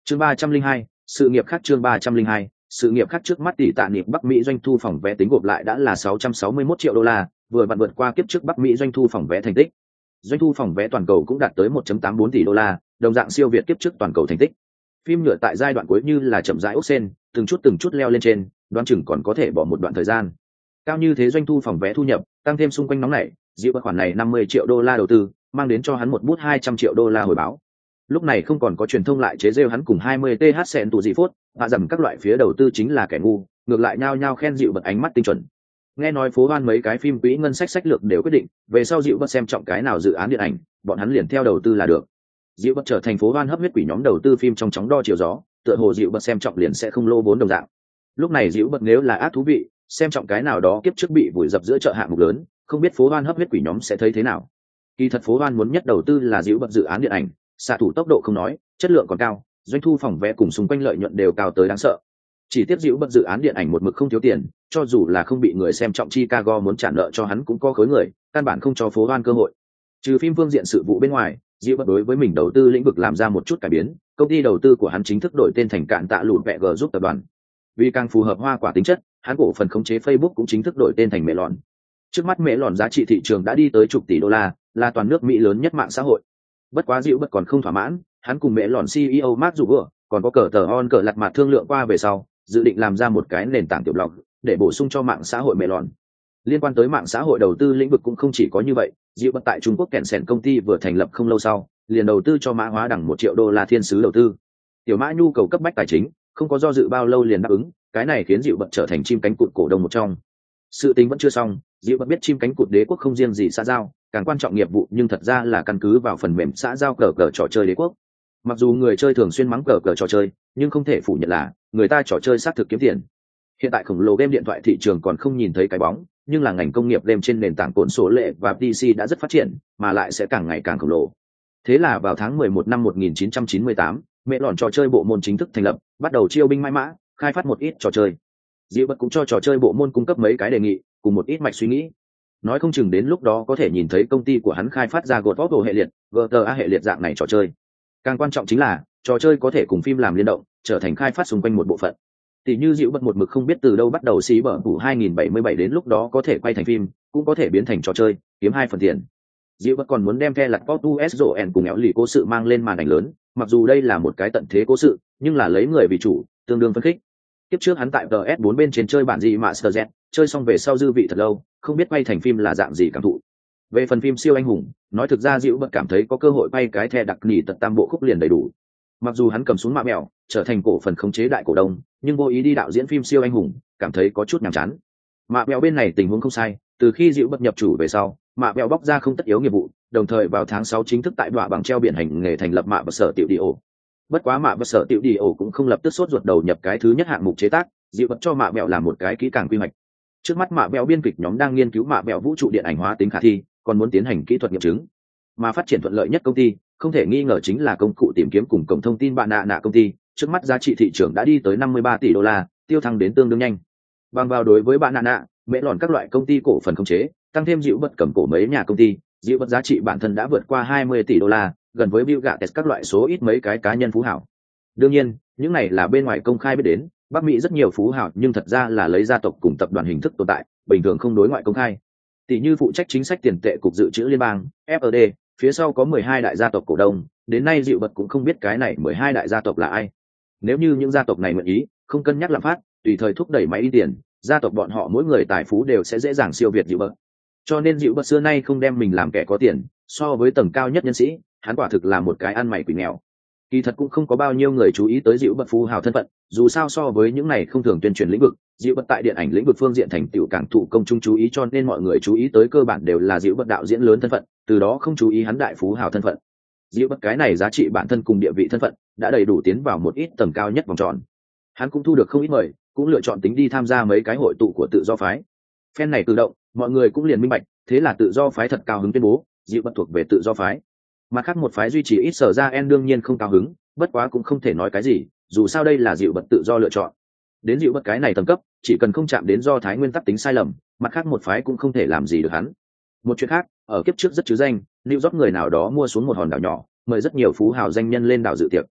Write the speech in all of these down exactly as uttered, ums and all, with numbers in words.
Chương ba trăm linh hai, sự nghiệp khác chương ba trăm linh hai, sự nghiệp khác trước mắt tỷ tạ niệm Bắc Mỹ doanh thu phòng vé tính gộp lại đã là sáu trăm sáu mươi mốt triệu đô la, vừa vặn vượt qua kiếp trước Bắc Mỹ doanh thu phòng vé thành tích. Doanh thu phòng vé toàn cầu cũng đạt tới một phẩy tám bốn tỷ đô la, đồng dạng siêu việt kiếp trước toàn cầu thành tích. Phim nhựa tại giai đoạn cuối như là chậm rãi ốc sen, từng chút từng chút leo lên trên, đoán chừng còn có thể bỏ một đoạn thời gian. Cao như thế doanh thu phòng vé thu nhập, tăng thêm xung quanh nóng này, dịu bất khoản này năm mươi triệu đô la đầu tư, mang đến cho hắn một bút hai trăm triệu đô la hồi báo. Lúc này không còn có truyền thông lại chế giễu hắn cùng hai mươi th sen tụ dị phốt, và dầm các loại phía đầu tư chính là kẻ ngu, ngược lại nhao nhao khen dịu bật ánh mắt tinh chuẩn. Nghe nói phố hoan mấy cái phim quỹ ngân sách sách lược đều quyết định, về sau dịu bật xem trọng cái nào dự án điện ảnh, bọn hắn liền theo đầu tư là được. Dịu bật trở thành phố hoan hấp huyết quỷ nhóm đầu tư phim trong chóng đo chiều gió, tựa hồ dịu bật xem trọng liền sẽ không lô vốn đồng dạng. Lúc này dịu bật nếu là ác thú vị, xem trọng cái nào đó kiếp trước bị vùi dập giữa chợ hạng mục lớn, không biết phố hoan hấp huyết quỷ nhóm sẽ thấy thế nào. Kỳ thật phố hoan muốn nhất đầu tư là dịu bật dự án điện ảnh, xạ thủ tốc độ không nói, chất lượng còn cao, doanh thu phòng vé cùng xung quanh lợi nhuận đều cao tới đáng sợ. Chỉ tiếp dịu bật dự án điện ảnh một mực không thiếu tiền, cho dù là không bị người xem trọng Chicago muốn trả nợ cho hắn cũng có khối người, căn bản không cho phố hoan cơ hội. Trừ phim phương diện sự vụ bên ngoài, dịu bật đối với mình đầu tư lĩnh vực làm ra một chút cải biến, công ty đầu tư của hắn chính thức đổi tên thành Cạn Tạ Lụt Vẹ G giúp tập đoàn. Vì càng phù hợp hoa quả tính chất, hắn cổ phần khống chế Facebook cũng chính thức đổi tên thành Mẹ Lòn. Trước mắt Mẹ Lòn giá trị thị trường đã đi tới chục tỷ đô la, là toàn nước Mỹ lớn nhất mạng xã hội. Bất quá dịu bật còn không thỏa mãn, hắn cùng Mẹ Lòn xê e ô Mark Zuckerberg còn có cờ tờ on cờ lặt mặt thương lượng qua về sau, dự định làm ra một cái nền tảng tiểu blog để bổ sung cho mạng xã hội Mẹ Lòn. Liên quan tới mạng xã hội đầu tư lĩnh vực cũng không chỉ có như vậy, dịu bật tại Trung Quốc kẹn sẻn công ty vừa thành lập không lâu sau, liền đầu tư cho Mã Hóa đẳng một triệu đô la thiên sứ đầu tư. Tiểu Mã nhu cầu cấp bách tài chính, không có do dự bao lâu liền đáp ứng, cái này khiến dịu bật trở thành chim cánh cụt cổ đông một trong. Sự tính vẫn chưa xong, dịu bật biết chim cánh cụt đế quốc không riêng gì xã giao, càng quan trọng nghiệp vụ nhưng thật ra là căn cứ vào phần mềm xã giao cờ cờ trò chơi đế quốc. Mặc dù người chơi thường xuyên mắng cờ cờ trò chơi, nhưng không thể phủ nhận là người ta trò chơi xác thực kiếm tiền. Hiện tại khổng lồ game điện thoại thị trường còn không nhìn thấy cái bóng, nhưng là ngành công nghiệp game trên nền tảng cồn số lệ và pê xê đã rất phát triển, mà lại sẽ càng ngày càng khổng lồ. Thế là vào tháng mười một năm một nghìn chín trăm chín mươi tám, Mẹ Lòn trò chơi bộ môn chính thức thành lập, bắt đầu chiêu binh mãi mã, khai phát một ít trò chơi. Dịu bật cũng cho trò chơi bộ môn cung cấp mấy cái đề nghị, cùng một ít mạch suy nghĩ. Nói không chừng đến lúc đó có thể nhìn thấy công ty của hắn khai phát ra God of War hệ liệt, giê tê a hệ liệt dạng này trò chơi. Càng quan trọng chính là, trò chơi có thể cùng phim làm liên động, trở thành khai phát xung quanh một bộ phận. Tỷ như dịu bật một mực không biết từ đâu bắt đầu xí bở phủ hai nghìn bảy mươi bảy đến lúc đó có thể quay thành phim, cũng có thể biến thành trò chơi, kiếm hai phần tiền. Dịu bật còn muốn đem The Lật Portuguese Joen cùng éo lì cố sự mang lên màn ảnh lớn, mặc dù đây là một cái tận thế cố sự, nhưng là lấy người vì chủ, tương đương phấn khích. Tiếp trước hắn tại pê ét bốn bên trên chơi bản gì mà Master Z, chơi xong về sau dư vị thật lâu, không biết quay thành phim là dạng gì cảm thụ. Về phần phim siêu anh hùng, nói thực ra dịu bật cảm thấy có cơ hội quay cái The đặc nỉ tật tam bộ khúc liền đầy đủ. Mặc dù hắn cầm xuống mạ mèo, trở thành cổ phần khống chế đại cổ đông, nhưng vô ý đi đạo diễn phim siêu anh hùng, cảm thấy có chút nhàm chán. Mạ mèo bên này tình huống không sai, từ khi dịu bật nhập chủ về sau, mạ mèo bóc ra không tất yếu nghiệp vụ, đồng thời vào tháng sáu chính thức tại đọa bằng treo biển hành nghề thành lập mạ bờ sở tiểu đi ổ. Bất quá mạ bờ sở tiểu đi ổ cũng không lập tức sốt ruột đầu nhập cái thứ nhất hạng mục chế tác, dịu bật cho mạ mèo làm một cái kỹ càng quy hoạch. Trước mắt mạ mèo biên kịch nhóm đang nghiên cứu mạ mèo vũ trụ điện ảnh hóa tính khả thi, còn muốn tiến hành kỹ thuật nghiệm chứng. Mà phát triển thuận lợi nhất công ty, không thể nghi ngờ chính là công cụ tìm kiếm cùng cổng thông tin bạn nạ nạ công ty. Trước mắt giá trị thị trường đã đi tới năm mươi ba tỷ đô la, tiêu thăng đến tương đương nhanh. Bằng vào đối với bạn nạ nạ, Mẹ Lòn các loại công ty cổ phần khống chế, tăng thêm dịu bật cầm cổ mấy nhà công ty, dịu bật giá trị bản thân đã vượt qua hai mươi tỷ đô la, gần với Bill Gates các loại số ít mấy cái cá nhân phú hảo. Đương nhiên, những này là bên ngoài công khai biết đến, Bắc Mỹ rất nhiều phú hảo nhưng thật ra là lấy gia tộc cùng tập đoàn hình thức tồn tại, bình thường không đối ngoại công khai. Tỷ như phụ trách chính sách tiền tệ cục dự trữ liên bang, ép e đê, phía sau có mười hai đại gia tộc cổ đông, đến nay dịu bật cũng không biết cái này mười hai đại gia tộc là ai. Nếu như những gia tộc này nguyện ý, không cân nhắc lạm phát, tùy thời thúc đẩy máy in tiền, gia tộc bọn họ mỗi người tài phú đều sẽ dễ dàng siêu việt dịu bật. Cho nên dịu bật xưa nay không đem mình làm kẻ có tiền, so với tầng cao nhất nhân sĩ, hắn quả thực là một cái ăn mày quỷ nghèo. Kỳ thật cũng không có bao nhiêu người chú ý tới dịu bật phú hào thân phận, dù sao so với những này không thường tuyên truyền lĩnh vực, dịu bật tại điện ảnh lĩnh vực phương diện thành tựu càng thụ công chúng chú ý, cho nên mọi người chú ý tới cơ bản đều là dịu bật đạo diễn lớn thân phận, từ đó không chú ý hắn đại phú hào thân phận. Dịu bật cái này giá trị bản thân cùng địa vị thân phận đã đầy đủ tiến vào một ít tầng cao nhất vòng tròn. Hắn cũng thu được không ít mời, cũng lựa chọn tính đi tham gia mấy cái hội tụ của tự do phái. Phen này tự động, mọi người cũng liền minh bạch, thế là tự do phái thật cao hứng tuyên bố, dịu bật thuộc về tự do phái. Mặt khác một phái duy trì ít sở ra en đương nhiên không cao hứng, bất quá cũng không thể nói cái gì, dù sao đây là dịu bật tự do lựa chọn. Đến dịu bật cái này tầng cấp, chỉ cần không chạm đến do thái nguyên tắc tính sai lầm, mặt khác một phái cũng không thể làm gì được hắn. Một chuyện khác, ở kiếp trước rất chứ danh, New York người nào đó mua xuống một hòn đảo nhỏ, mời rất nhiều phú hào danh nhân lên đảo dự tiệc.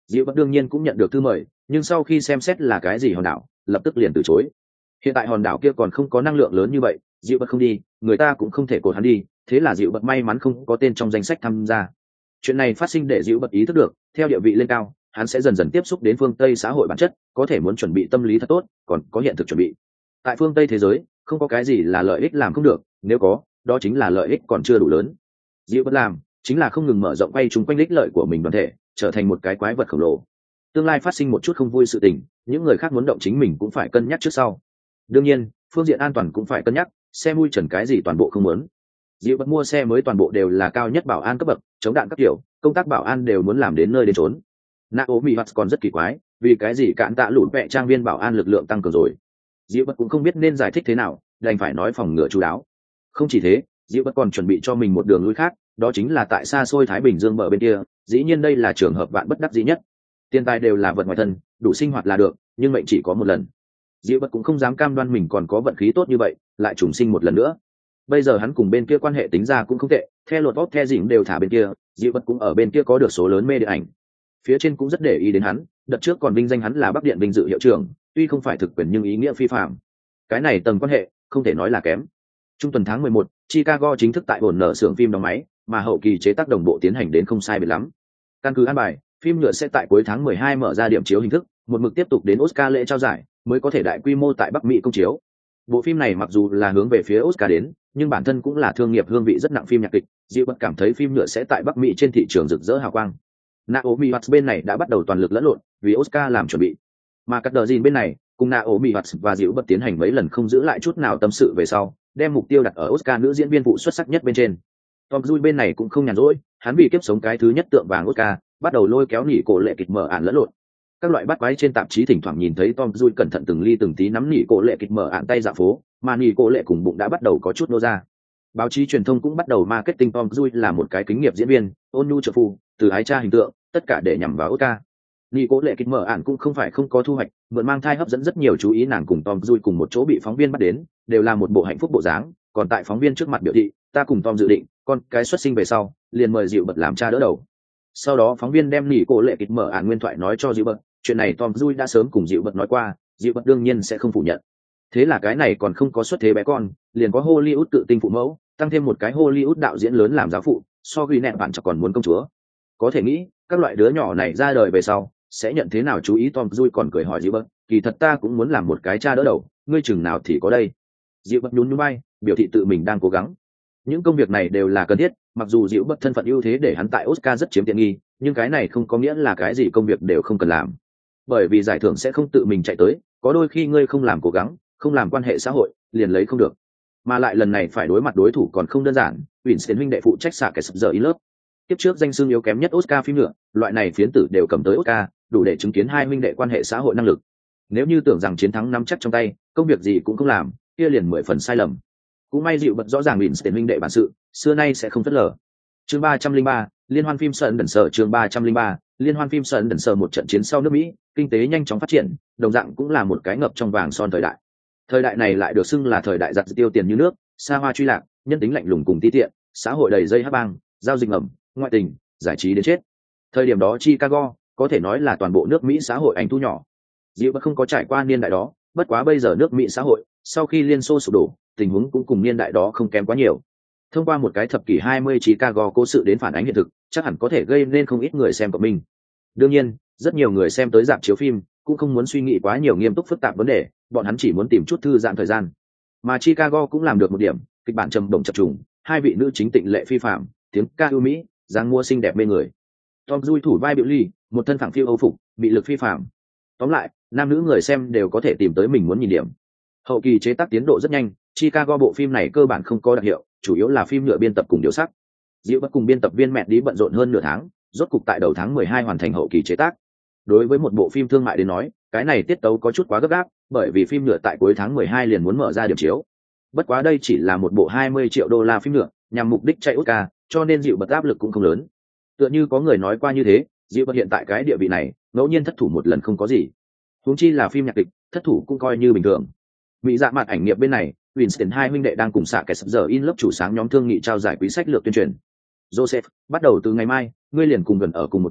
Dịu bất đương nhiên cũng nhận được thư mời, nhưng sau khi xem xét là cái gì hòn đảo, lập tức liền từ chối. Hiện tại hòn đảo kia còn không có năng lượng lớn như vậy, Dịu bất không đi, người ta cũng không thể cột hắn đi, thế là Dịu bất may mắn không có tên trong danh sách tham gia. Chuyện này phát sinh để Dịu bất ý thức được, theo địa vị lên cao, hắn sẽ dần dần tiếp xúc đến phương Tây xã hội bản chất, có thể muốn chuẩn bị tâm lý thật tốt, còn có hiện thực chuẩn bị. Tại phương Tây thế giới, không có cái gì là lợi ích làm không được, nếu có, đó chính là lợi ích còn chưa đủ lớn. Dịu bất làm, chính là không ngừng mở rộng quay chúng quanh ích lợi của mình đoàn thể, trở thành một cái quái vật khổng lồ. Tương lai phát sinh một chút không vui sự tình, những người khác muốn động chính mình cũng phải cân nhắc trước sau. Đương nhiên, phương diện an toàn cũng phải cân nhắc, xe mui trần cái gì toàn bộ không muốn. Dịu bất mua xe mới toàn bộ đều là cao nhất bảo an cấp bậc, chống đạn các kiểu, công tác bảo an đều muốn làm đến nơi đến chốn. Naomi Watts còn rất kỳ quái, vì cái gì cạn tạ lụt vẹ trang viên bảo an lực lượng tăng cường rồi. Dịu bất cũng không biết nên giải thích thế nào, đành phải nói phòng ngừa chú đáo. Không chỉ thế, Dịu bất còn chuẩn bị cho mình một đường lui khác, đó chính là tại xa xôi Thái Bình Dương bờ bên kia, dĩ nhiên đây là trường hợp vạn bất đắc dĩ nhất. Tiền tài đều là vật ngoài thân, đủ sinh hoạt là được, nhưng mệnh chỉ có một lần. Dịu bất cũng không dám cam đoan mình còn có vận khí tốt như vậy, lại trùng sinh một lần nữa. Bây giờ hắn cùng bên kia quan hệ tính ra cũng không tệ, theo luật vóc theo dĩnh đều thả bên kia, Dịu bất cũng ở bên kia có được số lớn mê điện ảnh. Phía trên cũng rất để ý đến hắn, đợt trước còn vinh danh hắn là Bắc Điện vinh dự hiệu trưởng, tuy không phải thực quyền nhưng ý nghĩa phi phạm. Cái này tầng quan hệ không thể nói là kém. Trung tuần tháng mười một, Chicago chính thức tại ổn nở xưởng phim đóng máy, mà hậu kỳ chế tác đồng bộ tiến hành đến không sai biệt lắm. Căn cứ an bài, phim nhựa sẽ tại cuối tháng mười hai mở ra điểm chiếu hình thức, một mực tiếp tục đến Oscar lễ trao giải, mới có thể đại quy mô tại Bắc Mỹ công chiếu. Bộ phim này mặc dù là hướng về phía Oscar đến, nhưng bản thân cũng là thương nghiệp hương vị rất nặng phim nhạc kịch, Dịu bất cảm thấy phim nhựa sẽ tại Bắc Mỹ trên thị trường rực rỡ hào quang. Naomi Watts bên này đã bắt đầu toàn lực lẫn lộn, vì Oscar làm chuẩn bị. Mà Cắt Đờ Dìn bên này, cùng Naomi Watts và Dịu bất tiến hành mấy lần không giữ lại chút nào tâm sự về sau, đem mục tiêu đặt ở Oscar nữ diễn viên phụ xuất sắc nhất bên trên. Tom Cruise bên này cũng không nhàn rỗi, hắn vì kiếp sống cái thứ nhất tượng vàng Oscar, bắt đầu lôi kéo nỉ cổ lệ kịch mở ạn lẫn lộn. Các loại bắt quái trên tạp chí thỉnh thoảng nhìn thấy Tom Cruise cẩn thận từng ly từng tí nắm nỉ cổ lệ kịch mở ạn tay dạ phố, mà nỉ cổ lệ cùng bụng đã bắt đầu có chút nô ra. Báo chí truyền thông cũng bắt đầu marketing Tom Cruise là một cái kính nghiệp diễn viên, ôn nhu trợ phu, từ ái cha hình tượng, tất cả để nhằm vào Oscar. Nỉ cổ lệ kịch mở ạn cũng không phải không có thu hoạch, mượn mang thai hấp dẫn rất nhiều chú ý, nàng cùng Tom Cruise cùng một chỗ bị phóng viên bắt đến, đều là một bộ hạnh phúc bộ dáng, còn tại phóng viên trước mặt biểu thị, ta cùng Tom dự định, con cái xuất sinh về sau, liền mời Dịu bật làm cha đỡ đầu. Sau đó phóng viên đem nỉ cổ lệ kịch mở ạn nguyên thoại nói cho Dịu bật, chuyện này Tom Cruise đã sớm cùng Dịu bật nói qua, Dịu bật đương nhiên sẽ không phủ nhận. Thế là cái này còn không có xuất thế bé con, liền có Hollywood tự tinh phụ mẫu, tăng thêm một cái Hollywood đạo diễn lớn làm giáo phụ, so ghi nẹt bạn chắc còn muốn công chúa. Có thể nghĩ, các loại đứa nhỏ này ra đời về sau, sẽ nhận thế nào chú ý. Tom Cruise còn cười hỏi Dịu bật, kỳ thật ta cũng muốn làm một cái cha đỡ đầu, ngươi chừng nào thì có đây. Dịu bật nhún nhún vai, biểu thị tự mình đang cố gắng. Những công việc này đều là cần thiết, mặc dù Dịu bật thân phận ưu thế để hắn tại Oscar rất chiếm tiện nghi, nhưng cái này không có nghĩa là cái gì công việc đều không cần làm. Bởi vì giải thưởng sẽ không tự mình chạy tới, có đôi khi ngươi không làm cố gắng, không làm quan hệ xã hội, liền lấy không được. Mà lại lần này phải đối mặt đối thủ còn không đơn giản, Winston huynh đệ phụ trách xạ kẻ sập giờ in lớp. Tiếp trước danh xưng yếu kém nhất Oscar phim nữa, loại này phiến tử đều cầm tới Oscar, đủ để chứng kiến hai huynh đệ quan hệ xã hội năng lực. Nếu như tưởng rằng chiến thắng nắm chắc trong tay, công việc gì cũng không làm, kia liền mười phần sai lầm. Cũng may Dịu bật rõ ràng Winston huynh đệ bản sự, xưa nay sẽ không phớt lờ. Chương ba trăm linh ba, liên hoan phim Sơn Đần Sở. Chương ba trăm linh ba, liên hoan phim Sơn Đần Sở. Một trận chiến sau nước Mỹ, kinh tế nhanh chóng phát triển, đồng dạng cũng là một cái ngập trong vàng son thời đại. Thời đại này lại được xưng là thời đại giặt tiêu tiền như nước, xa hoa truy lạc, nhân tính lạnh lùng cùng ti tiện, xã hội đầy dây hắc bang, giao dịch ngầm, ngoại tình, giải trí đến chết. Thời điểm đó Chicago có thể nói là toàn bộ nước Mỹ xã hội anh thu nhỏ. Dịu bất không có trải qua niên đại đó, bất quá bây giờ nước Mỹ xã hội sau khi Liên Xô sụp đổ, tình huống cũng cùng niên đại đó không kém quá nhiều. Thông qua một cái thập kỷ hai mươi Chicago cố sự đến phản ánh hiện thực, chắc hẳn có thể gây nên không ít người xem cộng minh. Đương nhiên, rất nhiều người xem tới rạp chiếu phim cũng không muốn suy nghĩ quá nhiều nghiêm túc phức tạp vấn đề, bọn hắn chỉ muốn tìm chút thư giãn thời gian. Mà Chicago cũng làm được một điểm, kịch bản trầm động chập trùng, hai vị nữ chính tịnh lệ phi phạm, tiếng ca ưu mỹ, dáng mua xinh đẹp mê người. Tom Cruise thủ vai Biểu Ly, một thân phẳng phiêu âu phục, bị lực phi phạm. Tóm lại, nam nữ người xem đều có thể tìm tới mình muốn nhìn điểm. Hậu kỳ chế tác tiến độ rất nhanh, Chicago bộ phim này cơ bản không có đặc hiệu, chủ yếu là phim nhựa biên tập cùng điều sắc. Dịu bất cùng biên tập viên mẹ đi bận rộn hơn nửa tháng, rốt cục tại đầu tháng mười hai hoàn thành hậu kỳ chế tác. Đối với một bộ phim thương mại đến nói, cái này tiết tấu có chút quá gấp gáp, bởi vì phim nhựa tại cuối tháng mười hai liền muốn mở ra điểm chiếu. Bất quá đây chỉ là một bộ hai mươi triệu đô la phim nhựa, nhằm mục đích chạy Oscar, cho nên Dịu bật áp lực cũng không lớn. Tựa như có người nói qua như thế, Dịu bật hiện tại cái địa vị này, ngẫu nhiên thất thủ một lần không có gì. Huống chi là phim nhạc kịch, thất thủ cũng coi như bình thường. Mỹ dạ mặt ảnh nghiệp bên này, Winston hai huynh đệ đang cùng xạ kẻ sập giờ in lớp chủ sáng nhóm thương nghị trao giải quý sách lược tuyên truyền. Joseph, bắt đầu từ ngày mai, ngươi liền cùng gần ở cùng một chỗ,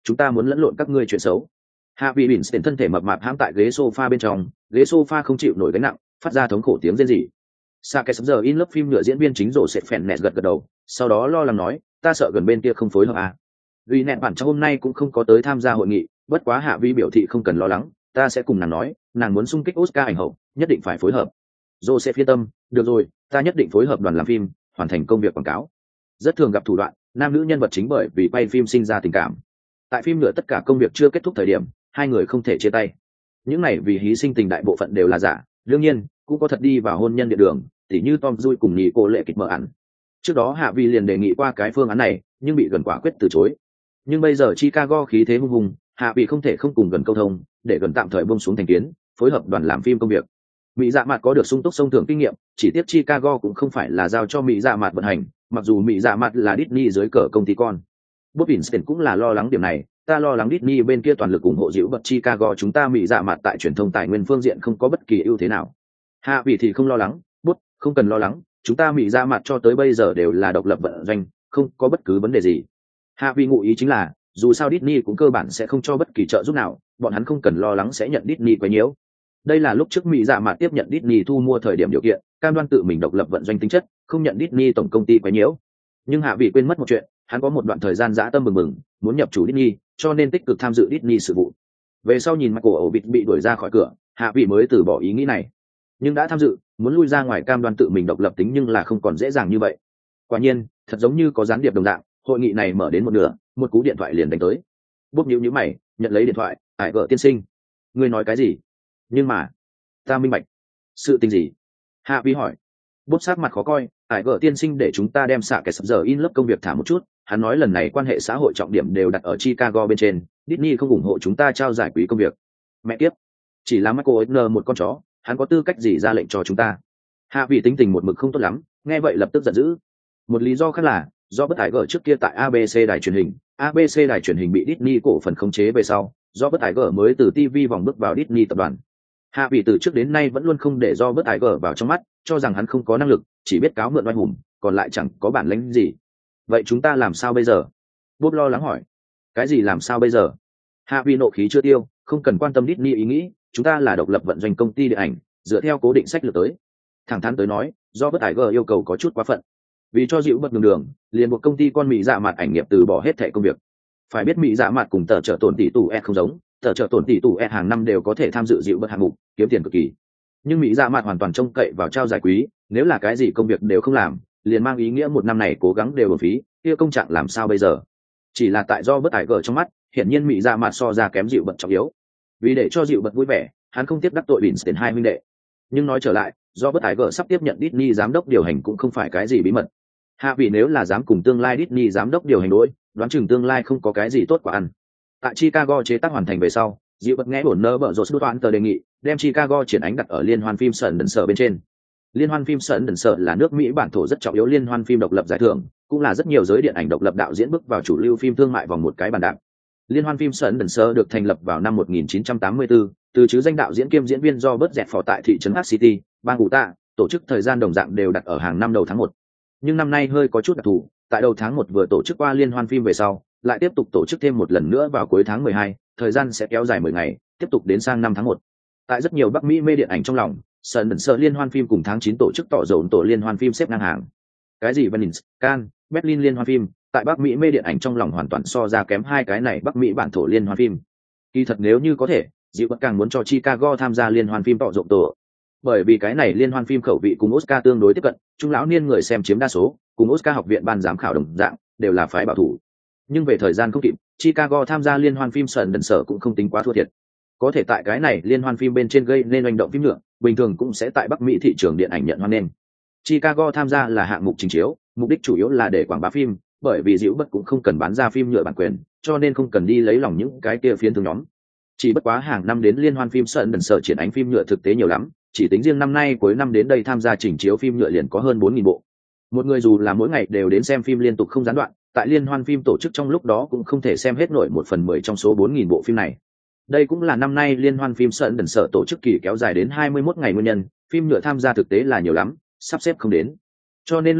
chúng ta muốn lẫn lộn các ngươi chuyện xấu. Hạ vị bỉn tiền thân thể mập mạp hãm tại ghế sofa bên trong, ghế sofa không chịu nổi gánh nặng, phát ra thống khổ tiếng rên rỉ. Sa cái giờ in lớp phim nhựa diễn viên chính rổ sẽ phèn nẹt gật gật đầu, sau đó lo lắng nói, ta sợ gần bên kia không phối hợp à. Vì nẹt bản trong hôm nay cũng không có tới tham gia hội nghị, bất quá Hạ Vi biểu thị không cần lo lắng, ta sẽ cùng nàng nói, nàng muốn xung kích Oscar ảnh hậu, nhất định phải phối hợp. Rổ sẽ yên tâm, được rồi, ta nhất định phối hợp đoàn làm phim, hoàn thành công việc quảng cáo. Rất thường gặp thủ đoạn, nam nữ nhân vật chính bởi vì quay phim sinh ra tình cảm. Tại phim nhựa tất cả công việc chưa kết thúc thời điểm, hai người không thể chia tay. Những này vì hy sinh tình đại bộ phận đều là giả, đương nhiên cũng có thật đi vào hôn nhân địa đường, tỉ như Tom Cruise cùng nhị cô lệ kịch mở ẩn. Trước đó Hạ Vi liền đề nghị qua cái phương án này, nhưng bị gần quả quyết từ chối. Nhưng bây giờ Chicago khí thế hung hùng, Hạ Vi không thể không cùng gần câu thông, để gần tạm thời buông xuống thành kiến, phối hợp đoàn làm phim công việc. Mỹ Dạ Mạt có được sung túc sông thưởng kinh nghiệm, chỉ tiếc Chicago cũng không phải là giao cho Mỹ Dạ Mạt vận hành, mặc dù Mỹ Dạ Mạt là Disney dưới cờ công ty con. Bob Vincent cũng là lo lắng điểm này, ta lo lắng Disney bên kia toàn lực ủng hộ dịu bật Chicago chúng ta Mỹ Dạ Mạt tại truyền thông tài nguyên phương diện không có bất kỳ ưu thế nào. Hạ Vi thì không lo lắng, Bob, không cần lo lắng, chúng ta Mỹ Dạ Mạt cho tới bây giờ đều là độc lập vận doanh, không có bất cứ vấn đề gì. Hạ Vi ngụ ý chính là, dù sao Disney cũng cơ bản sẽ không cho bất kỳ trợ giúp nào, bọn hắn không cần lo lắng sẽ nhận Disney quấy nhiễu. Đây là lúc trước Mỹ Dạ Mạt tiếp nhận Disney thu mua thời điểm điều kiện, cam đoan tự mình độc lập vận doanh tính chất, không nhận Disney tổng công ty quấy nhiễu. Nhưng Hạ Vi quên mất một chuyện, hắn có một đoạn thời gian dã tâm bừng bừng, muốn nhập chủ Disney, cho nên tích cực tham dự Disney sự vụ. Về sau nhìn Michael Orbit bị đuổi ra khỏi cửa, Hạ Vi mới từ bỏ ý nghĩ này. Nhưng đã tham dự, muốn lui ra ngoài cam đoan tự mình độc lập tính nhưng là không còn dễ dàng như vậy. Quả nhiên, thật giống như có gián điệp đồng dạng, hội nghị này mở đến một nửa, một cú điện thoại liền đánh tới. Bốp nhíu nhíu mày, nhận lấy điện thoại, "Ải vợ tiên sinh, ngươi nói cái gì?" "Nhưng mà, ta minh bạch." "Sự tình gì?" Hạ Vi hỏi. Bốp sắc mặt khó coi, "Ải vợ tiên sinh để chúng ta đem xạ kẻ sập giờ in lớp công việc thả một chút, hắn nói lần này quan hệ xã hội trọng điểm đều đặt ở Chicago bên trên, Disney không ủng hộ chúng ta trao giải quý công việc." "Mẹ kiếp, chỉ là Michael Eisner một con chó, hắn có tư cách gì ra lệnh cho chúng ta?" Hạ Vi tính tình một mực không tốt lắm, nghe vậy lập tức giận dữ. Một lý do khác là do bất ải gở trước kia tại a bê xê đài truyền hình, a bê xê đài truyền hình bị Disney cổ phần khống chế về sau, do bất ải gở mới từ ti vi vòng bước vào Disney tập đoàn. Hạ Vi từ trước đến nay vẫn luôn không để do bất ải gở vào trong mắt, cho rằng hắn không có năng lực, chỉ biết cáo mượn oai hùng, còn lại chẳng có bản lĩnh gì. Vậy chúng ta làm sao bây giờ? Bob lo lắng hỏi. Cái gì làm sao bây giờ? Hạ Vi nộ khí chưa tiêu, không cần quan tâm Disney ý nghĩ, chúng ta là độc lập vận doanh công ty điện ảnh, dựa theo cố định sách lược tới. Thẳng thắn tới nói, do bất ải gở yêu cầu có chút quá phận. Vì cho dịu bật đường đường, liền buộc công ty con Mỹ Dạ Mạt ảnh nghiệp từ bỏ hết thẻ công việc. Phải biết Mỹ Dạ Mạt cùng tờ trợ tổn tỷ tủ e không giống, tờ trợ tổn tỷ tủ e hàng năm đều có thể tham dự dịu bật hạng mục, kiếm tiền cực kỳ. Nhưng Mỹ Dạ Mạt hoàn toàn trông cậy vào trao giải quý, nếu là cái gì công việc đều không làm, liền mang ý nghĩa một năm này cố gắng đều uổng phí, kia công trạng làm sao bây giờ? Chỉ là tại do bất ải gở trong mắt, hiển nhiên Mỹ Dạ Mạt so ra kém dịu bật trọng yếu. Vì để cho dịu bật vui vẻ, hắn không tiếp đắc tội Winston hai huynh đệ. Nhưng nói trở lại, do bất ải gở sắp tiếp nhận Disney giám đốc điều hành cũng không phải cái gì bí mật. Hạ Vi nếu là dám cùng tương lai Disney giám đốc điều hành đối, đoán chừng tương lai không có cái gì tốt quả ăn. Tại Chicago chế tác hoàn thành về sau, dịu bật nghe bổn nơ bở rột đoán tờ đề nghị, đem Chicago triển ánh đặt ở liên hoan phim Sundance sở bên trên. Liên hoan phim Sundance sở là nước Mỹ bản thổ rất trọng yếu liên hoan phim độc lập giải thưởng, cũng là rất nhiều giới điện ảnh độc lập đạo diễn bước vào chủ lưu phim thương mại vòng một cái bàn đạp. Liên hoan phim Sundance sở được thành lập vào năm một nghìn chín trăm tám mươi tư, từ chứ danh đạo diễn kiêm diễn viên do bớt dẹt phò tại thị trấn Park City, bang Utah, tổ chức thời gian đồng dạng đều đặt ở hàng năm đầu tháng một. Nhưng năm nay hơi có chút đặc thù, tại đầu tháng một vừa tổ chức qua liên hoan phim về sau, lại tiếp tục tổ chức thêm một lần nữa vào cuối tháng mười hai, thời gian sẽ kéo dài mười ngày, tiếp tục đến sang năm tháng một. Tại rất nhiều Bắc Mỹ mê điện ảnh trong lòng, Sundance sở liên hoan phim cùng tháng chín tổ chức tỏ dồn tổ liên hoan phim xếp ngang hàng. Cái gì Venice, Cannes, Berlin liên hoan phim, tại Bắc Mỹ mê điện ảnh trong lòng hoàn toàn so ra kém hai cái này Bắc Mỹ bản thổ liên hoan phim. Kỳ thật nếu như có thể, dịu bất càng muốn cho Chicago tham gia liên hoan phim tỏ rộng tổ. Bởi vì cái này liên hoan phim khẩu vị cùng Oscar tương đối tiếp cận, trung lão niên người xem chiếm đa số, cùng Oscar học viện ban giám khảo đồng dạng, đều là phái bảo thủ. Nhưng về thời gian không kịp, Chicago tham gia liên hoan phim Sundance sở cũng không tính quá thua thiệt. Có thể tại cái này liên hoan phim bên trên gây nên hành động phim nữa, bình thường cũng sẽ tại Bắc Mỹ thị trường điện ảnh nhận hoan nghênh. Chicago tham gia là hạng mục trình chiếu, mục đích chủ yếu là để quảng bá phim, bởi vì dịu bất cũng không cần bán ra phim nhựa bản quyền, cho nên không cần đi lấy lòng những cái kia phiến thương nhóm. Chỉ bất quá hàng năm đến liên hoan phim Sundance sở triển ánh phim nhựa thực tế nhiều lắm, chỉ tính riêng năm nay cuối năm đến đây tham gia trình chiếu phim nhựa liền có hơn bốn nghìn bộ. Một người dù là mỗi ngày đều đến xem phim liên tục không gián đoạn, tại liên hoan phim tổ chức trong lúc đó cũng không thể xem hết nổi một phần mười trong số bốn nghìn bộ phim này. Đây cũng là năm nay liên hoan phim Sundance sở tổ chức kỳ kéo dài đến hai mươi mốt ngày nguyên nhân, phim nhựa tham gia thực tế là nhiều lắm, sắp xếp không đến. Cho nên lúc này,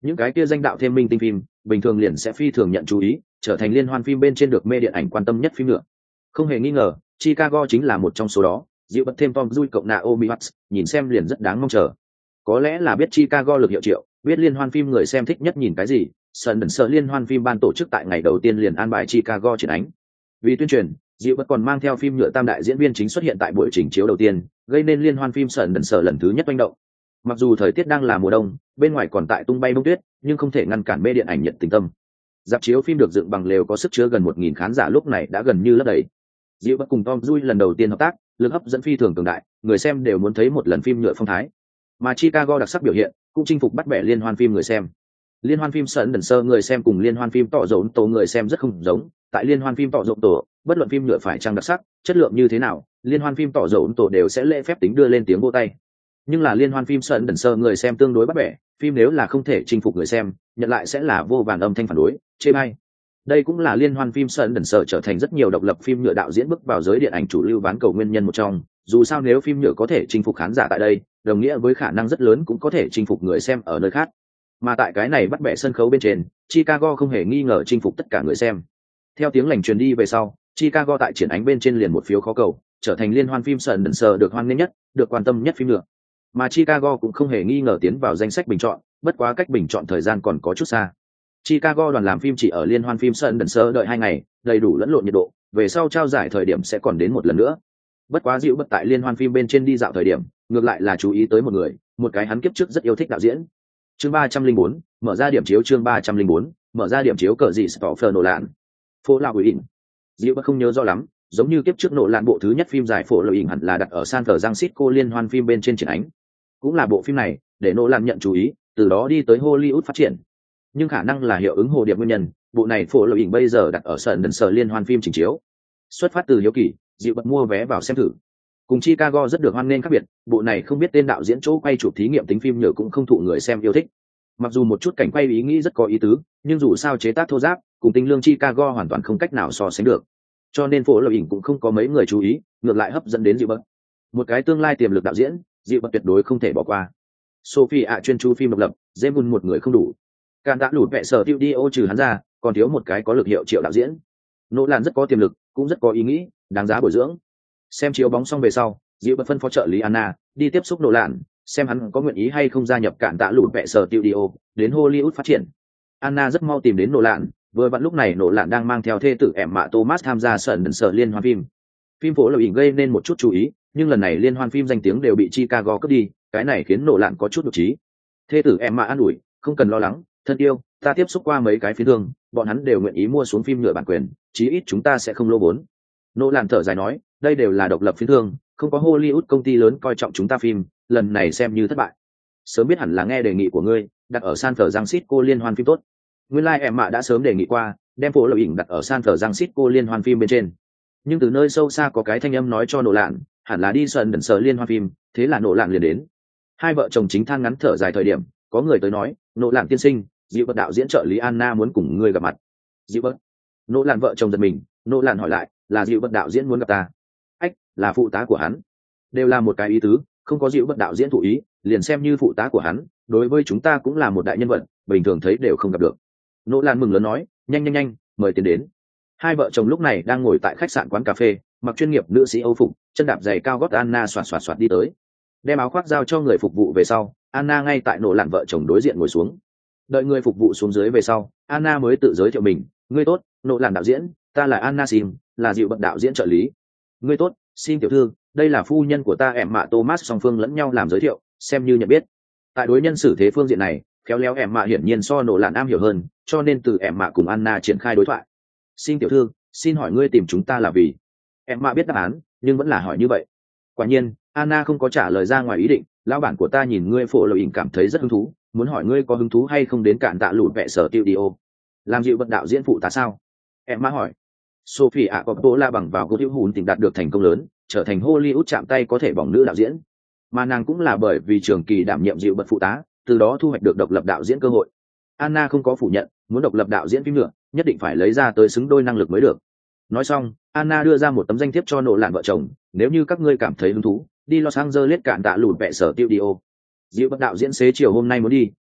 những cái kia danh đạo thêm minh tinh phim bình thường liền sẽ phi thường nhận chú ý, trở thành liên hoan phim bên trên được mê điện ảnh quan tâm nhất phim nữa. Không hề nghi ngờ, Chicago chính là một trong số đó. Dịu bật thêm Tom Cruise cộng Naomi Watts, nhìn xem liền rất đáng mong chờ. Có lẽ là biết Chicago lực hiệu triệu, biết liên hoan phim người xem thích nhất nhìn cái gì, Sundance liên hoan phim ban tổ chức tại ngày đầu tiên liền an bài Chicago triển ánh. Vì tuyên truyền, Dịu bật còn mang theo phim nhựa tam đại diễn viên chính xuất hiện tại buổi trình chiếu đầu tiên, gây nên liên hoan phim Sundance lần thứ nhất manh động. Mặc dù thời tiết đang là mùa đông, bên ngoài còn tại tung bay bông tuyết, nhưng không thể ngăn cản mê điện ảnh nhiệt tình tâm. Dạp chiếu phim được dựng bằng lều có sức chứa gần một nghìn khán giả lúc này đã gần như lấp đầy. Dịu bật cùng Tom Cruise lần đầu tiên hợp tác, lực hấp dẫn phi thường cường đại, người xem đều muốn thấy một lần phim nhựa phong thái. Mà Chicago đặc sắc biểu hiện cũng chinh phục bắt bẻ liên hoan phim người xem. Liên hoan phim Sundance người xem cùng liên hoan phim tỏ rộn tổ người xem rất không giống. Tại liên hoan phim tỏ rộn tổ, bất luận phim nhựa phải trang đặc sắc, chất lượng như thế nào, liên hoan phim tỏ rộn tổ đều sẽ lễ phép tính đưa lên tiếng vỗ tay. Nhưng là liên hoan phim Sundance người xem tương đối bắt bẻ, phim nếu là không thể chinh phục người xem, nhận lại sẽ là vô vàn âm thanh phản đối, chê bai. Đây cũng là liên hoan phim Sundance trở thành rất nhiều độc lập phim nhựa đạo diễn bước vào giới điện ảnh chủ lưu ván cầu nguyên nhân một trong. Dù sao nếu phim nhựa có thể chinh phục khán giả tại đây, đồng nghĩa với khả năng rất lớn cũng có thể chinh phục người xem ở nơi khác. Mà tại cái này bắt bẻ sân khấu bên trên, Chicago không hề nghi ngờ chinh phục tất cả người xem. Theo tiếng lành truyền đi về sau, Chicago tại triển ánh bên trên liền một phiếu khó cầu, trở thành liên hoan phim Sundance được hoan nghênh nhất, được quan tâm nhất phim nhựa. Mà Chicago cũng không hề nghi ngờ tiến vào danh sách bình chọn, bất quá cách bình chọn thời gian còn có chút xa. Chicago đoàn làm phim chỉ ở liên hoan phim Sundance đợi hai ngày, đầy đủ lẫn lộn nhiệt độ, về sau trao giải thời điểm sẽ còn đến một lần nữa. Bất quá Dịu bật tại liên hoan phim bên trên đi dạo thời điểm, ngược lại là chú ý tới một người, một cái hắn kiếp trước rất yêu thích đạo diễn. Chương ba trăm linh bốn, mở ra điểm chiếu chương ba trăm linh bốn, mở ra điểm chiếu cờ gì Christopher Nolan. Phố La Quỷ. Dịu bật không nhớ rõ lắm, giống như kiếp trước nộ lạn bộ thứ nhất phim dài Phố La Quỷ hẳn là đặt ở San Francisco liên hoan phim bên trên triển ánh. Cũng là bộ phim này để nộ lạn nhận chú ý, từ đó đi tới Hollywood phát triển. Nhưng khả năng là hiệu ứng hồ điệp nguyên nhân, bộ này Phố La Quỷ bây giờ đặt ở Sundance liên hoan phim trình chiếu. Xuất phát từ hiếu kỳ, Dịu bật mua vé vào xem thử. Cùng Chicago rất được hoan nghênh khác biệt, bộ này không biết tên đạo diễn chỗ quay chụp thí nghiệm tính phim nhựa cũng không thụ người xem yêu thích. Mặc dù một chút cảnh quay ý nghĩ rất có ý tứ, nhưng dù sao chế tác thô ráp, cùng tinh lương Chicago hoàn toàn không cách nào so sánh được. Cho nên Phố La Quỷ cũng không có mấy người chú ý, ngược lại hấp dẫn đến Dịu bật. Một cái tương lai tiềm lực đạo diễn, Dịu bật tuyệt đối không thể bỏ qua. Sophie ạ chuyên chú phim độc lập, James một người không đủ. Càn đã lụt vẹ sở studio trừ hắn ra, còn thiếu một cái có lực hiệu triệu đạo diễn. Nỗ Lan rất có tiềm lực, cũng rất có ý nghĩ, đáng giá bồi dưỡng. Xem chiếu bóng xong về sau, Dịu bật phân phó trợ lý Anna đi tiếp xúc Nỗ Lan, xem hắn có nguyện ý hay không gia nhập Càn đã lụt vẹ sở studio đến Hollywood phát triển. Anna rất mau tìm đến Nỗ Lan, vừa vặn lúc này Nỗ Lan đang mang theo thê tử Emma Thomas tham gia Sundance liên hoan phim. Phim Phố La Quỷ gây nên một chút chú ý, nhưng lần này liên hoan phim danh tiếng đều bị Chicago cướp đi, cái này khiến Nỗ Lan có chút nhục trí. Thê tử Emma an ủi, không cần lo lắng, thân yêu, ta tiếp xúc qua mấy cái phiến thương, bọn hắn đều nguyện ý mua xuống phim nhựa bản quyền, chí ít chúng ta sẽ không lỗ vốn. Nỗ Lan thở dài nói, đây đều là độc lập phiến thương, không có Hollywood công ty lớn coi trọng chúng ta phim, lần này xem như thất bại. Sớm biết hẳn là nghe đề nghị của ngươi, đặt ở San Francisco liên hoan phim tốt. Nguyên lai like Emma đã sớm đề nghị qua, đem Phố La Quỷ đặt ở San Francisco liên hoan phim bên trên. Nhưng từ nơi sâu xa có cái thanh âm nói cho Nỗ Lan, hẳn là đi Sundance liên hoan phim, thế là Nỗ Lan liền đến. Hai vợ chồng chính than ngắn thở dài thời điểm, có người tới nói, Nỗ Lan tiên sinh, Dịu bật đạo diễn trợ lý Anna muốn cùng ngươi gặp mặt. Dịu bật. Nỗ Lan vợ chồng giật mình, Nỗ Lan hỏi lại, là Dịu bật đạo diễn muốn gặp ta? Ách, là phụ tá của hắn. Đều là một cái ý tứ, không có Dịu bật đạo diễn thụ ý, liền xem như phụ tá của hắn, đối với chúng ta cũng là một đại nhân vật, bình thường thấy đều không gặp được. Nỗ Lan mừng lớn nói, nhanh nhanh nhanh, mời tiến đến. Hai vợ chồng lúc này đang ngồi tại khách sạn quán cà phê, mặc chuyên nghiệp nữ sĩ Âu phục, chân đạp giày cao gót Anna xoạt xoạt xoạt đi tới. Đem áo khoác giao cho người phục vụ về sau, Anna ngay tại Nỗ Lan vợ chồng đối diện ngồi xuống. Đợi người phục vụ xuống dưới về sau, Anna mới tự giới thiệu mình, ngươi tốt, Nỗ Lan đạo diễn, ta là Anna Sim, là Dịu bật đạo diễn trợ lý. Ngươi tốt, Sim tiểu thư, đây là phu nhân của ta Emma Thomas, song phương lẫn nhau làm giới thiệu, xem như nhận biết. Tại đối nhân xử thế phương diện này, khéo léo Emma hiển nhiên so Nỗ Lan am hiểu hơn, cho nên từ Emma cùng Anna triển khai đối thoại. Sim tiểu thư, xin hỏi ngươi tìm chúng ta là vì? Emma biết đáp án, nhưng vẫn là hỏi như vậy. Quả nhiên, Anna không có trả lời ra ngoài ý định, lão bản của ta nhìn ngươi Phố La Quỷ cảm thấy rất hứng thú, muốn hỏi ngươi có hứng thú hay không đến Càn tạ lụt vẹ sở studio làm Dịu bật đạo diễn phụ tá sao? Emma hỏi. Sophie ạ Coppola bằng vào cô hữu hùn tình đạt được thành công lớn, trở thành Hollywood chạm tay có thể bỏng nữ đạo diễn, mà nàng cũng là bởi vì trường kỳ đảm nhiệm Dịu bật phụ tá, từ đó thu hoạch được độc lập đạo diễn cơ hội. Anna không có phủ nhận, muốn độc lập đạo diễn phim nữa, nhất định phải lấy ra tới xứng đôi năng lực mới được. Nói xong, Anna đưa ra một tấm danh thiếp cho Nỗ Lan vợ chồng, nếu như các ngươi cảm thấy hứng thú, đi Los Angeles Càn tạ lụt vẹ sở studio. Dịu bật đạo diễn xế chiều hôm nay muốn đi,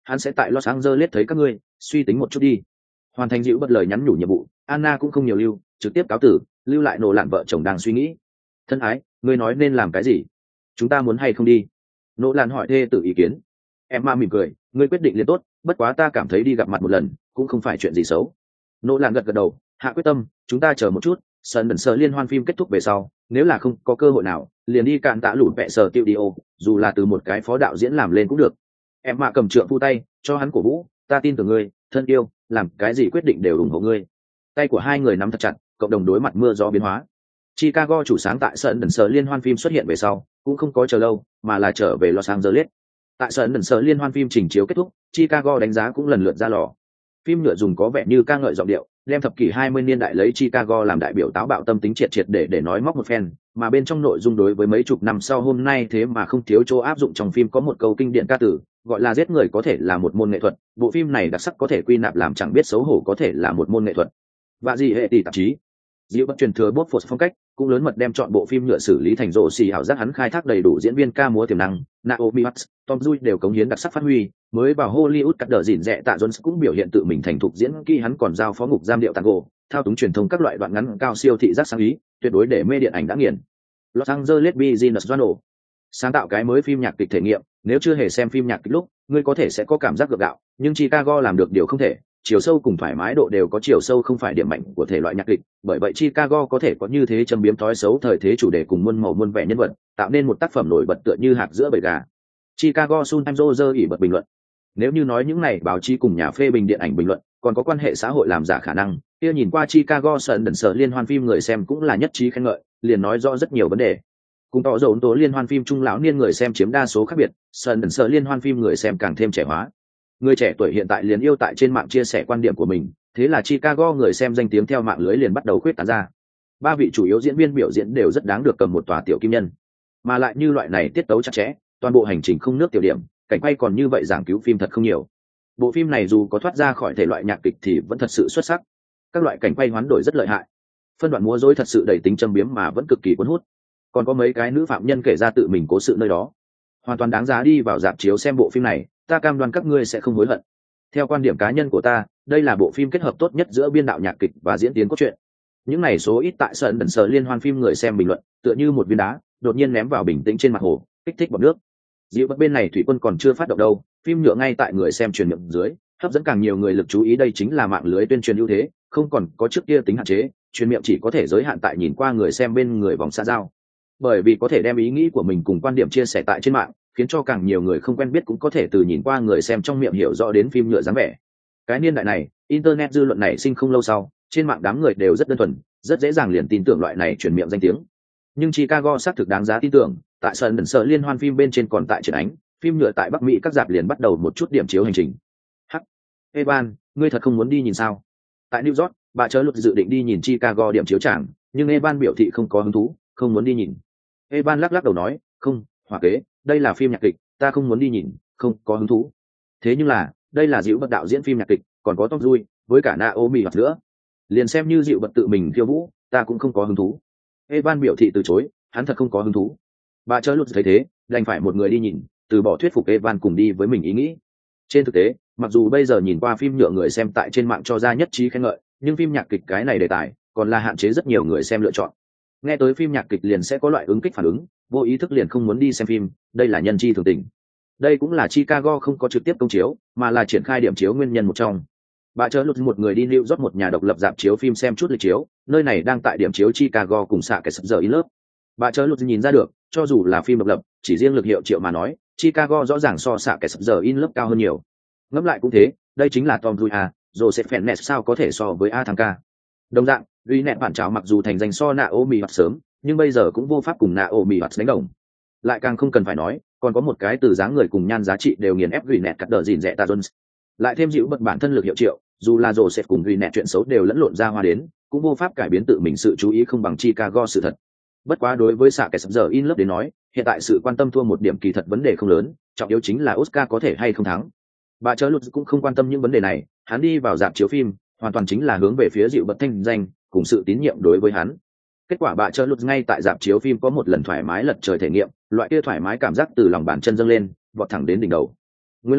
hắn sẽ tại Los Angeles thấy các ngươi, suy tính một chút đi. Hoàn thành dịu bất lời nhắn nhủ nhiệm vụ, Anna cũng không nhiều lưu, trực tiếp cáo tử, lưu lại nổ lạn vợ chồng đang suy nghĩ. Thân ái, ngươi nói nên làm cái gì? Chúng ta muốn hay không đi? Nỗ lạn hỏi thê tử ý kiến. Emma mỉm cười, ngươi quyết định liền tốt, bất quá ta cảm thấy đi gặp mặt một lần cũng không phải chuyện gì xấu. Nỗ lạn gật gật đầu, hạ quyết tâm, chúng ta chờ một chút, sân đần sờ liên hoan phim kết thúc về sau, nếu là không có cơ hội nào, liền đi cạn tạ lủn vẹ sở tiêu đi ô, dù là từ một cái phó đạo diễn làm lên cũng được. Emma cầm trượng phu tay, cho hắn cổ vũ, ta tin tưởng ngươi, thân yêu, làm cái gì quyết định đều ủng hộ ngươi. Tay của hai người nắm thật chặt, cộng đồng đối mặt mưa gió biến hóa. Chicago chủ sáng tại sân đần sờ liên hoan phim xuất hiện về sau, cũng không có chờ lâu, mà là trở về Los Angeles. Tại sân đần sờ liên hoan phim trình chiếu kết thúc, Chicago đánh giá cũng lần lượt ra lò. Phim nhựa dùng có vẻ như ca ngợi giọng điệu, đem thập kỷ hai mươi niên đại lấy Chicago làm đại biểu táo bạo tâm tính triệt triệt để để nói móc một phen, mà bên trong nội dung đối với mấy chục năm sau hôm nay thế mà không thiếu chỗ áp dụng trong phim có một câu kinh điển ca từ, gọi là giết người có thể là một môn nghệ thuật. Bộ phim này đặc sắc có thể quy nạp làm chẳng biết xấu hổ có thể là một môn nghệ thuật. Và gì hệ tỷ tạp chí Diệu bất truyền thừa bốt phột phong cách cũng lớn mật đem chọn bộ phim nhựa xử lý thành rộ xì hảo giác, hắn khai thác đầy đủ diễn viên ca múa tiềm năng, Naomi Watts, Tom Cruise đều cống hiến đặc sắc phát huy, mới vào Hollywood cắt đờ dỉn rẻ tạ Jones cũng biểu hiện tự mình thành thục diễn kỹ, hắn còn giao phó ngục giam điệu tango, thao túng truyền thông các loại đoạn ngắn cao siêu thị giác sáng ý, tuyệt đối để mê điện ảnh đã nghiền. Los Angeles Business Journal sáng tạo cái mới phim nhạc kịch thể nghiệm, nếu chưa hề xem phim nhạc kịch lúc, ngươi có thể sẽ có cảm giác gượng gạo, nhưng Chicago làm được điều không thể, chiều sâu cùng thoải mái độ đều có, chiều sâu không phải điểm mạnh của thể loại nhạc kịch, bởi vậy Chicago có thể có như thế châm biếm thói xấu thời thế chủ đề cùng muôn màu muôn vẻ nhân vật, tạo nên một tác phẩm nổi bật tựa như hạt giữa bầy gà. Chicago Sun-Times Roger ỉ bật bình luận. Nếu như nói những này báo chí cùng nhà phê bình điện ảnh bình luận còn có quan hệ xã hội làm giả khả năng, kia nhìn qua Chicago sân đần sở liên hoan phim người xem cũng là nhất trí khen ngợi, liền nói rõ rất nhiều vấn đề. Cùng tỏ dấu tố liên hoan phim trung lão niên người xem chiếm đa số khác biệt, sân đần sở liên hoan phim người xem càng thêm trẻ hóa. Người trẻ tuổi hiện tại liền yêu tại trên mạng chia sẻ quan điểm của mình, thế là Chicago người xem danh tiếng theo mạng lưới liền bắt đầu khuyết tán ra. Ba vị chủ yếu diễn viên biểu diễn đều rất đáng được cầm một tòa tiểu kim nhân, mà lại như loại này tiết tấu chặt chẽ, toàn bộ hành trình không nước tiểu điểm, cảnh quay còn như vậy giảng cứu phim thật không nhiều. Bộ phim này dù có thoát ra khỏi thể loại nhạc kịch thì vẫn thật sự xuất sắc, các loại cảnh quay hoán đổi rất lợi hại, phân đoạn múa rối thật sự đầy tính châm biếm mà vẫn cực kỳ cuốn hút, còn có mấy cái nữ phạm nhân kể ra tự mình cố sự nơi đó, hoàn toàn đáng giá đi vào rạp chiếu xem bộ phim này, ta cam đoan các ngươi sẽ không hối hận. Theo quan điểm cá nhân của ta, đây là bộ phim kết hợp tốt nhất giữa biên đạo nhạc kịch và diễn tiến cốt truyện. Những này số ít tại sân đần sờ liên hoan phim người xem bình luận, tựa như một viên đá đột nhiên ném vào bình tĩnh trên mặt hồ, kích thích bọt nước. Dịu bất bên này thủy quân còn chưa phát động đâu, phim nhựa ngay tại người xem truyền miệng dưới, hấp dẫn càng nhiều người lực chú ý, đây chính là mạng lưới tuyên truyền ưu thế, không còn có trước kia tính hạn chế, truyền miệng chỉ có thể giới hạn tại nhìn qua người xem bên người vòng xã giao. Bởi vì có thể đem ý nghĩ của mình cùng quan điểm chia sẻ tại trên mạng, khiến cho càng nhiều người không quen biết cũng có thể từ nhìn qua người xem trong miệng hiểu rõ đến phim nhựa dáng vẻ. Cái niên đại này, internet dư luận này sinh không lâu sau, trên mạng đám người đều rất đơn thuần, rất dễ dàng liền tin tưởng loại này truyền miệng danh tiếng. Nhưng Chicago xác thực đáng giá tin tưởng, tại sân đần sở liên hoan phim bên trên còn tại triển ánh, phim nhựa tại Bắc Mỹ các rạp liền bắt đầu một chút điểm chiếu hành trình. Hắc, Evan, ngươi thật không muốn đi nhìn sao? Tại New York, bà chớ luật dự định đi nhìn Chicago điểm chiếu tràng, nhưng Evan biểu thị không có hứng thú, không muốn đi nhìn. Evan lắc lắc đầu nói, không, hòa kế, đây là phim nhạc kịch, ta không muốn đi nhìn, không có hứng thú. Thế nhưng là, đây là Dịu Bật đạo diễn phim nhạc kịch, còn có Tom Cruise, với cả Naomi Watts nữa. Liền xem như Dịu Bật tự mình khiêu vũ, ta cũng không có hứng thú. Evan biểu thị từ chối, hắn thật không có hứng thú. Bà chớ luật thấy thế, đành phải một người đi nhìn, từ bỏ thuyết phục Evan cùng đi với mình ý nghĩ. Trên thực tế, mặc dù bây giờ nhìn qua phim nhựa người xem tại trên mạng cho ra nhất trí khen ngợi, nhưng phim nhạc kịch cái này đề tài còn là hạn chế rất nhiều người xem lựa chọn. Nghe tới phim nhạc kịch liền sẽ có loại ứng kích phản ứng, vô ý thức liền không muốn đi xem phim, đây là nhân chi thường tình. Đây cũng là Chicago không có trực tiếp công chiếu, mà là triển khai điểm chiếu nguyên nhân một trong. Bà chớ luật một người đi New York một nhà độc lập rạp chiếu phim xem chút lịch chiếu, nơi này đang tại điểm chiếu Chicago cùng xạ cái sập giờ in lớp. Bà chớ luật nhìn ra được, cho dù là phim độc lập, chỉ riêng lực hiệu triệu mà nói, Chicago rõ ràng so xạ cái sập giờ in lớp cao hơn nhiều. Ngẫm lại cũng thế, đây chính là Tom Cruise à, rồi sẽ phèn nẹt sao có thể so với A thằng ca. Đồng dạng, Duy nẹt bản trào mặc dù thành danh so Naomi Watts sớm, nhưng bây giờ cũng vô pháp cùng Naomi Watts đánh đồng. Lại càng không cần phải nói, còn có một cái từ dáng người cùng nhan giá trị đều nghiền ép Duy nẹt cắt đờ dìn rẻ ta Jones. Lại thêm dịu bật bản thân lực hiệu triệu, dù là rồ sẽ cùng Duy nẹt chuyện xấu đều lẫn lộn ra hoa đến, cũng vô pháp cải biến tự mình sự chú ý không bằng Chicago sự thật. Bất quá đối với xạ kẻ sập giờ in lớp đến nói, hiện tại sự quan tâm thua một điểm kỳ thật vấn đề không lớn, trọng yếu chính là Oscar có thể hay không thắng. Bà chớ luật cũng không quan tâm những vấn đề này, hắn đi vào rạp chiếu phim, hoàn toàn chính là hướng về phía dịu bật thanh danh cùng sự tín nhiệm đối với hắn. Kết quả bà chớ luật ngay tại rạp chiếu phim có một lần thoải mái lật trời thể nghiệm, loại kia thoải mái cảm giác từ lòng bàn chân dâng lên, vọt thẳng đến đỉnh đầu. Nguyên lai, like,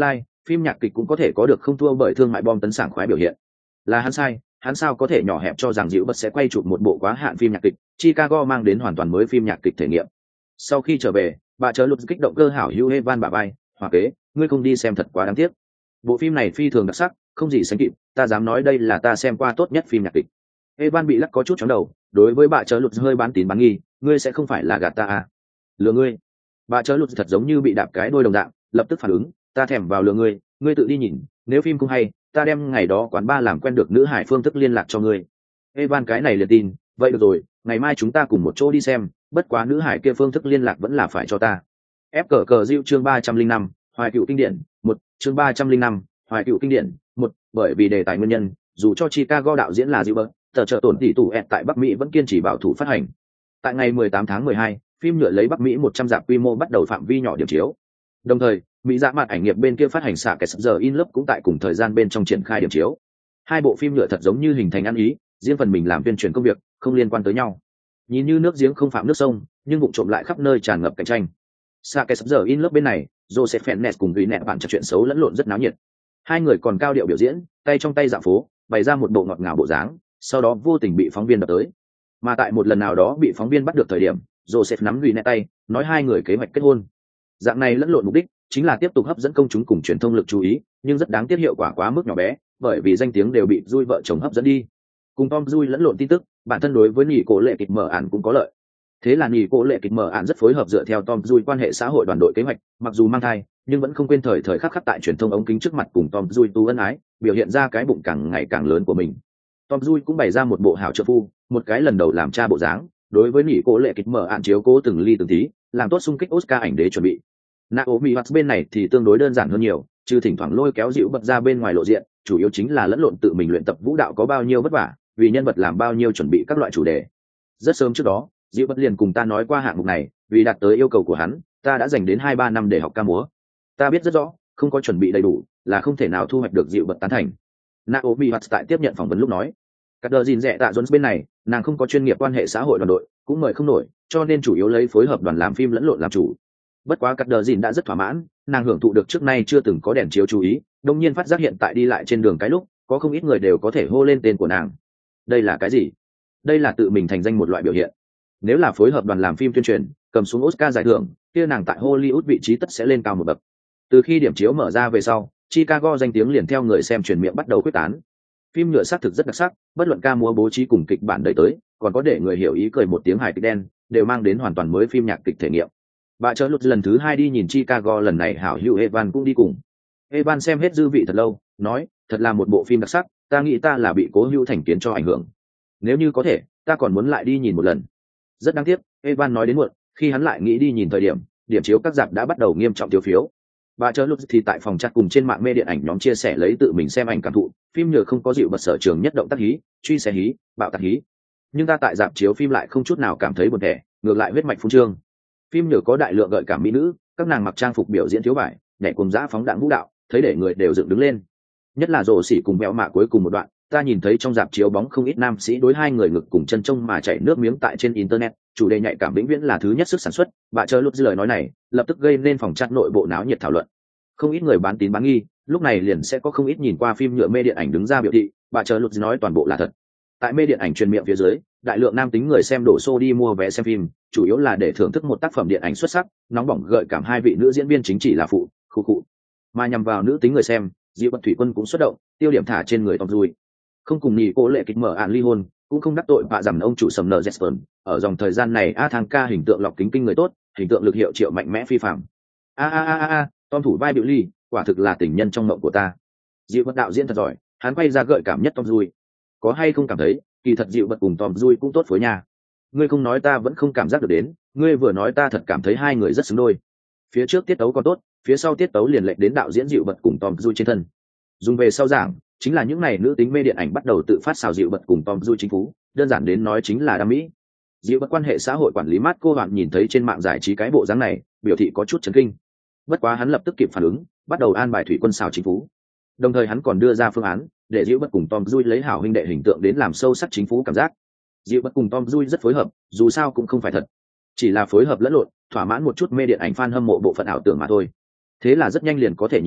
phim nhạc kịch cũng có thể có được không thua bởi thương mại bom tấn sảng khoái biểu hiện. Là hắn sai, hắn sao có thể nhỏ hẹp cho rằng dịu bật sẽ quay chụp một bộ quá hạn phim nhạc kịch. Chicago mang đến hoàn toàn mới phim nhạc kịch thể nghiệm. Sau khi trở về, bà chớ lục kích động cơ hảo hữu Evan bà bay, hòa kế, ngươi không đi xem thật quá đáng tiếc. Bộ phim này phi thường đặc sắc, không gì sánh kịp, ta dám nói đây là ta xem qua tốt nhất phim nhạc kịch. Evan bị lắc có chút chóng đầu, đối với bà chớ lục hơi bán tín bán nghi, ngươi sẽ không phải là gạt ta à? Lừa ngươi. Bà chớ lục thật giống như bị đạp cái đôi đồng dạng, lập tức phản ứng, ta thèm vào lừa ngươi, ngươi tự đi nhìn, nếu phim không hay, ta đem ngày đó quán ba làm quen được nữ hải phương thức liên lạc cho ngươi. Evan cái này liền tin, vậy được rồi, ngày mai chúng ta cùng một chỗ đi xem, bất quá nữ hải kia phương thức liên lạc vẫn là phải cho ta. Ép cờ cờ diệu chương ba trăm linh năm, hoài cựu kinh điển, một, chương ba trăm linh năm, hoài cựu kinh điển, một, bởi vì đề tài nguyên nhân, dù cho Chicago đạo diễn là Gilbert, tờ trợ tổn tỷ tủ ẹt tại Bắc Mỹ vẫn kiên trì bảo thủ phát hành. Tại ngày mười tám tháng mười hai, phim nhựa lấy Bắc Mỹ một trăm rạp quy mô bắt đầu phạm vi nhỏ điểm chiếu. Đồng thời, Mỹ dạ mặt ảnh nghiệp bên kia phát hành xạ kẻ giờ in lớp cũng tại cùng thời gian bên trong triển khai điểm chiếu. Hai bộ phim nhựa thật giống như hình thành ăn ý, riêng phần mình làm tuyên truyền công việc, không liên quan tới nhau. Nhìn như nước giếng không phạm nước sông, nhưng vụ trộm lại khắp nơi tràn ngập cạnh tranh. Xạ kẻ giờ in lớp bên này, Joseph Fiennes cùng Ghi nẹt bạn trò chuyện xấu lẫn lộn rất náo nhiệt. Hai người còn cao điệu biểu diễn, tay trong tay dạo phố, bày ra một bộ ngọt ngào bộ dáng, sau đó vô tình bị phóng viên đập tới. Mà tại một lần nào đó bị phóng viên bắt được thời điểm, Joseph nắm Ghi nẹt tay, nói hai người kế hoạch kết hôn. Dạng này lẫn lộn mục đích chính là tiếp tục hấp dẫn công chúng cùng truyền thông lực chú ý, nhưng rất đáng tiếc hiệu quả quá mức nhỏ bé, bởi vì danh tiếng đều bị Dui vợ chồng hấp dẫn đi. Cùng Tom Dui lẫn lộn tin tức, bản thân đối với nhị cổ lệ kịch mở ản cũng có lợi. Thế là nhị cổ lệ kịch mở ản rất phối hợp dựa theo Tom Dui quan hệ xã hội đoàn đội kế hoạch, mặc dù mang thai, nhưng vẫn không quên thời thời khắc khắc tại truyền thông ống kính trước mặt cùng Tom Dui tu ân ái, biểu hiện ra cái bụng càng ngày càng lớn của mình. Tom Dui cũng bày ra một bộ hảo trợ phu, một cái lần đầu làm cha bộ dáng, đối với nhị cổ lệ kịch mở ản chiếu cố từng ly từng tí, làm tốt xung kích Oscar ảnh đế chuẩn bị. Naomi Watts bên này thì tương đối đơn giản hơn nhiều, trừ thỉnh thoảng lôi kéo dịu bật ra bên ngoài lộ diện, chủ yếu chính là lẫn lộn tự mình luyện tập vũ đạo có bao nhiêu vất vả, vì nhân vật làm bao nhiêu chuẩn bị các loại chủ đề. Rất sớm trước đó, dịu bật liền cùng ta nói qua hạng mục này, vì đạt tới yêu cầu của hắn, ta đã dành đến hai ba năm để học ca múa. Ta biết rất rõ, không có chuẩn bị đầy đủ, là không thể nào thu hoạch được dịu bật tán thành. Naomi Watts tại tiếp nhận phỏng vấn lúc nói, các đờ gìn rẻ tạ Jones bên này, nàng không có chuyên nghiệp quan hệ xã hội đoàn đội, cũng mời không nổi, cho nên chủ yếu lấy phối hợp đoàn làm phim lẫn lộn làm chủ. Bất quá cắt đờ dìn đã rất thỏa mãn, nàng hưởng thụ được trước nay chưa từng có đèn chiếu chú ý, đông nhiên phát giác hiện tại đi lại trên đường cái lúc có không ít người đều có thể hô lên tên của nàng. Đây là cái gì? Đây là tự mình thành danh một loại biểu hiện. Nếu là phối hợp đoàn làm phim tuyên truyền, cầm xuống Oscar giải thưởng, kia nàng tại Hollywood vị trí tất sẽ lên cao một bậc. Từ khi điểm chiếu mở ra về sau, Chicago danh tiếng liền theo người xem truyền miệng bắt đầu quyết tán. Phim nhựa xác thực rất đặc sắc, bất luận ca múa bố trí cùng kịch bản đẩy tới, còn có để người hiểu ý cười một tiếng hài kịch đen, đều mang đến hoàn toàn mới phim nhạc kịch thể nghiệm. Bà chớ lụt lần thứ hai đi nhìn Chicago lần này hảo hữu Evan cũng đi cùng. Evan xem hết dư vị thật lâu, nói, thật là một bộ phim đặc sắc, ta nghĩ ta là bị cố hữu thành kiến cho ảnh hưởng. Nếu như có thể, ta còn muốn lại đi nhìn một lần. Rất đáng tiếc, Evan nói đến muộn, khi hắn lại nghĩ đi nhìn thời điểm, điểm chiếu các rạp đã bắt đầu nghiêm trọng thiếu phiếu. Bà chớ lụt thì tại phòng chat cùng trên mạng mê điện ảnh nhóm chia sẻ lấy tự mình xem ảnh cảm thụ, phim nhựa không có dịu bật sở trường nhất động tác hí, truy xe hí, bạo tạc hí. Nhưng ta tại rạp chiếu phim lại không chút nào cảm thấy buồn tẻ, ngược lại huyết mạch phun trương. Phim nhựa có đại lượng gợi cảm mỹ nữ, các nàng mặc trang phục biểu diễn thiếu vải, nhảy cùng dã phóng đạn vũ đạo, thấy để người đều dựng đứng lên. Nhất là rồ xỉ cùng mẹo mạ cuối cùng một đoạn, ta nhìn thấy trong rạp chiếu bóng không ít nam sĩ đối hai người ngực cùng chân trông mà chảy nước miếng tại trên internet, chủ đề nhạy cảm vĩnh viễn là thứ nhất sức sản xuất. Bà chơi lút lời nói này, lập tức gây nên phòng chat nội bộ náo nhiệt thảo luận. Không ít người bán tín bán nghi, lúc này liền sẽ có không ít nhìn qua phim nhựa mê điện ảnh đứng ra biểu thị, bà chơi lút nói toàn bộ là thật. Tại mê điện ảnh truyền miệng phía dưới, đại lượng nam tính người xem đổ xô đi mua vé xem phim, chủ yếu là để thưởng thức một tác phẩm điện ảnh xuất sắc, nóng bỏng gợi cảm hai vị nữ diễn viên chính chỉ là phụ, khu cụ. Mà nhằm vào nữ tính người xem, Diệu Bật Thủy Quân cũng xuất động, tiêu điểm thả trên người Tom Dui. Không cùng nhị cố lệ kịch mở án ly hôn, cũng không đắc tội bạ dầm ông chủ sầm nờ Jesper. Ở dòng thời gian này, A Thang ca hình tượng lọc kính kinh người tốt, hình tượng lực hiệu triệu mạnh mẽ phi phàm. A a a a, Tom thủ vai biểu ly, quả thực là tình nhân trong mộng của ta. Diệu Bật đạo diễn thật giỏi, hắn quay ra gợi cảm nhất Tom Dui. Có hay không cảm thấy, kỳ thật Diệu Bật cùng Tom Dui cũng tốt phối nha. Ngươi không nói ta vẫn không cảm giác được đến, ngươi vừa nói ta thật cảm thấy hai người rất xứng đôi. Phía trước tiết tấu còn tốt, phía sau tiết tấu liền lệch đến đạo diễn Diệu Bật cùng Tom Dui trên thân. Dùng về sau giảng, chính là những này nữ tính mê điện ảnh bắt đầu tự phát xào Diệu Bật cùng Tom Dui chính phú, đơn giản đến nói chính là đam mỹ. Diệu Bật quan hệ xã hội quản lý mát cô bạn nhìn thấy trên mạng giải trí cái bộ dáng này, biểu thị có chút chấn kinh. Bất quá hắn lập tức kịp phản ứng, bắt đầu an bài thủy quân xào chính phú. Đồng thời hắn còn đưa ra phương án, để Diệu Bật cùng Tom Dui lấy hảo huynh đệ hình tượng đến làm sâu sắc chính phú cảm giác. Diệu Bật cùng Tom Dui rất phối hợp, dù sao cũng không phải thật, chỉ là phối hợp lẫn lộn, thỏa mãn một chút mê điện ảnh fan hâm mộ bộ phận ảo tưởng mà thôi. Thế là rất nhanh liền có thể nhìn thấy,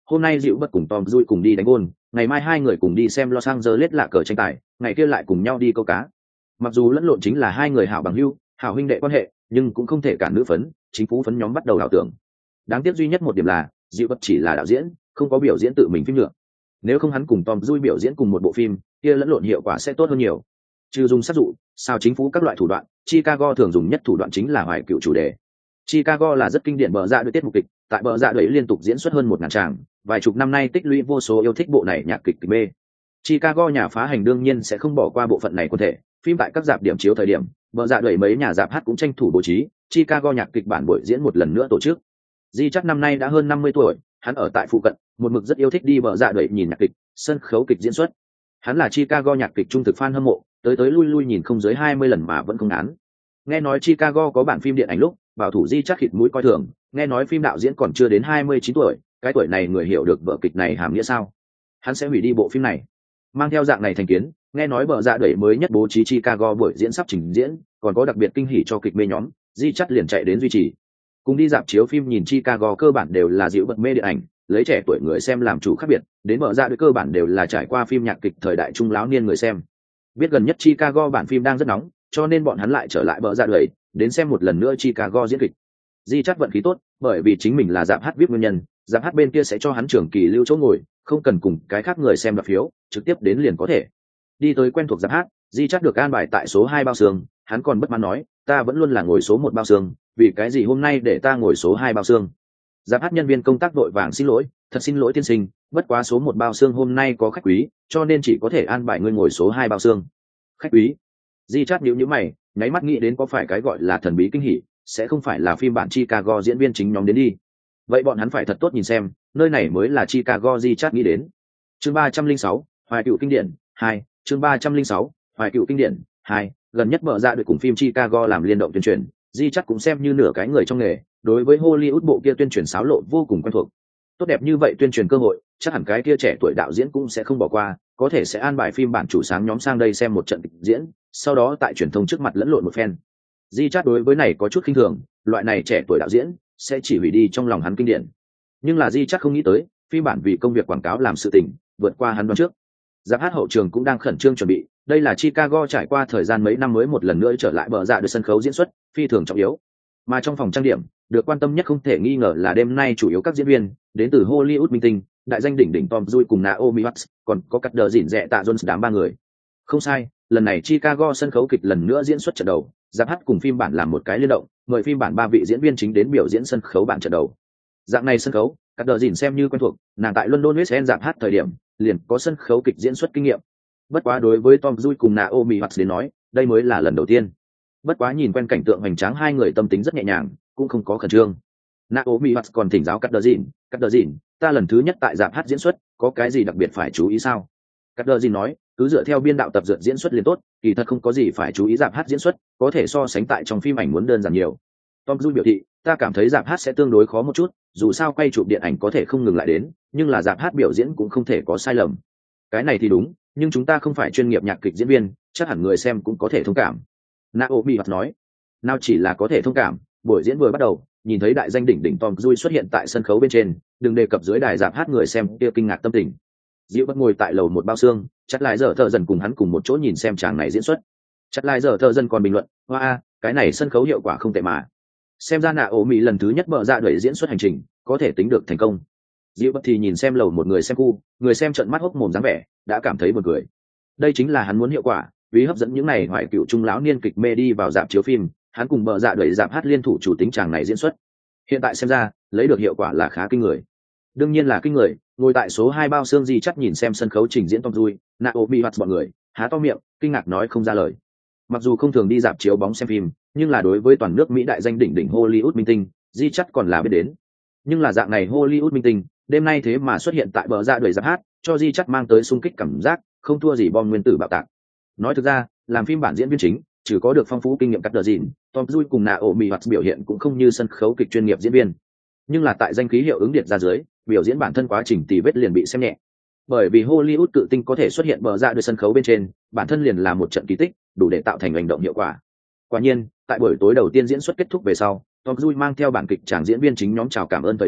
hôm nay dịu bất cùng Tom Dui cùng đi đánh gôn, ngày mai hai người cùng đi xem Los Angeles lạ cờ tranh tài, ngày kia lại cùng nhau đi câu cá. Mặc dù lẫn lộn chính là hai người hảo bằng hữu, hảo huynh đệ quan hệ, nhưng cũng không thể cản nữ phấn, chính phủ phấn nhóm bắt đầu đảo tưởng. Đáng tiếc duy nhất một điểm là, dịu bất chỉ là đạo diễn, không có biểu diễn tự mình phim nữa. Nếu không hắn cùng Tom Dui biểu diễn cùng một bộ phim, kia lẫn lộn hiệu quả sẽ tốt hơn nhiều. Trừ dùng sát dụ, sao chính phủ các loại thủ đoạn, Chicago thường dùng nhất thủ đoạn chính là hoài cựu chủ đề. Chicago là rất kinh điển bờ dạ đuổi tiết mục kịch, tại bờ dạ đuổi liên tục diễn xuất hơn một ngàn tràng, vài chục năm nay tích lũy vô số yêu thích bộ này nhạc kịch kịch mê. Chicago nhà phá hành đương nhiên sẽ không bỏ qua bộ phận này quân thể, phim tại các rạp điểm chiếu thời điểm, bờ dạ đuổi mấy nhà rạp hát cũng tranh thủ bố trí, Chicago nhạc kịch bản buổi diễn một lần nữa tổ chức. Di chắc năm nay đã hơn năm mươi tuổi, hắn ở tại phụ cận, một mực rất yêu thích đi bờ dạ đuổi nhìn nhạc kịch, sân khấu kịch diễn xuất. Hắn là Chicago nhạc kịch trung thực fan hâm mộ, tới tới lui lui nhìn không dưới hai mươi lần mà vẫn không án. Nghe nói Chicago có bản phim điện ảnh lúc, bảo thủ Di chắc khịt mũi coi thường, nghe nói phim đạo diễn còn chưa đến hai mươi chín tuổi, cái tuổi này người hiểu được vở kịch này hàm nghĩa sao? Hắn sẽ hủy đi bộ phim này. Mang theo dạng này thành kiến, nghe nói bờ dạ đuổi mới nhất bố trí Chicago buổi diễn sắp trình diễn, còn có đặc biệt kinh hỉ cho kịch mê nhóm, Di chắc liền chạy đến duy trì. Cùng đi dạp chiếu phim nhìn Chicago cơ bản đều là dịu bật mê điện ảnh, lấy trẻ tuổi người xem làm chủ khác biệt, đến bờ dạ đuổi cơ bản đều là trải qua phim nhạc kịch thời đại trung lão niên người xem. Biết gần nhất Chicago bản phim đang rất nóng, cho nên bọn hắn lại trở lại bờ dạ đuổi, đến xem một lần nữa Chicago diễn kịch. Di chắc vận khí tốt, bởi vì chính mình là dạp hát vê i pê nguyên nhân, dạp hát bên kia sẽ cho hắn trường kỳ lưu chỗ ngồi, không cần cùng cái khác người xem đặt phiếu, trực tiếp đến liền có thể. Đi tới quen thuộc dạp hát, Di chắc được an bài tại số hai bao xương, hắn còn bất mãn nói, ta vẫn luôn là ngồi số một bao xương, vì cái gì hôm nay để ta ngồi số hai bao xương? Dạp hát nhân viên công tác đội vàng xin lỗi, thật xin lỗi tiên sinh, bất quá số một bao xương hôm nay có khách quý, cho nên chỉ có thể an bài ngươi ngồi số hai bao xương. Khách quý? Di chắc nhíu nhíu mày, nháy mắt nghĩ đến có phải cái gọi là thần bí kinh hỉ, sẽ không phải là phim bản Chicago diễn viên chính nhóm đến đi. Vậy bọn hắn phải thật tốt nhìn xem, nơi này mới là Chicago. Di chắc nghĩ đến. Chương ba trăm linh sáu, Hoài cựu kinh điển hai, chương ba trăm linh sáu, Hoài cựu kinh điển hai, gần nhất mở ra được cùng phim Chicago làm liên động tuyên truyền, Di chắc cũng xem như nửa cái người trong nghề, đối với Hollywood bộ kia tuyên truyền xáo lộ vô cùng quen thuộc. Tốt đẹp như vậy tuyên truyền cơ hội, chắc hẳn cái kia trẻ tuổi đạo diễn cũng sẽ không bỏ qua, có thể sẽ an bài phim bản chủ sáng nhóm sang đây xem một trận kịch diễn, sau đó tại truyền thông trước mặt lẫn lộn một phen. Di chát đối với này có chút khinh thường, loại này trẻ tuổi đạo diễn sẽ chỉ hủy đi trong lòng hắn kinh điển. Nhưng là Di chát không nghĩ tới, phim bản vì công việc quảng cáo làm sự tình vượt qua hắn đoán trước. Giáp hát hậu trường cũng đang khẩn trương chuẩn bị, đây là Chicago trải qua thời gian mấy năm mới một lần nữa trở lại bờ dạ được sân khấu diễn xuất, phi thường trọng yếu. Mà trong phòng trang điểm, được quan tâm nhất không thể nghi ngờ là đêm nay chủ yếu các diễn viên đến từ Hollywood minh tinh, đại danh đỉnh đỉnh Tom Cruise cùng Naomi Watts, còn có cắt đờ dỉn rẻ tạ Jones đám ba người. Không sai, lần này Chicago sân khấu kịch lần nữa diễn xuất trận đầu, giáp hát cùng phim bản làm một cái liên động, mời phim bản ba vị diễn viên chính đến biểu diễn sân khấu bản trận đầu. Dạng này sân khấu, cắt đờ dỉn xem như quen thuộc, nàng tại London West End giáp hát thời điểm, liền có sân khấu kịch diễn xuất kinh nghiệm. Bất quá đối với Tom Cruise cùng Naomi Watts đến nói, đây mới là lần đầu tiên. Bất quá nhìn quen cảnh tượng hoành tráng hai người tâm tính rất nhẹ nhàng, cũng không có khẩn trương. Naomi Watts còn thỉnh giáo cắt đờ dỉn, cắt đờ dỉn, ta lần thứ nhất tại giáp hát diễn xuất, có cái gì đặc biệt phải chú ý sao? Cắt đờ dỉn nói, cứ dựa theo biên đạo tập dượt diễn xuất liền tốt, kỳ thật không có gì phải chú ý giáp hát diễn xuất, có thể so sánh tại trong phim ảnh muốn đơn giản nhiều. Tom Cruise biểu thị, ta cảm thấy giáp hát sẽ tương đối khó một chút, dù sao quay chụp điện ảnh có thể không ngừng lại đến, nhưng là giáp hát biểu diễn cũng không thể có sai lầm. Cái này thì đúng, nhưng chúng ta không phải chuyên nghiệp nhạc kịch diễn viên, chắc hẳn người xem cũng có thể thông cảm. Naomi Watts nói, nào chỉ là có thể thông cảm, buổi diễn vừa bắt đầu, nhìn thấy đại danh đỉnh đỉnh Tom Cruise xuất hiện tại sân khấu bên trên, đừng đề cập dưới đài giáp hát người xem kia kinh ngạc tâm tình. Diệu bất ngồi tại lầu một bao xương, chặt lại giờ thợ dần cùng hắn cùng một chỗ nhìn xem chàng này diễn xuất. Chặt lại giờ thợ dần còn bình luận, hoa a, cái này sân khấu hiệu quả không tệ mà. Xem ra Naomi lần thứ nhất mở ra đuổi diễn xuất hành trình, có thể tính được thành công. Diệu bất thì nhìn xem lầu một người xem khu, người xem trợn mắt hốc mồm dáng vẻ, đã cảm thấy buồn cười. Đây chính là hắn muốn hiệu quả, vì hấp dẫn những này hoài cựu trung lão niên kịch mê đi vào dạp chiếu phim, hắn cùng bờ dạ đuổi dạp hát liên thủ chủ tính chàng này diễn xuất. Hiện tại xem ra, lấy được hiệu quả là khá kinh người. Đương nhiên là kinh người, ngồi tại số hai bao xương Di chắc nhìn xem sân khấu trình diễn Tom Cruise, Naomi Watts bọn người, há to miệng, kinh ngạc nói không ra lời. Mặc dù không thường đi dạp chiếu bóng xem phim, nhưng là đối với toàn nước Mỹ đại danh đỉnh đỉnh Hollywood minh tinh, Di chắc còn là biết đến. Nhưng là dạng này Hollywood minh tinh, đêm nay thế mà xuất hiện tại bờ dạ đuổi dạp hát, cho Di chắc mang tới xung kích cảm giác, không thua gì bom nguyên tử bạo tạc. Nói thực ra, làm phim bản diễn viên chính, trừ có được phong phú kinh nghiệm cắt đờ dìn, Tom Cruise cùng Naomi Watts biểu hiện cũng không như sân khấu kịch chuyên nghiệp diễn viên. Nhưng là tại danh khí hiệu ứng điện ra dưới, biểu diễn bản thân quá trình tì vết liền bị xem nhẹ. Bởi vì Hollywood cự tinh có thể xuất hiện bờ ra đôi sân khấu bên trên, bản thân liền là một trận kỳ tích, đủ để tạo thành hành động hiệu quả. Quả nhiên, tại buổi tối đầu tiên diễn xuất kết thúc về sau, Tom Cruise mang theo bản kịch chàng diễn viên chính nhóm chào cảm ơn thời điểm,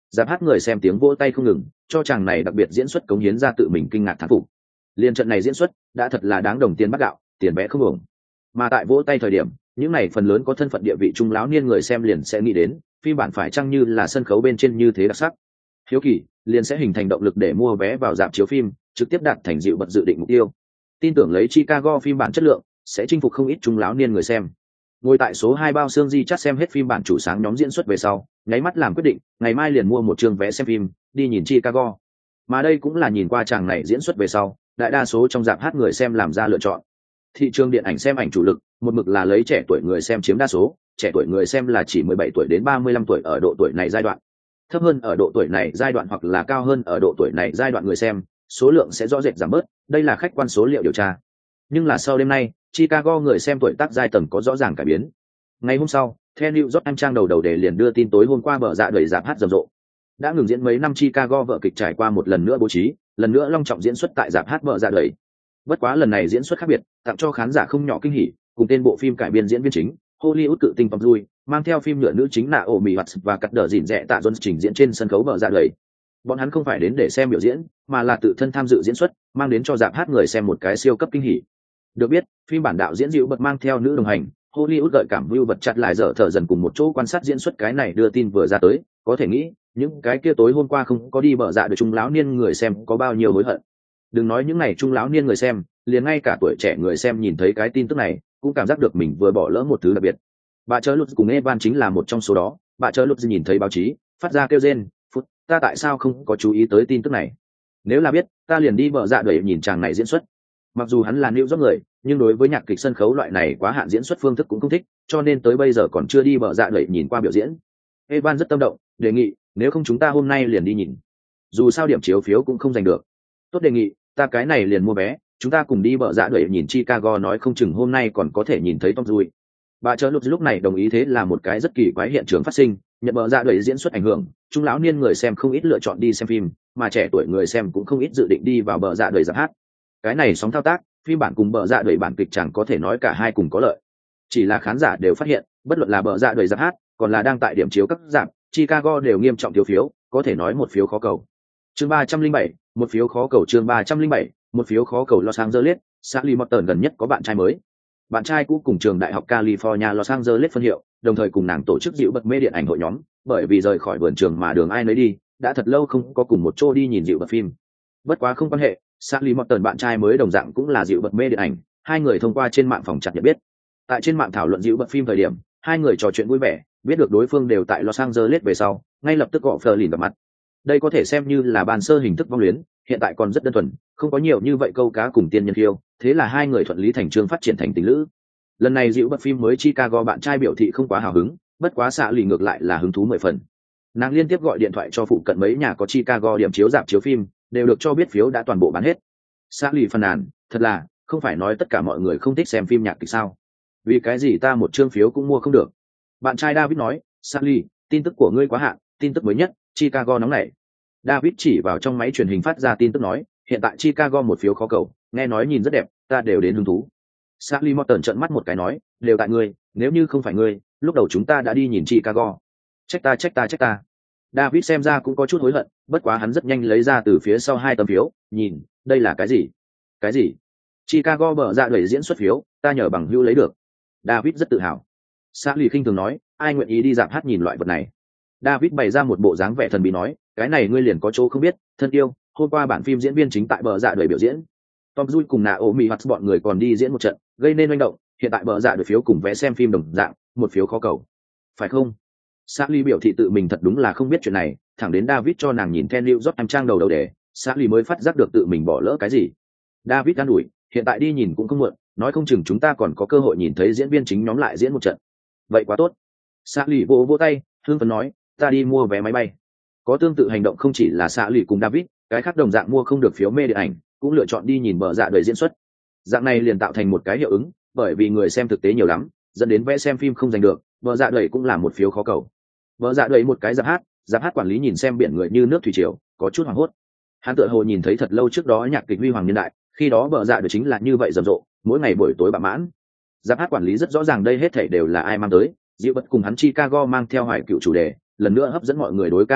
Giáp hát người xem tiếng vỗ tay không ngừng, cho chàng này đặc biệt diễn xuất cống hiến ra tự mình kinh ngạc thán phục. Liên trận này diễn xuất đã thật là đáng đồng tiền bắt gạo, tiền vé không hưởng. Mà tại vỗ tay thời điểm, những này phần lớn có thân phận địa vị trung lão niên người xem liền sẽ nghĩ đến, phim bản phải chăng như là sân khấu bên trên như thế đặc sắc. Hiếu kỳ, liền sẽ hình thành động lực để mua vé vào rạp chiếu phim, trực tiếp đạt thành dịu bật dự định mục tiêu. Tin tưởng lấy Chicago phim bản chất lượng, sẽ chinh phục không ít trung lão niên người xem. Ngồi tại số hai bao xương di chắt xem hết phim bản chủ sáng nhóm diễn xuất về sau, nháy mắt làm quyết định, ngày mai liền mua một chương vé xem phim, đi nhìn Chicago. Mà đây cũng là nhìn qua chàng này diễn xuất về sau, đại đa số trong rạp hát người xem làm ra lựa chọn. Thị trường điện ảnh xem ảnh chủ lực, một mực là lấy trẻ tuổi người xem chiếm đa số, trẻ tuổi người xem là chỉ mười bảy tuổi đến ba mươi lăm tuổi ở độ tuổi này giai đoạn. Thấp hơn ở độ tuổi này giai đoạn hoặc là cao hơn ở độ tuổi này giai đoạn người xem, số lượng sẽ rõ rệt giảm bớt, đây là khách quan số liệu điều tra. Nhưng là sau đêm nay, Chicago người xem tuổi tác giai tầng có rõ ràng cải biến. Ngày hôm sau, theo New York Times trang đầu đầu đề liền đưa tin tối hôm qua bờ dạ đẩy rạp hát rầm rộ. Đã ngừng diễn mấy năm Chicago vở kịch trải qua một lần nữa bố trí, lần nữa long trọng diễn xuất tại rạp hát bờ dạ đẩy. Bất quá lần này diễn xuất khác biệt, tặng cho khán giả không nhỏ kinh hỉ, cùng tên bộ phim cải biên diễn viên chính, Hollywood cự tinh Tom Cruise, mang theo phim nhựa nữ chính Naomi Watts và cắt đờ dỉn rẻ tạ Jones trình diễn trên sân khấu bờ dạ đẩy. Bọn hắn không phải đến để xem biểu diễn, mà là tự thân tham dự diễn xuất, mang đến cho rạp hát người xem một cái siêu cấp kinh hỉ. Được biết, phim bản đạo diễn dịu bật mang theo nữ đồng hành, Hollywood gợi cảm view vật chặt lại dở thở dần cùng một chỗ quan sát diễn xuất cái này đưa tin vừa ra tới, có thể nghĩ, những cái kia tối hôm qua không có đi bờ dạ được trung lão niên người xem có bao nhiêu hối hận. Đừng nói những này trung lão niên người xem, liền ngay cả tuổi trẻ người xem nhìn thấy cái tin tức này, cũng cảm giác được mình vừa bỏ lỡ một thứ đặc biệt. Bà chớ lụt cùng Evan chính là một trong số đó, bà chớ lụt nhìn thấy báo chí, phát ra kêu rên, phút, ta tại sao không có chú ý tới tin tức này? Nếu là biết, ta liền đi bờ dạ đẩy nhìn chàng này diễn xuất. Mặc dù hắn là New York người, nhưng đối với nhạc kịch sân khấu loại này quá hạn diễn xuất phương thức cũng không thích, cho nên tới bây giờ còn chưa đi bờ dạ đẩy nhìn qua biểu diễn. Evan rất tâm động, đề nghị, nếu không chúng ta hôm nay liền đi nhìn. Dù sao điểm chiếu phiếu cũng không giành được. Tốt đề nghị, ta cái này liền mua vé, chúng ta cùng đi bờ dạ đẩy nhìn Chicago nói không chừng hôm nay còn có thể nhìn thấy Tom Cruise. Bà chớ lụt lúc này đồng ý thế là một cái rất kỳ quái hiện trường phát sinh, nhận bờ dạ đẩy diễn xuất ảnh hưởng, trung lão niên người xem không ít lựa chọn đi xem phim, mà trẻ tuổi người xem cũng không ít dự định đi vào bờ dạ đẩy rạp hát. Cái này sóng thao tác, phim bản cùng bờ dạ đẩy bản kịch chẳng có thể nói cả hai cùng có lợi. Chỉ là khán giả đều phát hiện, bất luận là bờ dạ đẩy rạp hát, còn là đang tại điểm chiếu các rạp, Chicago đều nghiêm trọng thiếu phiếu, có thể nói một phiếu khó cầu. Chương ba trăm linh bảy, một phiếu khó cầu chương ba trăm linh bảy, một phiếu khó cầu Los Angeles, Sally Morton gần nhất có bạn trai mới. Bạn trai cũ cùng trường đại học California Los Angeles phân hiệu, đồng thời cùng nàng tổ chức dịu bật mê điện ảnh hội nhóm, bởi vì rời khỏi vườn trường mà đường ai nấy đi, đã thật lâu không có cùng một chỗ đi nhìn dịu bật phim. Bất quá không quan hệ, Sally Morton bạn trai mới đồng dạng cũng là dịu bật mê điện ảnh, hai người thông qua trên mạng phòng chặt nhận biết. Tại trên mạng thảo luận dịu bật phim thời điểm, hai người trò chuyện vui vẻ, biết được đối phương đều tại Los Angeles về sau, ngay lập tức gọi Fleur gặp mặt. Đây có thể xem như là ban sơ hình thức vong luyến, hiện tại còn rất đơn thuần, không có nhiều như vậy câu cá cùng tiên nhân khiêu, thế là hai người thuận lý thành chương phát triển thành tình lữ. Lần này dịu bật phim mới Chicago bạn trai biểu thị không quá hào hứng, bất quá xạ lì ngược lại là hứng thú mười phần. Nàng liên tiếp gọi điện thoại cho phụ cận mấy nhà có Chicago điểm chiếu rạp chiếu phim, đều được cho biết phiếu đã toàn bộ bán hết. Xạ lì phàn nàn, thật là, không phải nói tất cả mọi người không thích xem phim nhạc kịch sao? Vì cái gì ta một chương phiếu cũng mua không được? Bạn trai David nói, Sally, tin tức của ngươi quá hạn, tin tức mới nhất, Chicago nóng nảy. David chỉ vào trong máy truyền hình phát ra tin tức nói, hiện tại Chicago một phiếu khó cầu, nghe nói nhìn rất đẹp, ta đều đến hứng thú. Sally Morton trợn mắt một cái nói, đều tại ngươi, nếu như không phải ngươi, lúc đầu chúng ta đã đi nhìn Chicago. Trách ta trách ta trách ta. David xem ra cũng có chút hối hận, bất quá hắn rất nhanh lấy ra từ phía sau hai tấm phiếu, nhìn, đây là cái gì? Cái gì? Chicago bở dạ đẩy diễn xuất phiếu, ta nhờ bằng hữu lấy được. David rất tự hào. Sally khinh thường nói, ai nguyện ý đi dạp hát nhìn loại vật này? David bày ra một bộ dáng vẻ thần bí nói, cái này ngươi liền có chỗ không biết, thân yêu, hôm qua bản phim diễn viên chính tại bờ dạ đẩy biểu diễn. Tom Cruise cùng Naomi Watts bọn người còn đi diễn một trận, gây nên manh động, hiện tại bờ dạ đẩy phiếu cùng vé xem phim đồng dạng, một phiếu khó cầu. Phải không? Sally biểu thị tự mình thật đúng là không biết chuyện này, thẳng đến David cho nàng nhìn theo New York Times trang đầu đầu đề, Sally mới phát giác được tự mình bỏ lỡ cái gì. David an ủi, hiện tại đi nhìn cũng không muộn, nói không chừng chúng ta còn có cơ hội nhìn thấy diễn viên chính nhóm lại diễn một trận. Vậy quá tốt. Sally vỗ vỗ tay, hưng phấn nói, ta đi mua vé máy bay. Có tương tự hành động không chỉ là Sally cùng David, cái khác đồng dạng mua không được phiếu mê điện ảnh, cũng lựa chọn đi nhìn bờ dạ đẩy diễn xuất. Dạng này liền tạo thành một cái hiệu ứng, bởi vì người xem thực tế nhiều lắm, dẫn đến vé xem phim không giành được, bờ dạ đẩy cũng là một phiếu khó cầu. Bờ dạ đẩy một cái giáp hát, giáp hát quản lý nhìn xem biển người như nước thủy triều, có chút hoảng hốt. Hắn tựa hồ nhìn thấy thật lâu trước đó nhạc kịch huy hoàng niên đại, khi đó bờ dạ đẩy chính là như vậy rầm rộ, mỗi ngày buổi tối bạ mãn. Giáp hát quản lý rất rõ ràng đây hết thảy đều là ai mang tới, Diệu Bất cùng hắn Chicago mang theo hoài cựu chủ đề, lần nữa hấp dẫn mọi người đối ca vũ kịch,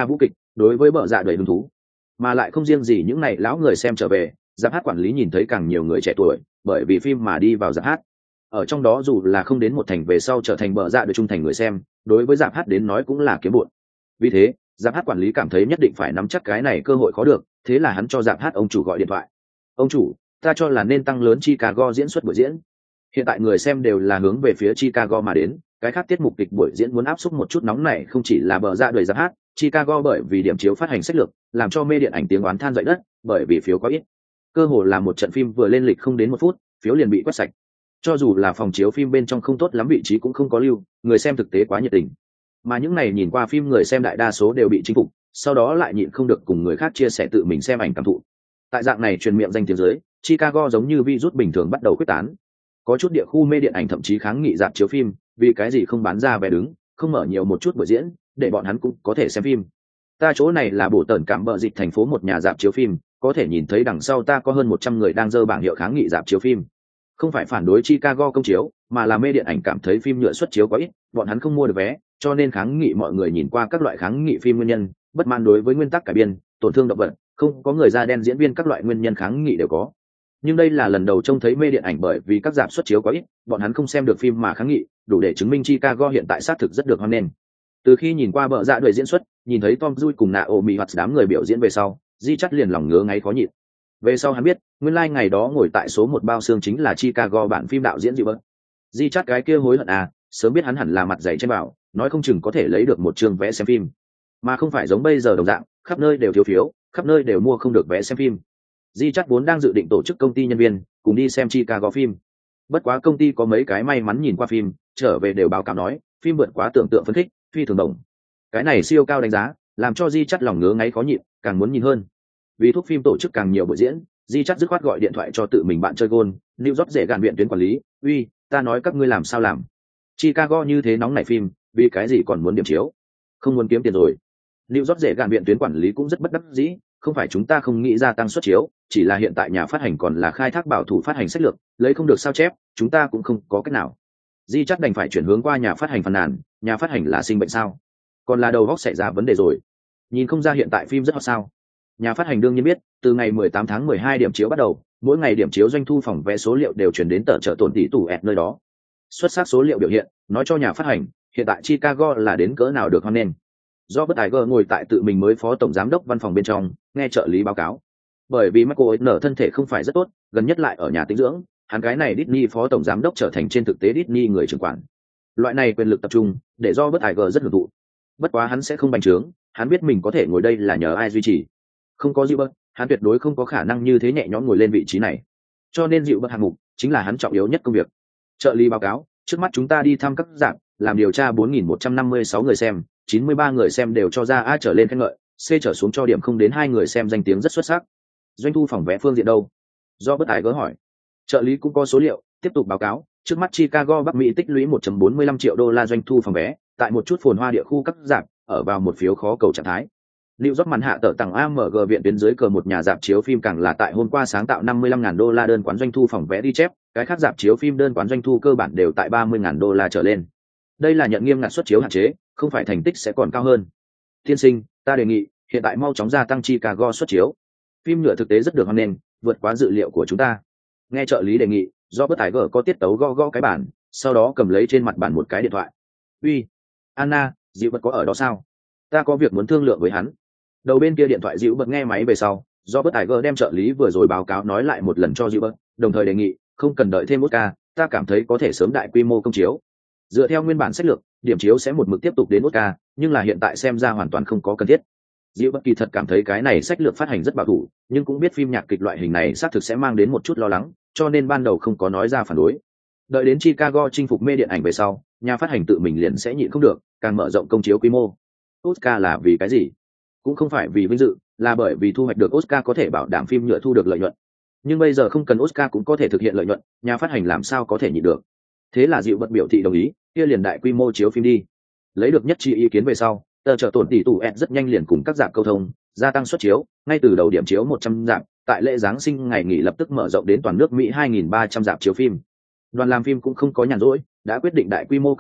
đối với bờ dạ đầy hứng thú. Mà lại không riêng gì những này lão người xem trở về, giáp hát quản lý nhìn thấy càng nhiều người trẻ tuổi bởi vì phim mà đi vào giáp hát. Ở trong đó dù là không đến một thành về sau trở thành bờ dạ đời trung thành người xem, đối với giáp hát đến nói cũng là kiếm bụn. Vì thế giáp hát quản lý cảm thấy nhất định phải nắm chắc cái này cơ hội khó được, thế là hắn cho giáp hát ông chủ gọi điện thoại. Ông chủ, ta cho là nên tăng lớn Chicago diễn xuất buổi diễn. Hiện tại người xem đều là hướng về phía Chicago mà đến, cái khác tiết mục kịch buổi diễn muốn áp xúc một chút nóng này không chỉ là bờ dạ đời giáp hát, Chicago bởi vì điểm chiếu phát hành sách lược, làm cho mê điện ảnh tiếng oán than dậy đất, bởi vì phiếu quá ít. Cơ hồ là một trận phim vừa lên lịch không đến một phút, phiếu liền bị quét sạch. Cho dù là phòng chiếu phim bên trong không tốt lắm vị trí cũng không có lưu, người xem thực tế quá nhiệt tình. Mà những này nhìn qua phim người xem đại đa số đều bị chinh phục, sau đó lại nhịn không được cùng người khác chia sẻ tự mình xem ảnh cảm thụ. Tại dạng này truyền miệng danh tiếng dưới, Chicago giống như virus bình thường bắt đầu quyết tán. Có chút địa khu mê điện ảnh thậm chí kháng nghị rạp chiếu phim, vì cái gì không bán ra vé đứng, không mở nhiều một chút buổi diễn, để bọn hắn cũng có thể xem phim. Ta chỗ này là bổ tẩn cảm bờ dịch thành phố một nhà rạp chiếu phim, có thể nhìn thấy đằng sau ta có hơn một trăm người đang giơ bảng hiệu kháng nghị rạp chiếu phim. Không phải phản đối Chicago công chiếu, mà là mê điện ảnh cảm thấy phim nhựa xuất chiếu quá ít, bọn hắn không mua được vé, cho nên kháng nghị mọi người nhìn qua các loại kháng nghị phim nguyên nhân, bất mãn đối với nguyên tắc cải biên, tổn thương động vật, không có người da đen diễn viên các loại nguyên nhân kháng nghị đều có. Nhưng đây là lần đầu trông thấy mê điện ảnh bởi vì các rạp xuất chiếu quá ít, bọn hắn không xem được phim mà kháng nghị, đủ để chứng minh Chicago hiện tại xác thực rất được hoan nghênh. Từ khi nhìn qua bờ dạ đời diễn xuất, nhìn thấy Tom Cruise cùng Naomi Watts đám người biểu diễn về sau, Di Chắt liền lòng ngứa ngáy khó nhịn. Về sau hắn biết, nguyên lai like ngày đó ngồi tại số một bao xương chính là Chicago bản phim đạo diễn Dịu Bớt. Di Chắt cái kia hối hận à, sớm biết hắn hẳn là mặt dày trên bảo, nói không chừng có thể lấy được một chương vé xem phim, mà không phải giống bây giờ đồng dạng, khắp nơi đều thiếu phiếu, khắp nơi đều mua không được vé xem phim. Di Chắt vốn đang dự định tổ chức công ty nhân viên cùng đi xem Chicago phim, bất quá công ty có mấy cái may mắn nhìn qua phim, trở về đều báo cáo nói, phim vượt quá tưởng tượng phấn khích, phi thường đồng. Cái này siêu cao đánh giá, làm cho Di Chắt lòng ngứa ngáy khó nhịn, càng muốn nhìn hơn. Vì thúc phim tổ chức càng nhiều buổi diễn, Di Chắt dứt khoát gọi điện thoại cho tự mình bạn chơi gôn, New York dễ gạn viện tuyến quản lý, uy, ta nói các ngươi làm sao làm? Chicago như thế nóng nảy phim, vì cái gì còn muốn điểm chiếu? Không muốn kiếm tiền rồi. New York dễ gạn viện tuyến quản lý cũng rất bất đắc dĩ, không phải chúng ta không nghĩ ra tăng suất chiếu, chỉ là hiện tại nhà phát hành còn là khai thác bảo thủ phát hành sách lược, lấy không được sao chép, chúng ta cũng không có cách nào. Di Chắt đành phải chuyển hướng qua nhà phát hành phàn nàn, nhà phát hành là sinh bệnh sao? Còn là đầu góc xảy ra vấn đề rồi. Nhìn không ra hiện tại phim rất hot sao? Nhà phát hành đương nhiên biết, từ ngày mười tám tháng mười hai điểm chiếu bắt đầu, mỗi ngày điểm chiếu doanh thu phòng vé số liệu đều chuyển đến tờ trợ tổn tỷ tủ ẹt nơi đó. Xuất sắc số liệu biểu hiện, nói cho nhà phát hành, hiện tại Chicago là đến cỡ nào được hoan nghênh. Do bất tài gờ ngồi tại tự mình mới phó tổng giám đốc văn phòng bên trong, nghe trợ lý báo cáo. Bởi vì Michael nở thân thể không phải rất tốt, gần nhất lại ở nhà tĩnh dưỡng, hắn cái này Disney phó tổng giám đốc trở thành trên thực tế Disney người trưởng quản. Loại này quyền lực tập trung, để do bất tài gờ rất hưởng thụ. Bất quá hắn sẽ không bành trướng, hắn biết mình có thể ngồi đây là nhờ ai duy trì. Không có Dịu Bớt, hắn tuyệt đối không có khả năng như thế nhẹ nhõm ngồi lên vị trí này. Cho nên Dịu Bớt hạng mục chính là hắn trọng yếu nhất công việc. Trợ lý báo cáo, trước mắt chúng ta đi thăm các dạng, làm điều tra bốn nghìn một trăm năm mươi sáu người xem, chín mươi ba người xem đều cho ra A trở lên khen ngợi, C trở xuống cho điểm không đến hai người xem danh tiếng rất xuất sắc. Doanh thu phòng vé phương diện đâu? Do bất tài gỡ hỏi. Trợ lý cũng có số liệu, tiếp tục báo cáo, trước mắt Chicago Bắc Mỹ tích lũy một phẩy bốn mươi lăm triệu đô la doanh thu phòng vé, tại một chút phồn hoa địa khu các dạng, ở vào một phiếu khó cầu trạng thái. New York màn hạ tờ tặng a em giê viện tuyến dưới cờ một nhà rạp chiếu phim càng là tại hôm qua sáng tạo năm mươi lăm nghìn đô la đơn quán doanh thu phòng vé đi chép, cái khác rạp chiếu phim đơn quán doanh thu cơ bản đều tại ba mươi nghìn đô la trở lên. Đây là nhận nghiêm ngặt suất chiếu hạn chế, không phải thành tích sẽ còn cao hơn. Tiên sinh, ta đề nghị hiện tại mau chóng gia tăng Chicago suất chiếu. Phim nhựa thực tế rất được hoan nghênh, vượt quá dự liệu của chúng ta. Nghe trợ lý đề nghị, do bất tài gở có tiết tấu gõ gõ cái bản, sau đó cầm lấy trên mặt bàn một cái điện thoại. Uy, Anna, Dịu Bật có ở đó sao? Ta có việc muốn thương lượng với hắn. Đầu bên kia điện thoại Dịu Bật nghe máy về sau, do bất tài gở đem trợ lý vừa rồi báo cáo nói lại một lần cho Dịu Bật, đồng thời đề nghị không cần đợi thêm một ca, ta cảm thấy có thể sớm đại quy mô công chiếu. Dựa theo nguyên bản sách lược, điểm chiếu sẽ một mực tiếp tục đến Oscar, nhưng là hiện tại xem ra hoàn toàn không có cần thiết. Dịu Bất kỳ thật cảm thấy cái này sách lược phát hành rất bảo thủ, nhưng cũng biết phim nhạc kịch loại hình này xác thực sẽ mang đến một chút lo lắng, cho nên ban đầu không có nói ra phản đối. Đợi đến Chicago chinh phục mê điện ảnh về sau, nhà phát hành tự mình liền sẽ nhịn không được, càng mở rộng công chiếu quy mô. Oscar là vì cái gì? Cũng không phải vì vinh dự, là bởi vì thu hoạch được Oscar có thể bảo đảm phim nhựa thu được lợi nhuận. Nhưng bây giờ không cần Oscar cũng có thể thực hiện lợi nhuận, nhà phát hành làm sao có thể nhịn được? Thế là Dịu Bất biểu thị đồng ý, kia liền đại quy mô chiếu phim đi. Lấy được nhất trí ý kiến về sau, tờ trợ tổn tỷ tủ ẹt rất nhanh liền cùng các rạp câu thông, gia tăng suất chiếu, ngay từ đầu điểm chiếu một trăm rạp, tại lễ giáng sinh ngày nghỉ lập tức mở rộng đến toàn nước Mỹ hai nghìn ba trăm rạp chiếu phim. Đoàn làm phim cũng không có nhàn rỗi, đã quyết định đại quy mô công chiếu,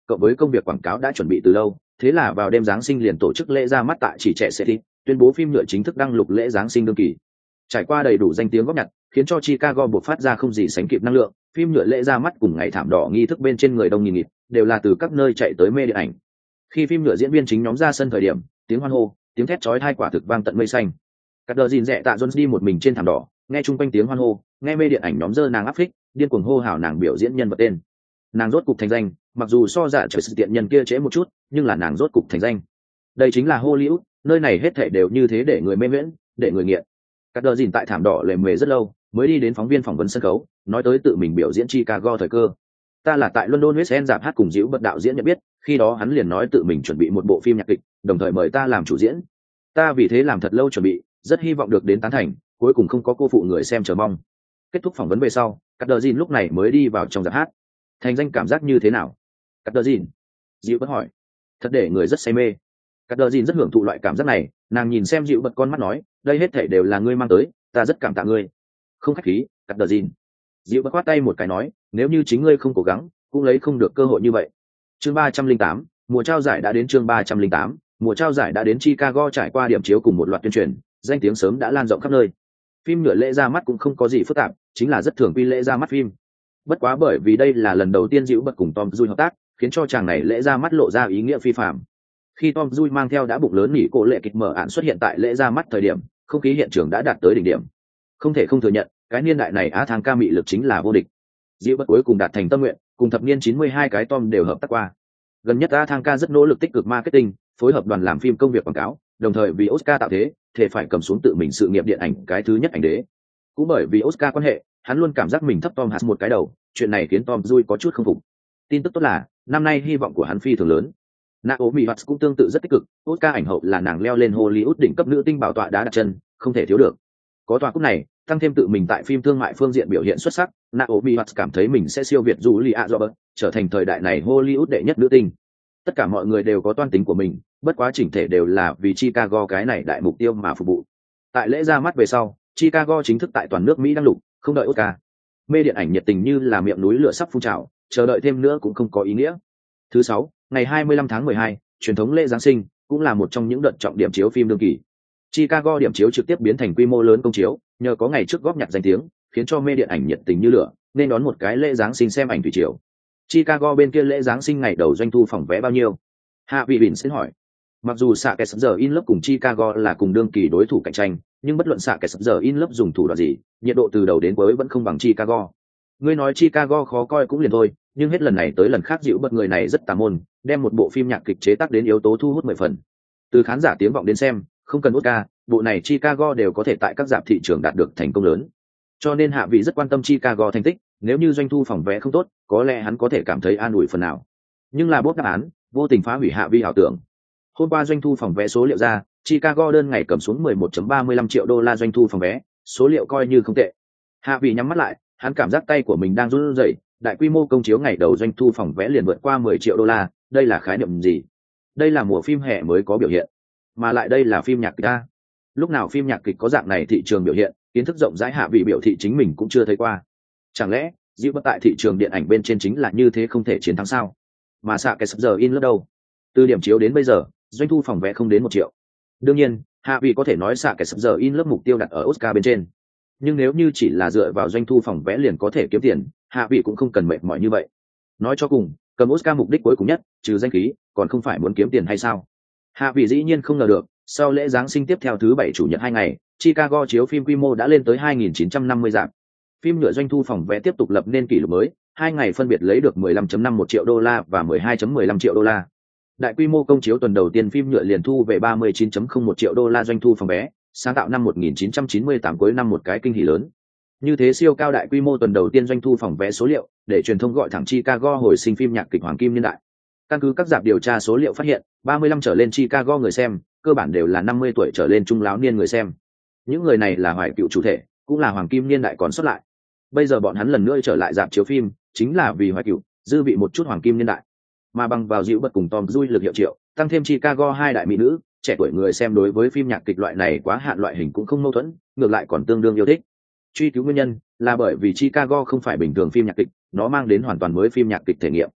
cộng với công việc quảng cáo đã chuẩn bị từ lâu, thế là vào đêm Giáng sinh liền tổ chức lễ ra mắt tại chỉ trẻ sẽ đi, tuyên bố phim nhựa chính thức đăng lục lễ Giáng sinh đương kỳ. Trải qua đầy đủ danh tiếng góp nhặt, khiến cho Chicago buộc phát ra không gì sánh kịp năng lượng, phim nhựa lễ ra mắt cùng ngày thảm đỏ nghi thức bên trên người đông nghìn nghịt, đều là từ các nơi chạy tới mê điện ảnh. Khi phim nhựa diễn viên chính nhóm ra sân thời điểm, tiếng hoan hô, tiếng thét chói tai quả thực vang tận mây xanh. Cắt đờ dìn rẻ tạ Jones đi một mình trên thảm đỏ, nghe chung quanh tiếng hoan hô, nghe mê điện ảnh nhóm dơ nàng áp phích, điên cuồng hô hào nàng biểu diễn nhân vật tên. Nàng rốt cục thành danh, mặc dù so dạ trời sự tiện nhân kia trễ một chút, nhưng là nàng rốt cục thành danh. Đây chính là Hollywood, nơi này hết thảy đều như thế để người mê miễn, để người nghiện. Cắt đờ dìn tại thảm đỏ lề mề rất lâu, mới đi đến phóng viên phỏng vấn sân khấu, nói tới tự mình biểu diễn Chicago thời cơ. Ta là tại London West End dạp hát cùng Diệu Bật đạo diễn nhận biết, khi đó hắn liền nói tự mình chuẩn bị một bộ phim nhạc kịch, đồng thời mời ta làm chủ diễn. Ta vì thế làm thật lâu chuẩn bị, rất hy vọng được đến tán thành, cuối cùng không có cô phụ người xem chờ mong. Kết thúc phỏng vấn về sau, Cắt đờ dìn lúc này mới đi vào trong dạp hát. Thành danh cảm giác như thế nào? Cắt đờ dìn. Diệu Bật hỏi. Thật để người rất say mê. Cắt đờ dìn rất hưởng thụ loại cảm giác này, nàng nhìn xem Diệu Bật con mắt nói, đây hết thảy đều là ngươi mang tới, ta rất cảm tạ ngươi. Không khách khí, Cắt đờ dìn. Diệu Bật quát tay một cái nói, nếu như chính ngươi không cố gắng, cũng lấy không được cơ hội như vậy. Chương ba trăm linh tám, mùa trao giải đã đến chương ba trăm linh tám, mùa trao giải đã đến Chicago trải qua điểm chiếu cùng một loạt tuyên truyền, danh tiếng sớm đã lan rộng khắp nơi. Phim nhựa lễ ra mắt cũng không có gì phức tạp, chính là rất thường quy lễ ra mắt phim. Bất quá bởi vì đây là lần đầu tiên Diệu Bật cùng Tom Cruise hợp tác, khiến cho chàng này lễ ra mắt lộ ra ý nghĩa phi phàm. Khi Tom Cruise mang theo đã bụng lớn nỉ cổ lệ kịch mở ạn xuất hiện tại lễ ra mắt thời điểm, không khí hiện trường đã đạt tới đỉnh điểm. Không thể không thừa nhận, cái niên đại này Á Thang ca mị lực chính là vô địch. Diệu Bật cuối cùng đạt thành tâm nguyện, cùng thập niên chín mươi hai cái Tom đều hợp tác qua. Gần nhất Á Thang ca rất nỗ lực tích cực marketing, phối hợp đoàn làm phim công việc quảng cáo, đồng thời vì Oscar tạo thế, thể phải cầm xuống tự mình sự nghiệp điện ảnh cái thứ nhất ảnh đế. Cũng bởi vì Oscar quan hệ, hắn luôn cảm giác mình thấp Tom Hanks một cái đầu, chuyện này khiến Tom Cruise có chút không phục. Tin tức tốt là, năm nay hy vọng của hắn phi thường lớn. Naomi Watts cũng tương tự rất tích cực, Oscar ảnh hậu là nàng leo lên Hollywood đỉnh cấp nữ tinh bảo tọa đá đặt chân, không thể thiếu được. Có tòa cúp này, tăng thêm tự mình tại phim thương mại phương diện biểu hiện xuất sắc, Naomi Watts cảm thấy mình sẽ siêu việt Julia Roberts, trở thành thời đại này Hollywood đệ nhất nữ tinh. Tất cả mọi người đều có toan tính của mình, bất quá chỉnh thể đều là vì Chicago cái này đại mục tiêu mà phục vụ. Tại lễ ra mắt về sau, Chicago chính thức tại toàn nước Mỹ đăng lục, không đợi Oscar. Mê điện ảnh nhiệt tình như là miệng núi lửa sắp phun trào, chờ đợi thêm nữa cũng không có ý nghĩa. Thứ sáu, ngày hai mươi lăm tháng mười hai, truyền thống lễ Giáng sinh, cũng là một trong những đợt trọng điểm chiếu phim đương kỳ. Chicago điểm chiếu trực tiếp biến thành quy mô lớn công chiếu, nhờ có ngày trước góp nhặt danh tiếng, khiến cho mê điện ảnh nhiệt tình như lửa, nên đón một cái lễ Giáng sinh xem ảnh thủy triều. Chicago bên kia lễ Giáng sinh ngày đầu doanh thu phòng vé bao nhiêu? Hạ Vị Bỉnh xin hỏi. Mặc dù xạ kẻ sắp giờ in lớp cùng Chicago là cùng đương kỳ đối thủ cạnh tranh, nhưng bất luận xạ kẻ sắp giờ in lớp dùng thủ đoạn gì, nhiệt độ từ đầu đến cuối vẫn không bằng Chicago. Ngươi nói Chicago khó coi cũng liền thôi, nhưng hết lần này tới lần khác Diệu Bật người này rất tà môn, đem một bộ phim nhạc kịch chế tác đến yếu tố thu hút mười phần. Từ khán giả tiếng vọng đến xem, không cần Oscar, bộ này Chicago đều có thể tại các rạp thị trường đạt được thành công lớn. Cho nên Hạ Vị rất quan tâm Chicago thành tích, nếu như doanh thu phòng vé không tốt, có lẽ hắn có thể cảm thấy an ủi phần nào. Nhưng là bốt đáp án, vô tình phá hủy Hạ Vị ảo tưởng. Hôm qua doanh thu phòng vé số liệu ra, Chicago đơn ngày cầm xuống mười một phẩy ba mươi lăm triệu đô la doanh thu phòng vé, số liệu coi như không tệ. Hạ Vị nhắm mắt lại, hắn cảm giác tay của mình đang run rẩy, đại quy mô công chiếu ngày đầu doanh thu phòng vé liền vượt qua mười triệu đô la, đây là khái niệm gì? Đây là mùa phim hè mới có biểu hiện, mà lại đây là phim nhạc kịch a. Lúc nào phim nhạc kịch có dạng này thị trường biểu hiện, kiến thức rộng rãi Hạ Vị biểu thị chính mình cũng chưa thấy qua. Chẳng lẽ Diệu Bật tại thị trường điện ảnh bên trên chính là như thế không thể chiến thắng sao? Mà xạ cái sắp giờ in lớp đâu? Từ điểm chiếu đến bây giờ, doanh thu phòng vé không đến một triệu. Đương nhiên, Hạ Vị có thể nói xạ cái sắp giờ in lớp mục tiêu đặt ở Oscar bên trên. Nhưng nếu như chỉ là dựa vào doanh thu phòng vé liền có thể kiếm tiền, Hạ Vị cũng không cần mệt mỏi như vậy. Nói cho cùng, cầm Oscar mục đích cuối cùng nhất, trừ danh khí, còn không phải muốn kiếm tiền hay sao? Hạ Vị dĩ nhiên không ngờ được, sau lễ Giáng sinh tiếp theo thứ bảy chủ nhật hai ngày, Chicago chiếu phim quy mô đã lên tới hai nghìn chín trăm năm mươi rạp. Phim nhựa doanh thu phòng vé tiếp tục lập nên kỷ lục mới, hai ngày phân biệt lấy được mười lăm phẩy năm mươi mốt triệu đô la và mười hai phẩy mười lăm triệu đô la. Đại quy mô công chiếu tuần đầu tiên phim nhựa liền thu về ba mươi chín phẩy không một triệu đô la doanh thu phòng vé, sáng tạo năm một nghìn chín trăm chín mươi tám cuối năm một cái kinh hỉ lớn. Như thế siêu cao đại quy mô tuần đầu tiên doanh thu phòng vé số liệu, để truyền thông gọi thẳng Chicago hồi sinh phim nhạc kịch hoàng kim niên đại. Căn cứ các rạp điều tra số liệu phát hiện, ba mươi lăm trở lên Chicago người xem, cơ bản đều là năm mươi tuổi trở lên trung lão niên người xem. Những người này là hoài cựu chủ thể, cũng là hoàng kim niên đại còn xuất lại. Bây giờ bọn hắn lần nữa trở lại rạp chiếu phim, chính là vì hoài cựu, dư vị một chút hoàng kim niên đại. Mà bằng vào Diệu Bật cùng Tom Cruise lực hiệu triệu, tăng thêm Chicago hai đại mỹ nữ, trẻ tuổi người xem đối với phim nhạc kịch loại này quá hạn loại hình cũng không mâu thuẫn, ngược lại còn tương đương yêu thích. Truy cứu nguyên nhân là bởi vì Chicago không phải bình thường phim nhạc kịch, nó mang đến hoàn toàn mới phim nhạc kịch thể nghiệm.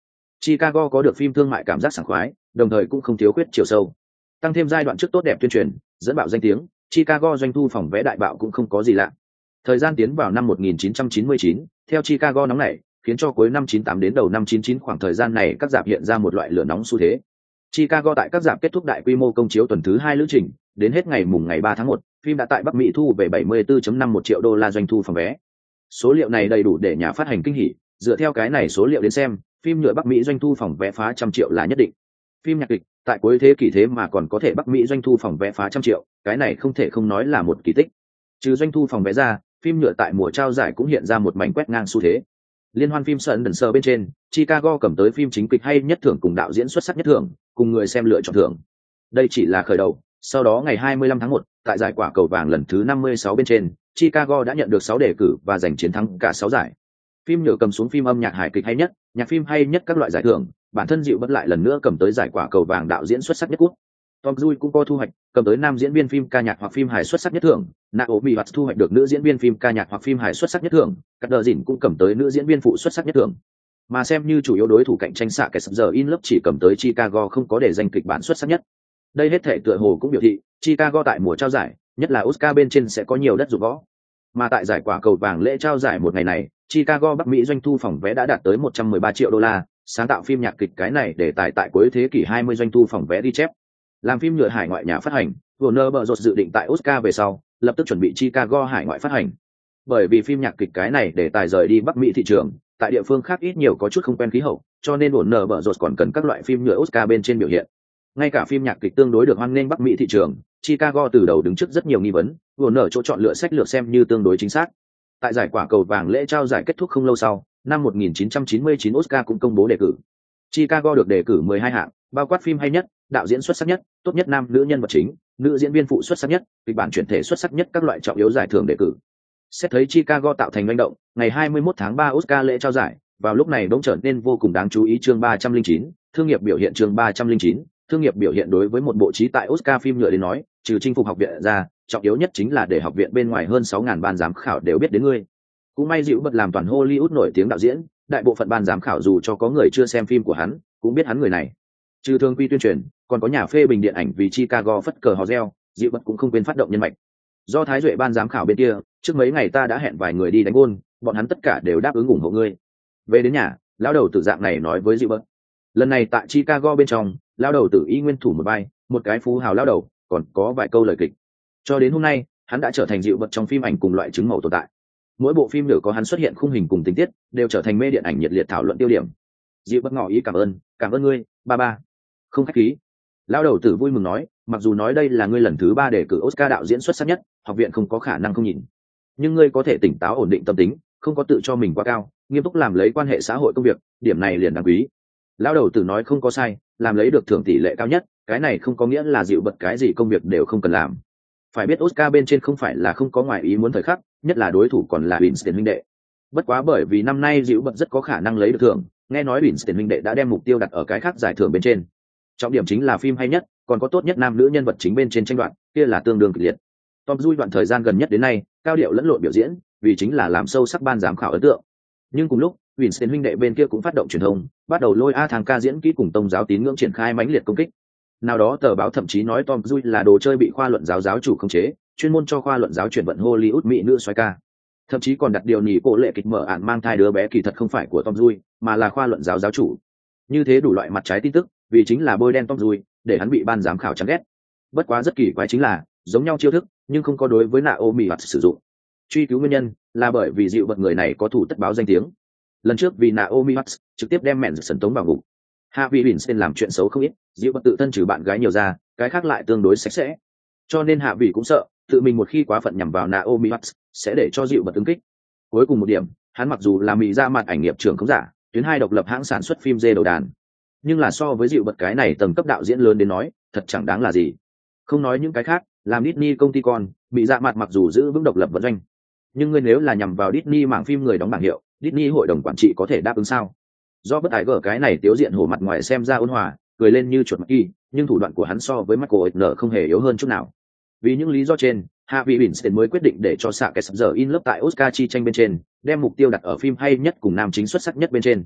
Chicago có được phim thương mại cảm giác sảng khoái, đồng thời cũng không thiếu khuyết chiều sâu. Tăng thêm giai đoạn trước tốt đẹp tuyên truyền, dẫn bạo danh tiếng, Chicago doanh thu phòng vé đại bạo cũng không có gì lạ. Thời gian tiến vào năm một nghìn chín trăm chín mươi chín, theo Chicago nóng nảy, khiến cho cuối năm chín tám đến đầu năm chín chín khoảng thời gian này các rạp hiện ra một loại lửa nóng xu thế. Chicago tại các rạp kết thúc đại quy mô công chiếu tuần thứ hai lữ trình, đến hết ngày mùng ngày ba tháng một, phim đã tại Bắc Mỹ thu về bảy mươi tư phẩy năm một triệu đô la doanh thu phòng vé. Số liệu này đầy đủ để nhà phát hành kinh hỉ, dựa theo cái này số liệu đến xem, phim nhựa Bắc Mỹ doanh thu phòng vé phá trăm triệu là nhất định. Phim nhạc kịch tại cuối thế kỷ thế mà còn có thể Bắc Mỹ doanh thu phòng vé phá trăm triệu, cái này không thể không nói là một kỳ tích. Trừ doanh thu phòng vé ra, phim nhựa tại mùa trao giải cũng hiện ra một mảnh quét ngang xu thế. Liên hoan phim Sundance bên trên, Chicago cầm tới phim chính kịch hay nhất thưởng cùng đạo diễn xuất sắc nhất thưởng, cùng người xem lựa chọn thưởng. Đây chỉ là khởi đầu, sau đó ngày hai mươi lăm tháng một, tại giải quả cầu vàng lần thứ năm mươi sáu bên trên, Chicago đã nhận được sáu đề cử và giành chiến thắng cả sáu giải. Phim nhựa cầm xuống phim âm nhạc hài kịch hay nhất, nhạc phim hay nhất các loại giải thưởng, bản thân dịu bất lại lần nữa cầm tới giải quả cầu vàng đạo diễn xuất sắc nhất quốc. Tom Cruise cũng có thu hoạch, cầm tới nam diễn viên phim ca nhạc hoặc phim hài xuất sắc nhất thưởng, Naomi Watts thu hoạch được nữ diễn viên phim ca nhạc hoặc phim hài xuất sắc nhất thưởng, Cát Đờ Dìn cũng cầm tới nữ diễn viên phụ xuất sắc nhất thưởng. Mà xem như chủ yếu đối thủ cạnh tranh xạ kẻ sập giờ in lớp chỉ cầm tới Chicago không có để giành kịch bản xuất sắc nhất. Đây hết thể tựa hồ cũng biểu thị, Chicago tại mùa trao giải, nhất là Oscar bên trên sẽ có nhiều đất dụng võ. Mà tại giải quả cầu vàng lễ trao giải một ngày này, Chicago Bắc Mỹ doanh thu phòng vé đã đạt tới một trăm mười ba triệu đô la, sáng tạo phim nhạc kịch cái này để tại tại cuối thế kỷ hai mươi doanh thu phòng vé đi chép. Làm phim nhựa hải ngoại nhà phát hành, Warner Bros dự định tại Oscar về sau, lập tức chuẩn bị Chicago hải ngoại phát hành. Bởi vì phim nhạc kịch cái này để tài rời đi Bắc Mỹ thị trường, tại địa phương khác ít nhiều có chút không quen khí hậu, cho nên Warner Bros còn cần các loại phim nhựa Oscar bên trên biểu hiện. Ngay cả phim nhạc kịch tương đối được hoan nghênh Bắc Mỹ thị trường, Chicago từ đầu đứng trước rất nhiều nghi vấn, Warner chỗ chọn lựa sách lược xem như tương đối chính xác. Tại giải quả cầu vàng lễ trao giải kết thúc không lâu sau, năm một nghìn chín trăm chín mươi chín Oscar cũng công bố đề cử. Chicago được đề cử mười hai hạng, bao quát phim hay nhất, đạo diễn xuất sắc nhất, tốt nhất nam nữ nhân vật chính, nữ diễn viên phụ xuất sắc nhất, kịch bản chuyển thể xuất sắc nhất các loại trọng yếu giải thưởng đề cử. Xét thấy Chicago tạo thành manh động, ngày hai mươi mốt tháng ba Oscar lễ trao giải, vào lúc này bỗng trở nên vô cùng đáng chú ý chương ba trăm linh chín, thương nghiệp biểu hiện chương ba trăm linh chín, thương nghiệp biểu hiện đối với một bộ trí tại Oscar phim nhựa đến nói, trừ chinh phục học viện ra, trọng yếu nhất chính là để học viện bên ngoài hơn sáu nghìn ban giám khảo đều biết đến ngươi. Cũng may dịu bật làm toàn Hollywood nổi tiếng đạo diễn, đại bộ phận ban giám khảo dù cho có người chưa xem phim của hắn, cũng biết hắn người này. Trừ thường quy tuyên truyền, còn có nhà phê bình điện ảnh vì Chicago phất cờ hò reo, dịu bật cũng không quên phát động nhân mạch. Do Thái Duệ ban giám khảo bên kia, trước mấy ngày ta đã hẹn vài người đi đánh gôn, bọn hắn tất cả đều đáp ứng ủng hộ ngươi. Về đến nhà, lão đầu tử dạng này nói với dịu bật. Lần này tại Chicago bên trong, lão đầu tử y nguyên thủ một vai, một cái phú hào lão đầu, còn có vài câu lời kịch. Cho đến hôm nay, hắn đã trở thành dịu bật trong phim ảnh cùng loại chứng mẫu tồn tại. Mỗi bộ phim đều có hắn xuất hiện khung hình cùng tình tiết, đều trở thành mê điện ảnh nhiệt liệt thảo luận tiêu điểm. Dịu bật ngỏ ý cảm ơn, cảm ơn ngươi, ba ba. Không khách khí. Lão đầu tử vui mừng nói, mặc dù nói đây là ngươi lần thứ ba đề cử Oscar đạo diễn xuất sắc nhất, học viện không có khả năng không nhìn, nhưng ngươi có thể tỉnh táo ổn định tâm tính, không có tự cho mình quá cao, nghiêm túc làm lấy quan hệ xã hội công việc, điểm này liền đáng quý. Lão đầu tử nói không có sai, làm lấy được thưởng tỷ lệ cao nhất, cái này không có nghĩa là dịu bật cái gì công việc đều không cần làm. Phải biết Oscar bên trên không phải là không có ngoài ý muốn thời khắc, nhất là đối thủ còn là Winston huynh đệ. Bất quá bởi vì năm nay dịu bật rất có khả năng lấy được thưởng, nghe nói Winston huynh đệ đã đem mục tiêu đặt ở cái khác giải thưởng bên trên. Trọng điểm chính là phim hay nhất, còn có tốt nhất nam nữ nhân vật chính bên trên tranh đoạn, kia là tương đương kịch liệt. Tom Cruise đoạn thời gian gần nhất đến nay, cao điệu lẫn lộn biểu diễn, vì chính là làm sâu sắc ban giám khảo ấn tượng. Nhưng cùng lúc, Winston huynh đệ bên kia cũng phát động truyền thông, bắt đầu lôi A thằng ca diễn kỹ cùng tông giáo tín ngưỡng triển khai mãnh liệt công kích. Nào đó tờ báo thậm chí nói Tom Cruise là đồ chơi bị khoa luận giáo giáo chủ khống chế, chuyên môn cho khoa luận giáo chuyển vận Hollywood mỹ nữ soái ca. Thậm chí còn đặt điều nhỉ cổ lệ kịch mở ạn mang thai đứa bé kỳ thật không phải của Tom Cruise, mà là khoa luận giáo giáo chủ. Như thế đủ loại mặt trái tin tức, vì chính là bôi đen Tom Cruise, để hắn bị ban giám khảo chán ghét. Bất quá rất kỳ quái chính là, giống nhau chiêu thức, nhưng không có đối với Naomi Watts sử dụng. Truy cứu nguyên nhân là bởi vì dịu bật người này có thủ tất báo danh tiếng. Lần trước vì Naomi Watts trực tiếp đem mẹn sần tống vào ngục. Harvey Weinstein làm chuyện xấu không ít, dịu bật tự thân trừ bạn gái nhiều ra, cái khác lại tương đối sạch sẽ. Cho nên Hạ Vĩ cũng sợ, tự mình một khi quá phận nhằm vào Naomi Watts, sẽ để cho dịu bật ứng kích. Cuối cùng một điểm, hắn mặc dù là mỹ ra mặt ảnh nghiệp trưởng không giả, tuyến hai độc lập hãng sản xuất phim dê đầu đàn, nhưng là so với dịu bật cái này tầm cấp đạo diễn lớn đến nói, thật chẳng đáng là gì. Không nói những cái khác, làm Disney công ty con, bị dạ mặt mặc dù giữ vững độc lập vận doanh, nhưng ngươi nếu là nhằm vào Disney mảng phim người đóng bảng hiệu, Disney hội đồng quản trị có thể đáp ứng sao? Do bất tài gở cái này tiếu diện hổ mặt ngoài xem ra ôn hòa, cười lên như chuột Mickey, nhưng thủ đoạn của hắn so với Michael Eisner không hề yếu hơn chút nào. Vì những lý do trên, Harvey Weinstein mới quyết định để cho xạ kẻ sập giờ in lớp tại Oscar chi tranh bên trên, đem mục tiêu đặt ở phim hay nhất cùng nam chính xuất sắc nhất bên trên.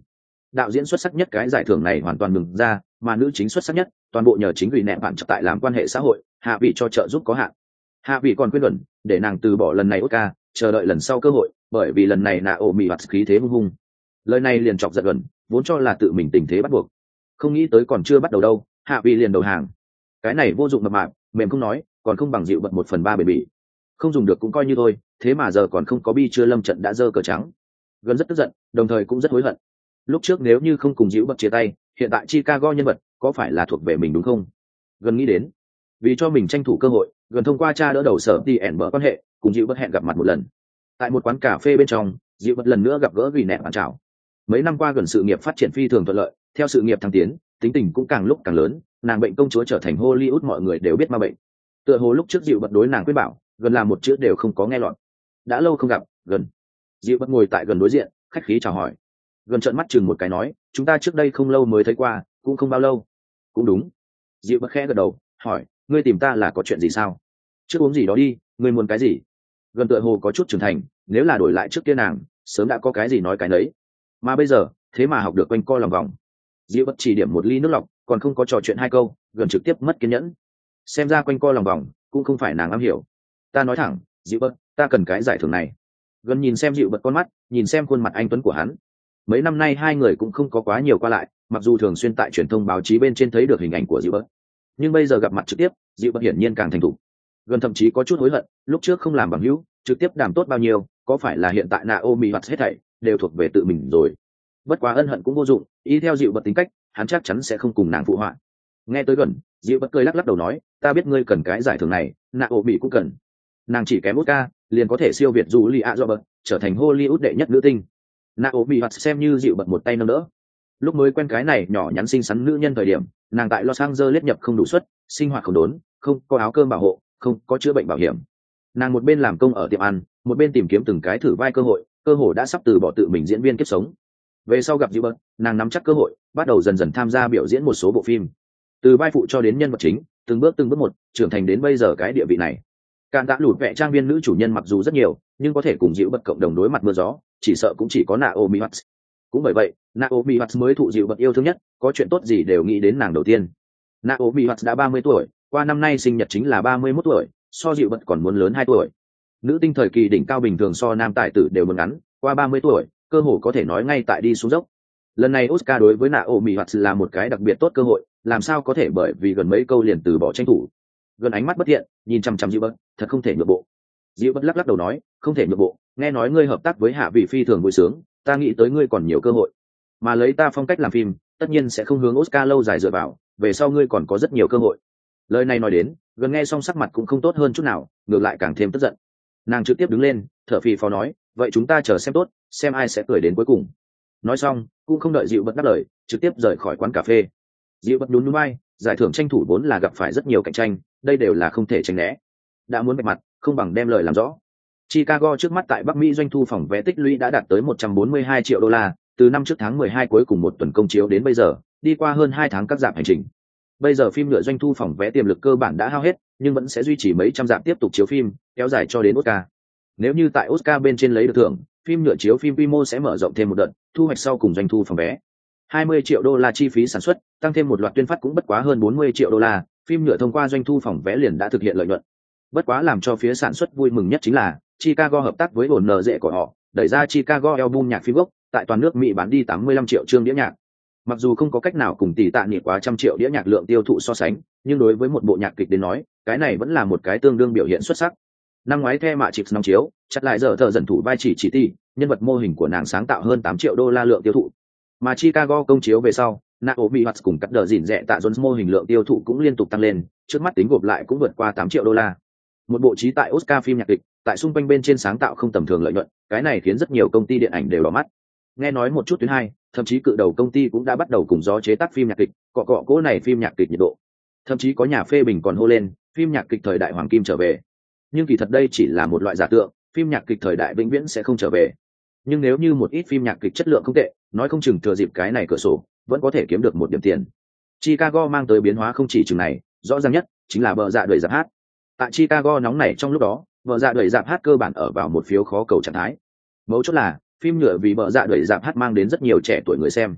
đạo diễn xuất sắc nhất cái giải thưởng này hoàn toàn ngừng ra, mà nữ chính xuất sắc nhất toàn bộ nhờ chính vì nẹ bạn tại làm quan hệ xã hội hạ vị cho trợ giúp có hạn. Hạ vị còn khuyên luận để nàng từ bỏ lần này Oscar, chờ đợi lần sau cơ hội, bởi vì lần này Naomi Watts khí thế hung hung. Lời này liền chọc giận luận, vốn cho là tự mình tình thế bắt buộc, không nghĩ tới còn chưa bắt đầu đâu, hạ vị liền đầu hàng. Cái này vô dụng mập mạp, mềm không nói, còn không bằng dịu bật một phần ba bền bỉ. Không dùng được cũng coi như thôi, thế mà giờ còn không có bi chưa lâm trận đã dơ cờ trắng. Gần rất tức giận, đồng thời cũng rất hối hận. Lúc trước nếu như không cùng dịu bật chia tay, hiện tại Chicago nhân vật có phải là thuộc về mình đúng không? Gần nghĩ đến, vì cho mình tranh thủ cơ hội, gần thông qua cha đỡ đầu sở đi ẻn mở quan hệ, cùng dịu bật hẹn gặp mặt một lần. Tại một quán cà phê bên trong, dịu bật lần nữa gặp gỡ vì nẹt bàn chào. Mấy năm qua gần sự nghiệp phát triển phi thường thuận lợi, theo sự nghiệp thăng tiến, tính tình cũng càng lúc càng lớn, nàng bệnh công chúa trở thành Hollywood mọi người đều biết ma bệnh. Tựa hồ lúc trước dịu bật đối nàng khuyên bảo, gần làm một chữ đều không có nghe lọt. Đã lâu không gặp, gần. Dịu bật ngồi tại gần đối diện, khách khí chào hỏi. Gần trợn mắt chừng một cái nói, chúng ta trước đây không lâu mới thấy qua, cũng không bao lâu. Cũng đúng. Dịu bật khẽ gật đầu, hỏi, ngươi tìm ta là có chuyện gì sao? Trước uống gì đó đi, ngươi muốn cái gì? Gần tựa hồ có chút trưởng thành, nếu là đổi lại trước kia nàng, sớm đã có cái gì nói cái nấy. Mà bây giờ, thế mà học được quanh co lòng vòng. Dịu bật chỉ điểm một ly nước lọc, còn không có trò chuyện hai câu, gần trực tiếp mất kiên nhẫn. Xem ra quanh co lòng vòng cũng không phải nàng am hiểu. Ta nói thẳng, dịu bật, ta cần cái giải thưởng này. Gần nhìn xem dịu bật con mắt, nhìn xem khuôn mặt anh tuấn của hắn. Mấy năm nay hai người cũng không có quá nhiều qua lại, mặc dù thường xuyên tại truyền thông báo chí bên trên thấy được hình ảnh của dịu bật, nhưng bây giờ gặp mặt trực tiếp, dịu bật hiển nhiên càng thành thục. Gần thậm chí có chút hối hận, lúc trước không làm bằng hữu, trực tiếp đàm tốt bao nhiêu, có phải là hiện tại Naomi Watts hết thảy đều thuộc về tự mình rồi. Bất quá ân hận cũng vô dụng, y theo dịu bật tính cách, hắn chắc chắn sẽ không cùng nàng phụ họa. Nghe tới gần, dịu bật cười lắc lắc đầu nói, ta biết ngươi cần cái giải thưởng này, Naomi cũng cần. Nàng chỉ kém Oscar, liền có thể siêu việt Julia Roberts, trở thành Hollywood đệ nhất nữ tinh. Naomi Watts xem như dịu bật một tay nâng đỡ. Lúc mới quen cái này nhỏ nhắn xinh xắn nữ nhân thời điểm, nàng tại Los Angeles nhập không đủ suất, sinh hoạt không đốn, không có áo cơm bảo hộ, không có chữa bệnh bảo hiểm. Nàng một bên làm công ở tiệm ăn, một bên tìm kiếm từng cái thử vai cơ hội, cơ hội đã sắp từ bỏ tự mình diễn viên kiếp sống. Về sau gặp dịu bật, nàng nắm chắc cơ hội, bắt đầu dần dần tham gia biểu diễn một số bộ phim, từ vai phụ cho đến nhân vật chính, từng bước từng bước một trưởng thành đến bây giờ cái địa vị này. Cạn tạ lụt vẽ trang viên nữ chủ nhân mặc dù rất nhiều, nhưng có thể cùng dịu bật cộng đồng đối mặt mưa gió, chỉ sợ cũng chỉ có Naomi Watts. Cũng bởi vậy, Naomi Watts mới thụ dịu bật yêu thương nhất, có chuyện tốt gì đều nghĩ đến nàng đầu tiên. Naomi Watts đã ba mươi tuổi, qua năm nay sinh nhật chính là ba mươi mốt tuổi, so dịu bật còn muốn lớn hai tuổi. Nữ tinh thời kỳ đỉnh cao bình thường so nam tài tử đều muốn ngắn, qua ba mươi tuổi, cơ hội có thể nói ngay tại đi xuống dốc. Lần này Oscar đối với Naomi Watts là một cái đặc biệt tốt cơ hội, làm sao có thể bởi vì gần mấy câu liền từ bỏ tranh thủ. Gần ánh mắt bất thiện, nhìn chăm chăm dịu bật, thật không thể nhượng bộ. Dịu bật lắc lắc đầu nói, không thể nhượng bộ, nghe nói ngươi hợp tác với hạ vị phi thường vui sướng, ta nghĩ tới ngươi còn nhiều cơ hội. Mà lấy ta phong cách làm phim, tất nhiên sẽ không hướng Oscar lâu dài dựa vào, về sau ngươi còn có rất nhiều cơ hội. Lời này nói đến, gần nghe xong sắc mặt cũng không tốt hơn chút nào, ngược lại càng thêm tức giận. Nàng trực tiếp đứng lên, thở phì phò nói, vậy chúng ta chờ xem tốt, xem ai sẽ cười đến cuối cùng. Nói xong, cũng không đợi dịu bật đáp lời, trực tiếp rời khỏi quán cà phê. Dịu bật nhún nhún vai, giải thưởng tranh thủ vốn là gặp phải rất nhiều cạnh tranh, đây đều là không thể tránh né. Đã muốn bạch mặt, không bằng đem lời làm rõ. Chicago trước mắt tại Bắc Mỹ doanh thu phòng vé tích lũy đã đạt tới một trăm bốn mươi hai triệu đô la, từ năm trước tháng mười hai cuối cùng một tuần công chiếu đến bây giờ, đi qua hơn hai tháng các rạp hành trình. Bây giờ phim nhựa doanh thu phòng vé tiềm lực cơ bản đã hao hết, nhưng vẫn sẽ duy trì mấy trăm rạp tiếp tục chiếu phim, kéo dài cho đến Oscar. Nếu như tại Oscar bên trên lấy được thưởng, phim nhựa chiếu phim quy mô sẽ mở rộng thêm một đợt, thu hoạch sau cùng doanh thu phòng vé. hai mươi triệu đô la chi phí sản xuất, tăng thêm một loạt tuyên phát cũng bất quá hơn bốn mươi triệu đô la, phim nhựa thông qua doanh thu phòng vé liền đã thực hiện lợi nhuận. Bất quá làm cho phía sản xuất vui mừng nhất chính là Chicago hợp tác với ổn nợ rệ của họ, đẩy ra Chicago album nhạc phim gốc, tại toàn nước Mỹ bán đi tám mươi lăm triệu chương đĩa nhạc. Mặc dù không có cách nào cùng tỷ tạ nhị quá trăm triệu đĩa nhạc lượng tiêu thụ so sánh, nhưng đối với một bộ nhạc kịch đến nói, cái này vẫn là một cái tương đương biểu hiện xuất sắc. Năm ngoái The Matrix nóng chiếu, chặt lại giờ thợ dần thủ vai chỉ chỉ tỷ, nhân vật mô hình của nàng sáng tạo hơn tám triệu đô la lượng tiêu thụ. Mà Chicago công chiếu về sau, Naomi Watts cùng cắt đờ dỉn rẻ tạ Jones mô hình lượng tiêu thụ cũng liên tục tăng lên, trước mắt tính gộp lại cũng vượt qua tám triệu đô la. Một bộ trí tại Oscar phim nhạc kịch, tại xung quanh bên trên sáng tạo không tầm thường lợi nhuận, cái này khiến rất nhiều công ty điện ảnh đều đỏ mắt. Nghe nói một chút tuyến hai, thậm chí cự đầu công ty cũng đã bắt đầu cùng gió chế tác phim nhạc kịch, cọ cọ cỗ này phim nhạc kịch nhiệt độ. Thậm chí có nhà phê bình còn hô lên, phim nhạc kịch thời đại hoàng kim trở về. Nhưng kỳ thật đây chỉ là một loại giả tượng, phim nhạc kịch thời đại vĩnh viễn sẽ không trở về. Nhưng nếu như một ít phim nhạc kịch chất lượng không tệ, nói không chừng thừa dịp cái này cửa sổ, vẫn có thể kiếm được một điểm tiền. Chicago mang tới biến hóa không chỉ chừng này, rõ ràng nhất chính là bờ dạ đuổi giáp hát. Tại Chicago nóng nảy trong lúc đó, bờ dạ đuổi giáp hát cơ bản ở vào một phiếu khó cầu trạng thái. Mấu chốt là phim nhựa vì bờ dạ đuổi giáp hát mang đến rất nhiều trẻ tuổi người xem.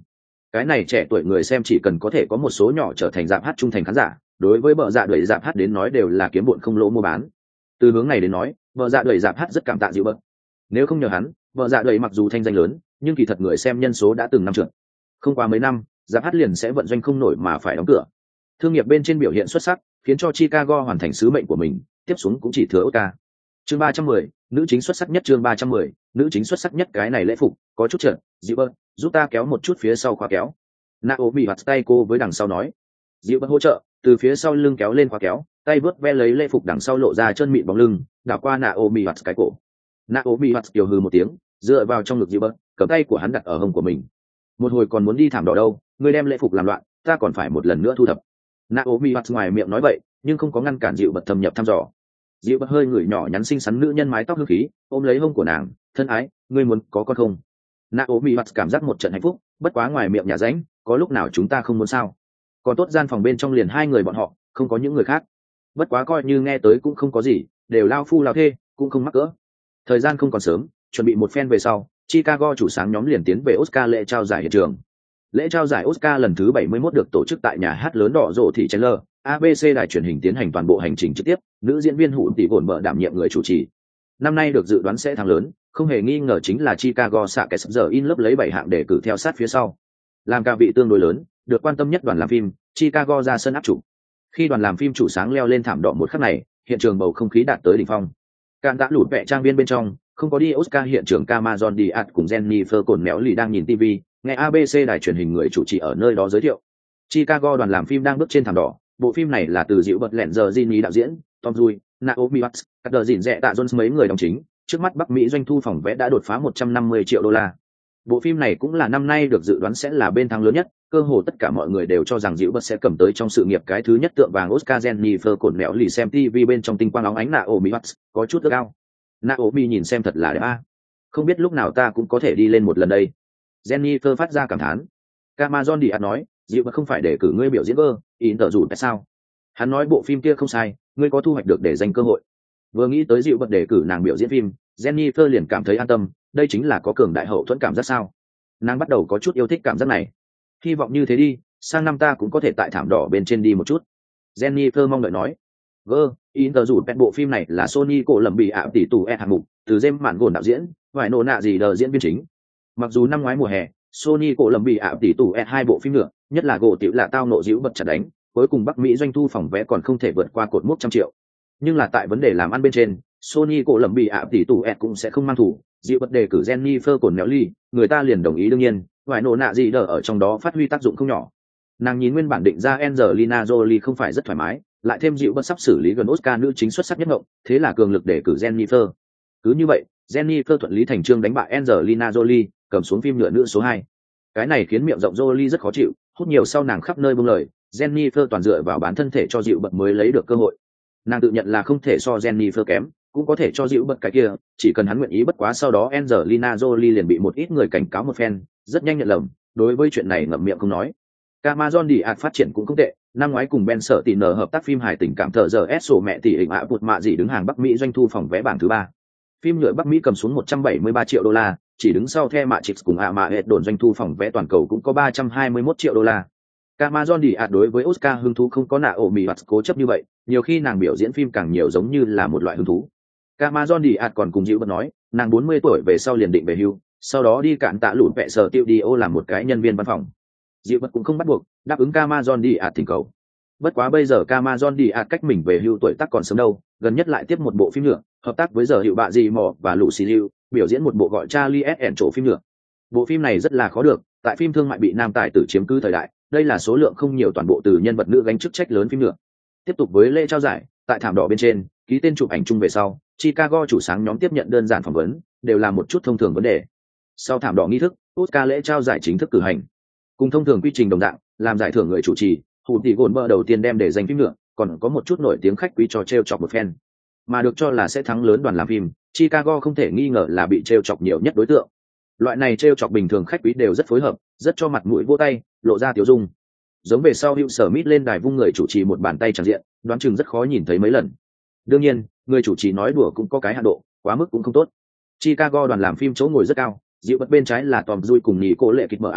Cái này trẻ tuổi người xem chỉ cần có thể có một số nhỏ trở thành dạp hát trung thành khán giả, đối với bờ dạ đuổi dạp hát đến nói đều là kiếm bộn không lỗ mua bán. Từ hướng này đến nói, bờ dạ đuổi dạp hát rất cảm tạ dịu bật. Nếu không nhờ hắn, bờ dạ đuổi mặc dù thanh danh lớn, nhưng kỳ thật người xem nhân số đã từng năm trượt. Không qua mấy năm, dạp hát liền sẽ vận doanh không nổi mà phải đóng cửa. Thương nghiệp bên trên biểu hiện xuất sắc, khiến cho Chicago hoàn thành sứ mệnh của mình, tiếp xuống cũng chỉ thừa Oscar. Chương ba trăm mười, nữ chính xuất sắc nhất. Chương ba trăm mười, nữ chính xuất sắc nhất. Cái này lễ phục có chút trượt, dịu bật, giúp ta kéo một chút phía sau khóa kéo. Naomi vặt tay cô với đằng sau nói. Dịu bật hỗ trợ, từ phía sau lưng kéo lên khóa kéo, tay vớt ve lấy lễ phục đằng sau lộ ra chân mịn bóng lưng, đảo qua Naomi vặt cái cổ. Naomi vặt tiểu hừ một tiếng, dựa vào trong ngực dịu bật, cầm tay của hắn đặt ở hông của mình. Một hồi còn muốn đi thảm đỏ đâu, ngươi đem lễ phục làm loạn, ta còn phải một lần nữa thu thập. Naomi vặt ngoài miệng nói vậy, nhưng không có ngăn cản dịu bật thâm nhập thăm dò. Dịu bật hơi ngửi nhỏ nhắn xinh xắn nữ nhân mái tóc hương khí, ôm lấy hông của nàng, thân ái, ngươi muốn có con không? Naomi vặt cảm giác một trận hạnh phúc, bất quá ngoài miệng nhà ránh, có lúc nào chúng ta không muốn sao? Còn tốt gian phòng bên trong liền hai người bọn họ, không có những người khác. Bất quá coi như nghe tới cũng không có gì, đều lao phu lao thê, cũng không mắc cỡ. Thời gian không còn sớm, chuẩn bị một phen về sau, Chicago chủ sáng nhóm liền tiến về Oscar lễ trao giải hiện trường. Lễ trao giải Oscar lần thứ bảy mươi mốt được tổ chức tại nhà hát lớn đỏ rộ thị Chandler, a bê xê đài truyền hình tiến hành toàn bộ hành trình trực tiếp, nữ diễn viên Hụ Tỷ Vồn Bợ đảm nhiệm người chủ trì. Năm nay được dự đoán sẽ thắng lớn, không hề nghi ngờ chính là Chicago xạ kẻ sắp giờ in lớp lấy bảy hạng để cử theo sát phía sau. Làm ca vị tương đối lớn, được quan tâm nhất đoàn làm phim, Chicago ra sân áp chủ. Khi đoàn làm phim chủ sáng leo lên thảm đỏ một khắc này, hiện trường bầu không khí đạt tới đỉnh phong. Cạn đã lụt vẽ trang viên bên trong, không có đi Oscar hiện trường Cameron Diaz cùng Jennifer Cồn méo lì đang nhìn ti vi, nghe a bê xê đài truyền hình người chủ trì ở nơi đó giới thiệu. Chicago đoàn làm phim đang bước trên thảm đỏ, bộ phim này là từ dịu bật lẹn giờ Ginny đạo diễn, Tom Cruise, Naomi Watts, các đờ dỉn rẻ tạ Jones mấy người đóng chính, trước mắt Bắc Mỹ doanh thu phòng vé đã đột phá một trăm năm mươi triệu đô la. Bộ phim này cũng là năm nay được dự đoán sẽ là bên thắng lớn nhất, cơ hồ tất cả mọi người đều cho rằng dịu bật sẽ cầm tới trong sự nghiệp cái thứ nhất tượng vàng Oscar. Jennifer Cồn méo lì xem ti vi bên trong tinh quang óng ánh Naomi Watts, có chút ước ao. Naomi nhìn xem thật là đẹp a. Không biết lúc nào ta cũng có thể đi lên một lần đây. Jennifer phát ra cảm thán. Cameron Diaz nói, dịu bật không phải để cử ngươi biểu diễn cơ, ý tờ rủ tại sao? Hắn nói bộ phim kia không sai, ngươi có thu hoạch được để dành cơ hội. Vừa nghĩ tới dịu bật đề cử nàng biểu diễn phim, Jennifer liền cảm thấy an tâm, đây chính là có cường đại hậu thuẫn cảm giác sao? Nàng bắt đầu có chút yêu thích cảm giác này. Hy vọng như thế đi, sang năm ta cũng có thể tại thảm đỏ bên trên đi một chút. Jennifer mong đợi nói. Vâng, in tờ rủ pet bộ phim này là Sony cổ lầm bị ạ tỷ tù e hạng mục, từ James Mạn gồn đạo diễn, vài nổ nạ gì đờ diễn viên chính. Mặc dù năm ngoái mùa hè, Sony cổ lầm bị ạ tỷ tù e hai bộ phim nữa, nhất là gỗ tiểu là tao nộ dĩu bật chặt đánh, cuối cùng Bắc Mỹ doanh thu phòng vé còn không thể vượt qua cột mốc trăm triệu. Nhưng là tại vấn đề làm ăn bên trên, Sony cổ lầm bị ạ tỷ tù e cũng sẽ không mang thủ, dịu bật đề cử Jennifer Cồn méo ly, người ta liền đồng ý đương nhiên, vài nổ nạ gì đờ ở trong đó phát huy tác dụng không nhỏ. Nàng nhìn nguyên bản định ra Angelina Jolie không phải rất thoải mái, lại thêm dịu bật sắp xử lý gần Oscar nữ chính xuất sắc nhất ngộng, thế là cường lực để cử Jennifer. Cứ như vậy, Jennifer thuận lý thành trương đánh bại Angelina Jolie, cầm xuống phim nhựa nữ số hai. Cái này khiến miệng rộng Jolie rất khó chịu, hút nhiều sau nàng khắp nơi buông lời, Jennifer toàn dựa vào bán thân thể cho dịu bật mới lấy được cơ hội. Nàng tự nhận là không thể so Jennifer kém, cũng có thể cho dịu bật cái kia, chỉ cần hắn nguyện ý bất quá sau đó Angelina Jolie liền bị một ít người cảnh cáo một phen, rất nhanh nhận lầm, đối với chuyện này ngậm miệng không nói. Cameron Diaz phát triển cũng không tệ, năm ngoái cùng Ben Sở tỷ nở hợp tác phim hài tình cảm thợ giờ S sổ mẹ tỷ hình ạ bụt mạ gì đứng hàng Bắc Mỹ doanh thu phòng vé bảng thứ ba. Phim nhựa Bắc Mỹ cầm xuống một trăm bảy mươi ba triệu đô la, chỉ đứng sau The Matrix cùng ạ mạ hệt đồn doanh thu phòng vé toàn cầu cũng có ba trăm hai mươi mốt triệu đô la. Cameron Diaz đối với Oscar hứng thú không có Naomi Watts cố chấp như vậy, nhiều khi nàng biểu diễn phim càng nhiều giống như là một loại hứng thú. Cameron Diaz còn cùng dịu bật nói, nàng bốn mươi tuổi về sau liền định về hưu, sau đó đi cạn tạ lụt vẹ sở tiêu đi ô làm một cái nhân viên văn phòng. Dịu bật cũng không bắt buộc, đáp ứng Cameron Diaz thỉnh cầu. Bất quá bây giờ Cameron Diaz cách mình về hưu tuổi tác còn sớm đâu, gần nhất lại tiếp một bộ phim nữa, hợp tác với giờ hiệu bạ gì mò và Lucy Liu, biểu diễn một bộ gọi Charlie S and chỗ phim nữa. Bộ phim này rất là khó được, tại phim thương mại bị nam tài tử chiếm cứ thời đại, đây là số lượng không nhiều toàn bộ từ nhân vật nữ gánh chức trách lớn phim nữa. Tiếp tục với lễ trao giải, tại thảm đỏ bên trên, ký tên chụp ảnh chung về sau, Chicago chủ sáng nhóm tiếp nhận đơn giản phỏng vấn, đều là một chút thông thường vấn đề. Sau thảm đỏ nghi thức, Oscar lễ trao giải chính thức cử hành. Cùng thông thường quy trình đồng dạng, làm giải thưởng người chủ trì, Hụ Tỷ Vồn Bợ đầu tiên đem để giành phim nữa, còn có một chút nổi tiếng khách quý trò trêu chọc một phen. Mà được cho là sẽ thắng lớn đoàn làm phim, Chicago không thể nghi ngờ là bị trêu chọc nhiều nhất đối tượng. Loại này trêu chọc bình thường khách quý đều rất phối hợp, rất cho mặt mũi vỗ tay, lộ ra tiểu dung. Giống về sau Hugh Smith lên đài vung người chủ trì một bàn tay tràn diện, đoán chừng rất khó nhìn thấy mấy lần. Đương nhiên, người chủ trì nói đùa cũng có cái hạn độ, quá mức cũng không tốt. Chicago đoàn làm phim chỗ ngồi rất cao, dịu bật bên trái là Tom Cruise cùng nhì cô lệ kịch mở ạn,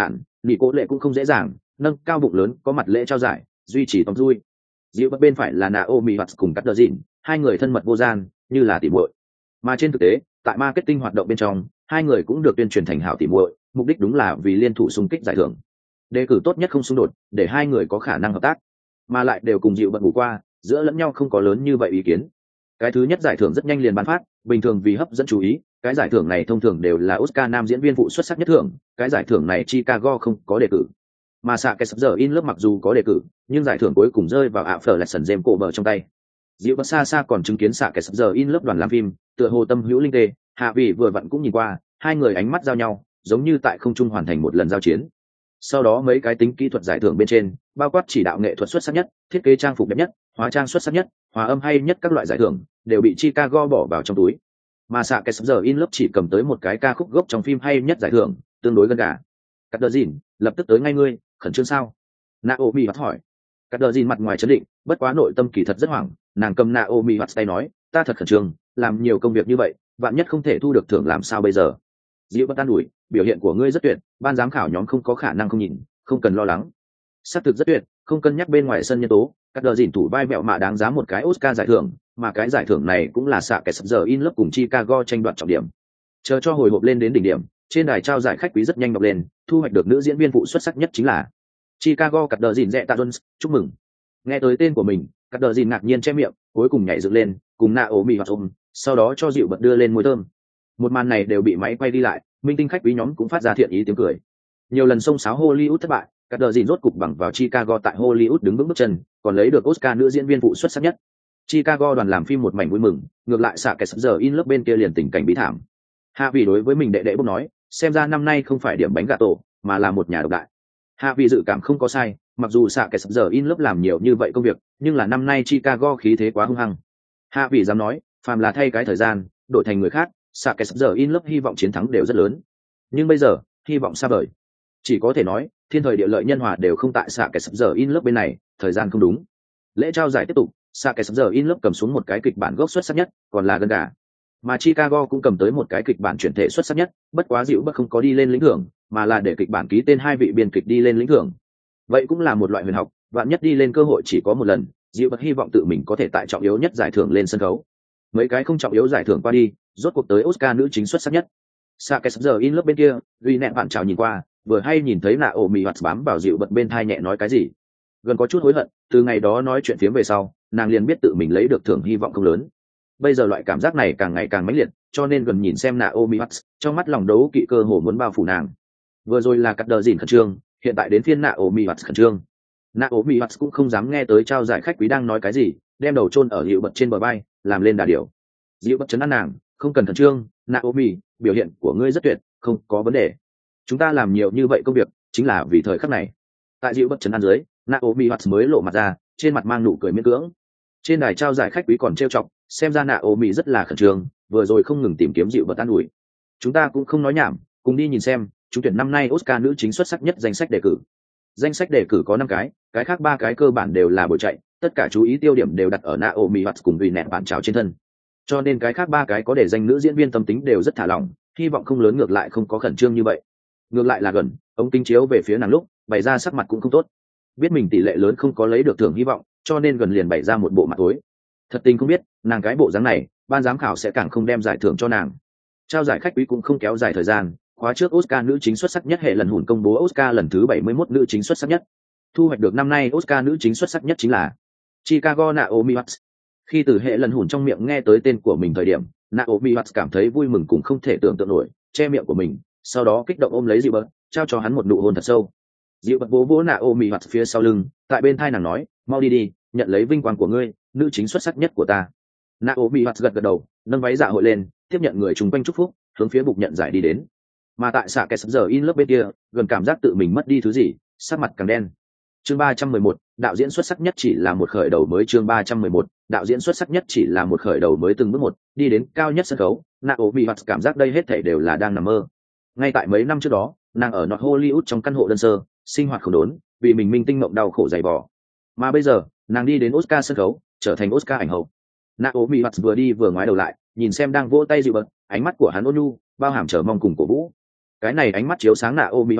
Nị cố lệ cũng không dễ dàng, nâng cao bụng lớn có mặt lễ trao giải, duy trì tóm vui. Dịu bất bên phải là Naomi Watts cùng Cắt Đờ Dìn, hai người thân mật vô gian, như là tỉ muội. Mà trên thực tế, tại marketing hoạt động bên trong, hai người cũng được tuyên truyền thành hảo tỉ muội, mục đích đúng là vì liên thủ xung kích giải thưởng. Đề cử tốt nhất không xung đột, để hai người có khả năng hợp tác, mà lại đều cùng dịu bận ngủ qua, giữa lẫn nhau không có lớn như vậy ý kiến. Cái thứ nhất giải thưởng rất nhanh liền ban phát, bình thường vì hấp dẫn chú ý, cái giải thưởng này thông thường đều là Oscar nam diễn viên phụ xuất sắc nhất thưởng, cái giải thưởng này Chicago không có đề cử. Mà xạ cái sắp giờ in lớp mặc dù có đề cử, nhưng giải thưởng cuối cùng rơi vào ạ phở lại sần dêm cổ bờ trong tay. Dịu bất xa xa còn chứng kiến xạ cái sắp giờ in lớp đoàn làm phim, tựa hồ tâm hữu linh tê, hạ vị vừa vặn cũng nhìn qua, hai người ánh mắt giao nhau, giống như tại không trung hoàn thành một lần giao chiến. Sau đó mấy cái tính kỹ thuật giải thưởng bên trên, bao quát chỉ đạo nghệ thuật xuất sắc nhất, thiết kế trang phục đẹp nhất, hóa trang xuất sắc nhất, hòa âm hay nhất các loại giải thưởng đều bị Chicago bỏ vào trong túi. Mà xạ cái sắp giờ in lớp chỉ cầm tới một cái ca khúc gốc trong phim hay nhất giải thưởng, tương đối gần gà. Cắt Đờ Dìn, lập tức tới ngay ngươi, khẩn trương sao? Naomi Watts hỏi. Cắt Đờ Dìn mặt ngoài trấn định, bất quá nội tâm kỳ thật rất hoảng, nàng cầm Naomi Watts tay nói, ta thật khẩn trương, làm nhiều công việc như vậy, vạn nhất không thể thu được thưởng làm sao bây giờ? Dịu bất an ủi, biểu hiện của ngươi rất tuyệt, ban giám khảo nhóm không có khả năng không nhìn, không cần lo lắng. Xác thực rất tuyệt, không cân nhắc bên ngoài sân nhân tố, Cắt Đờ Dìn thủ vai bẹo mạ đáng giá một cái Oscar giải thưởng, mà cái giải thưởng này cũng là xạ cái sắp giờ in lớp cùng Chicago tranh đoạt trọng điểm. Chờ cho hồi hộp lên đến đỉnh điểm, trên đài trao giải khách quý rất nhanh đọc lên, thu hoạch được nữ diễn viên phụ xuất sắc nhất chính là Chicago Cắt Đờ Dìn Rẽ Tạ Jones, chúc mừng. Nghe tới tên của mình, Cắt Đờ Dìn ngạc nhiên che miệng, cuối cùng nhảy dựng lên, cùng Naomi Watts ôm, sau đó cho dịu bật đưa lên môi thơm. Một màn này đều bị máy quay đi lại, minh tinh khách quý nhóm cũng phát ra thiện ý tiếng cười. Nhiều lần xông xáo Hollywood thất bại, Cắt Đờ Dìn rốt cục bằng vào Chicago tại Hollywood đứng vững bước chân, còn lấy được Oscar nữ diễn viên phụ xuất sắc nhất. Chicago đoàn làm phim một mảnh vui mừng, ngược lại xạ cái sắp giờ in lớp bên kia liền tình cảnh bí thảm. Hạ vị đối với mình đệ đệ bốc nói, xem ra năm nay không phải điểm bánh gà tổ, mà là một nhà độc đại. Hạ vị dự cảm không có sai, mặc dù xạ cái sắp giờ in lớp làm nhiều như vậy công việc, nhưng là năm nay Chicago khí thế quá hung hăng. Hạ vị dám nói, phàm là thay cái thời gian, đổi thành người khác, xạ cái sắp giờ in lớp hy vọng chiến thắng đều rất lớn. Nhưng bây giờ, hy vọng xa vời. Chỉ có thể nói, thiên thời địa lợi nhân hòa đều không tại xạ cái sắp giờ in lớp bên này, thời gian không đúng. Lễ trao giải tiếp tục, xạ cái sắp giờ in lớp cầm xuống một cái kịch bản gốc xuất sắc nhất, còn là gần gà. Mà Chicago cũng cầm tới một cái kịch bản chuyển thể xuất sắc nhất, bất quá dịu bất không có đi lên lĩnh thưởng, mà là để kịch bản ký tên hai vị biên kịch đi lên lĩnh thưởng. Vậy cũng là một loại huyền học, vạn nhất đi lên cơ hội chỉ có một lần, dịu bất hy vọng tự mình có thể tại trọng yếu nhất giải thưởng lên sân khấu. Mấy cái không trọng yếu giải thưởng qua đi, rốt cuộc tới Oscar nữ chính xuất sắc nhất. Sa cái giờ in lớp bên kia, Duy nẹn bạn chào nhìn qua, vừa hay nhìn thấy Naomi Watts bám vào dịu bật bên thai nhẹ nói cái gì. Gần có chút hối hận, từ ngày đó nói chuyện phiếm về sau, nàng liền biết tự mình lấy được thưởng hy vọng không lớn. Bây giờ loại cảm giác này càng ngày càng mãnh liệt, cho nên gần nhìn xem Naomi Watts, trong mắt lòng đấu kỵ cơ hồ muốn bao phủ nàng. Vừa rồi là Cắt Đờ Dìn khẩn trương, hiện tại đến phiên Naomi Watts khẩn trương. Naomi Watts cũng không dám nghe tới trao giải khách quý đang nói cái gì, đem đầu chôn ở dịu bật trên bờ vai, làm lên đà điểu. Dịu bật chấn an nàng, không cần khẩn trương, Naomi, biểu hiện của ngươi rất tuyệt, không có vấn đề. Chúng ta làm nhiều như vậy công việc, chính là vì thời khắc này. Tại dịu bật chấn an dưới, Naomi Watts mới lộ mặt ra, trên mặt mang nụ cười miễn cưỡng. Trên đài trao giải khách quý còn trêu chọc, xem ra Naomi rất là khẩn trương, vừa rồi không ngừng tìm kiếm dịu bật an ủi. Chúng ta cũng không nói nhảm, cùng đi nhìn xem, trúng tuyển năm nay Oscar nữ chính xuất sắc nhất danh sách đề cử. Danh sách đề cử có năm cái, cái khác ba cái cơ bản đều là buổi chạy, tất cả chú ý tiêu điểm đều đặt ở Naomi Watts cùng vì nẹt bạn trào trên thân. Cho nên cái khác ba cái có để danh nữ diễn viên tâm tính đều rất thả lỏng, hy vọng không lớn, ngược lại không có khẩn trương như vậy. Ngược lại là gần, ống kính chiếu về phía nàng lúc, bày ra sắc mặt cũng không tốt. Biết mình tỷ lệ lớn không có lấy được thưởng hy vọng, cho nên gần liền bày ra một bộ mặt tối. Thật tình không biết, nàng cái bộ dáng này, ban giám khảo sẽ càng không đem giải thưởng cho nàng. Trao giải khách quý cũng không kéo dài thời gian, khóa trước Oscar nữ chính xuất sắc nhất hệ lần hùn công bố Oscar lần thứ bảy mươi mốt nữ chính xuất sắc nhất. Thu hoạch được năm nay Oscar nữ chính xuất sắc nhất chính là Chicago Naomi Watts. Khi từ hệ lần hùn trong miệng nghe tới tên của mình thời điểm, Naomi Watts cảm thấy vui mừng cũng không thể tưởng tượng nổi, che miệng của mình, sau đó kích động ôm lấy Dịu Bật, trao cho hắn một nụ hôn thật sâu. Dịu Bật vỗ vỗ Naomi Watts phía sau lưng, tại bên thai nàng nói, mau đi đi, nhận lấy vinh quang của ngươi, nữ chính xuất sắc nhất của ta. Naomi Watts gật gật đầu, nâng váy dạ hội lên, tiếp nhận người chung quanh chúc phúc, hướng phía bục nhận giải đi đến. Mà tại xạ cái sắp giờ in lớp bên kia, gần cảm giác tự mình mất đi thứ gì, sắc mặt càng đen. Chương ba trăm mười một, đạo diễn xuất sắc nhất chỉ là một khởi đầu mới. Chương ba trăm mười một, đạo diễn xuất sắc nhất chỉ là một khởi đầu mới, từng bước một, đi đến cao nhất sân khấu. Naomi Watts cảm giác đây hết thảy đều là đang nằm mơ. Ngay tại mấy năm trước đó, nàng ở North Hollywood trong căn hộ đơn sơ, sinh hoạt khổ đốn, vì mình minh tinh mộng đau khổ dày vò. Mà bây giờ, nàng đi đến Oscar sân khấu, trở thành Oscar ảnh hậu. Naomi Watts vừa đi vừa ngoái đầu lại, nhìn xem đang vỗ tay Dịu Bật, ánh mắt của hắn ôn nhu, bao hàm chờ mong cùng cổ vũ. Cái này ánh mắt chiếu sáng Naomi Watts,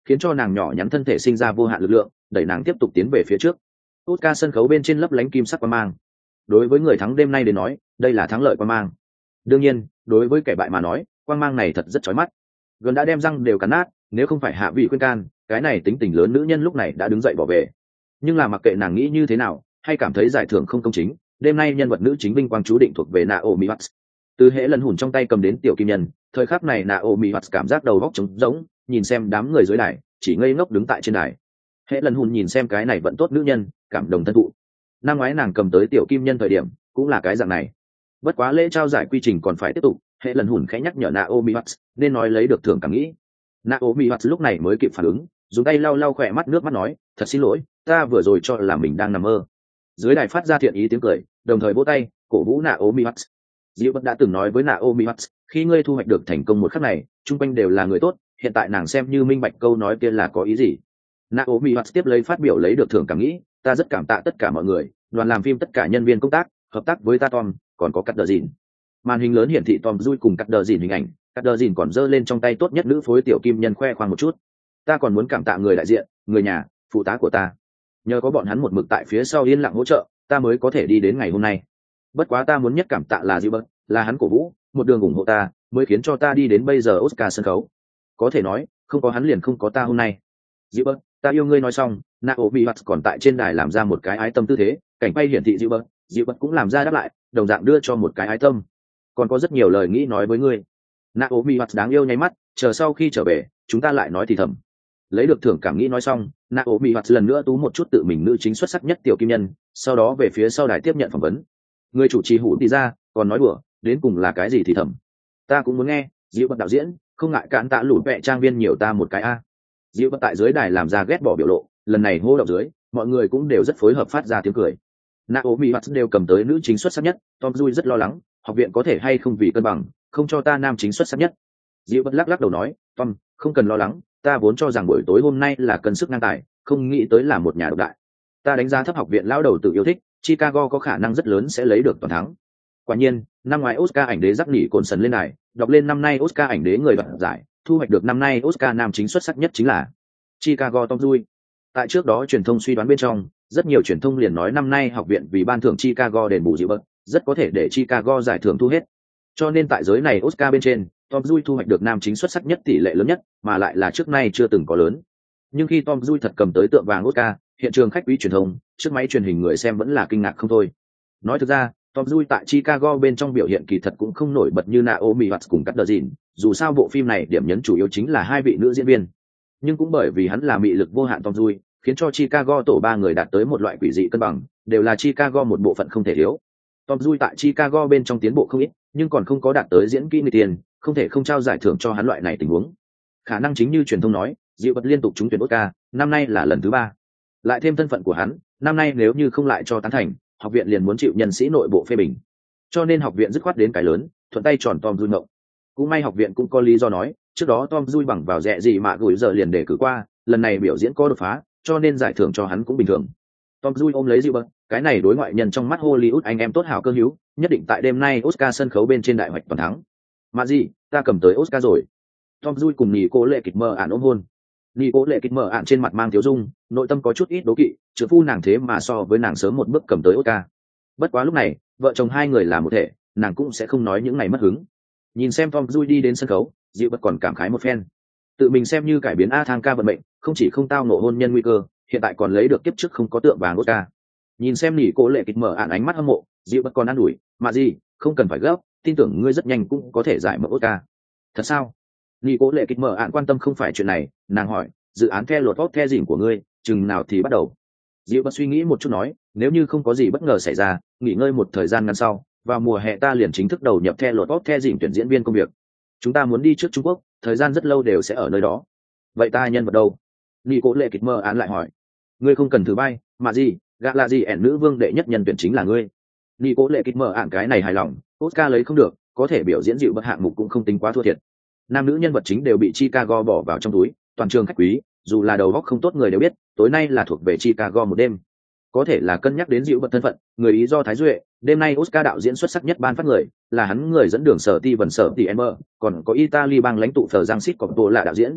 khiến cho nàng nhỏ nhắn thân thể sinh ra vô hạn lực lượng, đẩy nàng tiếp tục tiến về phía trước. Oscar sân khấu bên trên lấp lánh kim sắc quang mang. Đối với người thắng đêm nay đến nói, đây là thắng lợi quang mang. Đương nhiên, đối với kẻ bại mà nói, quang mang này thật rất chói mắt. Gần đã đem răng đều cắn nát, nếu không phải hạ vị khuyên can, cái này tính tình lớn nữ nhân lúc này đã đứng dậy bỏ về. Nhưng là mặc kệ nàng nghĩ như thế nào, hay cảm thấy giải thưởng không công chính, đêm nay nhân vật nữ chính vinh quang chú định thuộc về Naomi Watts. Từ hệ lần hùn trong tay cầm đến tiểu kim nhân, thời khắc này Naomi Watts cảm giác đầu óc trống rỗng, nhìn xem đám người dưới đài, chỉ ngây ngốc đứng tại trên đài. Hệ lần hùn nhìn xem cái này vẫn tốt nữ nhân, cảm động thân thụ. Năm ngoái nàng cầm tới tiểu kim nhân thời điểm, cũng là cái dạng này. Bất quá lễ trao giải quy trình còn phải tiếp tục, hệ lần hùn khẽ nhắc nhở Naomi Watts, nên nói lấy được thưởng cảm nghĩ. Naomi Watts lúc này mới kịp phản ứng, dùng tay lau lau khỏe mắt nước mắt nói, thật xin lỗi, ta vừa rồi cho là mình đang nằm mơ. Dưới đài phát ra thiện ý tiếng cười, đồng thời vỗ tay cổ vũ Naomi Watts. Diệu Bất đã từng nói với Naomi Watts, khi ngươi thu hoạch được thành công một khắc này, chung quanh đều là người tốt, hiện tại nàng xem như minh bạch câu nói kia là có ý gì. Naomi Watts tiếp lấy phát biểu lấy được thưởng cảm nghĩ, ta rất cảm tạ tất cả mọi người, đoàn làm phim tất cả nhân viên công tác, hợp tác với ta Tom, còn có Cắt Đờ Dìn. Màn hình lớn hiển thị Tom Dui cùng Cắt Đờ Dìn hình ảnh, Cắt Đờ Dìn còn giơ lên trong tay tốt nhất nữ phối tiểu kim nhân khoe khoang một chút. Ta còn muốn cảm tạ người đại diện, người nhà, phụ tá của ta. Nhờ có bọn hắn một mực tại phía sau yên lặng hỗ trợ, ta mới có thể đi đến ngày hôm nay. Bất quá ta muốn nhất cảm tạ là Gilbert, là hắn cổ vũ, một đường ủng hộ ta, mới khiến cho ta đi đến bây giờ Oscar sân khấu. Có thể nói, không có hắn liền không có ta hôm nay. Gilbert, ta yêu ngươi nói xong, Naomi Watts còn tại trên đài làm ra một cái ái tâm tư thế, cảnh quay hiển thị Gilbert, Gilbert cũng làm ra đáp lại, đồng dạng đưa cho một cái ái tâm. Còn có rất nhiều lời nghĩ nói với ngươi. Naomi Watts đáng yêu nháy mắt, chờ sau khi trở về, chúng ta lại nói thì thầm. Lấy được thưởng cảm nghĩ nói xong, Naomi Watts lần nữa tú một chút tự mình nữ chính xuất sắc nhất tiểu kim nhân, sau đó về phía sau đài tiếp nhận phỏng vấn. Người chủ trì hủ đi ra, còn nói đùa, đến cùng là cái gì thì thầm. Ta cũng muốn nghe, Diệu Bất đạo diễn, không ngại cạn tạ lủi vẹ trang viên nhiều ta một cái a. Diệu Bất tại dưới đài làm ra ghét bỏ biểu lộ, lần này hô động dưới, mọi người cũng đều rất phối hợp phát ra tiếng cười. Naomi Watts đều cầm tới nữ chính xuất sắc nhất, Tom Dui rất lo lắng, học viện có thể hay không vì cân bằng, không cho ta nam chính xuất sắc nhất. Diệu Bất lắc lắc đầu nói, Tom, không cần lo lắng, ta vốn cho rằng buổi tối hôm nay là cân sức ngang tài, không nghĩ tới là một nhà độc đại. Ta đánh giá thấp học viện lão đầu tự yêu thích, Chicago có khả năng rất lớn sẽ lấy được toàn thắng. Quả nhiên, năm ngoái Oscar ảnh đế dắt nỉ cồn sần lên này, đọc lên năm nay Oscar ảnh đế người đoạt giải, thu hoạch được năm nay Oscar nam chính xuất sắc nhất chính là Chicago Tom Dui. Tại trước đó truyền thông suy đoán bên trong, rất nhiều truyền thông liền nói năm nay học viện vì ban thưởng Chicago đền bù dịu bớt, rất có thể để Chicago giải thưởng thu hết. Cho nên tại giới này Oscar bên trên, Tom Dui thu hoạch được nam chính xuất sắc nhất tỷ lệ lớn nhất, mà lại là trước nay chưa từng có lớn. Nhưng khi Tom Dui thật cầm tới tượng vàng Oscar, hiện trường khách quý truyền thông, trước máy truyền hình người xem vẫn là kinh ngạc không thôi. Nói thực ra, Tom Dui tại Chicago bên trong biểu hiện kỳ thật cũng không nổi bật như Naomi Watts cùng Cắt Đờ Dìn, dù sao bộ phim này điểm nhấn chủ yếu chính là hai vị nữ diễn viên. Nhưng cũng bởi vì hắn là mị lực vô hạn Tom Dui, khiến cho Chicago tổ ba người đạt tới một loại quỷ dị cân bằng, đều là Chicago một bộ phận không thể thiếu. Tom Dui tại Chicago bên trong tiến bộ không ít, nhưng còn không có đạt tới diễn kỹ người tiền, không thể không trao giải thưởng cho hắn loại này tình huống. Khả năng chính như truyền thông nói, Diệu Bất liên tục trúng tuyển Oscar, năm nay là lần thứ ba. Lại thêm thân phận của hắn, năm nay nếu như không lại cho tán thành, học viện liền muốn chịu nhân sĩ nội bộ phê bình. Cho nên học viện dứt khoát đến cái lớn, thuận tay tròn Tom Dui ngộng. Cũng may học viện cũng có lý do nói, trước đó Tom Dui bằng vào rẻ gì mà gửi giờ liền để cử qua, lần này biểu diễn có đột phá, cho nên giải thưởng cho hắn cũng bình thường. Tom Dui ôm lấy Diệu Bất, cái này đối ngoại nhân trong mắt Hollywood anh em tốt hảo cơ hữu, nhất định tại đêm nay Oscar sân khấu bên trên đại hoạch toàn thắng. Mà gì, ta cầm tới Oscar rồi. Tom Dui cùng nhì cô lệ kịch mơ ạn ôm hôn. Nhì cô lệ kịch mơ ạn trên mặt mang thiếu dung, nội tâm có chút ít đố kỵ, trưởng phu nàng thế mà so với nàng sớm một bước cầm tới Oscar. Bất quá lúc này, vợ chồng hai người là một thể, nàng cũng sẽ không nói những ngày mất hứng. Nhìn xem Tom Dui đi đến sân khấu, Diệu Bất còn cảm khái một phen. Tự mình xem như cải biến A Thang ca vận mệnh, không chỉ không tao nộ hôn nhân nguy cơ, hiện tại còn lấy được kiếp trước không có tượng vàng Oscar. Nhìn xem nhì cô lệ kịch mở ạn ánh mắt hâm mộ, Diệu Bất còn an ủi, mà gì, không cần phải gấp, tin tưởng ngươi rất nhanh cũng có thể giải mở Oscar. Thật sao? Nhì cô lệ kịch mở ạn quan tâm không phải chuyện này, nàng hỏi, dự án theo luật tốt theo dỉm của ngươi, chừng nào thì bắt đầu? Diệu Bất suy nghĩ một chút nói, nếu như không có gì bất ngờ xảy ra, nghỉ ngơi một thời gian ngắn sau, vào mùa hè ta liền chính thức đầu nhập theo luật tốt theo dỉm tuyển diễn viên công việc. Chúng ta muốn đi trước Trung Quốc, thời gian rất lâu đều sẽ ở nơi đó. Vậy ta nhân vật đâu? Nhì cô lệ kịch mở ạn lại hỏi. Ngươi không cần thử bay, mà gì, gạ là gì ẻn nữ vương đệ nhất nhân tuyển chính là ngươi. Nhì cô lệ kịch mở ạn cái này hài lòng, Oscar lấy không được, có thể biểu diễn Dịu Bất hạng mục cũng không tính quá thua thiệt. Nam nữ nhân vật chính đều bị Chicago bỏ vào trong túi, toàn trường khách quý, dù là đầu óc không tốt người đều biết, tối nay là thuộc về Chicago một đêm. Có thể là cân nhắc đến Dịu Bất thân phận, người ý do Thái Duệ, đêm nay Oscar đạo diễn xuất sắc nhất ban phát người, là hắn người dẫn đường sở ti vần sở ti em, còn có Italy bang lãnh tụ Phờ Giang Sít Coppola là đạo diễn.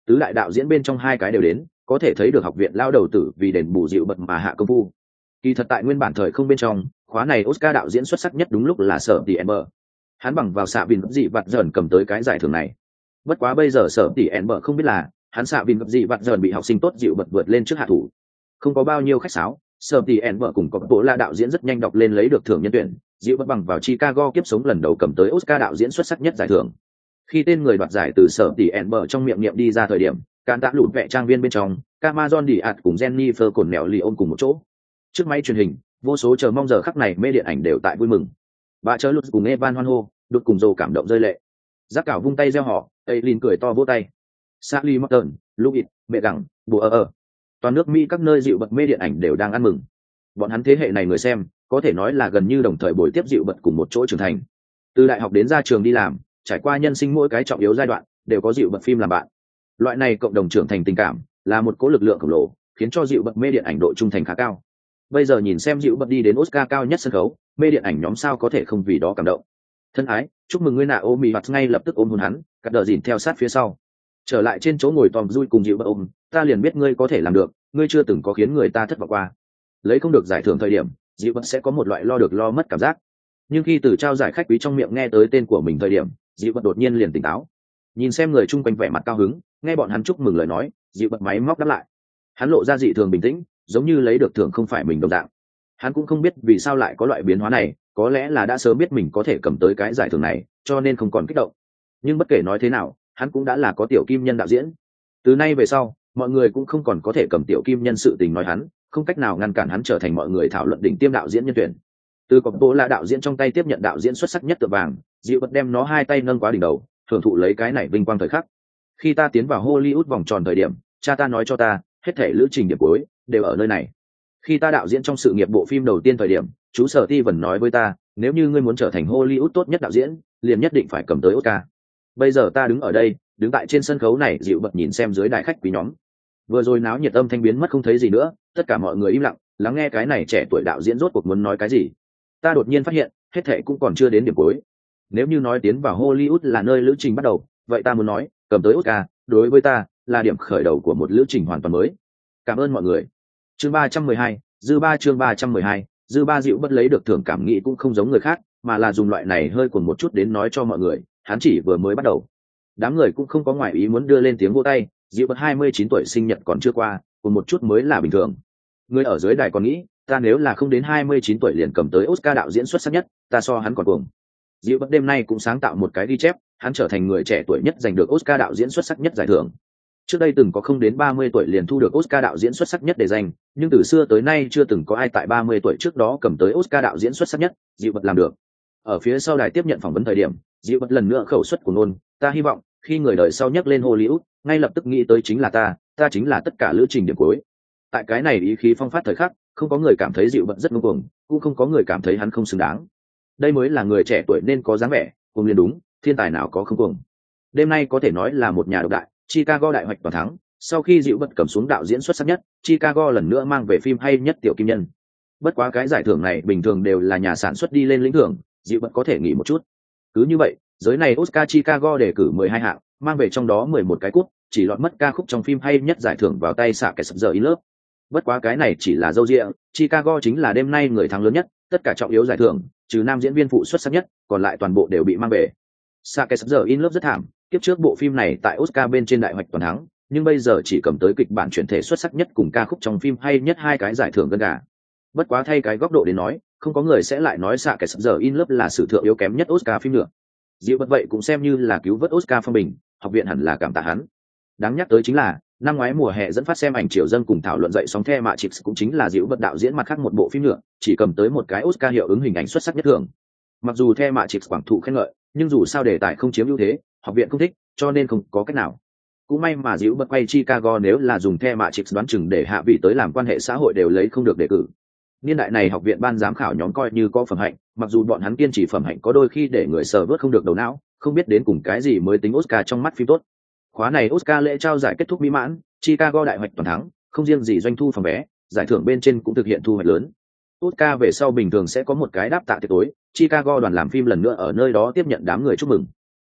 tứ đại đạo diễn bên trong hai cái đều đến, có thể thấy được học viện lao đầu tử vì đền bù dịu bật mà hạ công phu. Kỳ thật tại nguyên bản thời không bên trong, khóa này Oscar đạo diễn xuất sắc nhất đúng lúc là Sở Tỷ Enber. Hắn bằng vào xạ vin dị vặt dần cầm tới cái giải thưởng này. Bất quá bây giờ Sở Tỷ Enber không biết là, hắn xạ vin dị vặt dần bị học sinh tốt dịu bật vượt lên trước hạ thủ. Không có bao nhiêu khách sáo, Sở Tỷ Enber cùng có bộ là đạo diễn rất nhanh đọc lên lấy được thưởng nhân tuyển, dịu bật bằng vào Chicago kiếp sống lần đầu cầm tới Oscar đạo diễn xuất sắc nhất giải thưởng. Khi tên người đoạt giải từ Sở Tỷ Enber trong miệng niệm đi ra thời điểm, cạn tạ lụt vẽ trang viên bên trong, Camazon Diaz cùng Jennifer cồn nẻo lì ôm cùng một chỗ. Trước máy truyền hình, vô số chờ mong giờ khắc này mê điện ảnh đều tại vui mừng. Bà chớ lụt cùng Evan hoan hô, đột cùng dồ cảm động rơi lệ. Giác cảo vung tay reo hò, Aileen cười to vỗ tay. Sally Morton, Louis, mẹ gặng, bùa ở ở. Toàn nước Mỹ các nơi dịu bật mê điện ảnh đều đang ăn mừng. Bọn hắn thế hệ này người xem, có thể nói là gần như đồng thời buổi tiếp dịu bật cùng một chỗ trưởng thành. Từ đại học đến ra trường đi làm, trải qua nhân sinh mỗi cái trọng yếu giai đoạn, đều có dịu bật phim làm bạn. Loại này cộng đồng trưởng thành tình cảm, là một cố lực lượng khổng lồ, khiến cho dịu bật mê điện ảnh độ trung thành khá cao. Bây giờ nhìn xem dịu bật đi đến Oscar cao nhất sân khấu, mê điện ảnh nhóm sao có thể không vì đó cảm động. Thân ái, chúc mừng ngươi Naomi Watts ngay lập tức ôm hôn hắn, cắt đờ dìn theo sát phía sau. Trở lại trên chỗ ngồi Tom Cruise cùng dịu bật ôm, ta liền biết ngươi có thể làm được, ngươi chưa từng có khiến người ta thất vọng qua. Lấy không được giải thưởng thời điểm, dịu bật sẽ có một loại lo được lo mất cảm giác. Nhưng khi từ trao giải khách quý trong miệng nghe tới tên của mình thời điểm, dịu bật đột nhiên liền tỉnh táo. Nhìn xem người chung quanh vẻ mặt cao hứng, nghe bọn hắn chúc mừng lời nói, dịu bật máy móc đáp lại. Hắn lộ ra dị thường bình tĩnh, giống như lấy được thưởng không phải mình đồng dạng. Hắn cũng không biết vì sao lại có loại biến hóa này, có lẽ là đã sớm biết mình có thể cầm tới cái giải thưởng này, cho nên không còn kích động. Nhưng bất kể nói thế nào, hắn cũng đã là có tiểu kim nhân đạo diễn. Từ nay về sau, mọi người cũng không còn có thể cầm tiểu kim nhân sự tình nói hắn, không cách nào ngăn cản hắn trở thành mọi người thảo luận đỉnh tiêm đạo diễn nhân tuyển. Từ cọc bộ là đạo diễn trong tay tiếp nhận đạo diễn xuất sắc nhất tượng vàng, dịu bật đem nó hai tay nâng quá đỉnh đầu, thưởng thụ lấy cái này vinh quang thời khắc. Khi ta tiến vào Hollywood vòng tròn thời điểm, cha ta nói cho ta, hết thể lữ trình điểm cuối đều ở nơi này. Khi ta đạo diễn trong sự nghiệp bộ phim đầu tiên thời điểm, chú Sở Ti vẫn nói với ta, nếu như ngươi muốn trở thành Hollywood tốt nhất đạo diễn, liền nhất định phải cầm tới Oscar. Bây giờ ta đứng ở đây, đứng tại trên sân khấu này, dịu bật nhìn xem dưới đại khách quý nhóm. Vừa rồi náo nhiệt âm thanh biến mất không thấy gì nữa, tất cả mọi người im lặng, lắng nghe cái này trẻ tuổi đạo diễn rốt cuộc muốn nói cái gì. Ta đột nhiên phát hiện, hết thệ cũng còn chưa đến điểm cuối. Nếu như nói tiến vào Hollywood là nơi lữ trình bắt đầu, vậy ta muốn nói, cầm tới Oscar, đối với ta, là điểm khởi đầu của một lữ trình hoàn toàn mới. Cảm ơn mọi người. Chương ba trăm mười hai, dư ba chương ba trăm mười hai, dư ba dịu bất lấy được thưởng cảm nghĩ cũng không giống người khác, mà là dùng loại này hơi cuồng một chút đến nói cho mọi người, hắn chỉ vừa mới bắt đầu. Đám người cũng không có ngoại ý muốn đưa lên tiếng vỗ tay, dịu bất hai mươi chín tuổi sinh nhật còn chưa qua, cùng một chút mới là bình thường. Người ở dưới đài còn nghĩ, ta nếu là không đến hai mươi chín tuổi liền cầm tới Oscar đạo diễn xuất sắc nhất, ta so hắn còn cuồng. Dịu bất đêm nay cũng sáng tạo một cái ghi chép, hắn trở thành người trẻ tuổi nhất giành được Oscar đạo diễn xuất sắc nhất giải thưởng. Trước đây từng có không đến ba mươi tuổi liền thu được Oscar đạo diễn xuất sắc nhất để giành, nhưng từ xưa tới nay chưa từng có ai tại ba mươi tuổi trước đó cầm tới Oscar đạo diễn xuất sắc nhất, dịu bất làm được. Ở phía sau đài tiếp nhận phỏng vấn thời điểm, dịu bất lần nữa khẩu suất của ngôn, ta hy vọng khi người đời sau nhắc lên Hollywood, ngay lập tức nghĩ tới chính là ta, ta chính là tất cả lữ trình điểm cuối. Tại cái này ý khí phong phát thời khắc, không có người cảm thấy dịu bất rất ngông cuồng, cũng không có người cảm thấy hắn không xứng đáng. Đây mới là người trẻ tuổi nên có dáng vẻ, cùng liền đúng, thiên tài nào có không cuồng. Đêm nay có thể nói là một nhà độc đại, Chicago đại hoạch toàn thắng. Sau khi dịu bất cầm xuống đạo diễn xuất sắc nhất, Chicago lần nữa mang về phim hay nhất tiểu kim nhân. Bất quá cái giải thưởng này bình thường đều là nhà sản xuất đi lên lĩnh thưởng, dịu bất có thể nghỉ một chút. Cứ như vậy, giới này Oscar Chicago đề cử mười hai hạng, mang về trong đó mười một cái cúp, chỉ lọt mất ca khúc trong phim hay nhất giải thưởng vào tay xạ kẻ sập giờ in lớp. Bất quá cái này chỉ là dâu dịa, Chicago chính là đêm nay người thắng lớn nhất, tất cả trọng yếu giải thưởng, trừ nam diễn viên phụ xuất sắc nhất, còn lại toàn bộ đều bị mang về. Xạ kẻ sập giờ in lớp rất thảm, kiếp trước bộ phim này tại Oscar bên trên đại hoạch toàn thắng, nhưng bây giờ chỉ cầm tới kịch bản chuyển thể xuất sắc nhất cùng ca khúc trong phim hay nhất hai cái giải thưởng gần gà. Bất quá thay cái góc độ đến nói, không có người sẽ lại nói xạ kẻ sập giờ in lớp là sử thượng yếu kém nhất Oscar phim nữa. Dịu bất vậy cũng xem như là cứu vớt Oscar phong bình, học viện hẳn là cảm tạ hắn. Đáng nhắc tới chính là năm ngoái mùa hè dẫn phát xem ảnh triều dân cùng thảo luận dậy sóng The Matrix cũng chính là dịu bất đạo diễn mặt khác một bộ phim nữa, chỉ cầm tới một cái Oscar hiệu ứng hình ảnh xuất sắc nhất thưởng. Mặc dù The Matrix quảng thụ khen ngợi, nhưng dù sao đề tài không chiếm ưu thế, học viện không thích, cho nên không có cách nào. Cũng may mà dịu bất quay Chicago nếu là dùng The Matrix đoán chừng để hạ vị tới làm quan hệ xã hội đều lấy không được đề cử. Niên đại này học viện ban giám khảo nhóm coi như có phẩm hạnh, mặc dù bọn hắn kiên trì phẩm hạnh có đôi khi để người sờ vớt không được đầu não, không biết đến cùng cái gì mới tính Oscar trong mắt phim tốt. Khóa này Oscar lễ trao giải kết thúc mỹ mãn, Chicago đại hoạch toàn thắng, không riêng gì doanh thu phòng vé, giải thưởng bên trên cũng thực hiện thu hoạch lớn. Oscar về sau bình thường sẽ có một cái đáp tạ tiệc tối, Chicago đoàn làm phim lần nữa ở nơi đó tiếp nhận đám người chúc mừng.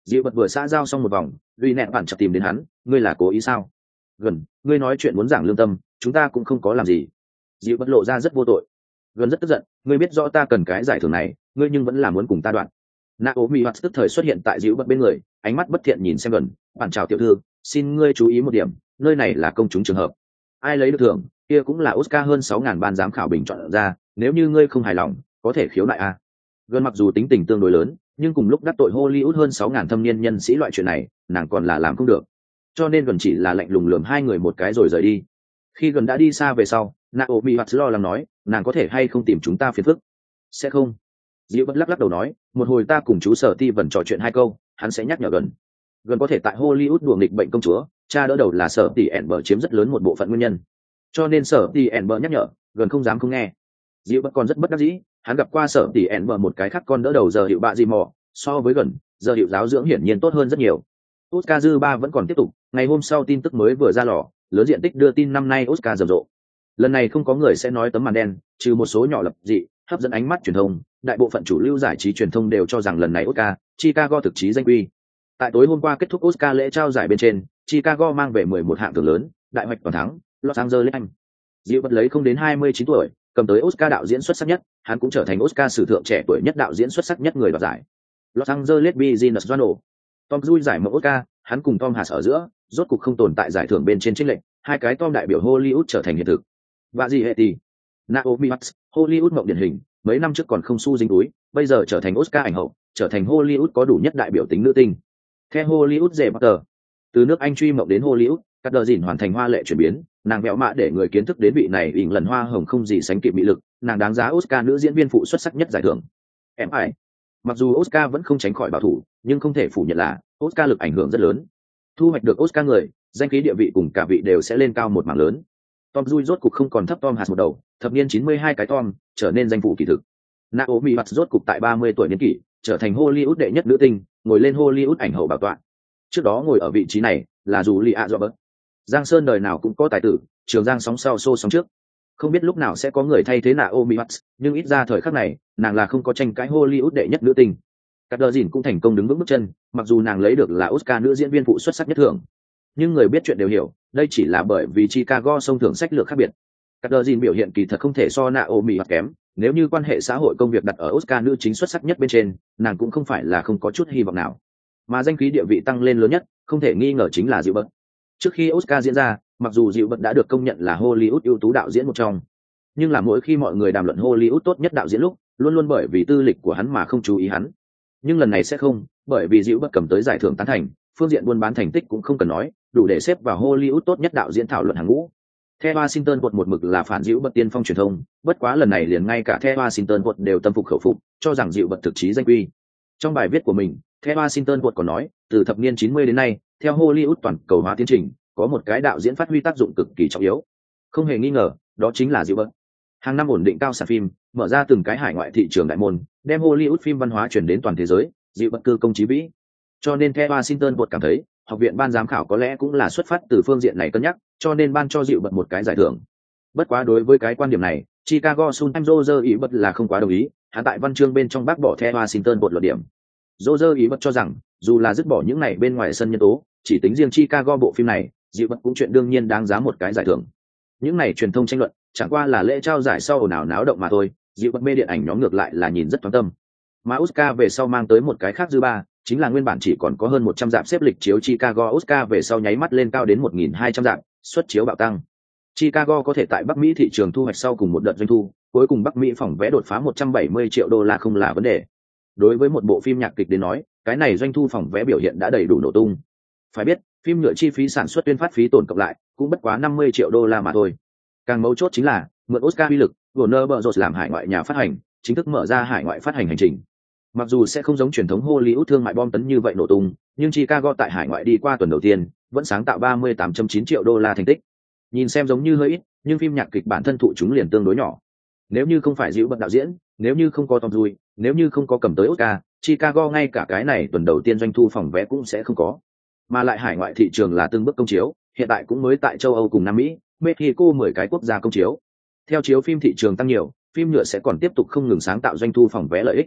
Dịu bật vừa xã giao xong một vòng, duy nẹn bản chợt tìm đến hắn, ngươi là cố ý sao? Gần, ngươi nói chuyện muốn giảng lương tâm, chúng ta cũng không có làm gì. Dịu bật lộ ra rất vô tội. Gần rất tức giận, ngươi biết rõ ta cần cái giải thưởng này, ngươi nhưng vẫn là muốn cùng ta đoạn. Naomi Watts tức thời xuất hiện tại dịu bật bên người, ánh mắt bất thiện nhìn xem Gần, bản chào tiểu thư, xin ngươi chú ý một điểm, nơi này là công chúng trường hợp. Ai lấy được thưởng, kia cũng là Oscar hơn sáu nghìn ban giám khảo bình chọn ra, nếu như ngươi không hài lòng, có thể khiếu nại a. Gần mặc dù tính tình tương đối lớn, nhưng cùng lúc đắc tội Hollywood hơn sáu nghìn thâm niên nhân sĩ loại chuyện này, nàng còn là làm không được. Cho nên Gần chỉ là lạnh lùng lườm hai người một cái rồi rời đi. Khi Gần đã đi xa về sau, Naomi Watts lo lắng nói, nàng có thể hay không tìm chúng ta phiền phức? Sẽ không. Diệu bất lắc lắc đầu nói, một hồi ta cùng chú Sở Ti vẫn trò chuyện hai câu, hắn sẽ nhắc nhở Gần. Gần có thể tại Hollywood đùa nghịch bệnh công chúa, cha đỡ đầu là Sở Ti ẻn bờ chiếm rất lớn một bộ phận nguyên nhân. Cho nên Sở Ti ẻn bờ nhắc nhở, Gần không dám không nghe. Diệu bất còn rất bất đắc dĩ, hắn gặp qua Sở Ti ẻn bờ một cái khác con đỡ đầu giờ hiệu bạ gì mò, so với Gần, giờ hiệu giáo dưỡng hiển nhiên tốt hơn rất nhiều. Oscar dư ba vẫn còn tiếp tục, ngày hôm sau tin tức mới vừa ra lò, lớn diện tích đưa tin năm nay Oscar rầm rộ. Lần này không có người sẽ nói tấm màn đen, trừ một số nhỏ lập dị, hấp dẫn ánh mắt truyền thông, đại bộ phận chủ lưu giải trí truyền thông đều cho rằng lần này Oscar, Chicago thực chí danh quy. Tại tối hôm qua kết thúc Oscar lễ trao giải bên trên, Chicago mang về mười một hạng thưởng lớn, đại hoạch toàn thắng, Los Angeles Anh. Diệu bất lấy không đến hai mươi chín tuổi, cầm tới Oscar đạo diễn xuất sắc nhất, hắn cũng trở thành Oscar sử thượng trẻ tuổi nhất đạo diễn xuất sắc nhất người đoạt giải. Los Angeles Business Journal. Tom Cruise giải mẫu Oscar, hắn cùng Tom Hanks ở giữa, rốt cục không tồn tại giải thưởng bên trên chênh lệch, hai cái Tom đại biểu Hollywood trở thành hiện thực. Và gì hệ thì Naomi Watts, Hollywood mộng điển hình, mấy năm trước còn không xu dính túi, bây giờ trở thành Oscar ảnh hậu, trở thành Hollywood có đủ nhất đại biểu tính nữ tinh. Theo Hollywood dễ bắt tờ, từ nước Anh truy mộng đến Hollywood, các đờ dìn hoàn thành hoa lệ chuyển biến, nàng vẹo mạ để người kiến thức đến vị này ỉn lần hoa hồng không gì sánh kịp mỹ lực, nàng đáng giá Oscar nữ diễn viên phụ xuất sắc nhất giải thưởng. Em ai? Mặc dù Oscar vẫn không tránh khỏi bảo thủ, nhưng không thể phủ nhận là Oscar lực ảnh hưởng rất lớn. Thu hoạch được Oscar người, danh khí địa vị cùng cả vị đều sẽ lên cao một mảng lớn. Tom Cruise rốt cục không còn thấp Tom Hanks một đầu, thập niên chín mươi hai cái Tom, trở nên danh phụ kỳ thực. Naomi Watts rốt cục tại ba mươi tuổi niên kỷ, trở thành Hollywood đệ nhất nữ tinh, ngồi lên Hollywood ảnh hậu bảo tọa. Trước đó ngồi ở vị trí này là Julia Roberts. Giang Sơn đời nào cũng có tài tử, Trường Giang sóng sau xô sóng trước. Không biết lúc nào sẽ có người thay thế Naomi Watts, nhưng ít ra thời khắc này, nàng là không có tranh cãi Hollywood đệ nhất nữ tinh. Cát Đờ Dìn cũng thành công đứng vững bước chân, mặc dù nàng lấy được là Oscar nữ diễn viên phụ xuất sắc nhất thưởng, nhưng người biết chuyện đều hiểu, đây chỉ là bởi vì Chicago sông thưởng sách lược khác biệt. Cát Đờ Dìn biểu hiện kỳ thật không thể so Naomi Watts kém, nếu như quan hệ xã hội công việc đặt ở Oscar nữ chính xuất sắc nhất bên trên, nàng cũng không phải là không có chút hy vọng nào. Mà danh khí địa vị tăng lên lớn nhất, không thể nghi ngờ chính là Dịu Bật. Trước khi Oscar diễn ra, mặc dù Dịu Bật đã được công nhận là Hollywood ưu tú đạo diễn một trong, nhưng là mỗi khi mọi người đàm luận Hollywood tốt nhất đạo diễn lúc, luôn luôn bởi vì tư lịch của hắn mà không chú ý hắn. Nhưng lần này sẽ không, bởi vì Dịu Bật cầm tới giải thưởng tán thành, phương diện buôn bán thành tích cũng không cần nói, đủ để xếp vào Hollywood tốt nhất đạo diễn thảo luận hàng ngũ. The Washington Post một mực là phản Dịu Bật tiên phong truyền thông, bất quá lần này liền ngay cả The Washington Post đều tâm phục khẩu phục, cho rằng Dịu Bật thực chí danh quy. Trong bài viết của mình, The Washington Post còn nói, từ thập niên chín mươi đến nay, theo Hollywood toàn cầu hóa tiến trình, có một cái đạo diễn phát huy tác dụng cực kỳ trọng yếu. Không hề nghi ngờ, đó chính là Dịu Bật. Hàng năm ổn định cao sản phim, mở ra từng cái hải ngoại thị trường đại môn, đem Hollywood phim văn hóa truyền đến toàn thế giới, Dịu Bật cư công chí vĩ. Cho nên The Washington Post cảm thấy, học viện ban giám khảo có lẽ cũng là xuất phát từ phương diện này cân nhắc, cho nên ban cho Dịu Bật một cái giải thưởng. Bất quá đối với cái quan điểm này, Chicago Sun-Times Roger ý bật là không quá đồng ý, hắn tại văn chương bên trong bác bỏ The Washington Post luận điểm. Roger ý bật cho rằng, dù là dứt bỏ những này bên ngoài sân nhân tố, chỉ tính riêng Chicago bộ phim này, Dịu Bật cũng chuyện đương nhiên đáng giá một cái giải thưởng. Những này truyền thông tranh luận, chẳng qua là lễ trao giải sau ồn ào náo động mà thôi, Dịu Bật mê điện ảnh nhóm ngược lại là nhìn rất thoáng tâm. Mà Oscar về sau mang tới một cái khác dư ba, chính là nguyên bản chỉ còn có hơn một trăm dạp xếp lịch chiếu Chicago Oscar về sau nháy mắt lên cao đến một nghìn hai trăm dạp, suất chiếu bạo tăng. Chicago có thể tại Bắc Mỹ thị trường thu hoạch sau cùng một đợt doanh thu, cuối cùng Bắc Mỹ phòng vé đột phá một trăm bảy mươi triệu đô la không là vấn đề. Đối với một bộ phim nhạc kịch đến nói, cái này doanh thu phòng vé biểu hiện đã đầy đủ nổ tung. Phải biết, phim nhựa chi phí sản xuất tuyên phát phí tổn cộng lại, cũng bất quá năm mươi triệu đô la mà thôi. Càng mấu chốt chính là, mượn Oscar uy lực, Warner Bros làm hải ngoại nhà phát hành, chính thức mở ra hải ngoại phát hành hành trình. Mặc dù sẽ không giống truyền thống Hollywood thương mại bom tấn như vậy nổ tung, nhưng Chicago tại hải ngoại đi qua tuần đầu tiên, vẫn sáng tạo ba mươi tám phẩy chín triệu đô la thành tích. Nhìn xem giống như hơi ít, nhưng phim nhạc kịch bản thân thụ chúng liền tương đối nhỏ. Nếu như không phải Dịu Bật đạo diễn, nếu như không có Tom Cruise, nếu như không có cầm tới Oscar, Chicago ngay cả cái này tuần đầu tiên doanh thu phòng vé cũng sẽ không có. Mà lại hải ngoại thị trường là từng bước công chiếu, hiện tại cũng mới tại châu Âu cùng Nam Mỹ, Mexico mười cái quốc gia công chiếu. Theo chiếu phim thị trường tăng nhiều, phim nhựa sẽ còn tiếp tục không ngừng sáng tạo doanh thu phòng vé lợi ích.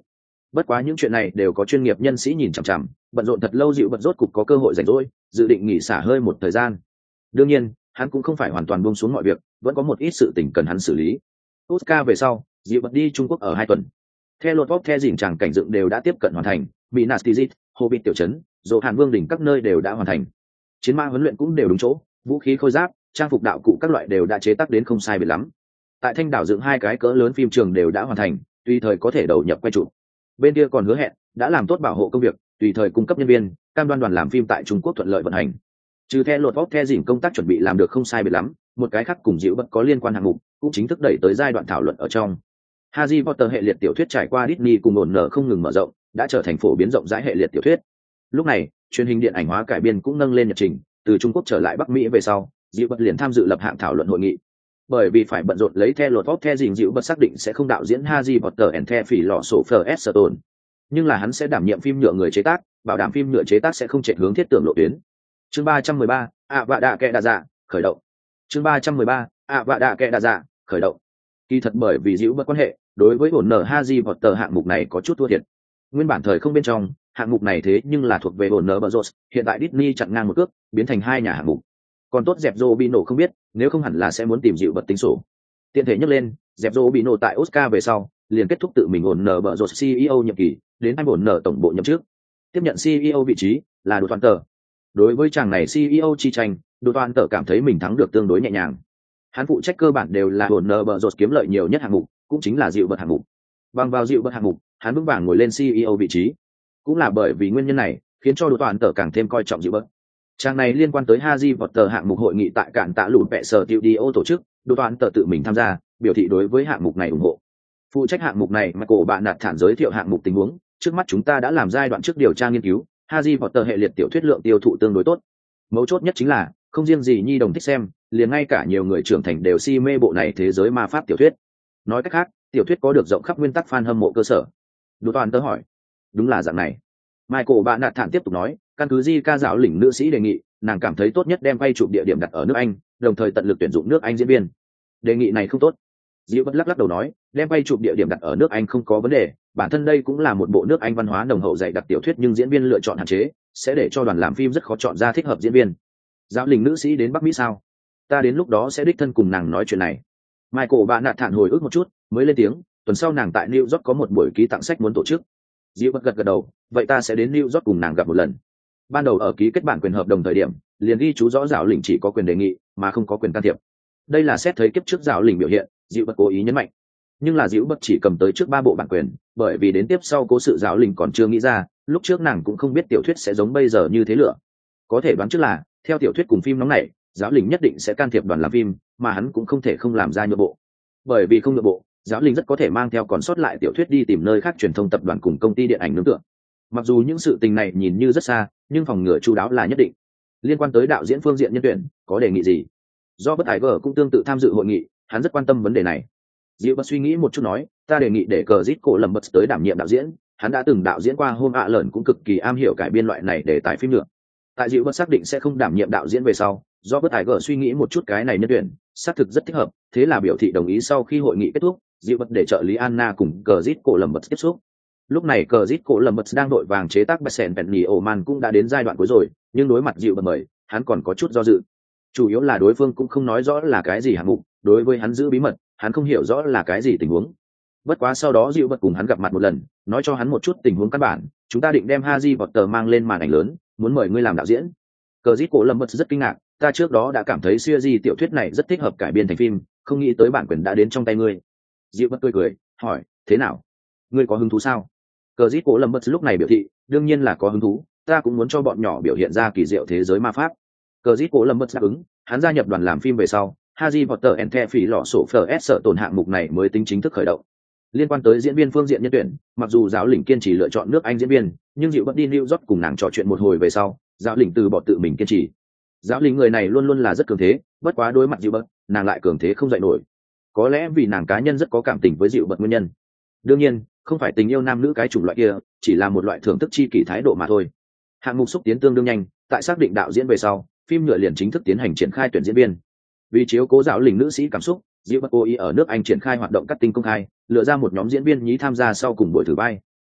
Bất quá những chuyện này đều có chuyên nghiệp nhân sĩ nhìn chằm chằm, bận rộn thật lâu dịu bật rốt cục có cơ hội rảnh rỗi, dự định nghỉ xả hơi một thời gian. Đương nhiên, hắn cũng không phải hoàn toàn buông xuống mọi việc, vẫn có một ít sự tình cần hắn xử lý. Oscar về sau, dịu bật đi Trung Quốc ở hai tuần. Theo lột vóc theo dỉn tràng cảnh dựng đều đã tiếp cận hoàn thành, Minas Tirith, Hobbit tiểu trấn, Dỗ Hàn Vương đỉnh các nơi đều đã hoàn thành. Chiến mã huấn luyện cũng đều đúng chỗ, vũ khí khôi giáp, trang phục đạo cụ các loại đều đã chế tác đến không sai biệt lắm. Tại Thanh đảo dựng hai cái cỡ lớn phim trường đều đã hoàn thành, tùy thời có thể đầu nhập quay chụp. Bên kia còn hứa hẹn đã làm tốt bảo hộ công việc, tùy thời cung cấp nhân viên, cam đoan đoàn làm phim tại Trung Quốc thuận lợi vận hành. Trừ theo lột vóc theo dỉn công tác chuẩn bị làm được không sai biệt lắm, một cái khác cùng dịu bật có liên quan hạng mục cũng chính thức đẩy tới giai đoạn thảo luận ở trong. Harry Potter hệ liệt tiểu thuyết trải qua Disney cùng ổn nở không ngừng mở rộng, đã trở thành phổ biến rộng rãi hệ liệt tiểu thuyết. Lúc này, truyền hình điện ảnh hóa cải biên cũng nâng lên nhật trình, từ Trung Quốc trở lại Bắc Mỹ về sau, dịu bật liền tham dự lập hạng thảo luận hội nghị. Bởi vì phải bận rộn lấy theo lột vóc theo dỉn, dịu bật xác định sẽ không đạo diễn Harry Potter and the Philosopher's Stone, nhưng là hắn sẽ đảm nhiệm phim nhựa người chế tác, bảo đảm phim nhựa chế tác sẽ không chạy hướng thiết tưởng lộ tuyến. Chương ba trăm mười ba, ạ vạ đạ kệ đa dạ, khởi động. Chương ba trăm mười ba, ạ vạ đạ kệ đa dạ, khởi động. Kỳ thật bởi vì dịu bật quan hệ, đối với ổn nở Harry Potter hạng mục này có chút thua thiệt. Nguyên bản thời không bên trong, hạng mục này thế nhưng là thuộc về ổn nở Bros, hiện tại Disney chặn ngang một cước, biến thành hai nhà hạng mục. Còn tốt dẹp Dô bị nổ không biết, nếu không hẳn là sẽ muốn tìm dịu bật tính sổ. Tiện thể nhắc lên, dẹp Dô bị nổ tại Oscar về sau, liền kết thúc tự mình ổn nở Bros xê e ô nhiệm kỳ, đến hai ổn nở tổng bộ nhậm chức. Tiếp nhận xê e ô vị trí là Đồ Toàn Tờ. Đối với chàng này xê e ô chi tranh, Đồ Toàn Tờ cảm thấy mình thắng được tương đối nhẹ nhàng. Hắn phụ trách cơ bản đều là ổn nở Bros kiếm lợi nhiều nhất hạng mục, cũng chính là dịu bật hạng mục. Bằng vào dịu bật hạng mục, hắn vững vàng ngồi lên xê e ô vị trí. Cũng là bởi vì nguyên nhân này, khiến cho Đồ Toàn Tờ càng thêm coi trọng dịu bật. Trang này liên quan tới Harry Potter hạng mục hội nghị tại cạn tạ lụt vẹ sở tiêu đi ô tổ chức, Đồ Toàn Tờ tự mình tham gia, biểu thị đối với hạng mục này ủng hộ. Phụ trách hạng mục này mà cổ bạn nạt thản giới thiệu hạng mục tình huống, trước mắt chúng ta đã làm giai đoạn trước điều tra nghiên cứu, Harry Potter hệ liệt tiểu thuyết lượng tiêu thụ tương đối tốt. Mấu chốt nhất chính là, không riêng gì nhi đồng thích xem, liền ngay cả nhiều người trưởng thành đều si mê bộ này thế giới ma pháp tiểu thuyết. Nói cách khác, tiểu thuyết có được rộng khắp nguyên tắc fan hâm mộ cơ sở. Đồ Toàn Tờ hỏi, đúng là dạng này. Michael bạn nạt thản tiếp tục nói, căn cứ di ca giáo lĩnh nữ sĩ đề nghị, nàng cảm thấy tốt nhất đem quay chụp địa điểm đặt ở nước Anh, đồng thời tận lực tuyển dụng nước Anh diễn viên. Đề nghị này không tốt. Diệu bất lắc lắc đầu nói, đem quay chụp địa điểm đặt ở nước Anh không có vấn đề, bản thân đây cũng là một bộ nước Anh văn hóa nồng hậu dày đặc tiểu thuyết, nhưng diễn viên lựa chọn hạn chế, sẽ để cho đoàn làm phim rất khó chọn ra thích hợp diễn viên. Giáo lĩnh nữ sĩ đến Bắc Mỹ sao? Ta đến lúc đó sẽ đích thân cùng nàng nói chuyện này. Michael bạn nạt thản hồi ức một chút, mới lên tiếng, tuần sau nàng tại New York có một buổi ký tặng sách muốn tổ chức. Diệu bất gật gật đầu, vậy ta sẽ đến New York cùng nàng gặp một lần. Ban đầu ở ký kết bản quyền hợp đồng thời điểm, liền ghi chú rõ giáo lĩnh chỉ có quyền đề nghị, mà không có quyền can thiệp. Đây là xét thấy kiếp trước giáo lĩnh biểu hiện, Diệu bất cố ý nhấn mạnh. Nhưng là Diệu bất chỉ cầm tới trước ba bộ bản quyền, bởi vì đến tiếp sau cố sự giáo lĩnh còn chưa nghĩ ra, lúc trước nàng cũng không biết tiểu thuyết sẽ giống bây giờ như thế lửa. Có thể đoán trước là, theo tiểu thuyết cùng phim nóng này, giáo lĩnh nhất định sẽ can thiệp đoàn làm phim, mà hắn cũng không thể không làm ra nhượng bộ. Bởi vì không nhượng bộ, giáo lĩnh rất có thể mang theo còn sót lại tiểu thuyết đi tìm nơi khác truyền thông tập đoàn cùng công ty điện ảnh nương tựa. Mặc dù những sự tình này nhìn như rất xa, nhưng phòng ngừa chu đáo là nhất định. Liên quan tới đạo diễn phương diện nhân tuyển, có đề nghị gì? Do bất ải gở cũng tương tự tham dự hội nghị, hắn rất quan tâm vấn đề này. Diệu bất suy nghĩ một chút nói, ta đề nghị để cờ zit cổ lầm bật tới đảm nhiệm đạo diễn, hắn đã từng đạo diễn qua hôm ạ lợn, cũng cực kỳ am hiểu cải biên loại này để tải phim nữa. Tại Diệu bất xác định sẽ không đảm nhiệm đạo diễn về sau, do bất ải gở suy nghĩ một chút cái này nhân tuyển, xác thực rất thích hợp, thế là biểu thị đồng ý. Sau khi hội nghị kết thúc, Diệu bất để trợ lý Anna cùng cờ zit cổ lầm bật tiếp xúc. Lúc này cờ zit cổ lầm bật đang đội vàng chế tác Besen Penny Oman cũng đã đến giai đoạn cuối rồi, nhưng đối mặt Diệu bất mời, hắn còn có chút do dự. Chủ yếu là đối phương cũng không nói rõ là cái gì hạng mục, đối với hắn giữ bí mật, hắn không hiểu rõ là cái gì tình huống. Bất quá sau đó Diệu bất cùng hắn gặp mặt một lần, nói cho hắn một chút tình huống căn bản, chúng ta định đem Harry Potter mang lên màn ảnh lớn, muốn mời ngươi làm đạo diễn. Cờ zit cổ lầm bật rất kinh ngạc, ta trước đó đã cảm thấy series tiểu thuyết này rất thích hợp cải biên thành phim, không nghĩ tới bản quyền đã đến trong tay ngươi. Diệu bất cười cười, hỏi, thế nào? Ngươi có hứng thú sao? Cờ zit cổ lầm bật lúc này biểu thị, đương nhiên là có hứng thú, ta cũng muốn cho bọn nhỏ biểu hiện ra kỳ diệu thế giới ma pháp. Cờ zit cổ lầm bật đáp ứng, hắn gia nhập đoàn làm phim về sau, Harry Potter and the Philosopher's Stone hạng mục này mới tính chính thức khởi động. Liên quan tới diễn viên phương diện nhân tuyển, mặc dù giáo lĩnh kiên trì lựa chọn nước Anh diễn viên, nhưng Diệu bất đi New York cùng nàng trò chuyện một hồi về sau, giáo lĩnh từ bỏ tự mình kiên trì. Giáo lĩnh người này luôn luôn là rất cường thế, bất quá đối mặt Diệu bất, nàng lại cường thế không dậy nổi. Có lẽ vì nàng cá nhân rất có cảm tình với Diệu bất nguyên nhân. Đương nhiên, không phải tình yêu nam nữ cái chủng loại kia, chỉ là một loại thưởng thức chi kỷ thái độ mà thôi. Hạng mục xúc tiến tương đương nhanh, tại xác định đạo diễn về sau, phim nhựa liền chính thức tiến hành triển khai tuyển diễn viên. Vì chiếu cố giáo lĩnh nữ sĩ cảm xúc, Diệu bất cố ý ở nước Anh triển khai hoạt động cắt tinh công khai, lựa ra một nhóm diễn viên nhí tham gia sau cùng buổi thử vai.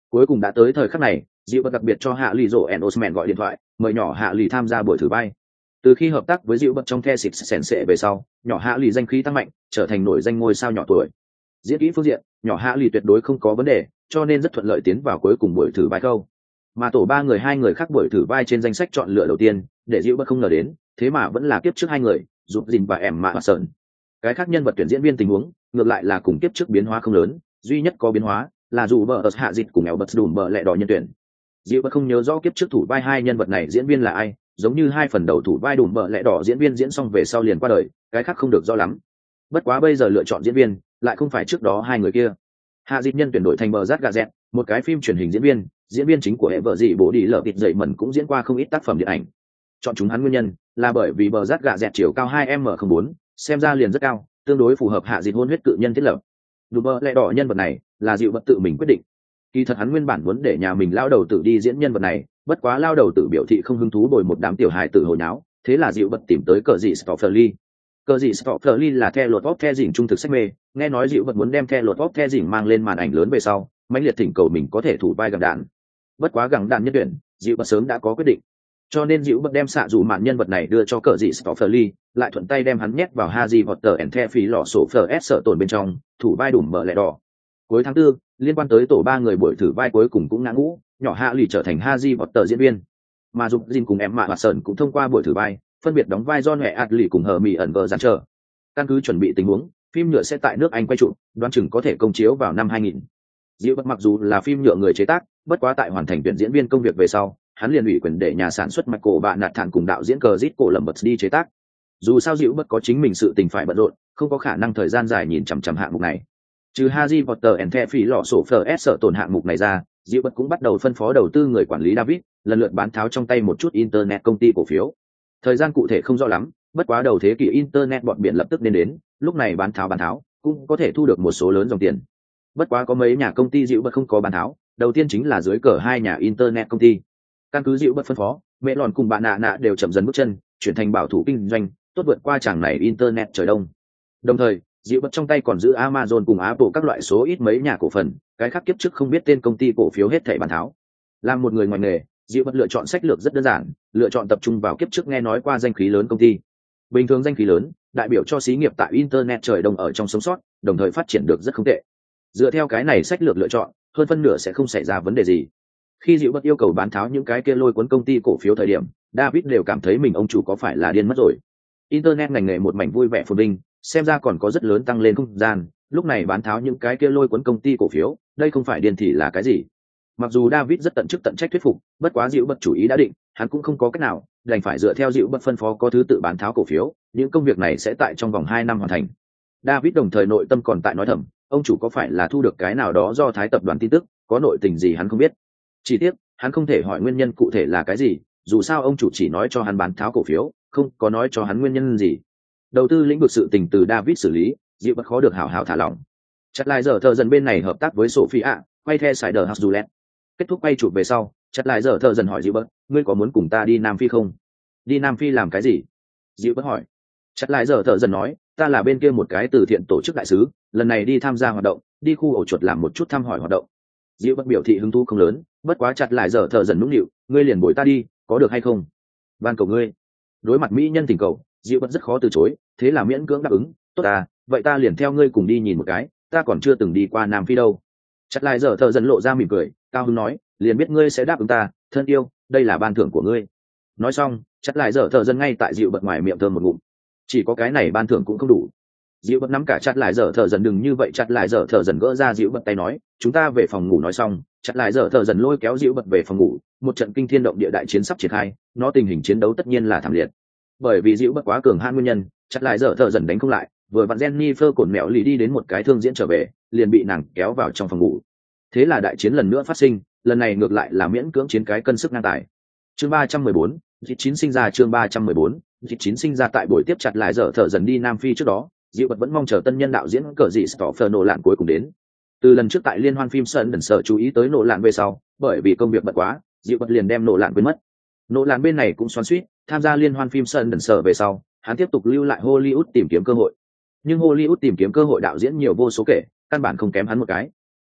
Cuối cùng đã tới thời khắc này, dịu bật đặc biệt cho hạ lì rổ en osman gọi điện thoại mời nhỏ hạ lì tham gia buổi thử vai. Từ khi hợp tác với dịu bật trong the xịt sèn sệ về sau, nhỏ hạ lì danh khí tăng mạnh, trở thành nổi danh ngôi sao nhỏ tuổi. Diễn kỹ phương diện, nhỏ hạ lì tuyệt đối không có vấn đề, cho nên rất thuận lợi tiến vào cuối cùng buổi thử vai câu. Mà tổ ba người hai người khác buổi thử vai trên danh sách chọn lựa đầu tiên, để dịu bật không ngờ đến, thế mà vẫn là kiếp trước hai người, giúp dìn và em mạ sợn. Cái khác nhân vật tuyển diễn viên tình huống, ngược lại là cùng kiếp trước biến hóa không lớn, duy nhất có biến hóa là dù bờ ở hạ dịch cùng eo bật đùm bờ lẹ đỏ nhân tuyển. Dịu bật không nhớ rõ kiếp trước thủ vai hai nhân vật này diễn viên là ai, giống như hai phần đầu thủ vai đùm bờ lẹ đỏ diễn viên diễn xong về sau liền qua đời, cái khác không được rõ lắm. Bất quá bây giờ lựa chọn diễn viên lại không phải trước đó hai người kia. Hạ dịch nhân tuyển đổi thành bờ rát gà dẹt, một cái phim truyền hình diễn viên, diễn viên chính của hệ vợ dị bố đi lở vịt dậy mẩn cũng diễn qua không ít tác phẩm điện ảnh. Chọn chúng hắn nguyên nhân là bởi vì bờ rát gà dẹt chiều cao hai m không bốn, xem ra liền rất cao, tương đối phù hợp hạ dịch hôn huyết cự nhân thiết lập. Đùm bờ lẹ đỏ nhân vật này là dịu bật tự mình quyết định. Kỳ thật hắn nguyên bản muốn để nhà mình lao đầu tử đi diễn nhân vật này, bất quá lao đầu tử biểu thị không hứng thú bồi một đám tiểu hài tử hồi nháo, thế là dịu bật tìm tới cờ dị Stofferly. Cờ dị Stofferly là The Lord of the Rings trung thực sách mê, nghe nói dịu bật muốn đem The Lord of the Rings mang lên màn ảnh lớn về sau, mãnh liệt thỉnh cầu mình có thể thủ vai gẳng đạn. Bất quá gẳng đạn nhân tuyển, dịu bật sớm đã có quyết định, cho nên dịu bật đem xạ dù mạn nhân vật này đưa cho cờ dị Stofferly, lại thuận tay đem hắn nhét vào Harry Potter and the phí lọ sổ phở s sợ tổn bên trong, thủ vai đùm bờ lẹ đỏ. Cuối tháng tư, liên quan tới tổ ba người buổi thử vai cuối cùng cũng ngã ngũ, nhỏ hạ lì trở thành Harry Potter diễn viên, mà dục Jin cùng em mạ và sờn cũng thông qua buổi thử vai, phân biệt đóng vai John Hẹ lì cùng hờ mì ẩn vợ giàn trở. Căn cứ chuẩn bị tình huống, phim nhựa sẽ tại nước Anh quay trụ, đoán chừng có thể công chiếu vào năm hai nghìn. Dịu bật mặc dù là phim nhựa người chế tác, bất quá tại hoàn thành tuyển diễn viên công việc về sau, hắn liền ủy quyền để nhà sản xuất Michael bạn nạt thản cùng đạo diễn cờ Zit cổ lầm bật đi chế tác. Dù sao dịu bật có chính mình sự tình phải bận rộn, không có khả năng thời gian dài nhìn chằm chằm hạng mục này. Trừ Harry Potter and the phí lọ sổ phở s sợ tổn hạng mục này ra, dịu bật cũng bắt đầu phân phó đầu tư người quản lý David lần lượt bán tháo trong tay một chút internet công ty cổ phiếu. Thời gian cụ thể không rõ lắm, bất quá đầu thế kỷ internet bọn biển lập tức nên đến, lúc này bán tháo bán tháo cũng có thể thu được một số lớn dòng tiền. Bất quá có mấy nhà công ty dịu bật không có bán tháo, đầu tiên chính là dưới cờ hai nhà internet công ty. Căn cứ dịu bật phân phó, mẹ lòn cùng bạn nạ nạ đều chậm dần bước chân, chuyển thành bảo thủ kinh doanh, tốt vượt qua chàng này internet trời đông. Đồng thời, dịu bật trong tay còn giữ Amazon cùng Apple các loại số ít mấy nhà cổ phần, cái khác kiếp trước không biết tên công ty cổ phiếu hết thảy bán tháo. Làm một người ngoài nghề, dịu bật lựa chọn sách lược rất đơn giản, lựa chọn tập trung vào kiếp trước nghe nói qua danh khí lớn công ty. Bình thường danh khí lớn, đại biểu cho xí nghiệp tại internet trời đông ở trong sống sót, đồng thời phát triển được rất không tệ. Dựa theo cái này sách lược lựa chọn, hơn phân nửa sẽ không xảy ra vấn đề gì. Khi dịu bật yêu cầu bán tháo những cái kia lôi cuốn công ty cổ phiếu thời điểm, David đều cảm thấy mình ông chủ có phải là điên mất rồi. Internet ngành nghề một mảnh vui vẻ phồn vinh, xem ra còn có rất lớn tăng lên không gian, lúc này bán tháo những cái kia lôi cuốn công ty cổ phiếu, đây không phải điên thì là cái gì? Mặc dù David rất tận chức tận trách thuyết phục, bất quá dịu bật chủ ý đã định, hắn cũng không có cách nào, đành phải dựa theo dịu bật phân phó có thứ tự bán tháo cổ phiếu, những công việc này sẽ tại trong vòng hai năm hoàn thành. David đồng thời nội tâm còn tại nói thầm, ông chủ có phải là thu được cái nào đó do Thái tập đoàn tin tức, có nội tình gì hắn không biết. Chỉ tiếc, hắn không thể hỏi nguyên nhân cụ thể là cái gì, dù sao ông chủ chỉ nói cho hắn bán tháo cổ phiếu, không có nói cho hắn nguyên nhân gì. Đầu tư lĩnh vực sự tình từ David xử lý, dịu bật khó được hảo hảo thả lỏng. Chặt lại giờ thợ dần bên này hợp tác với Sophia, quay theo Cider House Juliet. Kết thúc quay chụp về sau, chặt lại giờ thợ dần hỏi dịu bật, ngươi có muốn cùng ta đi Nam Phi không? Đi Nam Phi làm cái gì? Dịu bật hỏi. Chặt lại giờ thợ dần nói, ta là bên kia một cái từ thiện tổ chức đại sứ, lần này đi tham gia hoạt động, đi khu ổ chuột làm một chút thăm hỏi hoạt động. Dịu bật biểu thị hứng thú không lớn, bất quá chặt lại giờ thợ dần nũng nịu, ngươi liền bồi ta đi, có được hay không? Van cầu ngươi. Đối mặt mỹ nhân tình cầu, dịu bật rất khó từ chối, thế là miễn cưỡng đáp ứng, tốt à, vậy ta liền theo ngươi cùng đi nhìn một cái, ta còn chưa từng đi qua Nam Phi đâu. Chặt lại giờ thợ dần lộ ra mỉm cười, cao hứng nói, liền biết ngươi sẽ đáp ứng ta, thân yêu, đây là ban thưởng của ngươi. Nói xong, chặt lại giờ thợ dần ngay tại dịu bật ngoài miệng thơm một ngụm. Chỉ có cái này ban thưởng cũng không đủ. Dịu bật nắm cả chặt lại giờ thợ dần đừng như vậy, chặt lại giờ thợ dần gỡ ra dịu bật tay nói, chúng ta về phòng ngủ nói xong, chặt lại giờ thợ dần lôi kéo dịu bật về phòng ngủ, một trận kinh thiên động địa đại chiến sắp triển khai, nó tình hình chiến đấu tất nhiên là thảm liệt. Bởi vì dịu bật quá cường hãn nguyên nhân, chặt lại giờ thợ dần đánh không lại, vừa vặn Jennifer cồn mẹo lì đi đến một cái thương diễn trở về, liền bị nàng kéo vào trong phòng ngủ. Thế là đại chiến lần nữa phát sinh, lần này ngược lại là miễn cưỡng chiến cái cân sức ngang tài. Chương ba trăm mười bốn, dịch chín sinh ra chương ba trăm mười bốn, dịch chín sinh ra tại buổi tiếp chặt lại giờ thợ dần đi Nam Phi trước đó, dịu bật vẫn mong chờ tân nhân đạo diễn cờ dị Stoffer nổ lạn cuối cùng đến. Từ lần trước tại liên hoan phim Sơn đần sở chú ý tới nổ lạn về sau, bởi vì công việc bận quá, dịu bật liền đem nổ lạn quên mất. Nổ lạn bên này cũng xoắn xuýt, tham gia liên hoan phim Sơn đần sở về sau, hắn tiếp tục lưu lại Hollywood tìm kiếm cơ hội. Nhưng Hollywood tìm kiếm cơ hội đạo diễn nhiều vô số kể, căn bản không kém hắn một cái.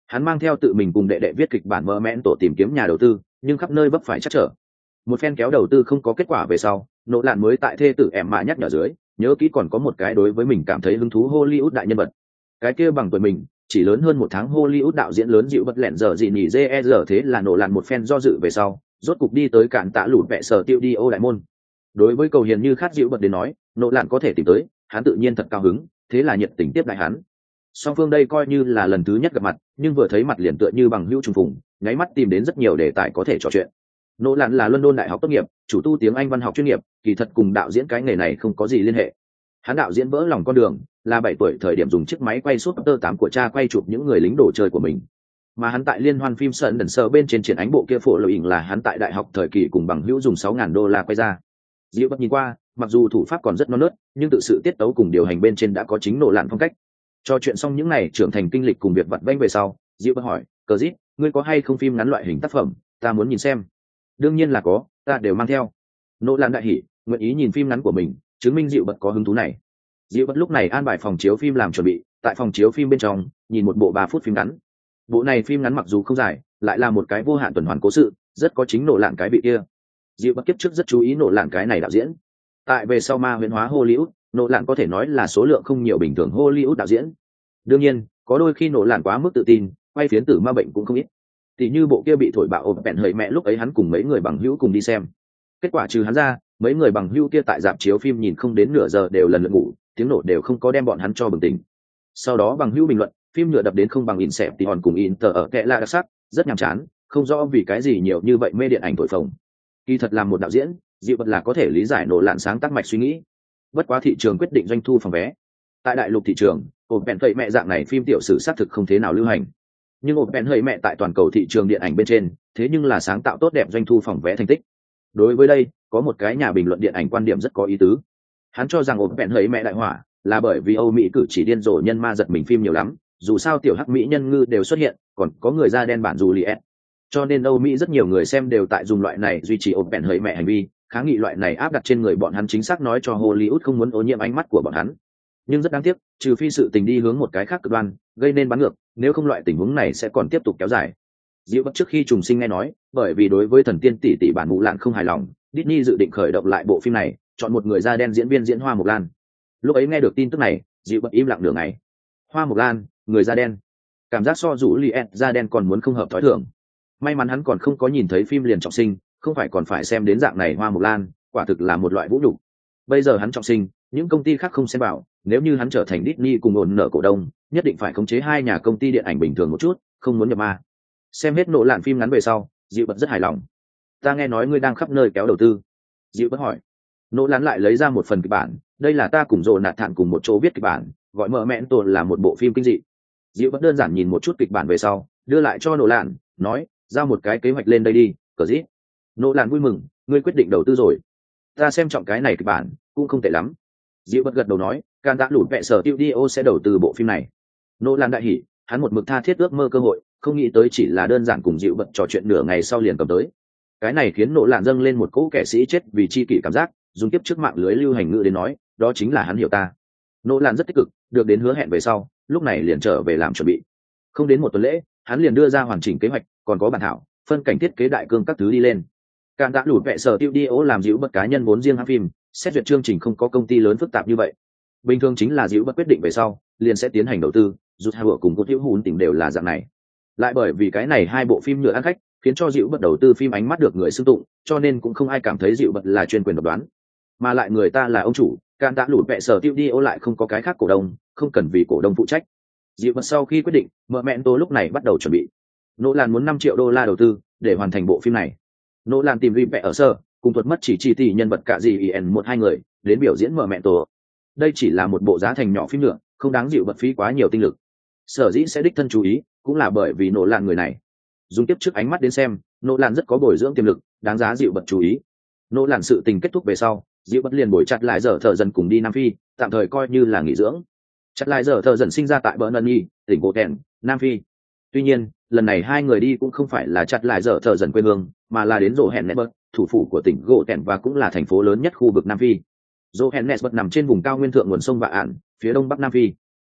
Hắn mang theo tự mình cùng đệ đệ viết kịch bản mơ mẽn tổ tìm kiếm nhà đầu tư, nhưng khắp nơi vấp phải chắc trở. Một phen kéo đầu tư không có kết quả về sau, nỗ lạn mới tại thê tử em mạ nhắc nhở dưới, nhớ kỹ còn có một cái đối với mình cảm thấy hứng thú Hollywood đại nhân vật. Cái kia bằng tuổi mình, chỉ lớn hơn một tháng Hollywood đạo diễn lớn dịu bất lẹn giờ gì nhỉ dê giờ thế là nỗ lạn một phen do dự về sau, rốt cục đi tới cạn tạ lụt vẹ sở tiêu đi ô đại môn. Đối với cầu hiền như khát dịu bật đến nói, nỗ lạn có thể tìm tới, hắn tự nhiên thật cao hứng, thế là nhiệt tình tiếp đại hắn. Song phương đây coi như là lần thứ nhất gặp mặt, nhưng vừa thấy mặt liền tựa như bằng hữu trùng phùng, nháy mắt tìm đến rất nhiều đề tài có thể trò chuyện. Nỗ lạn là London đại học tốt nghiệp, chủ tu tiếng Anh văn học chuyên nghiệp, kỳ thật cùng đạo diễn cái nghề này không có gì liên hệ. Hắn đạo diễn vỡ lòng con đường, là bảy tuổi thời điểm dùng chiếc máy quay Super tám của cha quay chụp những người lính đồ chơi của mình. Mà hắn tại liên hoan phim Sân Đần Sơ bên trên triển ánh bộ kia phổ lợi là hắn tại đại học thời kỳ cùng bằng hữu dùng sáu ngàn đô la quay ra. Diệu Bất nhìn qua, mặc dù thủ pháp còn rất non nớt, nhưng tự sự tiết tấu cùng điều hành bên trên đã có chính nổ lạn phong cách. Cho chuyện xong những này trưởng thành kinh lịch cùng việc vặt vãnh về sau, Diệu Bất hỏi, "Cờ Dít, ngươi có hay không phim ngắn loại hình tác phẩm, ta muốn nhìn xem." "Đương nhiên là có, ta đều mang theo." Nỗ lạn đại hỉ, nguyện ý nhìn phim ngắn của mình, chứng minh Diệu Bất có hứng thú này. Diệu Bất lúc này an bài phòng chiếu phim làm chuẩn bị, tại phòng chiếu phim bên trong, nhìn một bộ ba phút phim ngắn. Bộ này phim ngắn mặc dù không dài, lại là một cái vô hạn tuần hoàn cố sự, rất có chính nổ lạn cái vị kia. Diệu Bất kiếp trước rất chú ý nổ lạn cái này đạo diễn. Tại về sau ma huyễn hóa Hollywood, nổ lạn có thể nói là số lượng không nhiều bình thường Hollywood đạo diễn. Đương nhiên, có đôi khi nổ lạn quá mức tự tin, quay phiến tử ma bệnh cũng không ít. Tỷ như bộ kia bị thổi bạo ộp bẹn hời mẹ lúc ấy hắn cùng mấy người bằng hữu cùng đi xem. Kết quả trừ hắn ra, mấy người bằng hữu kia tại dạp chiếu phim nhìn không đến nửa giờ đều lần lượt ngủ, tiếng nổ đều không có đem bọn hắn cho bừng tỉnh. Sau đó bằng hữu bình luận, phim nhựa đập đến không bằng in xẹp thì hòn cùng in tờ ở kệ là đặc sắc, rất nhàm chán, không rõ vì cái gì nhiều như vậy mê điện ảnh thổi phồng. Kỳ thật làm một đạo diễn, Diệu Bất là có thể lý giải nổ lạn sáng tác mạch suy nghĩ. Bất quá thị trường quyết định doanh thu phòng vé. Tại đại lục thị trường, ộp bẹn thầy mẹ dạng này phim tiểu sử xác thực không thế nào lưu hành. Nhưng ộp bẹn thầy mẹ tại toàn cầu thị trường điện ảnh bên trên, thế nhưng là sáng tạo tốt đẹp doanh thu phòng vé thành tích. Đối với đây, có một cái nhà bình luận điện ảnh quan điểm rất có ý tứ. Hắn cho rằng ộp bẹn thầy mẹ đại hỏa là bởi vì Âu Mỹ cử chỉ điên rồ nhân ma giật mình phim nhiều lắm, dù sao tiểu hắc mỹ nhân ngư đều xuất hiện, còn có người da đen bản Juliet. Cho nên Âu Mỹ rất nhiều người xem đều tại dùng loại này duy trì ộp bẹn hời mẹ hành vi, kháng nghị loại này áp đặt trên người bọn hắn, chính xác nói cho Hollywood không muốn ô nhiễm ánh mắt của bọn hắn. Nhưng rất đáng tiếc, trừ phi sự tình đi hướng một cái khác cực đoan, gây nên bắn ngược, nếu không loại tình huống này sẽ còn tiếp tục kéo dài. Diệu Bất trước khi trùng sinh nghe nói, bởi vì đối với thần tiên tỷ tỷ bản Mụ Lạn không hài lòng, Disney dự định khởi động lại bộ phim này, chọn một người da đen diễn viên diễn Hoa Mộc Lan. Lúc ấy nghe được tin tức này, Diệu Bất im lặng nửa ngày. Hoa Mộc Lan, người da đen, cảm giác so rủ Juliet da đen còn muốn không hợp thói thường. May mắn hắn còn không có nhìn thấy phim liền trọng sinh, không phải còn phải xem đến dạng này Hoa Mộc Lan, quả thực là một loại vũ nhục. Bây giờ hắn trọng sinh, những công ty khác không xem vào, nếu như hắn trở thành Disney cùng ổn nợ cổ đông, nhất định phải khống chế hai nhà công ty điện ảnh bình thường một chút, không muốn nhập ma. Xem hết nổ lạn phim ngắn về sau, Diệu Bất rất hài lòng. Ta nghe nói ngươi đang khắp nơi kéo đầu tư. Diệu Bất hỏi. Nỗ lán lại lấy ra một phần kịch bản, đây là ta cùng Dồn Nạt Thản cùng một chỗ viết kịch bản, gọi Mở Mẹn Tổ là một bộ phim kinh dị. Diệu Bất đơn giản nhìn một chút kịch bản về sau, đưa lại cho Nỗ Lạn, nói, giao một cái kế hoạch lên đây đi, cờ dít. Nỗ Lạn vui mừng, ngươi quyết định đầu tư rồi. Ta xem trọng cái này kịch bản, cũng không tệ lắm. Diệu Bất gật đầu nói, can đã lụt vẹ sở studio sẽ đầu tư bộ phim này. Nỗ Lạn đại hỉ, hắn một mực tha thiết ước mơ cơ hội, không nghĩ tới chỉ là đơn giản cùng Diệu Bất trò chuyện nửa ngày sau liền cầm tới. Cái này khiến Nỗ Lạn dâng lên một cỗ kẻ sĩ chết vì chi kỷ cảm giác, dùng tiếp trước mạng lưới lưu hành ngữ đến nói, đó chính là hắn hiểu ta. Nỗ Lạn rất tích cực, được đến hứa hẹn về sau, lúc này liền trở về làm chuẩn bị. Không đến một tuần lễ, hắn liền đưa ra hoàn chỉnh kế hoạch, còn có bản thảo, phân cảnh thiết kế đại cương các thứ đi lên. Cạn đã lụt vẹ sở studio làm Diệu Bất cá nhân vốn riêng hãng phim, xét duyệt chương trình không có công ty lớn phức tạp như vậy. Bình thường chính là Diệu Bất quyết định về sau, liền sẽ tiến hành đầu tư, rút hai bộ cùng cốt hữu hùn tình đều là dạng này. Lại bởi vì cái này hai bộ phim nhựa ăn khách, khiến cho Diệu Bất đầu tư phim ánh mắt được người xưng tụng, cho nên cũng không ai cảm thấy Diệu Bất là chuyên quyền độc đoán. Mà lại người ta là ông chủ, Cạn đã lụt vẹ sở studio lại không có cái khác cổ đông, không cần vì cổ đông phụ trách. Diệu Bất sau khi quyết định, Mở Mẹn Tổ lúc này bắt đầu chuẩn bị. Nỗ Lạn muốn năm triệu đô la đầu tư để hoàn thành bộ phim này. Nỗ Lạn tìm Vip ở sở, cùng thuật mất chỉ chi tỷ nhân vật cả gì ien một hai người đến biểu diễn Mở Mẹn Tổ. Đây chỉ là một bộ giá thành nhỏ phim nữa, không đáng Diệu Bất phí quá nhiều tinh lực. Sở dĩ sẽ đích thân chú ý, cũng là bởi vì Nỗ Lạn người này. Dùng tiếp trước ánh mắt đến xem, Nỗ Lạn rất có bồi dưỡng tiềm lực, đáng giá Diệu Bất chú ý. Nỗ Lạn sự tình kết thúc về sau, Diệu Bất liền bồi chặt lại giờ thợ dần cùng đi Nam Phi, tạm thời coi như là nghỉ dưỡng. Chặt lại giờ thợ dần sinh ra tại Bernini, tỉnh Cổ Tèn, Nam Phi. Tuy nhiên, lần này hai người đi cũng không phải là chặt lại giờ thợ dần quê hương, mà là đến Johannesburg, thủ phủ của tỉnh Gỗ Tèn và cũng là thành phố lớn nhất khu vực Nam Phi. Johannesburg nằm trên vùng cao nguyên thượng nguồn sông Vạ Ản, phía đông bắc Nam Phi.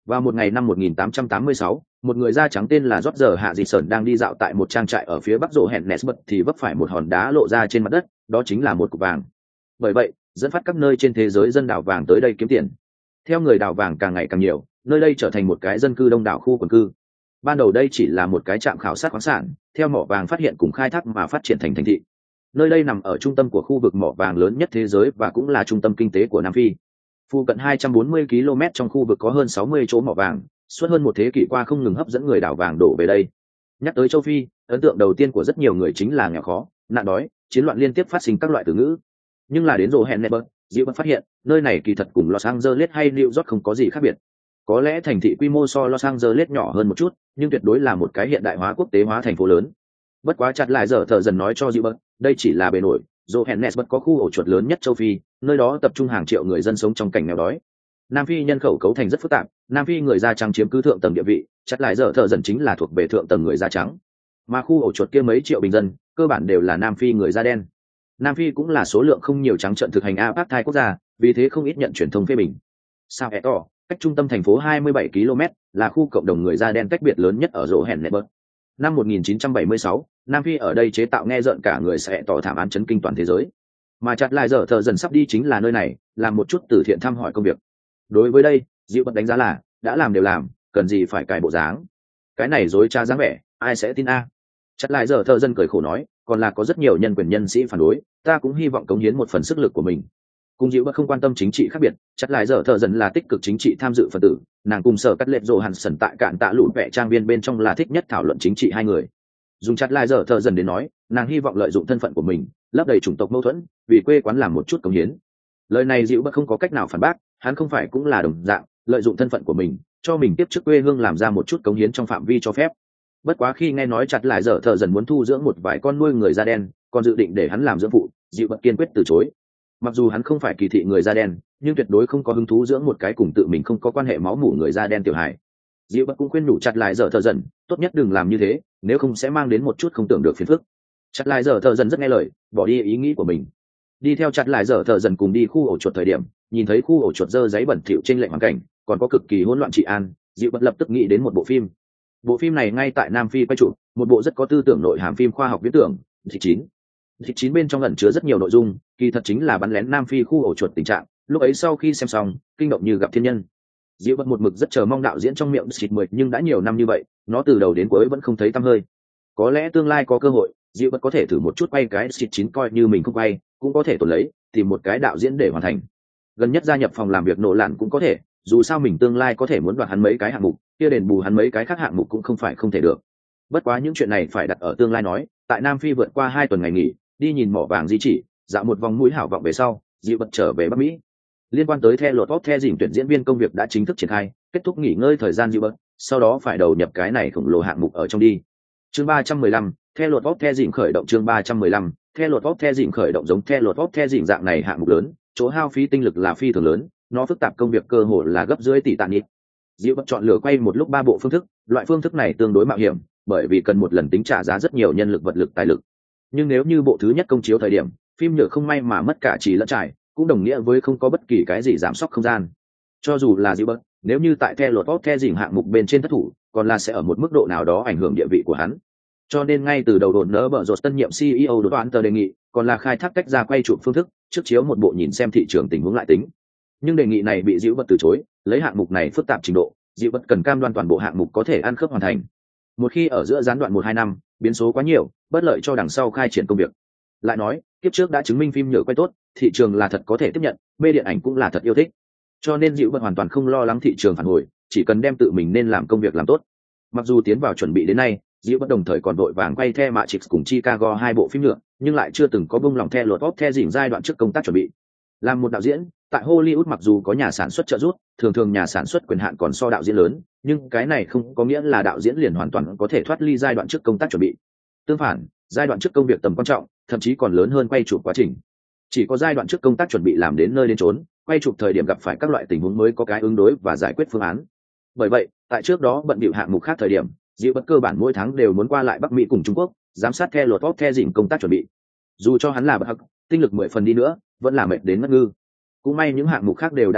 Vào một ngày năm một nghìn tám trăm tám mươi sáu, một người da trắng tên là Roger Hạ Dị Sởn đang đi dạo tại một trang trại ở phía bắc rộ hẹn Nesbet thì vấp phải một hòn đá lộ ra trên mặt đất, đó chính là một cục vàng. Bởi vậy, dẫn phát các nơi trên thế giới dân đào vàng tới đây kiếm tiền. Theo người đào vàng càng ngày càng nhiều, nơi đây trở thành một cái dân cư đông đảo khu quần cư. Ban đầu đây chỉ là một cái trạm khảo sát khoáng sản, theo mỏ vàng phát hiện cùng khai thác mà phát triển thành thành thị. Nơi đây nằm ở trung tâm của khu vực mỏ vàng lớn nhất thế giới và cũng là trung tâm kinh tế của Nam Phi. Phụ cận hai trăm bốn mươi ki lô mét trong khu vực có hơn sáu mươi chỗ mỏ vàng, suốt hơn một thế kỷ qua không ngừng hấp dẫn người đào vàng đổ về đây. Nhắc tới châu Phi, ấn tượng đầu tiên của rất nhiều người chính là nghèo khó, nạn đói, chiến loạn liên tiếp phát sinh các loại từ ngữ. Nhưng là đến Johannesburg, Diệu phát hiện, nơi này kỳ thật cùng Los Angeles hay New York không có gì khác biệt. Có lẽ thành thị quy mô so Los Angeles nhỏ hơn một chút, nhưng tuyệt đối là một cái hiện đại hóa quốc tế hóa thành phố lớn. Bất quá chặt lại giờ thợ dần nói cho Diệu, đây chỉ là bề nổi, Johannesburg có khu ổ chuột lớn nhất châu Phi, nơi đó tập trung hàng triệu người dân sống trong cảnh nghèo đói. Nam Phi nhân khẩu cấu thành rất phức tạp, Nam Phi người da trắng chiếm cứ thượng tầng địa vị, chặt lại giờ thợ dần chính là thuộc về thượng tầng người da trắng. Mà khu ổ chuột kia mấy triệu bình dân, cơ bản đều là Nam Phi người da đen. Nam Phi cũng là số lượng không nhiều trắng trợn thực hành apartheid quốc gia, vì thế không ít nhận truyền thông phê bình. Sao Eto, cách trung tâm thành phố hai mươi bảy ki lô mét, là khu cộng đồng người da đen cách biệt lớn nhất ở Johannesburg. Năm một nghìn chín trăm bảy mươi sáu, Nam Phi ở đây chế tạo nghe rợn cả người sẽ tỏ thảm án chấn kinh toàn thế giới. Mà chặt lại giờ thợ dần sắp đi chính là nơi này, làm một chút từ thiện thăm hỏi công việc. Đối với đây, Diệu bật đánh giá là đã làm đều làm, cần gì phải cài bộ dáng. Cái này dối trá dáng vẻ, ai sẽ tin a? Chặt lại giờ thợ dân cười khổ nói, còn là có rất nhiều nhân quyền nhân sĩ phản đối, ta cũng hy vọng cống hiến một phần sức lực của mình. Cùng Diệu bật không quan tâm chính trị khác biệt, chặt lại giờ thợ dần là tích cực chính trị tham dự phần tử, nàng cùng sở cắt lệ rồ hàn sần tại cạn tạ lũ vẽ trang viên bên trong là thích nhất thảo luận chính trị hai người. Dùng chặt lại giờ thợ dần đến nói, nàng hy vọng lợi dụng thân phận của mình, lấp đầy chủng tộc mâu thuẫn, vì quê quán làm một chút cống hiến. Lời này Diệu bật không có cách nào phản bác, hắn không phải cũng là đồng dạng, lợi dụng thân phận của mình, cho mình tiếp trước quê hương làm ra một chút cống hiến trong phạm vi cho phép. Bất quá khi nghe nói chặt lại giờ thợ dần muốn thu dưỡng một vài con nuôi người da đen, còn dự định để hắn làm dưỡng phụ, Diệu bật kiên quyết từ chối. Mặc dù hắn không phải kỳ thị người da đen, nhưng tuyệt đối không có hứng thú dưỡng một cái cùng tự mình không có quan hệ máu mủ người da đen tiểu hài. Diệu bật cũng khuyên nhủ chặt lại giờ thợ dần, tốt nhất đừng làm như thế, nếu không sẽ mang đến một chút không tưởng được phiền phức. Chặt lại giờ thợ dần rất nghe lời, bỏ đi ý nghĩ của mình. Đi theo chặt lại giờ thợ dần cùng đi khu ổ chuột thời điểm, nhìn thấy khu ổ chuột dơ giấy bẩn thỉu trên lệnh hoàn cảnh, còn có cực kỳ hỗn loạn trị an, Diệu bật lập tức nghĩ đến một bộ phim. Bộ phim này ngay tại Nam Phi quay chụp, một bộ rất có tư tưởng nội hàm phim khoa học viễn tưởng, Thịt chín. Thịt chín bên trong ẩn chứa rất nhiều nội dung, kỳ thật chính là bắn lén Nam Phi khu ổ chuột tình trạng, lúc ấy sau khi xem xong, kinh động như gặp thiên nhân. Diệu bật một mực rất chờ mong đạo diễn trong miệng Thịt mười, nhưng đã nhiều năm như vậy, nó từ đầu đến cuối vẫn không thấy tăm hơi. Có lẽ tương lai có cơ hội, Diệu bật có thể thử một chút quay cái Thịt chín coi như mình không quay, cũng có thể tồn lấy, tìm một cái đạo diễn để hoàn thành. Gần nhất gia nhập phòng làm việc nổ lạn cũng có thể, dù sao mình tương lai có thể muốn đoạt hắn mấy cái hạng mục, kia đền bù hắn mấy cái khác hạng mục cũng không phải không thể được. Bất quá những chuyện này phải đặt ở tương lai nói, tại Nam Phi vượt qua hai tuần ngày nghỉ, đi nhìn mỏ vàng di chỉ, dạo một vòng mũi hảo vọng về sau, Diệu bật trở về Bắc Mỹ. Liên quan tới The Lord of the Rings tuyển diễn viên công việc đã chính thức triển khai, kết thúc nghỉ ngơi thời gian Diệu bật, sau đó phải đầu nhập cái này khổng lồ hạng mục ở trong đi. Chương ba trăm mười lăm, The Lord of the Rings khởi động chương ba trăm mười lăm, The Lord of the Rings khởi động giống The Lord of the Rings dạng này hạng mục lớn, chỗ hao phí tinh lực là phi thường lớn, nó phức tạp công việc cơ hội là gấp dưới tỷ tạ nhịp. Diệu bật chọn lựa quay một lúc ba bộ phương thức, loại phương thức này tương đối mạo hiểm, bởi vì cần một lần tính trả giá rất nhiều nhân lực vật lực tài lực. Nhưng nếu như bộ thứ nhất công chiếu thời điểm, phim nhựa không may mà mất cả chỉ lẫn trải, cũng đồng nghĩa với không có bất kỳ cái gì giảm sóc không gian. Cho dù là Diệu bật, nếu như tại The Lord of the Rings hạng mục bên trên thất thủ, còn là sẽ ở một mức độ nào đó ảnh hưởng địa vị của hắn. Cho nên ngay từ đầu đồn nỡ bở rột tân nhiệm xê e ô đột toán tờ đề nghị, còn là khai thác cách ra quay chụp phương thức, trước chiếu một bộ nhìn xem thị trường tình huống lại tính. Nhưng đề nghị này bị Diệu bật từ chối, lấy hạng mục này phức tạp trình độ, Diệu bật cần cam đoan toàn bộ hạng mục có thể ăn khớp hoàn thành. Một khi ở giữa gián đoạn một hai năm, biến số quá nhiều, bất lợi cho đằng sau khai triển công việc. Lại nói, kiếp trước đã chứng minh phim nhựa quay tốt, thị trường là thật có thể tiếp nhận, mê điện ảnh cũng là thật yêu thích. Cho nên Diệu bật hoàn toàn không lo lắng thị trường phản hồi, chỉ cần đem tự mình nên làm công việc làm tốt. Mặc dù tiến vào chuẩn bị đến nay, Diệu bật đồng thời còn vội vàng quay The Matrix cùng Chicago hai bộ phim nhựa, nhưng lại chưa từng có bông lòng The Lord of the Rings giai đoạn trước công tác chuẩn bị. Làm một đạo diễn, tại Hollywood mặc dù có nhà sản xuất trợ giúp, thường thường nhà sản xuất quyền hạn còn so đạo diễn lớn, nhưng cái này không có nghĩa là đạo diễn liền hoàn toàn có thể thoát ly giai đoạn trước công tác chuẩn bị. Tương phản, giai đoạn trước công việc tầm quan trọng, thậm chí còn lớn hơn quay chụp quá trình. Chỉ có giai đoạn trước công tác chuẩn bị làm đến nơi đến chốn, quay chụp thời điểm gặp phải các loại tình huống mới có cái ứng đối và giải quyết phương án. Bởi vậy, tại trước đó bận bịu hạng mục khác thời điểm, Diệu bật cơ bản mỗi tháng đều muốn qua lại Bắc Mỹ cùng Trung Quốc, giám sát The Lord of the Rings công tác chuẩn bị. Dù cho hắn là bậc hắc, tinh lực mười phần đi nữa, vẫn là mệt đến ngất ngư. Cũng may những hạng mục khác đều đã kết thúc,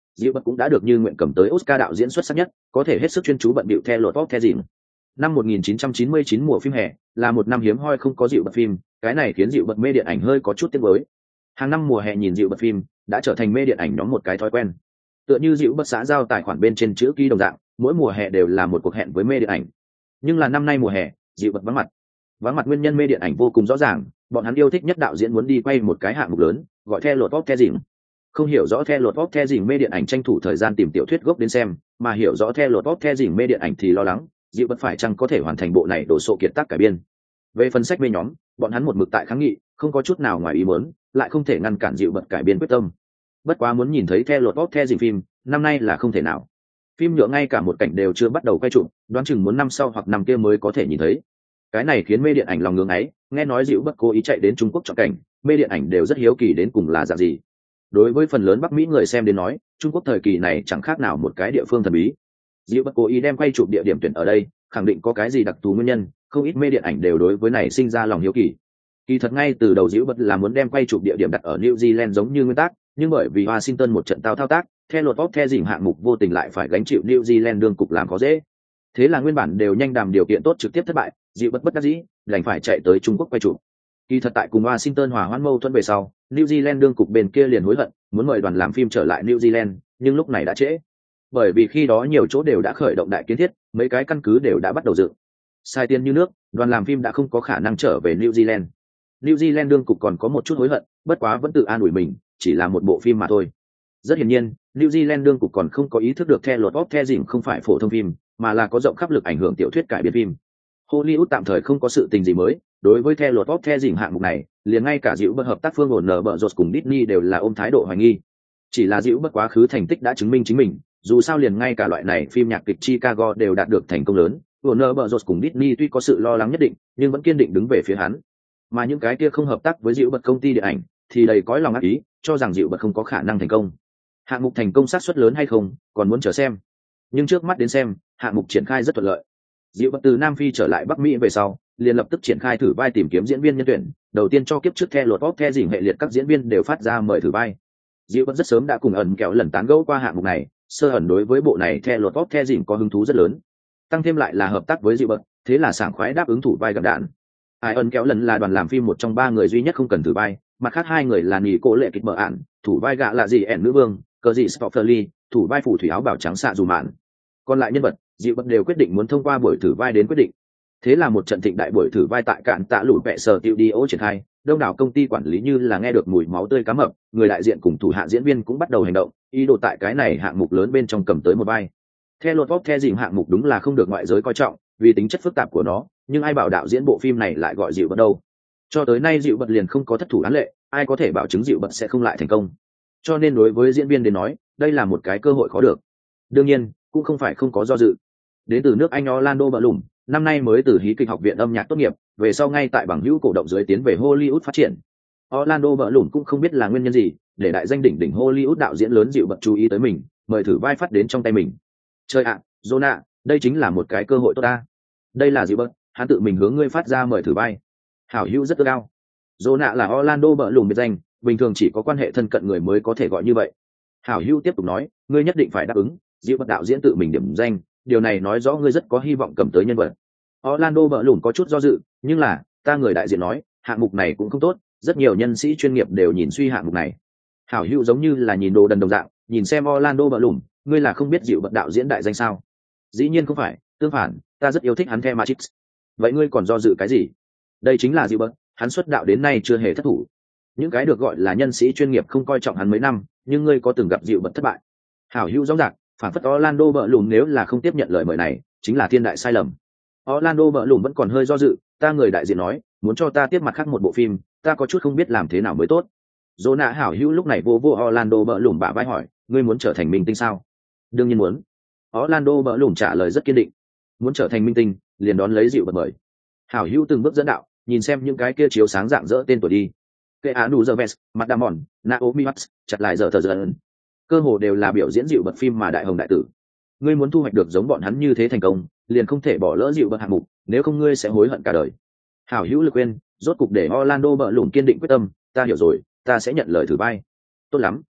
Dịu bật cũng đã được như nguyện cầm tới Oscar đạo diễn xuất sắc nhất, có thể hết sức chuyên chú bận bịu theo lột vóc the dìm. Năm một nghìn chín trăm chín mươi chín mùa phim hè là một năm hiếm hoi không có dịu bật phim, cái này khiến dịu bật mê điện ảnh hơi có chút tiếc nuối. Hàng năm mùa hè nhìn dịu bật phim đã trở thành mê điện ảnh nhóm một cái thói quen. Tựa như dịu bật xã giao tài khoản bên trên chữ ký đồng dạng, mỗi mùa hè đều là một cuộc hẹn với mê điện ảnh. Nhưng là năm nay mùa hè, dịu bật vắng mặt. Vắng mặt nguyên nhân mê điện ảnh vô cùng rõ ràng, bọn hắn yêu thích nhất đạo diễn muốn đi quay một cái hạng mục lớn, gọi theo lột vóc the dìm. Không hiểu rõ theo lột vóc the dìm mê điện ảnh tranh thủ thời gian tìm tiểu thuyết gốc đến xem, mà hiểu rõ theo lột vóc the dìm mê điện ảnh thì lo lắng dịu bật phải chăng có thể hoàn thành bộ này đổ sộ kiệt tác cải biên. Về phần sách mê nhóm, bọn hắn một mực tại kháng nghị, không có chút nào ngoài ý muốn, lại không thể ngăn cản dịu bật cải biên quyết tâm. Bất quá muốn nhìn thấy theo lột vóc the dìm phim, năm nay là không thể nào. Phim nhựa ngay cả một cảnh đều chưa bắt đầu quay chụp, đoán chừng muốn năm sau hoặc năm kia mới có thể nhìn thấy. Cái này khiến mê điện ảnh lòng ngưỡng ấy, nghe nói dịu bật cố ý chạy đến Trung Quốc chọn cảnh, mê điện ảnh đều rất hiếu kỳ đến cùng là dạng gì. Đối với phần lớn Bắc Mỹ người xem đến nói, Trung Quốc thời kỳ này chẳng khác nào một cái địa phương thần bí. Dịu bật cố ý đem quay chụp địa điểm tuyển ở đây, khẳng định có cái gì đặc thù nguyên nhân, không ít mê điện ảnh đều đối với này sinh ra lòng hiếu kỳ. Kỳ thật ngay từ đầu dịu bật là muốn đem quay chụp địa điểm đặt ở New Zealand giống như nguyên tắc, nhưng bởi vì Washington một trận tao thao tác, theo luật vóc the dìm hạng mục vô tình lại phải gánh chịu New Zealand đương cục làm khó dễ. Thế là nguyên bản đều nhanh đàm điều kiện tốt trực tiếp thất bại, dịu bất bất đắc dĩ, đành phải chạy tới Trung Quốc quay chụp. Kỳ thật tại cùng Washington hòa hoãn mâu thuẫn về sau, New Zealand đương cục bên kia liền hối hận, muốn mời đoàn làm phim trở lại New Zealand, nhưng lúc này đã trễ. Bởi vì khi đó nhiều chỗ đều đã khởi động đại kiến thiết, mấy cái căn cứ đều đã bắt đầu dựng. Sai tiền như nước, đoàn làm phim đã không có khả năng trở về New Zealand. New Zealand đương cục còn có một chút hối hận, bất quá vẫn tự an ủi mình, chỉ là một bộ phim mà thôi. Rất hiển nhiên, New Zealand đương cục còn không có ý thức được The Lord of the Rings không phải phổ thông phim, mà là có rộng khắp lực ảnh hưởng tiểu thuyết cải biên phim. Hollywood tạm thời không có sự tình gì mới, đối với The Lord of the Rings hạng mục này, liền ngay cả dịu bất hợp tác phương ổn nở bợ rột cùng Disney đều là ôm thái độ hoài nghi. Chỉ là dịu bất quá khứ thành tích đã chứng minh chính mình, dù sao liền ngay cả loại này phim nhạc kịch Chicago đều đạt được thành công lớn, ổn nở bợ rột cùng Disney tuy có sự lo lắng nhất định, nhưng vẫn kiên định đứng về phía hắn. Mà những cái kia không hợp tác với dịu bất công ty điện ảnh, thì đầy cõi lòng ác ý, cho rằng dịu bất không có khả năng thành công. Hạng mục thành công xác suất lớn hay không, còn muốn chờ xem. Nhưng trước mắt đến xem, hạng mục triển khai rất thuận lợi. Dịu bất từ Nam Phi trở lại Bắc Mỹ về sau, liền lập tức triển khai thử vai tìm kiếm diễn viên nhân tuyển, đầu tiên cho kiếp trước The Lord of the Rings hệ liệt các diễn viên đều phát ra mời thử vai. Dịu bất rất sớm đã cùng ẩn kẹo lần tán gẫu qua hạng mục này, sơ ẩn đối với bộ này The Lord of the Rings có hứng thú rất lớn. Tăng thêm lại là hợp tác với dịu bất, thế là sảng khoái đáp ứng thủ vai gặp đạn. Ai ẩn kéo lần là đoàn làm phim một trong ba người duy nhất không cần thử vai, mặt khác hai người là Nỉ Cô Lệ kịch mở ạn, thủ vai gạ là gì ẻn nữ vương, cờ gì Stofferly, thủ vai phù thủy áo bảo trắng xạ dù mạn. Còn lại nhân vật, dịu bất đều quyết định muốn thông qua buổi thử vai đến quyết định. Thế là một trận thịnh đại buổi thử vai tại cạn tạ lũ vẹ sở tiêu đi ô triển khai, đông đảo công ty quản lý như là nghe được mùi máu tươi cá mập, người đại diện cùng thủ hạ diễn viên cũng bắt đầu hành động, ý đồ tại cái này hạng mục lớn bên trong cầm tới một vai. Theo luật vóc the dìm hạng mục đúng là không được ngoại giới coi trọng, vì tính chất phức tạp của nó, nhưng ai bảo đạo diễn bộ phim này lại gọi dịu bất đâu. Cho tới nay dịu bật liền không có thất thủ án lệ, ai có thể bảo chứng dịu bật sẽ không lại thành công. Cho nên đối với diễn viên đến nói, đây là một cái cơ hội khó được. Đương nhiên, cũng không phải không có do dự. Đến từ nước Anh Orlando Bloom, năm nay mới từ hí kịch học viện âm nhạc tốt nghiệp, về sau ngay tại bằng hữu cổ động dưới tiến về Hollywood phát triển. Orlando Bloom cũng không biết là nguyên nhân gì, để đại danh đỉnh đỉnh Hollywood đạo diễn lớn dịu bật chú ý tới mình, mời thử vai phát đến trong tay mình. Chơi ạ, à, Jonah, đây chính là một cái cơ hội tốt ta. Đây là dịu bật, hắn tự mình hướng ngươi phát ra mời thử vai. Hảo hữu rất cao. Jonah là Orlando Bloom biệt danh, bình thường chỉ có quan hệ thân cận người mới có thể gọi như vậy. Hảo hữu tiếp tục nói, ngươi nhất định phải đáp ứng, dịu bật đạo diễn tự mình điểm danh, điều này nói rõ ngươi rất có hy vọng cầm tới nhân vật. Orlando Bloom có chút do dự, nhưng là, ta người đại diện nói, hạng mục này cũng không tốt, rất nhiều nhân sĩ chuyên nghiệp đều nhìn suy hạng mục này. Hảo hữu giống như là nhìn đồ đần đồng dạng, nhìn xem Orlando Bloom, ngươi là không biết dịu bật đạo diễn đại danh sao? Dĩ nhiên không phải, tương phản, ta rất yêu thích hắn The Matrix. Vậy ngươi còn do dự cái gì? Đây chính là dịu bật, hắn xuất đạo đến nay chưa hề thất thủ. Những cái được gọi là nhân sĩ chuyên nghiệp không coi trọng hắn mấy năm, nhưng ngươi có từng gặp dịu bật thất bại? Hảo hữu rõ ràng, phản phất Orlando Bloom nếu là không tiếp nhận lời mời này, chính là thiên đại sai lầm. Orlando Bloom vẫn còn hơi do dự, ta người đại diện nói, muốn cho ta tiếp mặt khác một bộ phim, ta có chút không biết làm thế nào mới tốt. Jonah hảo hữu lúc này vô vô Orlando Bloom bả vai hỏi, ngươi muốn trở thành minh tinh sao? Đương nhiên muốn. Orlando Bloom trả lời rất kiên định. Muốn trở thành minh tinh, liền đón lấy dịu bật mời. Hảo hữu từng bước dẫn đạo, nhìn xem những cái kia chiếu sáng dạng dỡ tên tuổi đi. Kệ Á Đủ Giờ Vest, Mặt Đà Mòn, Naomi Watts, chặt lại giờ thờ giờ. Cơ hồ đều là biểu diễn dịu bật phim mà đại hồng đại tử. Ngươi muốn thu hoạch được giống bọn hắn như thế thành công, liền không thể bỏ lỡ dịu bật hạng mục, nếu không ngươi sẽ hối hận cả đời. Hảo hữu lực quên, rốt cục để Orlando Bloom kiên định quyết tâm, ta hiểu rồi, ta sẽ nhận lời thử vai. Tốt lắm.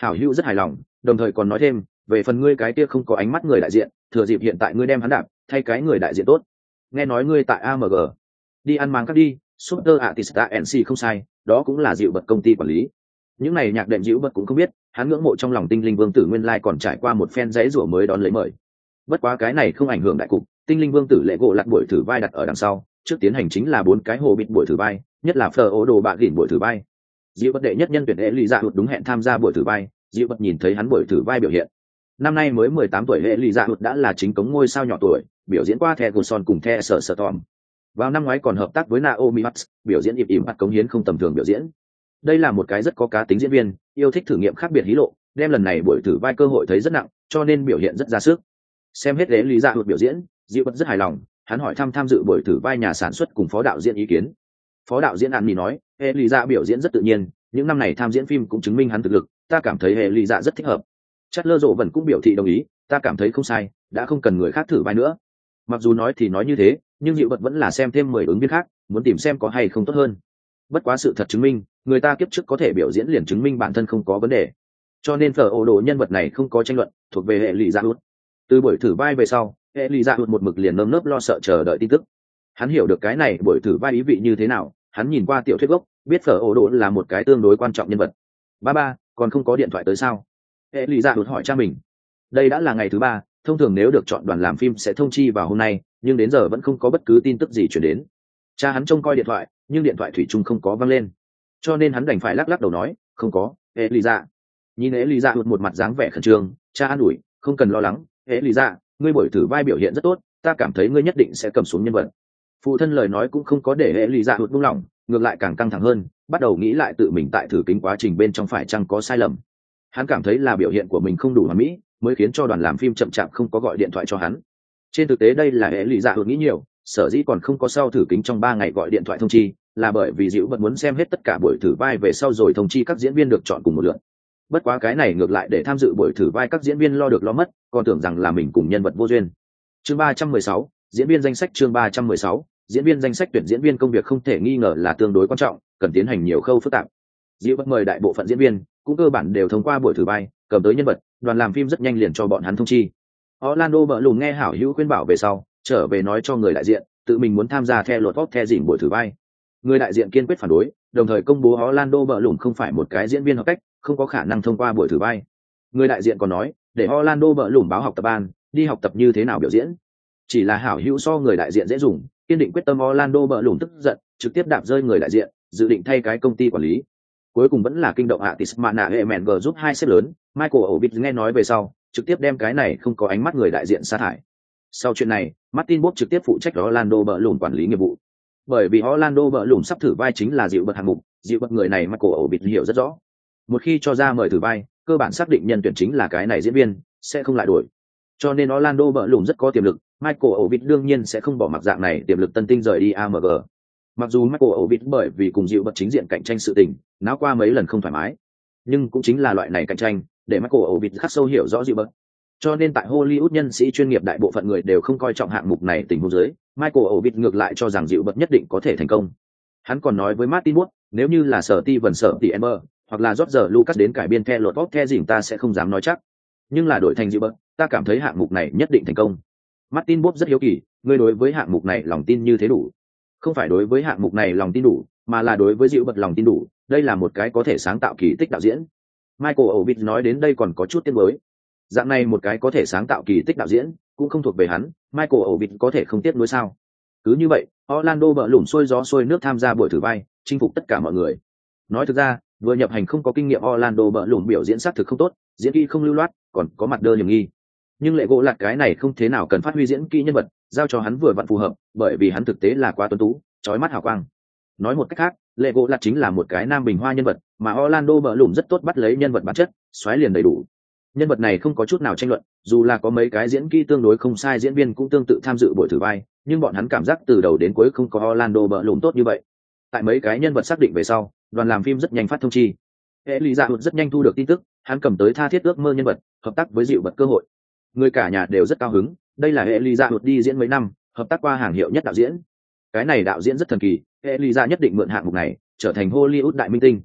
Hảo hữu rất hài lòng, đồng thời còn nói thêm, về phần ngươi cái kia không có ánh mắt người đại diện, thừa dịp hiện tại ngươi đem hắn đạp, thay cái người đại diện tốt. Nghe nói ngươi tại a em giê đi ăn mang cắt đi, Super Artista en xê không sai, đó cũng là dịu bật công ty quản lý. Những này nhạc đệm dịu bật cũng không biết, hắn ngưỡng mộ trong lòng tinh linh vương tử nguyên lai còn trải qua một phen dãy rủa mới đón lấy mời. Bất quá cái này không ảnh hưởng đại cục, tinh linh vương tử lệ gỗ lặt buổi thử vai đặt ở đằng sau, trước tiến hành chính là bốn cái hồ bịt buổi thử vai, nhất là phờ ố đồ bạ gỉn buổi thử vai. Dịu bật đệ nhất nhân tuyển hệ lì dạ hụt đúng hẹn tham gia buổi thử vai, dịu bật nhìn thấy hắn buổi thử vai biểu hiện. Năm nay mới mười tám tuổi hệ lì dạ hụt đã là chính cống ngôi sao nhỏ tuổi, biểu diễn qua The Gulson cùng The Sở Sở Tom. Vào năm ngoái còn hợp tác với Naomi Watts, biểu diễn ịp ỉm bắt cống hiến không tầm thường biểu diễn. Đây là một cái rất có cá tính diễn viên, yêu thích thử nghiệm khác biệt hí lộ, đem lần này buổi thử vai cơ hội thấy rất nặng, cho nên biểu hiện rất ra sức. Xem hết lễ lý dạ hụt biểu diễn, Diệu Bật rất hài lòng, hắn hỏi thăm tham dự buổi thử vai nhà sản xuất cùng phó đạo diễn ý kiến. Phó đạo diễn An Nhi nói, hệ lý dạ biểu diễn rất tự nhiên, những năm này tham diễn phim cũng chứng minh hắn thực lực, ta cảm thấy hệ lý dạ rất thích hợp. Chất lơ rộ vẫn cũng biểu thị đồng ý, ta cảm thấy không sai, đã không cần người khác thử vai nữa. Mặc dù nói thì nói như thế, nhưng Diệu Bật vẫn là xem thêm mười ứng viên khác, muốn tìm xem có hay không tốt hơn. Bất quá sự thật chứng minh, người ta kiếp trước có thể biểu diễn liền chứng minh bản thân không có vấn đề, cho nên phở ổ đồ nhân vật này không có tranh luận, thuộc về hệ lụy dạ hụt. Từ buổi thử vai về sau, hệ lụy dạ hụt một mực liền nơm nớp lo sợ chờ đợi tin tức. Hắn hiểu được cái này buổi thử vai ý vị như thế nào, hắn nhìn qua tiểu thuyết gốc, biết phở ổ đồ là một cái tương đối quan trọng nhân vật. Ba ba, còn không có điện thoại tới sao? Hệ lụy dạ hụt hỏi cha mình. Đây đã là ngày thứ ba, thông thường nếu được chọn đoàn làm phim sẽ thông chi vào hôm nay, nhưng đến giờ vẫn không có bất cứ tin tức gì chuyển đến. Cha hắn trông coi điện thoại, nhưng điện thoại thủy chung không có vang lên, cho nên hắn đành phải lắc lắc đầu nói, không có. Hệ lụy dạ nhìn hệ lụy dạ hụt một mặt dáng vẻ khẩn trương, cha an ủi, không cần lo lắng, hệ lụy dạ, ngươi buổi thử vai biểu hiện rất tốt, ta cảm thấy ngươi nhất định sẽ cầm xuống nhân vật. Phụ thân lời nói cũng không có để hệ lụy dạ hụt buông lỏng, ngược lại càng căng thẳng hơn, bắt đầu nghĩ lại tự mình tại thử kính quá trình bên trong phải chăng có sai lầm. Hắn cảm thấy là biểu hiện của mình không đủ hoàn mỹ, mới khiến cho đoàn làm phim chậm chạp không có gọi điện thoại cho hắn. Trên thực tế đây là hệ lụy dạ hụt nghĩ nhiều, sở dĩ còn không có sau thử kính trong ba ngày gọi điện thoại thông chi, là bởi vì Diệu Bật muốn xem hết tất cả buổi thử vai về sau rồi thông chi các diễn viên được chọn cùng một lượt. Bất quá cái này ngược lại để tham dự buổi thử vai các diễn viên lo được lo mất, còn tưởng rằng là mình cùng nhân vật vô duyên. Chương ba trăm mười sáu, diễn viên danh sách. Chương ba trăm mười sáu, diễn viên danh sách. Tuyển diễn viên công việc không thể nghi ngờ là tương đối quan trọng, cần tiến hành nhiều khâu phức tạp. Diệu Bật mời đại bộ phận diễn viên, cũng cơ bản đều thông qua buổi thử vai, cầm tới nhân vật, đoàn làm phim rất nhanh liền cho bọn hắn thông chi. Orlando bợ lùn nghe hảo hữu khuyên bảo về sau, trở về nói cho người đại diện, tự mình muốn tham gia theo luật pop theo dỉm buổi thử vai. Người đại diện kiên quyết phản đối, đồng thời công bố Orlando bợ lùn không phải một cái diễn viên hợp cách, không có khả năng thông qua buổi thử vai. Người đại diện còn nói, để Orlando bợ lùn báo học tập ban, đi học tập như thế nào biểu diễn. Chỉ là hảo hữu so người đại diện dễ dùng, kiên định quyết tâm Orlando bợ lùn tức giận, trực tiếp đạp rơi người đại diện, dự định thay cái công ty quản lý. Cuối cùng vẫn là kinh động Atis Mana Emen G giúp hai xếp lớn, Michael Orbit nghe nói về sau, trực tiếp đem cái này không có ánh mắt người đại diện sa thải. Sau chuyện này, Martin Bob trực tiếp phụ trách Orlando bợ lùn quản lý nghiệp vụ. Bởi vì Orlando bợ lùn sắp thử vai chính là Diệu Bật hạng mục, Diệu Bật người này Michael Orbit hiểu rất rõ. Một khi cho ra mời thử vai, cơ bản xác định nhân tuyển chính là cái này diễn viên, sẽ không lại đổi. Cho nên Orlando bợ lùn rất có tiềm lực, Michael Orbit đương nhiên sẽ không bỏ mặc dạng này tiềm lực tân tinh rời đi a em giê. Mặc dù Michael Orbit bởi vì cùng Diệu Bật chính diện cạnh tranh sự tình, náo qua mấy lần không thoải mái, nhưng cũng chính là loại này cạnh tranh, để Michael Orbit khắc sâu hiểu rõ Diệu Bật. Cho nên tại Hollywood nhân sĩ chuyên nghiệp đại bộ phận người đều không coi trọng hạng mục này tình huống dưới, Michael Orbit ngược lại cho rằng Diệu Bật nhất định có thể thành công. Hắn còn nói với Martin Wood, nếu như là sở ti vần sở tỷ Ember, hoặc là George Lucas đến cải biên theo luật pop theo dỉm ta sẽ không dám nói chắc. Nhưng là đổi thành Diệu Bật, ta cảm thấy hạng mục này nhất định thành công. Martin Wood rất hiếu kỳ, ngươi đối với hạng mục này lòng tin như thế đủ? Không phải đối với hạng mục này lòng tin đủ, mà là đối với Diệu Bật lòng tin đủ, đây là một cái có thể sáng tạo kỳ tích đạo diễn. Michael Orbit nói đến đây còn có chút tiếc nuối. Dạng này một cái có thể sáng tạo kỳ tích đạo diễn, cũng không thuộc về hắn, Michael Orbit có thể không tiếc nuối sao? Cứ như vậy, Orlando bợ lùn xuôi gió xuôi nước tham gia buổi thử vai, chinh phục tất cả mọi người. Nói thực ra, vừa nhập hành không có kinh nghiệm Orlando bợ lùn biểu diễn xác thực không tốt, diễn kỹ không lưu loát, còn có mặt đơ hiểm nghi. Nhưng lệ gỗ lạt cái này không thế nào cần phát huy diễn kỹ nhân vật, giao cho hắn vừa vặn phù hợp, bởi vì hắn thực tế là quá tuấn tú, chói mắt hào quang. Nói một cách khác, lệ gỗ lạt chính là một cái nam bình hoa nhân vật, mà Orlando bợ lùn rất tốt bắt lấy nhân vật bản chất, xoáy liền đầy đủ. Nhân vật này không có chút nào tranh luận, dù là có mấy cái diễn kỹ tương đối không sai diễn viên cũng tương tự tham dự buổi thử vai, nhưng bọn hắn cảm giác từ đầu đến cuối không có Orlando bợ lùn tốt như vậy. Tại mấy cái nhân vật xác định về sau, đoàn làm phim rất nhanh phát thông chi. Hệ lý dạ hụt rất nhanh thu được tin tức, hắn cầm tới tha thiết ước mơ nhân vật, hợp tác với Diệu Bật cơ hội. Người cả nhà đều rất cao hứng, đây là hệ lý dạ hụt đi diễn mấy năm, hợp tác qua hàng hiệu nhất đạo diễn. Cái này đạo diễn rất thần kỳ, hệ lý dạ nhất định mượn hạng mục này, trở thành Hollywood đại minh tinh.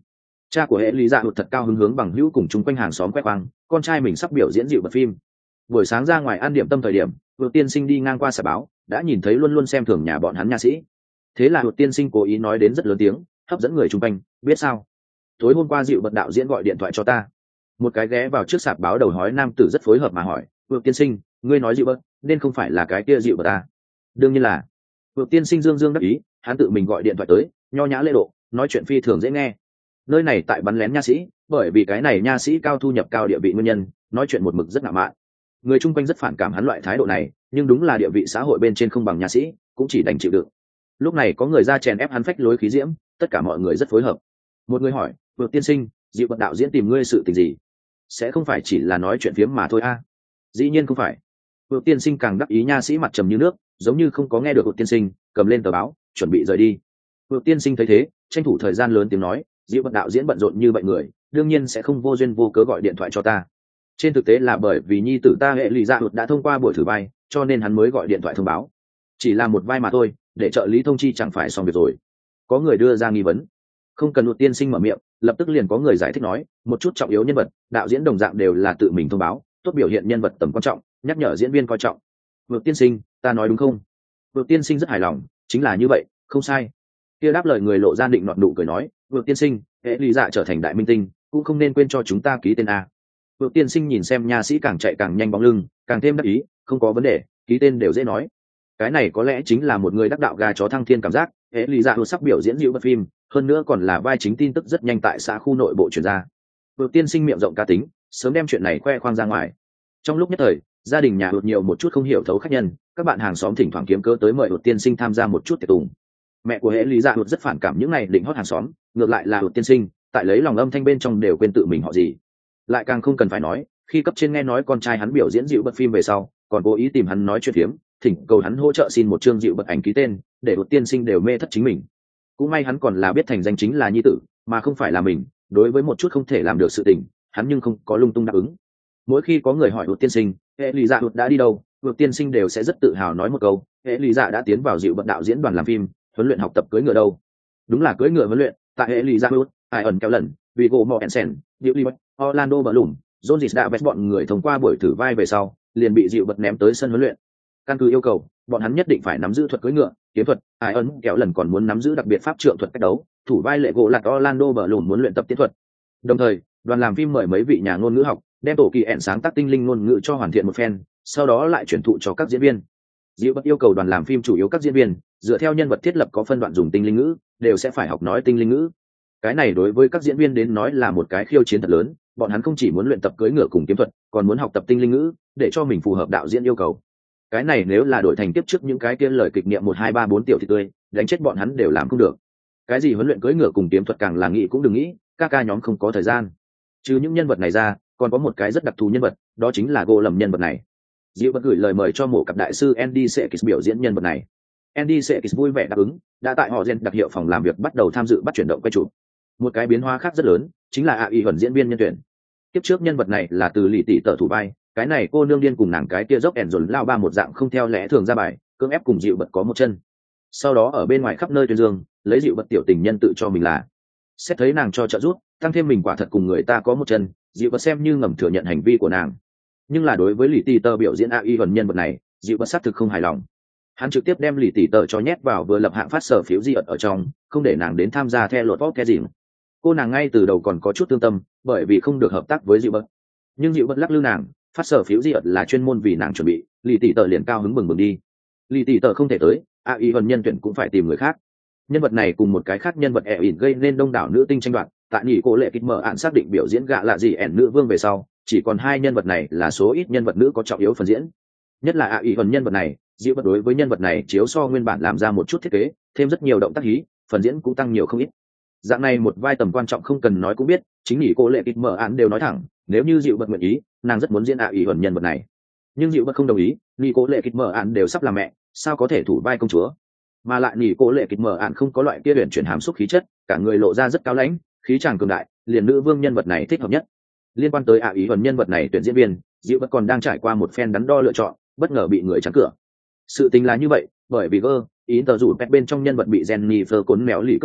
Cha của hệ lý dạ hụt thật cao hứng hướng bằng hữu cùng chung quanh hàng xóm quét khoang con trai mình sắp biểu diễn dịu bật phim. Buổi sáng ra ngoài ăn điểm tâm thời điểm, Hụt tiên sinh đi ngang qua xà báo, đã nhìn thấy luôn luôn xem thường nhà bọn hắn nha sĩ. Thế là Hụt tiên sinh cố ý nói đến rất lớn tiếng, hấp dẫn người chung quanh, biết sao? Tối hôm qua dịu bật đạo diễn gọi điện thoại cho ta. Một cái ghé vào trước sạp báo đầu hói nam tử rất phối hợp mà hỏi, Hụt tiên sinh, ngươi nói dịu bật, nên không phải là cái kia dịu bật ta? Đương nhiên là. Hụt tiên sinh dương dương đắc ý, hắn tự mình gọi điện thoại tới, nho nhã lễ độ, nói chuyện phi thường dễ nghe. Nơi này tại bắn lén nha sĩ, bởi vì cái này nha sĩ cao thu nhập cao địa vị nguyên nhân, nói chuyện một mực rất ngạo mạn. Người chung quanh rất phản cảm hắn loại thái độ này, nhưng đúng là địa vị xã hội bên trên không bằng nha sĩ, cũng chỉ đành chịu đựng. Lúc này có người ra chèn ép hắn phách lối khí diễm, tất cả mọi người rất phối hợp. Một người hỏi, Vượt tiên sinh, dịu bật đạo diễn tìm ngươi sự tình gì? Sẽ không phải chỉ là nói chuyện phiếm mà thôi a? À? Dĩ nhiên không phải. Vượt tiên sinh càng đắc ý, nha sĩ mặt trầm như nước, giống như không có nghe được Vượt tiên sinh, cầm lên tờ báo, chuẩn bị rời đi. Vượt tiên sinh thấy thế, tranh thủ thời gian lớn tiếng nói, dịu bật đạo diễn bận rộn như vậy người, đương nhiên sẽ không vô duyên vô cớ gọi điện thoại cho ta. Trên thực tế là bởi vì nhi tử ta hệ lụy dạ hụt đã thông qua buổi thử vai, cho nên hắn mới gọi điện thoại thông báo. Chỉ là một vai mà thôi, để trợ lý thông chi chẳng phải xong việc rồi. Có người đưa ra nghi vấn, không cần Hụt tiên sinh mở miệng, lập tức liền có người giải thích nói, một chút trọng yếu nhân vật, đạo diễn đồng dạng đều là tự mình thông báo, tốt biểu hiện nhân vật tầm quan trọng, nhắc nhở diễn viên coi trọng. Hụt tiên sinh, ta nói đúng không? Hụt tiên sinh rất hài lòng, chính là như vậy, không sai. Kia đáp lời người lộ ra định nọt nụ cười nói, Hụt tiên sinh, hệ lụy dạ trở thành đại minh tinh, cũng không nên quên cho chúng ta ký tên a. Vượt tiên sinh nhìn xem nha sĩ càng chạy càng nhanh bóng lưng, càng thêm đắc ý, không có vấn đề, ký tên đều dễ nói. Cái này có lẽ chính là một người đắc đạo gà chó thăng thiên cảm giác. Hệ lý dạ sắp biểu diễn dịu bật phim, hơn nữa còn là vai chính, tin tức rất nhanh tại xã khu nội bộ truyền ra. Vượt tiên sinh miệng rộng cá tính, sớm đem chuyện này khoe khoang ra ngoài. Trong lúc nhất thời, gia đình nhà Vượt nhiều một chút không hiểu thấu khách nhân, các bạn hàng xóm thỉnh thoảng kiếm cớ tới mời Vượt tiên sinh tham gia một chút tiệc tùng. Mẹ của hệ lý dạ rất phản cảm những này định hót hàng xóm, ngược lại là Vượt tiên sinh, tại lấy lòng âm thanh bên trong đều quên tự mình họ gì. Lại càng không cần phải nói, khi cấp trên nghe nói con trai hắn biểu diễn dịu bật phim về sau, còn cố ý tìm hắn nói chuyện phiếm, thỉnh cầu hắn hỗ trợ xin một chương dịu bật ảnh ký tên, để Hụt tiên sinh đều mê thất chính mình. Cũng may hắn còn là biết thành danh chính là nhi tử, mà không phải là mình, đối với một chút không thể làm được sự tình, hắn nhưng không có lung tung đáp ứng. Mỗi khi có người hỏi Hụt tiên sinh, hệ lý dạ Hụt đã đi đâu, Hụt tiên sinh đều sẽ rất tự hào nói một câu, hệ lý dạ đã tiến vào dịu bật đạo diễn đoàn làm phim, huấn luyện học tập cưỡi ngựa đâu. Đúng là cưỡi ngựa huấn luyện, tại hệ lý dạ Hụt, ai ẩn kéo lần, vì gỗ mò ensen, Diệu Lee, Orlando Bloom, Jones đã vét bọn người thông qua buổi thử vai về sau, liền bị dịu bật ném tới sân huấn luyện. Căn cứ yêu cầu, bọn hắn nhất định phải nắm giữ thuật cưỡi ngựa, kiếm thuật, ai ấn kéo lần còn muốn nắm giữ đặc biệt pháp trượng thuật cách đấu, thủ vai lệ gỗ lạc Orlando Bloom muốn luyện tập tiến thuật. Đồng thời, đoàn làm phim mời mấy vị nhà ngôn ngữ học, đem tổ kỳ ẹn sáng tác tinh linh ngôn ngữ cho hoàn thiện một phen, sau đó lại chuyển thụ cho các diễn viên. Dịu bật yêu cầu đoàn làm phim chủ yếu các diễn viên, dựa theo nhân vật thiết lập có phân đoạn dùng tinh linh ngữ, đều sẽ phải học nói tinh linh ngữ. Cái này đối với các diễn viên đến nói là một cái khiêu chiến thật lớn, bọn hắn không chỉ muốn luyện tập cưỡi ngựa cùng kiếm thuật, còn muốn học tập tinh linh ngữ, để cho mình phù hợp đạo diễn yêu cầu. Cái này nếu là đổi thành tiếp trước những cái kia lời kịch niệm một hai ba bốn tiểu thì tươi, đánh chết bọn hắn đều làm không được. Cái gì huấn luyện cưỡi ngựa cùng kiếm thuật càng là nghĩ cũng đừng nghĩ, các ca nhóm không có thời gian. Trừ những nhân vật này ra, còn có một cái rất đặc thù nhân vật, đó chính là gỗ lầm nhân vật này. Diệu bật gửi lời mời cho mổ cặp đại sư Andy Serkis biểu diễn nhân vật này. Andy Serkis vui vẻ đáp ứng, đã tại họ gen đặc hiệu phòng làm việc bắt đầu tham dự bắt chuyển động quay chụp. Một cái biến hóa khác rất lớn, chính là ạ y huấn diễn viên nhân tuyển. Tiếp trước nhân vật này là từ lì tỷ tờ thủ vai, cái này cô nương điên cùng nàng cái kia dốc ẻn dồn lao ba một dạng không theo lẽ thường ra bài, cưỡng ép cùng dịu bật có một chân. Sau đó ở bên ngoài khắp nơi tuyên dương, lấy dịu bật tiểu tình nhân tự cho mình là. Xét thấy nàng cho trợ giúp, tăng thêm mình quả thật cùng người ta có một chân, dịu bật xem như ngầm thừa nhận hành vi của nàng. Nhưng là đối với lì tỷ tờ biểu diễn ạ y huấn nhân vật này, dịu bật xác thực không hài lòng. Hắn trực tiếp đem lì tỷ tờ cho nhét vào vừa lập hạng phát sở phiếu di ợt ở trong, không để nàng đến tham gia theo luật vóc cái gì. Cô nàng ngay từ đầu còn có chút tương tâm, bởi vì không được hợp tác với dịu bật. Nhưng dịu bật lắc lư nàng, phát sở phiếu di ợt là chuyên môn vì nàng chuẩn bị, lì tỷ tờ liền cao hứng bừng bừng đi. Lì tỷ tờ không thể tới, a y huấn nhân tuyển cũng phải tìm người khác. Nhân vật này cùng một cái khác nhân vật ẻ ỉn gây nên đông đảo nữ tinh tranh đoạt. Tại nhị cô lệ kịch mở ạn xác định biểu diễn gạ là gì ẻn nữ vương về sau, chỉ còn hai nhân vật này là số ít nhân vật nữ có trọng yếu phần diễn. Nhất là a y huấn nhân vật này, dịu bật đối với nhân vật này chiếu so nguyên bản làm ra một chút thiết kế, thêm rất nhiều động tác hí, phần diễn cũng tăng nhiều không ít. Dạng này một vai tầm quan trọng không cần nói cũng biết, chính nhị cô lệ kịch mở ạn đều nói thẳng, nếu như dịu bật nguyện ý, nàng rất muốn diễn a y huấn nhân vật này. Nhưng dịu bật không đồng ý, nhị cô lệ kịch mở ạn đều sắp làm mẹ, sao có thể thủ vai công chúa? Mà lại nhị cô lệ kịch mở ạn không có loại kia huyền chuyển hàm xúc khí chất, cả người lộ ra rất cao lãnh, khí chàng cường đại, liền nữ vương nhân vật này thích hợp nhất. Liên quan tới a y huấn nhân vật này tuyển diễn viên, dịu bật còn đang trải qua một phen đắn đo lựa chọn, bất ngờ bị người chắn cửa. Sự tình là như vậy, bởi vì gơ ý tờ rủ pet bên trong nhân vật bị Jennifer cuốn méo lì cướp đi,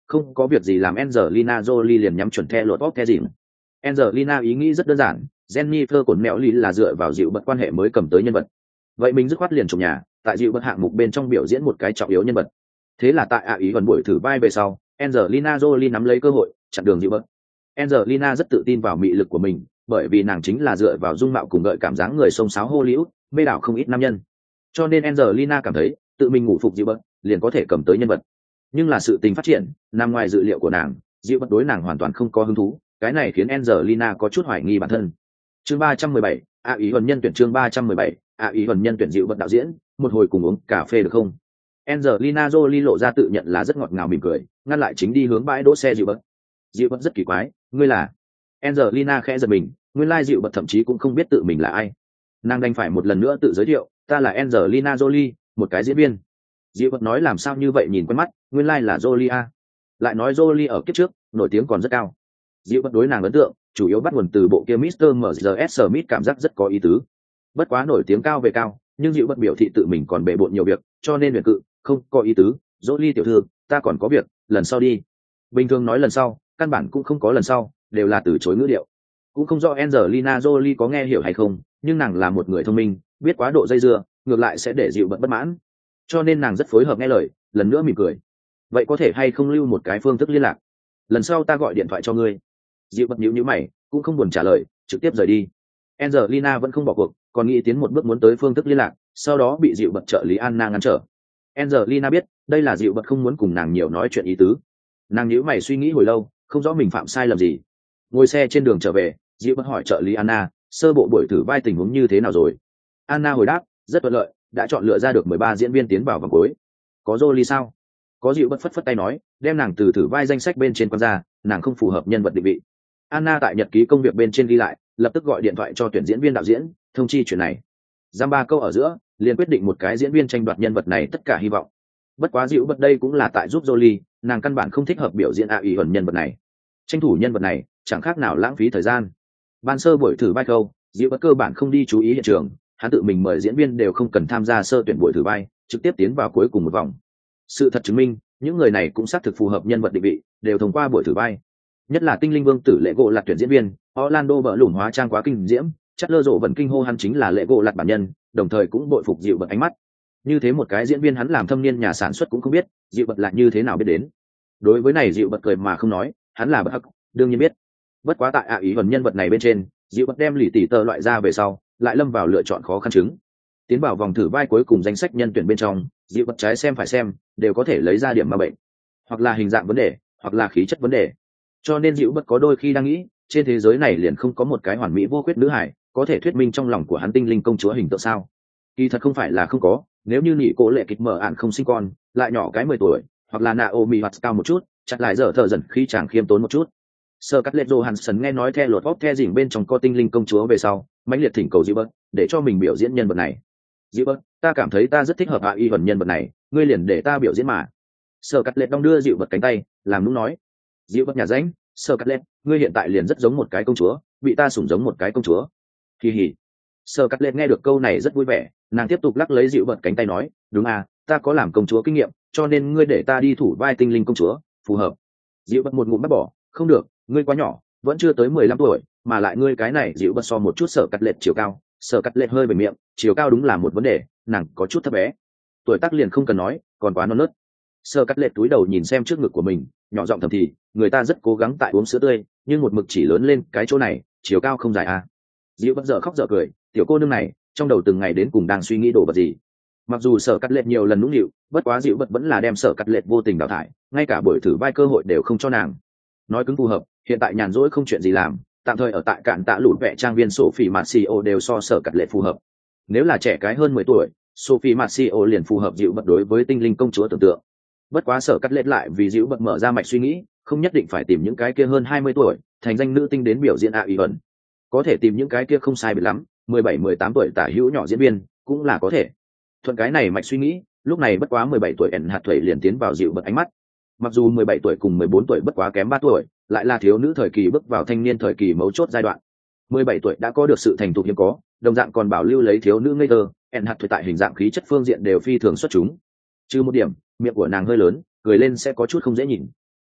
không có việc gì làm Angelina Jolie liền nhắm chuẩn The Lord of the Rings. Angelina ý nghĩ rất đơn giản, Jennifer cổn mẹo lý là dựa vào dịu bật quan hệ mới cầm tới nhân vật. Vậy mình dứt khoát liền trồng nhà, tại dịu bật hạng mục bên trong biểu diễn một cái trọng yếu nhân vật. Thế là tại ạ ý gần buổi thử vai về sau, Angelina Jolie nắm lấy cơ hội, chặn đường dịu bật. Angelina rất tự tin vào mị lực của mình, bởi vì nàng chính là dựa vào dung mạo cùng gợi cảm dáng người xông xáo Hollywood, mê đảo không ít nam nhân. Cho nên Angelina cảm thấy, tự mình ngủ phục dịu bật, liền có thể cầm tới nhân vật. Nhưng là sự tình phát triển, nằm ngoài dự liệu của nàng, dịu bật đối nàng hoàn toàn không có hứng thú, cái này khiến Angelina có chút hoài nghi bản thân. Chương ba trăm mười bảy, ạ ý huấn nhân tuyển chương ba trăm mười bảy, ạ ý huấn nhân tuyển dịu bật đạo diễn, một hồi cùng uống cà phê được không? Angelina Jolie lộ ra tự nhận là rất ngọt ngào mỉm cười, ngăn lại chính đi hướng bãi đỗ xe dịu bật. Dịu bật rất kỳ quái, ngươi là? Angelina khẽ giật mình, nguyên lai dịu bật thậm chí cũng không biết tự mình là ai. Nàng đành phải một lần nữa tự giới thiệu, ta là Angelina Jolie, một cái diễn viên. Dịu bật nói làm sao như vậy nhìn quen mắt, nguyên lai là Jolie a. Lại nói Jolie ở kiếp trước, nổi tiếng còn rất cao. Dịu bật đối nàng ấn tượng, chủ yếu bắt nguồn từ bộ kia mít tơ em giê ét Smith cảm giác rất có ý tứ. Bất quá nổi tiếng cao về cao, nhưng dịu bật biểu thị tự mình còn bề bộn nhiều việc, cho nên huyền cự, không có ý tứ. Jolie tiểu thư, ta còn có việc, lần sau đi. Bình thường nói lần sau, căn bản cũng không có lần sau, đều là từ chối ngữ điệu. Cũng không rõ Angelina Jolie có nghe hiểu hay không, nhưng nàng là một người thông minh, biết quá độ dây dưa, ngược lại sẽ để dịu bật bất mãn. Cho nên nàng rất phối hợp nghe lời, lần nữa mỉm cười. Vậy có thể hay không lưu một cái phương thức liên lạc? Lần sau ta gọi điện thoại cho ngươi. Dịu bật nhíu nhíu mày, cũng không buồn trả lời, trực tiếp rời đi. Angelina vẫn không bỏ cuộc, còn nghĩ tiến một bước muốn tới phương thức liên lạc, sau đó bị dịu bật trợ lý Anna ngăn trở. Angelina biết, đây là dịu bật không muốn cùng nàng nhiều nói chuyện ý tứ. Nàng nhíu mày suy nghĩ hồi lâu, không rõ mình phạm sai lầm gì. Ngồi xe trên đường trở về, dịu bật hỏi trợ lý Anna, sơ bộ buổi thử vai tình huống như thế nào rồi? Anna hồi đáp, rất thuận lợi, đã chọn lựa ra được mười ba diễn viên tiến vào vòng cuối. Có Jolie sao? Có dịu bật phất phất tay nói, đem nàng từ thử vai danh sách bên trên quăng ra, nàng không phù hợp nhân vật định vị. Anna tại nhật ký công việc bên trên ghi lại, lập tức gọi điện thoại cho tuyển diễn viên đạo diễn, thông chi chuyện này. Giam ba câu ở giữa, liền quyết định một cái diễn viên tranh đoạt nhân vật này tất cả hy vọng. Bất quá dịu bật đây cũng là tại giúp Jolie, nàng căn bản không thích hợp biểu diễn a ý ẩn nhân vật này. Tranh thủ nhân vật này, chẳng khác nào lãng phí thời gian. Ban sơ buổi thử vai câu, dịu bật cơ bản không đi chú ý hiện trường, hắn tự mình mời diễn viên đều không cần tham gia sơ tuyển buổi thử vai, trực tiếp tiến vào cuối cùng một vòng. Sự thật chứng minh, những người này cũng xác thực phù hợp nhân vật định vị, đều thông qua buổi thử vai. Nhất là tinh linh vương tử lệ gỗ lạt tuyển diễn viên Orlando bỡ lủng hóa trang quá kinh diễm, chắc lơ rộ vẫn kinh hô hắn chính là lệ gỗ lạt bản nhân, đồng thời cũng bội phục dịu bật ánh mắt. Như thế một cái diễn viên hắn làm thâm niên nhà sản xuất cũng không biết, dịu bật lại như thế nào biết đến. Đối với này dịu bật cười mà không nói, hắn là bậc hắc, đương nhiên biết. Bất quá tại ạ ý phần nhân vật này bên trên, dịu bật đem lì tỉ tờ loại ra về sau, lại lâm vào lựa chọn khó khăn chứng. Tiến vào vòng thử vai cuối cùng danh sách nhân tuyển bên trong, dịu bật trái xem phải xem, đều có thể lấy ra điểm ma bệnh, hoặc là hình dạng vấn đề, hoặc là khí chất vấn đề. Cho nên dịu bật có đôi khi đang nghĩ, trên thế giới này liền không có một cái hoàn mỹ vô khuyết nữ hải có thể thuyết minh trong lòng của hắn tinh linh công chúa hình tượng sao? Kỳ thật không phải là không có, nếu như nhị cố lệ kịch mở ạn không sinh con, lại nhỏ cái mười tuổi, hoặc là Naomi Watts cao một chút, chặt lại dở thở dần khi chàng khiêm tốn một chút. Scarlett Johansson nghe nói theo luật vóc the dỉnh bên trong có tinh linh công chúa về sau, mãnh liệt thỉnh cầu dịu bật để cho mình biểu diễn nhân vật này. Dịu bật, ta cảm thấy ta rất thích hợp hạ y phần nhân vật này, ngươi liền để ta biểu diễn mà. Scarlett đong đưa dịu bật cánh tay, làm nũng nói. Dịu bật nhà ránh, Scarlett, ngươi hiện tại liền rất giống một cái công chúa, bị ta sủng giống một cái công chúa. Kỳ hỉ. Scarlett nghe được câu này rất vui vẻ, nàng tiếp tục lắc lấy dịu bật cánh tay nói, đúng à, ta có làm công chúa kinh nghiệm, cho nên ngươi để ta đi thủ vai tinh linh công chúa, phù hợp. Dịu bật một ngụm bắt bỏ, không được, ngươi quá nhỏ, vẫn chưa tới mười lăm tuổi, mà lại ngươi cái này dịu bật so một chút Scarlett chiều cao, Scarlett hơi bề miệng, chiều cao đúng là một vấn đề, nàng có chút thấp bé. Tuổi tác liền không cần nói, còn quá non nớt. Scarlett túi đầu nhìn xem trước ngực của mình, nhỏ giọng thầm thì, người ta rất cố gắng tại uống sữa tươi, nhưng một mực chỉ lớn lên cái chỗ này, chiều cao không dài à. Dịu bật dở khóc dở cười, tiểu cô nương này, trong đầu từng ngày đến cùng đang suy nghĩ đồ vật gì. Mặc dù Scarlett nhiều lần nũng nịu, bất quá dịu bật vẫn là đem Scarlett vô tình đào thải, ngay cả buổi thử vai cơ hội đều không cho nàng. Nói cứng phù hợp, hiện tại nhàn rỗi không chuyện gì làm, tạm thời ở tại cạn tạ lụt vẽ trang viên Sophie Marcio đều so Scarlett phù hợp. Nếu là trẻ cái hơn mười tuổi, Sophie Marcio liền phù hợp dịu bật đối với tinh linh công chúa tưởng tượng. Bất quá Scarlett lại vì dịu bật mở ra mạch suy nghĩ, không nhất định phải tìm những cái kia hơn hai mươi tuổi, thành danh nữ tinh đến biểu diễn a ý ẩn. Có thể tìm những cái kia không sai biệt lắm, mười bảy mười tám tuổi tả hữu nhỏ diễn viên, cũng là có thể. Thuận cái này mạch suy nghĩ, lúc này bất quá mười bảy tuổi ẩn hạt thủy liền tiến vào dịu bật ánh mắt. Mặc dù mười bảy tuổi cùng mười bốn tuổi bất quá kém ba tuổi, lại là thiếu nữ thời kỳ bước vào thanh niên thời kỳ mấu chốt giai đoạn. mười bảy tuổi đã có được sự thành thục hiếm có, đồng dạng còn bảo lưu lấy thiếu nữ ngây thơ, ẩn hạt thủy tại hình dạng khí chất phương diện đều phi thường xuất chúng. Trừ một điểm, miệng của nàng hơi lớn, cười lên sẽ có chút không dễ nhìn.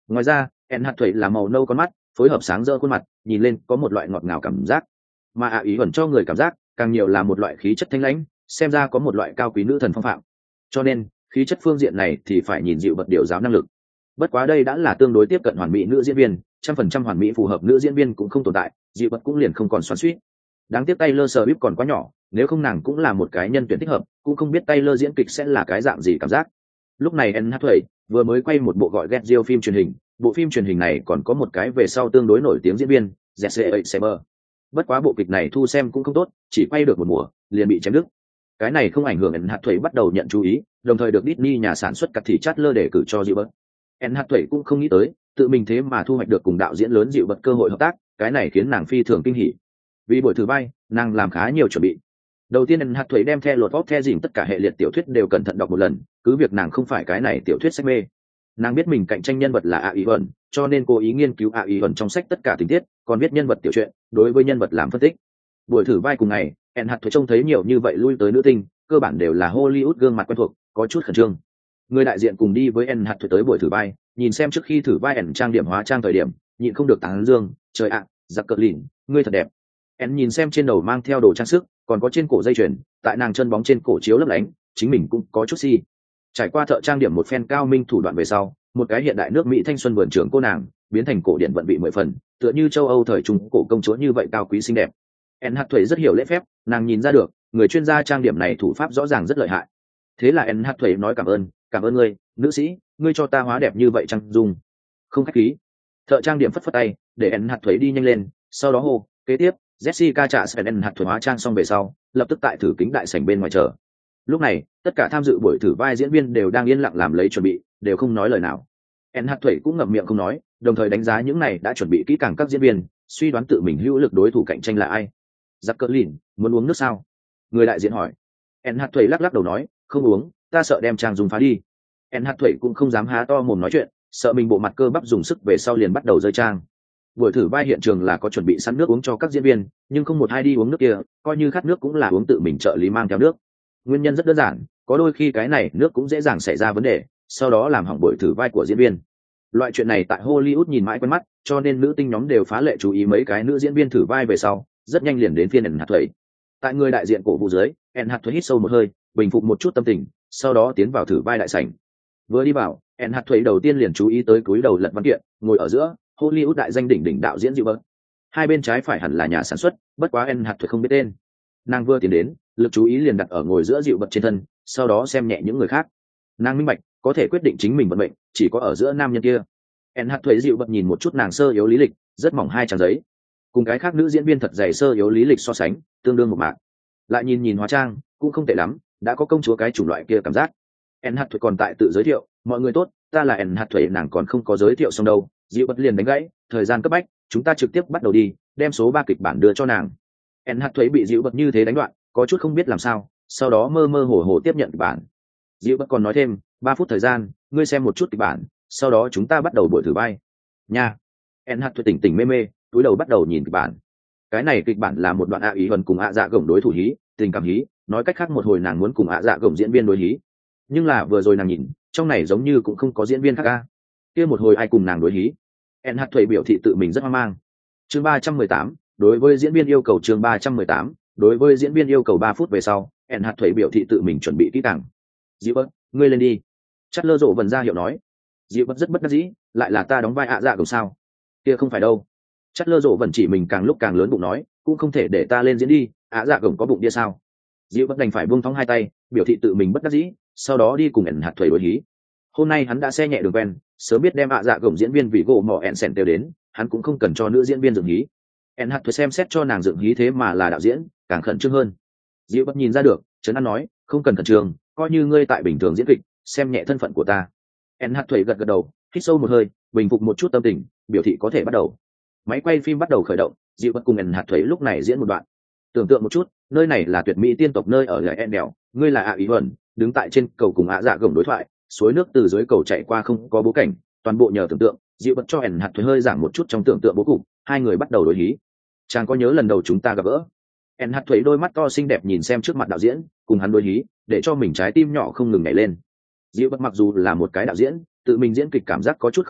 Ngoài ra en hạt thuẩy là màu nâu con mắt, phối hợp sáng rỡ khuôn mặt, nhìn lên có một loại ngọt ngào cảm giác, mà ạ ý ẩn cho người cảm giác càng nhiều là một loại khí chất thanh lãnh, xem ra có một loại cao quý nữ thần phong phạm. Cho nên khí chất phương diện này thì phải nhìn dịu bật điều giáo năng lực. Bất quá đây đã là tương đối tiếp cận hoàn mỹ nữ diễn viên, trăm phần trăm hoàn mỹ phù hợp nữ diễn viên cũng không tồn tại, dịu bật cũng liền không còn xoắn xuýt. Đáng tiếc Taylor Swift còn quá nhỏ, nếu không nàng cũng là một cái nhân tuyển thích hợp, cũng không biết Taylor diễn kịch sẽ là cái dạng gì cảm giác. Lúc này Anne Hathaway vừa mới quay một bộ gọi Get Real phim truyền hình, bộ phim truyền hình này còn có một cái về sau tương đối nổi tiếng diễn viên, Jesse Eisenberg. Bất quá bộ kịch này thu xem cũng không tốt, chỉ quay được một mùa, liền bị chém đứt. Cái này không ảnh hưởng Anne Hathaway bắt đầu nhận chú ý, đồng thời được Disney nhà sản xuất cắt thị Chatler để cử cho Gilbert. Anne Hathaway cũng không nghĩ tới, tự mình thế mà thu hoạch được cùng đạo diễn lớn Gilbert cơ hội hợp tác, cái này khiến nàng phi thường kinh hỉ. Vì buổi thử vai, nàng làm khá nhiều chuẩn bị. Đầu tiên Anne Hathaway đem theo lột vóc theo dìm tất cả hệ liệt tiểu thuyết đều cẩn thận đọc một lần, cứ việc nàng không phải cái này tiểu thuyết sách mê. Nàng biết mình cạnh tranh nhân vật là A I Ẩn, cho nên cố ý nghiên cứu A I Ẩn trong sách tất cả tình tiết, còn viết nhân vật tiểu truyện, đối với nhân vật làm phân tích. Buổi thử vai cùng ngày, Anne Hathaway trông thấy nhiều như vậy lui tới nữ tinh, cơ bản đều là Hollywood gương mặt quen thuộc, có chút khẩn trương. Người đại diện cùng đi với Anne Hathaway tới buổi thử vai, nhìn xem trước khi thử vai Anne trang điểm hóa trang thời điểm, nhịn không được tán dương, trời ạ, giặc cờ lìn, ngươi thật đẹp. Anne nhìn xem trên đầu mang theo đồ trang sức, còn có trên cổ dây chuyền, tại nàng chân bóng trên cổ chiếu lấp lánh, chính mình cũng có chút si. Trải qua thợ trang điểm một phen cao minh thủ đoạn về sau, một cái hiện đại nước Mỹ thanh xuân vườn trưởng cô nàng, biến thành cổ điển vận bị mười phần, tựa như châu Âu thời trung cổ công chúa như vậy cao quý xinh đẹp. Anne Hathaway rất hiểu lễ phép, nàng nhìn ra được, người chuyên gia trang điểm này thủ pháp rõ ràng rất lợi hại. Thế là Anne Hathaway nói cảm ơn, cảm ơn ngươi, nữ sĩ, ngươi cho ta hóa đẹp như vậy trang dung. Không khách khí. Thợ trang điểm phất phất tay, để Anne Hathaway đi nhanh lên, sau đó hô, kế tiếp, Jessica trả sẽ Anne Hathaway hóa trang xong về sau, lập tức tại thử kính đại sảnh bên ngoài chờ. Lúc này, tất cả tham dự buổi thử vai diễn viên đều đang yên lặng làm lấy chuẩn bị, đều không nói lời nào. Anne Hathaway cũng ngậm miệng không nói, đồng thời đánh giá những này đã chuẩn bị kỹ càng các diễn viên, suy đoán tự mình hữu lực đối thủ cạnh tranh là ai. Giặc cỡ lìn, muốn uống nước sao? Người đại diện hỏi. Anne Hathaway lắc lắc đầu nói, không uống, ta sợ đem trang dùng phá đi. Anne Hathaway cũng không dám há to mồm nói chuyện, sợ mình bộ mặt cơ bắp dùng sức về sau liền bắt đầu rơi trang. Buổi thử vai hiện trường là có chuẩn bị sẵn nước uống cho các diễn viên, nhưng không một ai đi uống nước kia, coi như khát nước cũng là uống tự mình trợ lý mang theo nước. Nguyên nhân rất đơn giản, có đôi khi cái này nước cũng dễ dàng xảy ra vấn đề, sau đó làm hỏng buổi thử vai của diễn viên. Loại chuyện này tại Hollywood nhìn mãi quen mắt, cho nên nữ tinh nhóm đều phá lệ chú ý mấy cái nữ diễn viên thử vai về sau, rất nhanh liền đến phiên Anne Hathaway. Tại người đại diện cổ vũ dưới, Anne Hathaway hít sâu một hơi, bình phục một chút tâm tình, sau đó tiến vào thử vai đại sảnh. Vừa đi vào, Anne Hathaway đầu tiên liền chú ý tới cúi đầu lật văn kiện, ngồi ở giữa, Hollywood đại danh đỉnh đỉnh đạo diễn Gilbert. Hai bên trái phải hẳn là nhà sản xuất, bất quá Anne Hathaway không biết tên. Nàng vừa tiến đến, lực chú ý liền đặt ở ngồi giữa Gilbert trên thân, sau đó xem nhẹ những người khác. Nàng minh bạch, có thể quyết định chính mình vận mệnh, chỉ có ở giữa nam nhân kia. Anne Hathaway Gilbert nhìn một chút nàng sơ yếu lý lịch, rất mỏng hai trang giấy. Cùng cái khác nữ diễn viên thật dày sơ yếu lý lịch so sánh, tương đương một mạc. Lại nhìn nhìn hóa trang, cũng không tệ lắm, đã có công chúa cái chủng loại kia cảm giác. Anne Hathaway còn tại tự giới thiệu, mọi người tốt, ta là Anne Hathaway, nàng còn không có giới thiệu xong đâu. Gilbert liền đánh gãy, thời gian cấp bách, chúng ta trực tiếp bắt đầu đi, đem số ba kịch bản đưa cho nàng. Anne Hathaway bị Gilbert như thế đánh đoạn, có chút không biết làm sao, sau đó mơ mơ hồ hồ tiếp nhận kịch bản. Gilbert còn nói thêm, ba phút thời gian, ngươi xem một chút kịch bản, sau đó chúng ta bắt đầu buổi thử vai. Nha. Anne Hathaway tỉnh tỉnh mê mê, túi đầu bắt đầu nhìn kịch bản. Cái này kịch bản là một đoạn ạ ý Ẩn cùng ạ dạ gồng đối thủ hí, tình cảm hí, nói cách khác một hồi nàng muốn cùng ạ dạ gồng diễn viên đối hí. Nhưng là vừa rồi nàng nhìn, trong này giống như cũng không có diễn viên khác a. Kia một hồi ai cùng nàng đối hí? Anne Hathaway biểu thị tự mình rất hoang mang. Chương ba trăm mười tám, đối với diễn viên yêu cầu chương ba trăm mười tám, đối với diễn viên yêu cầu ba phút về sau, Anne Hathaway biểu thị tự mình chuẩn bị kỹ càng. Gilbert, ngươi lên đi. Chatler rộ vần ra hiệu nói. Gilbert rất bất đắc dĩ, lại là ta đóng vai ạ dạ gồng sao? Kia không phải đâu. Chatler rộ vần chỉ mình càng lúc càng lớn bụng nói, cũng không thể để ta lên diễn đi, ạ dạ gồng có bụng đĩa sao? Gilbert đành phải buông thõng hai tay, biểu thị tự mình bất đắc dĩ, sau đó đi cùng Anne Hathaway đối hí. Hôm nay hắn đã xe nhẹ đường quen, sớm biết đem ạ dạ gồng diễn viên vì gỗ mỏ ẹn sèn tiêu đến, hắn cũng không cần cho nữ diễn viên dựng hí. Anne Hathaway xem xét cho nàng dựng hí thế mà là đạo diễn, càng khẩn trương hơn. Gilbert nhìn ra được, trấn an nói, không cần khẩn trương, coi như ngươi tại bình thường diễn kịch, xem nhẹ thân phận của ta. Anne Hathaway gật gật đầu, hít sâu một hơi, bình phục một chút tâm tình, biểu thị có thể bắt đầu. Máy quay phim bắt đầu khởi động, Gilbert cùng Anne Hathaway lúc này diễn một đoạn. Tưởng tượng một chút, nơi này là tuyệt mỹ tiên tộc nơi ở lại En đèo, ngươi là ạ ý Ẩn, đứng tại trên cầu cùng ạ dạ gồng đối thoại, suối nước từ dưới cầu chạy qua không có bố cảnh, toàn bộ nhờ tưởng tượng. Gilbert cho Anne Hathaway hơi giảng một chút trong tưởng tượng bố cục, hai người bắt đầu đối hí. Chàng có nhớ lần đầu chúng ta gặp gỡ? Anne Hathaway đôi mắt to xinh đẹp nhìn xem trước mặt đạo diễn, cùng hắn đối hí, để cho mình trái tim nhỏ không ngừng nhảy lên. Gilbert mặc dù là một cái đạo diễn, tự mình diễn kịch cảm giác có chút không quen,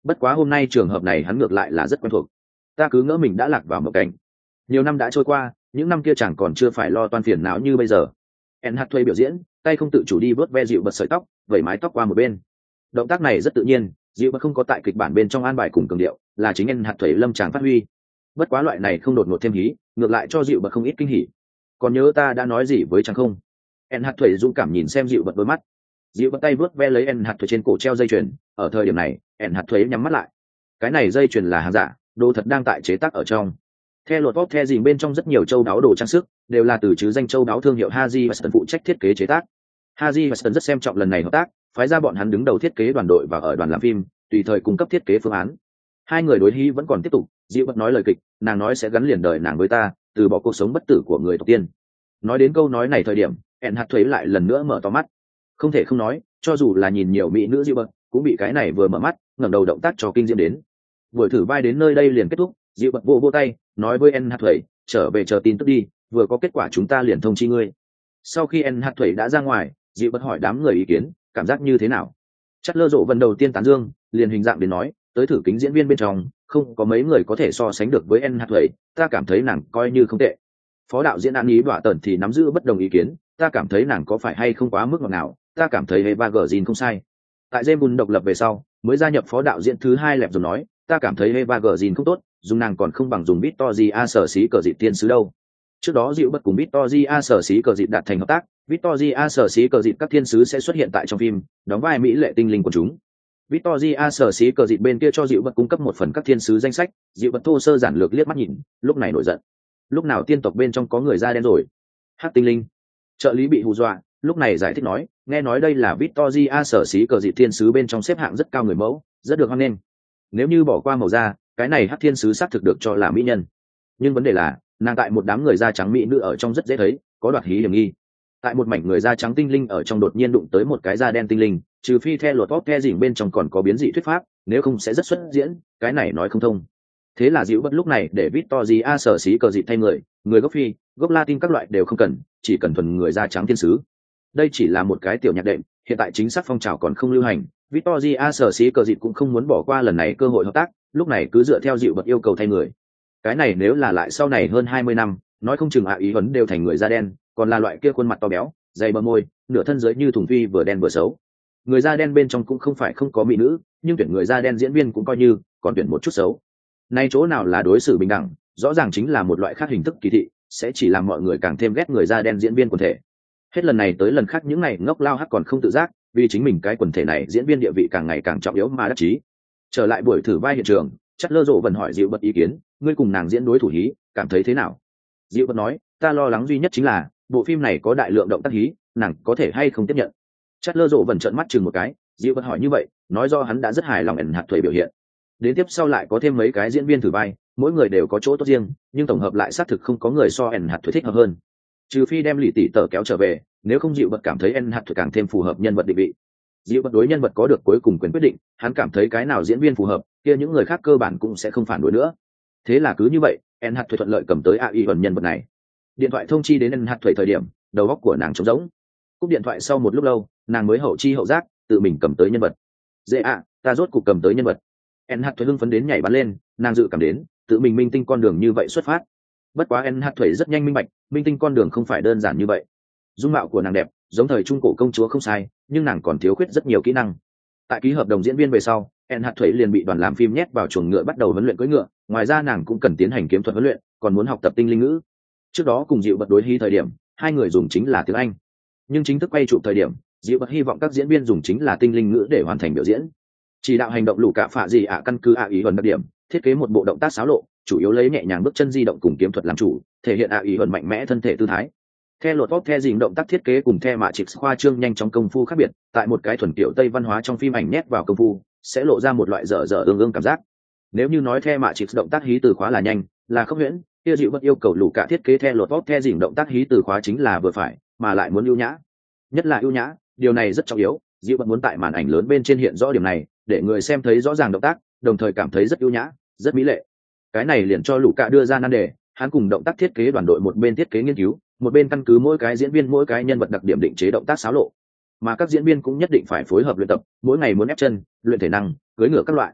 bất quá hôm nay trường hợp này hắn ngược lại là rất quen thuộc. Ta cứ ngỡ mình đã lạc vào một cảnh. Nhiều năm đã trôi qua, những năm kia chẳng còn chưa phải lo toan phiền não như bây giờ. En hát thuê biểu diễn, tay không tự chủ đi vớt ve dịu bật sợi tóc, vẩy mái tóc qua một bên. Động tác này rất tự nhiên, dịu bật không có tại kịch bản bên trong an bài cùng cường điệu, là chính En hát thuê lâm tràng phát huy. Bất quá loại này không đột ngột thêm hí, ngược lại cho dịu bật không ít kinh hỉ. Còn nhớ ta đã nói gì với chàng không? En hát thuê dũng cảm nhìn xem dịu bật đôi mắt. Dịu bật tay vớt ve lấy En hát thuê trên cổ treo dây chuyền, ở thời điểm này, En hát thuê nhắm mắt lại. Cái này dây chuyền là hàng giả, đồ thật đang tại chế tác ở trong. Theo luật pop the dìm bên trong rất nhiều châu đáo đồ trang sức đều là từ chứ danh châu đáo thương hiệu Haji Weston phụ trách thiết kế chế tác. Haji Weston rất xem trọng lần này hợp tác, phái ra bọn hắn đứng đầu thiết kế đoàn đội và ở đoàn làm phim, tùy thời cung cấp thiết kế phương án. Hai người đối hí vẫn còn tiếp tục, Diệu Bất nói lời kịch, nàng nói sẽ gắn liền đời nàng với ta, từ bỏ cuộc sống bất tử của người tộc tiên. Nói đến câu nói này thời điểm, En hạt thuế lại lần nữa mở to mắt. Không thể không nói, cho dù là nhìn nhiều mỹ nữ Diệu Bất, cũng bị cái này vừa mở mắt, ngẩng đầu động tác cho kinh diễm đến. Buổi thử vai đến nơi đây liền kết thúc, Diệu Bất vô vô tay, nói với En hạt thuế, trở về chờ tin tức đi, vừa có kết quả chúng ta liền thông chi ngươi. Sau khi En hạt thuế đã ra ngoài, Diệu Bất hỏi đám người ý kiến, cảm giác như thế nào? Chắc lơ rộ vần đầu tiên tán dương, liền hình dạng đến nói, tới thử kính diễn viên bên trong, không có mấy người có thể so sánh được với En hạt thuế, ta cảm thấy nàng coi như không tệ. Phó đạo diễn An Ý Đọa Tần thì nắm giữ bất đồng ý kiến, ta cảm thấy nàng có phải hay không quá mức ngọt nào, ta cảm thấy Eva Green không sai. Tại James Bond độc lập về sau, mới gia nhập phó đạo diễn thứ hai lẹp rồi nói, ta cảm thấy Eva Green không tốt, dùng nàng còn không bằng dùng Victoria sở xí cờ dịp tiên sứ đâu. Trước đó Diệu Bất cùng Victoria sở xí cờ dịp đạt thành hợp tác, Victoria sở xí cờ dịp các thiên sứ sẽ xuất hiện tại trong phim, đóng vai mỹ lệ tinh linh của chúng. Victoria sở xí cờ dịp bên kia cho Diệu Bất cung cấp một phần các thiên sứ danh sách, Diệu Bất thô sơ giản lược liếc mắt nhìn, lúc này nổi giận. Lúc nào tiên tộc bên trong có người da đen rồi? Hắc tinh linh. Trợ lý bị hù dọa, lúc này giải thích nói, nghe nói đây là Victoria sở xí cờ dịp thiên sứ bên trong xếp hạng rất cao người mẫu, rất được hoan nghênh. Nếu như bỏ qua màu da, cái này Hắc thiên sứ xác thực được cho là mỹ nhân. Nhưng vấn đề là, nàng tại một đám người da trắng mỹ nữ ở trong rất dễ thấy, có đoạt hí hiểm nghi. Tại một mảnh người da trắng tinh linh ở trong đột nhiên đụng tới một cái da đen tinh linh, trừ phi theo luật pop the dỉnh bên trong còn có biến dị thuyết pháp, nếu không sẽ rất xuất diễn, cái này nói không thông. Thế là Diệu Bất lúc này để Victoria sở xí cờ dịp thay người, người gốc phi, gốc Latin các loại đều không cần, chỉ cần thuần người da trắng thiên sứ. Đây chỉ là một cái tiểu nhạc đệm, hiện tại chính xác phong trào còn không lưu hành, Victoria sở xí cờ dịp cũng không muốn bỏ qua lần này cơ hội hợp tác, lúc này cứ dựa theo Diệu Bất yêu cầu thay người. Cái này nếu là lại sau này hơn hai mươi năm, nói không chừng ạ ý vấn đều thành người da đen, còn là loại kia khuôn mặt to béo, dày bờ môi, nửa thân dưới như thùng phi vừa đen vừa xấu. Người da đen bên trong cũng không phải không có mỹ nữ, nhưng tuyển người da đen diễn viên cũng coi như, còn tuyển một chút xấu. Nay chỗ nào là đối xử bình đẳng, rõ ràng chính là một loại khác hình thức kỳ thị, sẽ chỉ làm mọi người càng thêm ghét người da đen diễn viên quần thể. Hết lần này tới lần khác những này ngốc lao hắc còn không tự giác, vì chính mình cái quần thể này diễn viên địa vị càng ngày càng trọng yếu mà đắc chí. Trở lại buổi thử vai hiện trường, chắc lơ rộ vẫn hỏi Diệu Bất ý kiến, ngươi cùng nàng diễn đối thủ hí, cảm thấy thế nào? Diệu Bất nói, ta lo lắng duy nhất chính là bộ phim này có đại lượng động tác hí, nàng có thể hay không tiếp nhận. Chắc lơ rộ vẫn trợn mắt chừng một cái, Diệu Bất hỏi như vậy, nói do hắn đã rất hài lòng ẩn hạt thuế biểu hiện. Đến tiếp sau lại có thêm mấy cái diễn viên thử vai, mỗi người đều có chỗ tốt riêng, nhưng tổng hợp lại xác thực không có người so ẩn hạt thuế thích hợp hơn. Trừ phi đem lì tỷ tờ kéo trở về, nếu không Diệu Bất cảm thấy ẩn hạt thuế càng thêm phù hợp nhân vật định vị. Diệu Bất đối nhân vật có được cuối cùng quyền quyết định, hắn cảm thấy cái nào diễn viên phù hợp, kia những người khác cơ bản cũng sẽ không phản đối nữa. Thế là cứ như vậy, En hạt thuế thuận lợi cầm tới a i phần nhân vật này. Điện thoại thông chi đến En hạt thuế thời điểm, đầu óc của nàng trống rỗng. Cúp điện thoại sau một lúc lâu, nàng mới hậu chi hậu giác, tự mình cầm tới nhân vật. Dễ ạ, ta rốt cục cầm tới nhân vật. En hạt thuế hưng phấn đến nhảy bắn lên, nàng dự cảm đến, tự mình minh tinh con đường như vậy xuất phát. Bất quá En hạt thuế rất nhanh minh bạch, minh tinh con đường không phải đơn giản như vậy. Dung mạo của nàng đẹp, giống thời trung cổ công chúa không sai, nhưng nàng còn thiếu khuyết rất nhiều kỹ năng. Tại ký hợp đồng diễn viên về sau, En hạt thuế liền bị đoàn làm phim nhét vào chuồng ngựa bắt đầu huấn luyện cưỡi ngựa, ngoài ra nàng cũng cần tiến hành kiếm thuật huấn luyện, còn muốn học tập tinh linh ngữ. Trước đó cùng Diệu Bất đối hí thời điểm, hai người dùng chính là tiếng Anh, nhưng chính thức quay chụp thời điểm, Diệu Bất hy vọng các diễn viên dùng chính là tinh linh ngữ để hoàn thành biểu diễn. Chỉ đạo hành động lũ cả phạ gì ạ căn cứ ạ ý huấn đặc điểm, thiết kế một bộ động tác xáo lộ, chủ yếu lấy nhẹ nhàng bước chân di động cùng kiếm thuật làm chủ, thể hiện ạ ý huấn mạnh mẽ thân thể tư thái. Theo luật pop the dình động tác thiết kế cùng theo mạ trịch khoa trương nhanh chóng công phu khác biệt, tại một cái thuần kiểu tây văn hóa trong phim ảnh nhét vào công phu, sẽ lộ ra một loại dở dở ương ương cảm giác. Nếu như nói theo mạ trịch động tác hí từ khóa là nhanh, là không huyễn, kia Diệu Bất yêu cầu lũ cả thiết kế theo luật pop the dình động tác hí từ khóa chính là vừa phải, mà lại muốn ưu nhã. Nhất là ưu nhã, điều này rất trọng yếu, Diệu Bất muốn tại màn ảnh lớn bên trên hiện rõ điểm này, để người xem thấy rõ ràng động tác, đồng thời cảm thấy rất ưu nhã, rất mỹ lệ. Cái này liền cho lũ cả đưa ra nan đề, hắn cùng động tác thiết kế đoàn đội một bên thiết kế nghiên cứu, một bên căn cứ mỗi cái diễn viên mỗi cái nhân vật đặc điểm định chế động tác xáo lộ, mà các diễn viên cũng nhất định phải phối hợp luyện tập, mỗi ngày muốn ép chân, luyện thể năng, cưỡi ngựa các loại.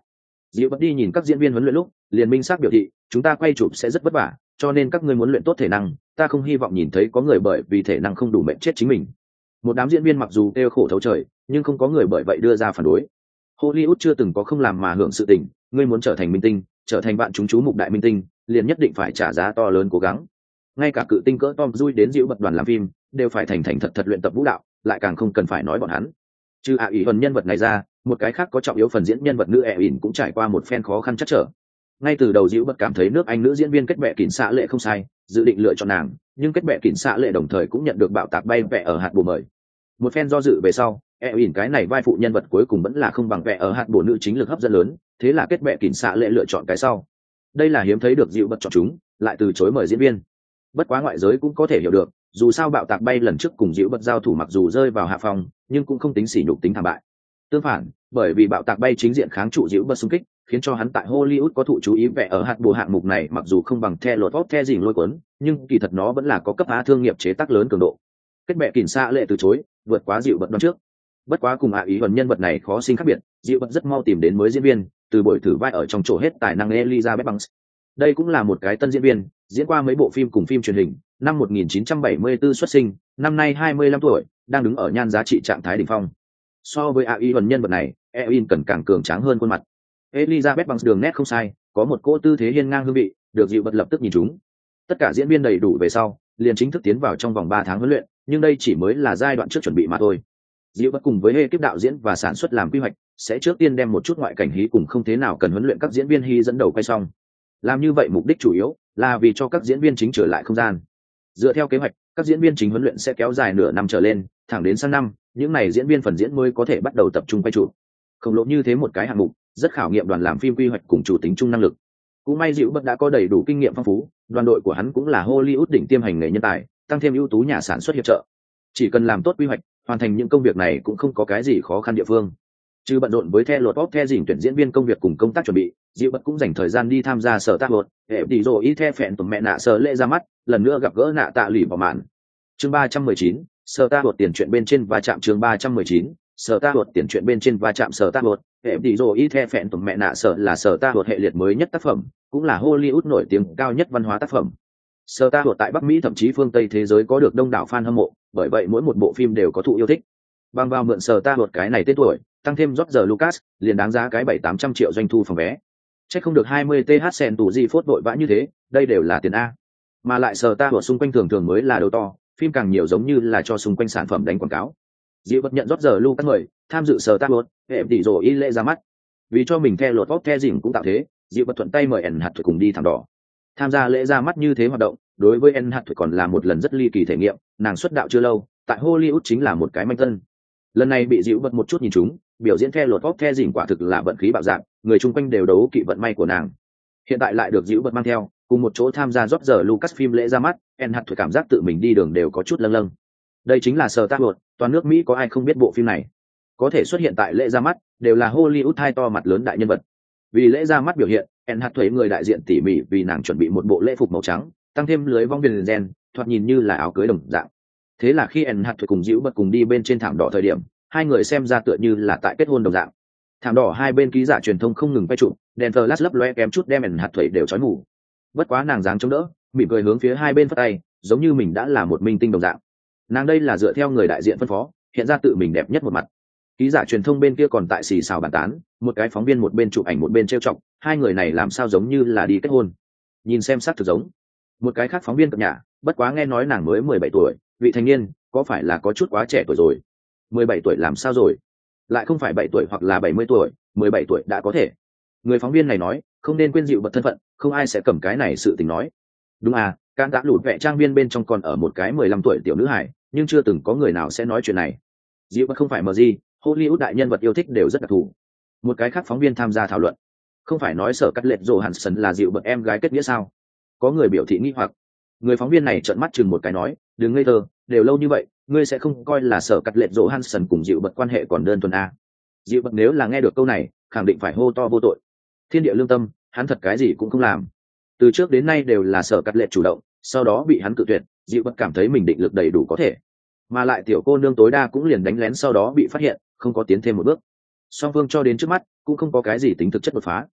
Diệu bất đi nhìn các diễn viên huấn luyện lúc liền minh xác biểu thị chúng ta quay chụp sẽ rất vất vả, cho nên các ngươi muốn luyện tốt thể năng, ta không hy vọng nhìn thấy có người bởi vì thể năng không đủ mệnh chết chính mình. Một đám diễn viên mặc dù kêu khổ thấu trời, nhưng không có người bởi vậy đưa ra phản đối. Hollywood chưa từng có không làm mà hưởng sự tình, ngươi muốn trở thành minh tinh, trở thành bạn chúng chú mục đại minh tinh, liền nhất định phải trả giá to lớn cố gắng. Ngay cả cự tinh cỡ Tom Cruise đến Diệu bật đoàn làm phim, đều phải thành thành thật thật luyện tập vũ đạo, lại càng không cần phải nói bọn hắn. Trừ ạ ý phần nhân vật này ra, một cái khác có trọng yếu phần diễn nhân vật nữ ẹ ỉn cũng trải qua một phen khó khăn chắc trở. Ngay từ đầu Diệu bật cảm thấy nước Anh nữ diễn viên kết bè kỉnh xạ lệ không sai, dự định lựa chọn nàng, nhưng kết bè kỉnh xạ lệ đồng thời cũng nhận được bạo tạc bay vẽ ở hạt bồ mời. Một phen do dự về sau, ẹ ỉn cái này vai phụ nhân vật cuối cùng vẫn là không bằng vẽ ở hạt bồ nữ chính lực hấp dẫn lớn, thế là kết bè kỉnh xạ lệ lựa chọn cái sau. Đây là hiếm thấy được Diệu bật chọn chúng, lại từ chối mời diễn viên. Bất quá ngoại giới cũng có thể hiểu được, dù sao bạo tạc bay lần trước cùng Diệu bật giao thủ mặc dù rơi vào hạ phòng, nhưng cũng không tính sỉ nhục tính thảm bại. Tương phản, bởi vì bạo tạc bay chính diện kháng trụ Diệu bật xung kích, khiến cho hắn tại Hollywood có thụ chú ý vẽ ở hạt bồ hạng mục này, mặc dù không bằng The Lord of the Rings lôi cuốn, nhưng kỳ thật nó vẫn là có cấp á thương nghiệp chế tác lớn cường độ. Kết bè kỉnh xạ lệ từ chối, vượt quá Diệu bật đoán trước. Bất quá cùng ạ ý phần nhân vật này khó sinh khác biệt, Diệu bật rất mau tìm đến mới diễn viên, từ buổi thử vai ở trong chỗ hết tài năng Elizabeth Banks. Đây cũng là một cái tân diễn viên, diễn qua mấy bộ phim cùng phim truyền hình, năm một nghìn chín trăm bảy mươi tư xuất sinh, năm nay hai mươi lăm tuổi, đang đứng ở nhan giá trị trạng thái đỉnh phong. So với a i phần nhân vật này, Ein cần càng cường tráng hơn khuôn mặt. Elizabeth Banks đường nét không sai, có một cỗ tư thế hiên ngang hương vị, được Diệu bật lập tức nhìn trúng. Tất cả diễn viên đầy đủ về sau, liền chính thức tiến vào trong vòng ba tháng huấn luyện, nhưng đây chỉ mới là giai đoạn trước chuẩn bị mà thôi. Diệu bật cùng với ekip đạo diễn và sản xuất làm quy hoạch, sẽ trước tiên đem một chút ngoại cảnh hí cùng không thế nào cần huấn luyện các diễn viên hí dẫn đầu quay xong. Làm như vậy mục đích chủ yếu là vì cho các diễn viên chính trở lại không gian. Dựa theo kế hoạch, các diễn viên chính huấn luyện sẽ kéo dài nửa năm trở lên, thẳng đến sang năm, những này diễn viên phần diễn mới có thể bắt đầu tập trung quay chụp. Khổng lồ như thế một cái hạng mục, rất khảo nghiệm đoàn làm phim quy hoạch cùng chủ tính chung năng lực. Cũng may Diệu bật đã có đầy đủ kinh nghiệm phong phú, đoàn đội của hắn cũng là Hollywood đỉnh tiêm hành nghề nhân tài, tăng thêm ưu tú nhà sản xuất hiệp trợ. Chỉ cần làm tốt quy hoạch, hoàn thành những công việc này cũng không có cái gì khó khăn địa phương. Trừ bận rộn với The Lord of the Rings tuyển diễn viên công việc cùng công tác chuẩn bị, Diệu bật cũng dành thời gian đi tham gia sở tác luật, để đi rồi ý theo phèn tụm mẹ nạ sở lễ ra mắt, lần nữa gặp gỡ nạ tạ lì vào màn. Chương ba trăm mười chín, sở tác luật tiền chuyện bên trên và chạm chương ba trăm mười chín, sở tác luật tiền chuyện bên trên và chạm sở tác luật, để đi rồi ý theo phèn tụm mẹ nạ sở là sở tác luật hệ liệt mới nhất tác phẩm, cũng là Hollywood nổi tiếng cao nhất văn hóa tác phẩm. Sở tác luật tại Bắc Mỹ thậm chí phương Tây thế giới có được đông đảo fan hâm mộ, bởi vậy mỗi một bộ phim đều có thụ yêu thích. Bằng vào mượn sở tác luật cái này tên tuổi, tăng thêm George Lucas, liền đáng giá cái bảy tám trăm triệu doanh thu phòng vé. Chắc không được hai mươi th sen tù gì phốt vội vã như thế, đây đều là tiền a. Mà lại sở ta của xung quanh thường thường mới là đầu to, phim càng nhiều giống như là cho xung quanh sản phẩm đánh quảng cáo. Diệu bật nhận George Lucas mời, tham dự sở ta luật, hệ tỷ rồi y lễ ra mắt. Vì cho mình theo luật vóc theo dỉnh cũng tạo thế, Diệu bật thuận tay mời ẩn hạt cùng đi thảm đỏ. Tham gia lễ ra mắt như thế hoạt động, đối với ẩn hạt còn là một lần rất ly kỳ thể nghiệm, nàng xuất đạo chưa lâu, tại Hollywood chính là một cái manh tân. Lần này bị Diệu bật một chút nhìn trúng, biểu diễn theo luật vóc theo dỉnh quả thực là vận khí bạo dạng, người chung quanh đều đấu kỵ vận may của nàng. Hiện tại lại được Diệu bật mang theo, cùng một chỗ tham gia George Lucas phim lễ ra mắt, En hạt cảm giác tự mình đi đường đều có chút lâng lâng. Đây chính là Star Wars, toàn nước Mỹ có ai không biết bộ phim này. Có thể xuất hiện tại lễ ra mắt, đều là Hollywood hai to mặt lớn đại nhân vật. Vì lễ ra mắt biểu hiện, En hạt thuế người đại diện tỉ mỉ vì nàng chuẩn bị một bộ lễ phục màu trắng, tăng thêm lưới vong viền gen, thoạt nhìn như là áo cưới đồng dạng. Thế là khi En hạt cùng Diệu bật cùng đi bên trên thảm đỏ thời điểm, hai người xem ra tựa như là tại kết hôn đồng dạng. Thảm đỏ hai bên ký giả truyền thông không ngừng quay chụp, đèn flash lấp loe kém chút đem En hạt thuế đều chói mù. Bất quá nàng dáng chống đỡ, mỉm cười hướng phía hai bên phất tay, giống như mình đã là một minh tinh đồng dạng. Nàng đây là dựa theo người đại diện phân phó, hiện ra tự mình đẹp nhất một mặt. Ký giả truyền thông bên kia còn tại xì xào bàn tán, một cái phóng viên một bên chụp ảnh một bên trêu chọc, hai người này làm sao giống như là đi kết hôn. Nhìn xem sắc thực giống. Một cái khác phóng viên cập nhà, bất quá nghe nói nàng mới mười bảy tuổi, vị thành niên, có phải là có chút quá trẻ tuổi rồi. mười bảy tuổi làm sao rồi? Lại không phải bảy tuổi hoặc là bảy mươi tuổi, mười bảy tuổi đã có thể. Người phóng viên này nói, không nên quên Diệu bật thân phận, không ai sẽ cầm cái này sự tình nói. Đúng à, can tạ lụt vẽ trang viên bên trong còn ở một cái mười lăm tuổi tiểu nữ hải, nhưng chưa từng có người nào sẽ nói chuyện này. Diệu bật không phải mờ gì, Hollywood đại nhân vật yêu thích đều rất đặc thù. Một cái khác phóng viên tham gia thảo luận, không phải nói sở cắt lệch Johansson là Diệu bật em gái kết nghĩa sao? Có người biểu thị nghi hoặc. Người phóng viên này trợn mắt chừng một cái nói, đừng ngây thơ, đều lâu như vậy, ngươi sẽ không coi là sở cắt lệch Johansson cùng Diệu bật quan hệ còn đơn thuần à? Diệu bật nếu là nghe được câu này, khẳng định phải hô to vô tội. Thiên địa lương tâm, hắn thật cái gì cũng không làm. Từ trước đến nay đều là sở cắt lệ chủ động, sau đó bị hắn cự tuyệt, Diệu bật cảm thấy mình định lực đầy đủ có thể, mà lại tiểu cô nương tối đa cũng liền đánh lén sau đó bị phát hiện, không có tiến thêm một bước. Song phương cho đến trước mắt cũng không có cái gì tính thực chất đột phá,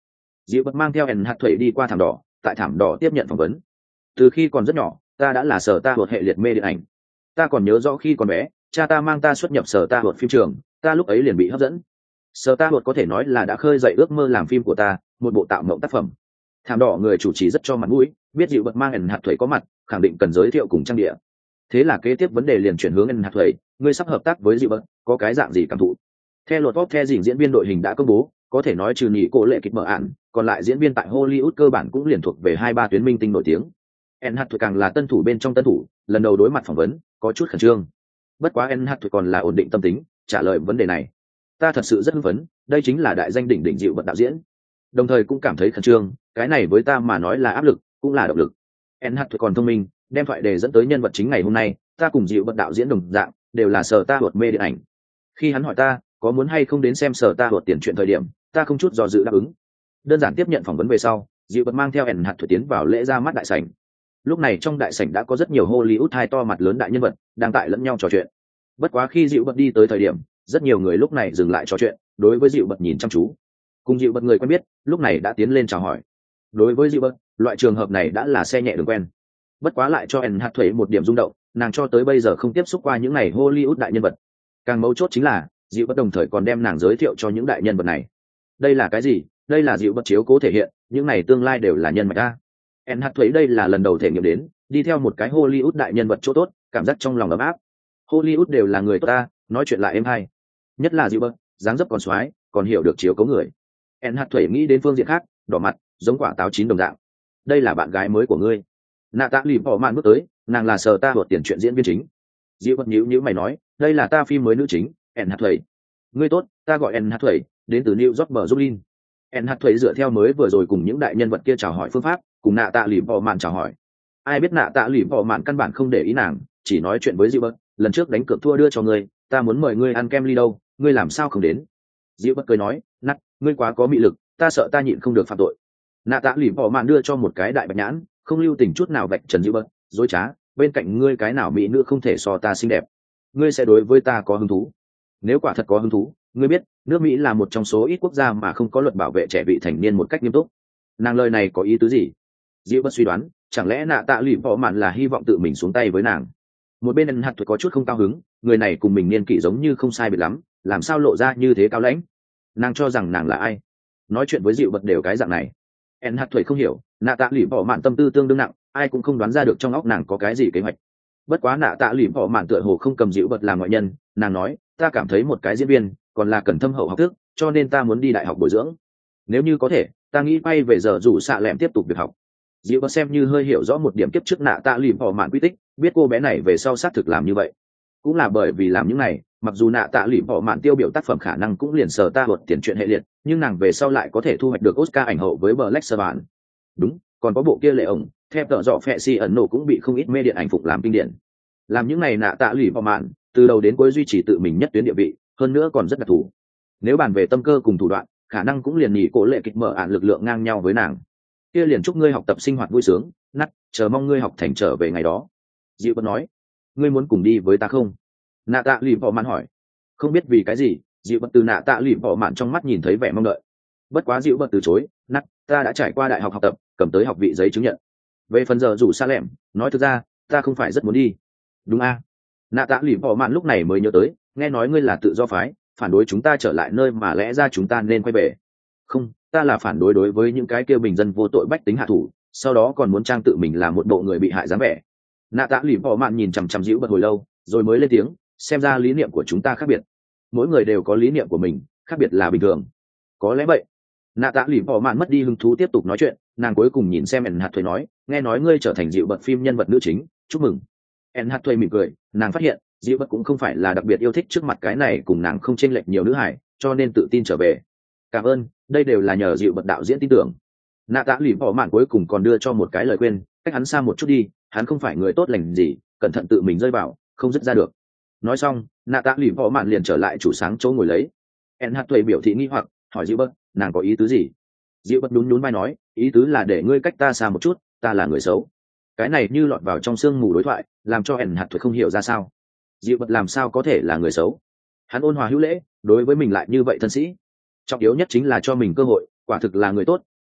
dịu bật mang theo ẩn hạt thuẩy đi qua thảm đỏ, tại thảm đỏ tiếp nhận phỏng vấn. Từ khi còn rất nhỏ ta đã là sở ta hột hệ liệt mê điện ảnh. Ta còn nhớ rõ khi còn bé cha ta mang ta xuất nhập sở ta hột phim trường, ta lúc ấy liền bị hấp dẫn. Sở ta hột có thể nói là đã khơi dậy ước mơ làm phim của ta, một bộ tạo mộng tác phẩm. Thảm đỏ người chủ trì rất cho mặt mũi, biết dịu bật mang ẩn hạt thuẩy có mặt, khẳng định cần giới thiệu cùng trang địa. Thế là kế tiếp vấn đề liền chuyển hướng ẩn hạt thuẩy, ngươi sắp hợp tác với dịu bật, có cái dạng gì cảm thụ? Theo luật pop the dình diễn viên đội hình đã công bố, có thể nói trừ nhị cổ lệ kịch mở ạn, còn lại diễn viên tại Hollywood cơ bản cũng liền thuộc về hai ba tuyến minh tinh nổi tiếng. En Hát càng là tân thủ bên trong tân thủ, lần đầu đối mặt phỏng vấn, có chút khẩn trương. Bất quá En Hát còn là ổn định tâm tính, trả lời vấn đề này. Ta thật sự rất hưng phấn, đây chính là đại danh đỉnh đỉnh dịu bật đạo diễn. Đồng thời cũng cảm thấy khẩn trương, cái này với ta mà nói là áp lực, cũng là động lực. En Hát còn thông minh, đem thoại đề dẫn tới nhân vật chính ngày hôm nay, ta cùng dịu bật đạo diễn đồng dạng, đều là sở ta hột mê điện ảnh. Khi hắn hỏi ta có muốn hay không đến xem sở ta hột tiền chuyện thời điểm, ta không chút do dự đáp ứng. Đơn giản tiếp nhận phỏng vấn về sau, dịu bật mang theo En Hát tiến vào lễ ra mắt đại sảnh. Lúc này trong đại sảnh đã có rất nhiều Hollywood hai to mặt lớn đại nhân vật đang tại lẫn nhau trò chuyện. Bất quá khi dịu bật đi tới thời điểm, rất nhiều người lúc này dừng lại trò chuyện, đối với dịu bật nhìn chăm chú. Cùng dịu bật người quen biết lúc này đã tiến lên chào hỏi. Đối với dịu bật, loại trường hợp này đã là xe nhẹ đường quen. Bất quá lại cho En Hát thuế một điểm rung động, nàng cho tới bây giờ không tiếp xúc qua những này Hollywood đại nhân vật. Càng mấu chốt chính là dịu bật đồng thời còn đem nàng giới thiệu cho những đại nhân vật này. Đây là cái gì? Đây là dịu bật chiếu cố thể hiện những này tương lai đều là nhân mạch a. En Hát thuế đây là lần đầu thể nghiệm đến đi theo một cái Hollywood đại nhân vật chỗ tốt, cảm giác trong lòng ấm áp. Hollywood đều là người tốt ta, nói chuyện lại êm hay. Nhất là dịu bật, dáng dấp còn xoái, còn hiểu được chiếu cố người. En Hát thuế nghĩ đến phương diện khác, đỏ mặt, giống quả táo chín đồng dạng. Đây là bạn gái mới của ngươi. Nạ Tạ lì bỏ mạn bước tới, nàng là sở ta hột tiền chuyện diễn viên chính. Dịu bật nhíu nhíu mày nói, đây là ta phim mới nữ chính, En Hát thuế. Ngươi tốt, ta gọi En Hát thuế, đến từ New York Brooklyn. En Hát thuế dựa theo mới vừa rồi cùng những đại nhân vật kia chào hỏi phương pháp, cùng nạ tạ lì bỏ mạn chào hỏi. Ai biết nạ tạ lì bỏ mạn căn bản không để ý nàng, chỉ nói chuyện với dịu bật, lần trước đánh cược thua đưa cho ngươi, ta muốn mời ngươi ăn kem ly đâu, ngươi làm sao không đến? Dịu bật cười nói, nắt, ngươi quá có mị lực, ta sợ ta nhịn không được phạm tội. Nạ tạ lì bỏ mạn đưa cho một cái đại bạch nhãn, không lưu tình chút nào vạch trần dịu bật, dối trá, bên cạnh ngươi cái nào mỹ nữ không thể so ta xinh đẹp, ngươi sẽ đối với ta có hứng thú. Nếu quả thật có hứng thú, ngươi biết nước Mỹ là một trong số ít quốc gia mà không có luật bảo vệ trẻ vị thành niên một cách nghiêm túc. Nàng lời này có ý tứ gì? Dịu bất suy đoán, chẳng lẽ nạ tạ lì bỏ mạn là hy vọng tự mình xuống tay với nàng? Một bên En Hát có chút không cao hứng, người này cùng mình niên kỷ giống như không sai biệt lắm, làm sao lộ ra như thế cao lãnh? Nàng cho rằng nàng là ai? Nói chuyện với dịu bật đều cái dạng này. En Hát không hiểu, nạ tạ lì bỏ mạn tâm tư tương đương nặng, ai cũng không đoán ra được trong óc nàng có cái gì kế hoạch. Bất quá nạ tạ lì bỏ mạn tựa hồ không cầm dịu bật làm ngoại nhân, nàng nói, ta cảm thấy một cái diễn viên còn là cần thâm hậu học thức, cho nên ta muốn đi đại học bồi dưỡng. Nếu như có thể, ta nghĩ quay về giờ rủ xạ lẹm tiếp tục việc học. Dịu bật xem như hơi hiểu rõ một điểm kiếp trước nạ tạ lì bỏ mạn quy tích, biết cô bé này về sau xác thực làm như vậy. Cũng là bởi vì làm những này, mặc dù nạ tạ lì bỏ mạn tiêu biểu tác phẩm khả năng cũng liền sờ ta bột tiền chuyện hệ liệt, nhưng nàng về sau lại có thể thu hoạch được Oscar ảnh hậu với Black Swan. Đúng, còn có bộ kia lệ ổng, theo tợ dọ phệ si ẩn nổ cũng bị không ít mê điện ảnh phục làm kinh điển. Làm những này nạ tạ lì bỏ mạn, từ đầu đến cuối duy trì tự mình nhất tuyến địa vị, hơn nữa còn rất đặc thù. Nếu bàn về tâm cơ cùng thủ đoạn, khả năng cũng liền nhị cố lệ kịch mở ạn lực lượng ngang nhau với nàng. Kia liền chúc ngươi học tập sinh hoạt vui sướng, nắt, chờ mong ngươi học thành trở về ngày đó. Dịu bật nói, ngươi muốn cùng đi với ta không? Nạ tạ lì bỏ mạn hỏi. Không biết vì cái gì, dịu bật từ nạ tạ lì bỏ mạn trong mắt nhìn thấy vẻ mong đợi. Bất quá dịu bật từ chối, nắt, ta đã trải qua đại học học tập, cầm tới học vị giấy chứng nhận. Về phần giờ rủ xa lẹm, nói thực ra, ta không phải rất muốn đi. Đúng a? Nạ tạ lì bỏ mạn lúc này mới nhớ tới, nghe nói ngươi là tự do phái, phản đối chúng ta trở lại nơi mà lẽ ra chúng ta nên quay về. Không, ta là phản đối đối với những cái kia bình dân vô tội bách tính hạ thủ, sau đó còn muốn trang tự mình là một bộ người bị hại dáng vẻ. Nạ tạ lì bỏ mạn nhìn chằm chằm dịu bật hồi lâu, rồi mới lên tiếng, xem ra lý niệm của chúng ta khác biệt. Mỗi người đều có lý niệm của mình, khác biệt là bình thường. Có lẽ vậy. Nạ tạ lì bỏ mạn mất đi hứng thú tiếp tục nói chuyện, nàng cuối cùng nhìn xem En Hát thuê nói, nghe nói ngươi trở thành dịu bật phim nhân vật nữ chính, chúc mừng. En Hát thuê mỉm cười, nàng phát hiện dịu bật cũng không phải là đặc biệt yêu thích trước mặt cái này cùng nàng không chênh lệch nhiều nữ hải, cho nên tự tin trở về. Cảm ơn, đây đều là nhờ dịu bật đạo diễn tin tưởng. Nạ tạ lì bỏ mạn cuối cùng còn đưa cho một cái lời khuyên, cách hắn xa một chút đi, hắn không phải người tốt lành gì, cẩn thận tự mình rơi vào, không dứt ra được. Nói xong, nạ tạ lì bỏ mạn liền trở lại chủ sáng chỗ ngồi lấy. En Hát thuê biểu thị nghi hoặc, hỏi dịu bật, nàng có ý tứ gì? Dịu bật nhún nhún vai nói, ý tứ là để ngươi cách ta xa một chút, ta là người xấu. Cái này như lọt vào trong sương mù đối thoại, làm cho En Hát thuê không hiểu ra sao. Dịu bật làm sao có thể là người xấu? Hắn ôn hòa hữu lễ, đối với mình lại như vậy thân sĩ. Trọng yếu nhất chính là cho mình cơ hội, quả thực là người tốt,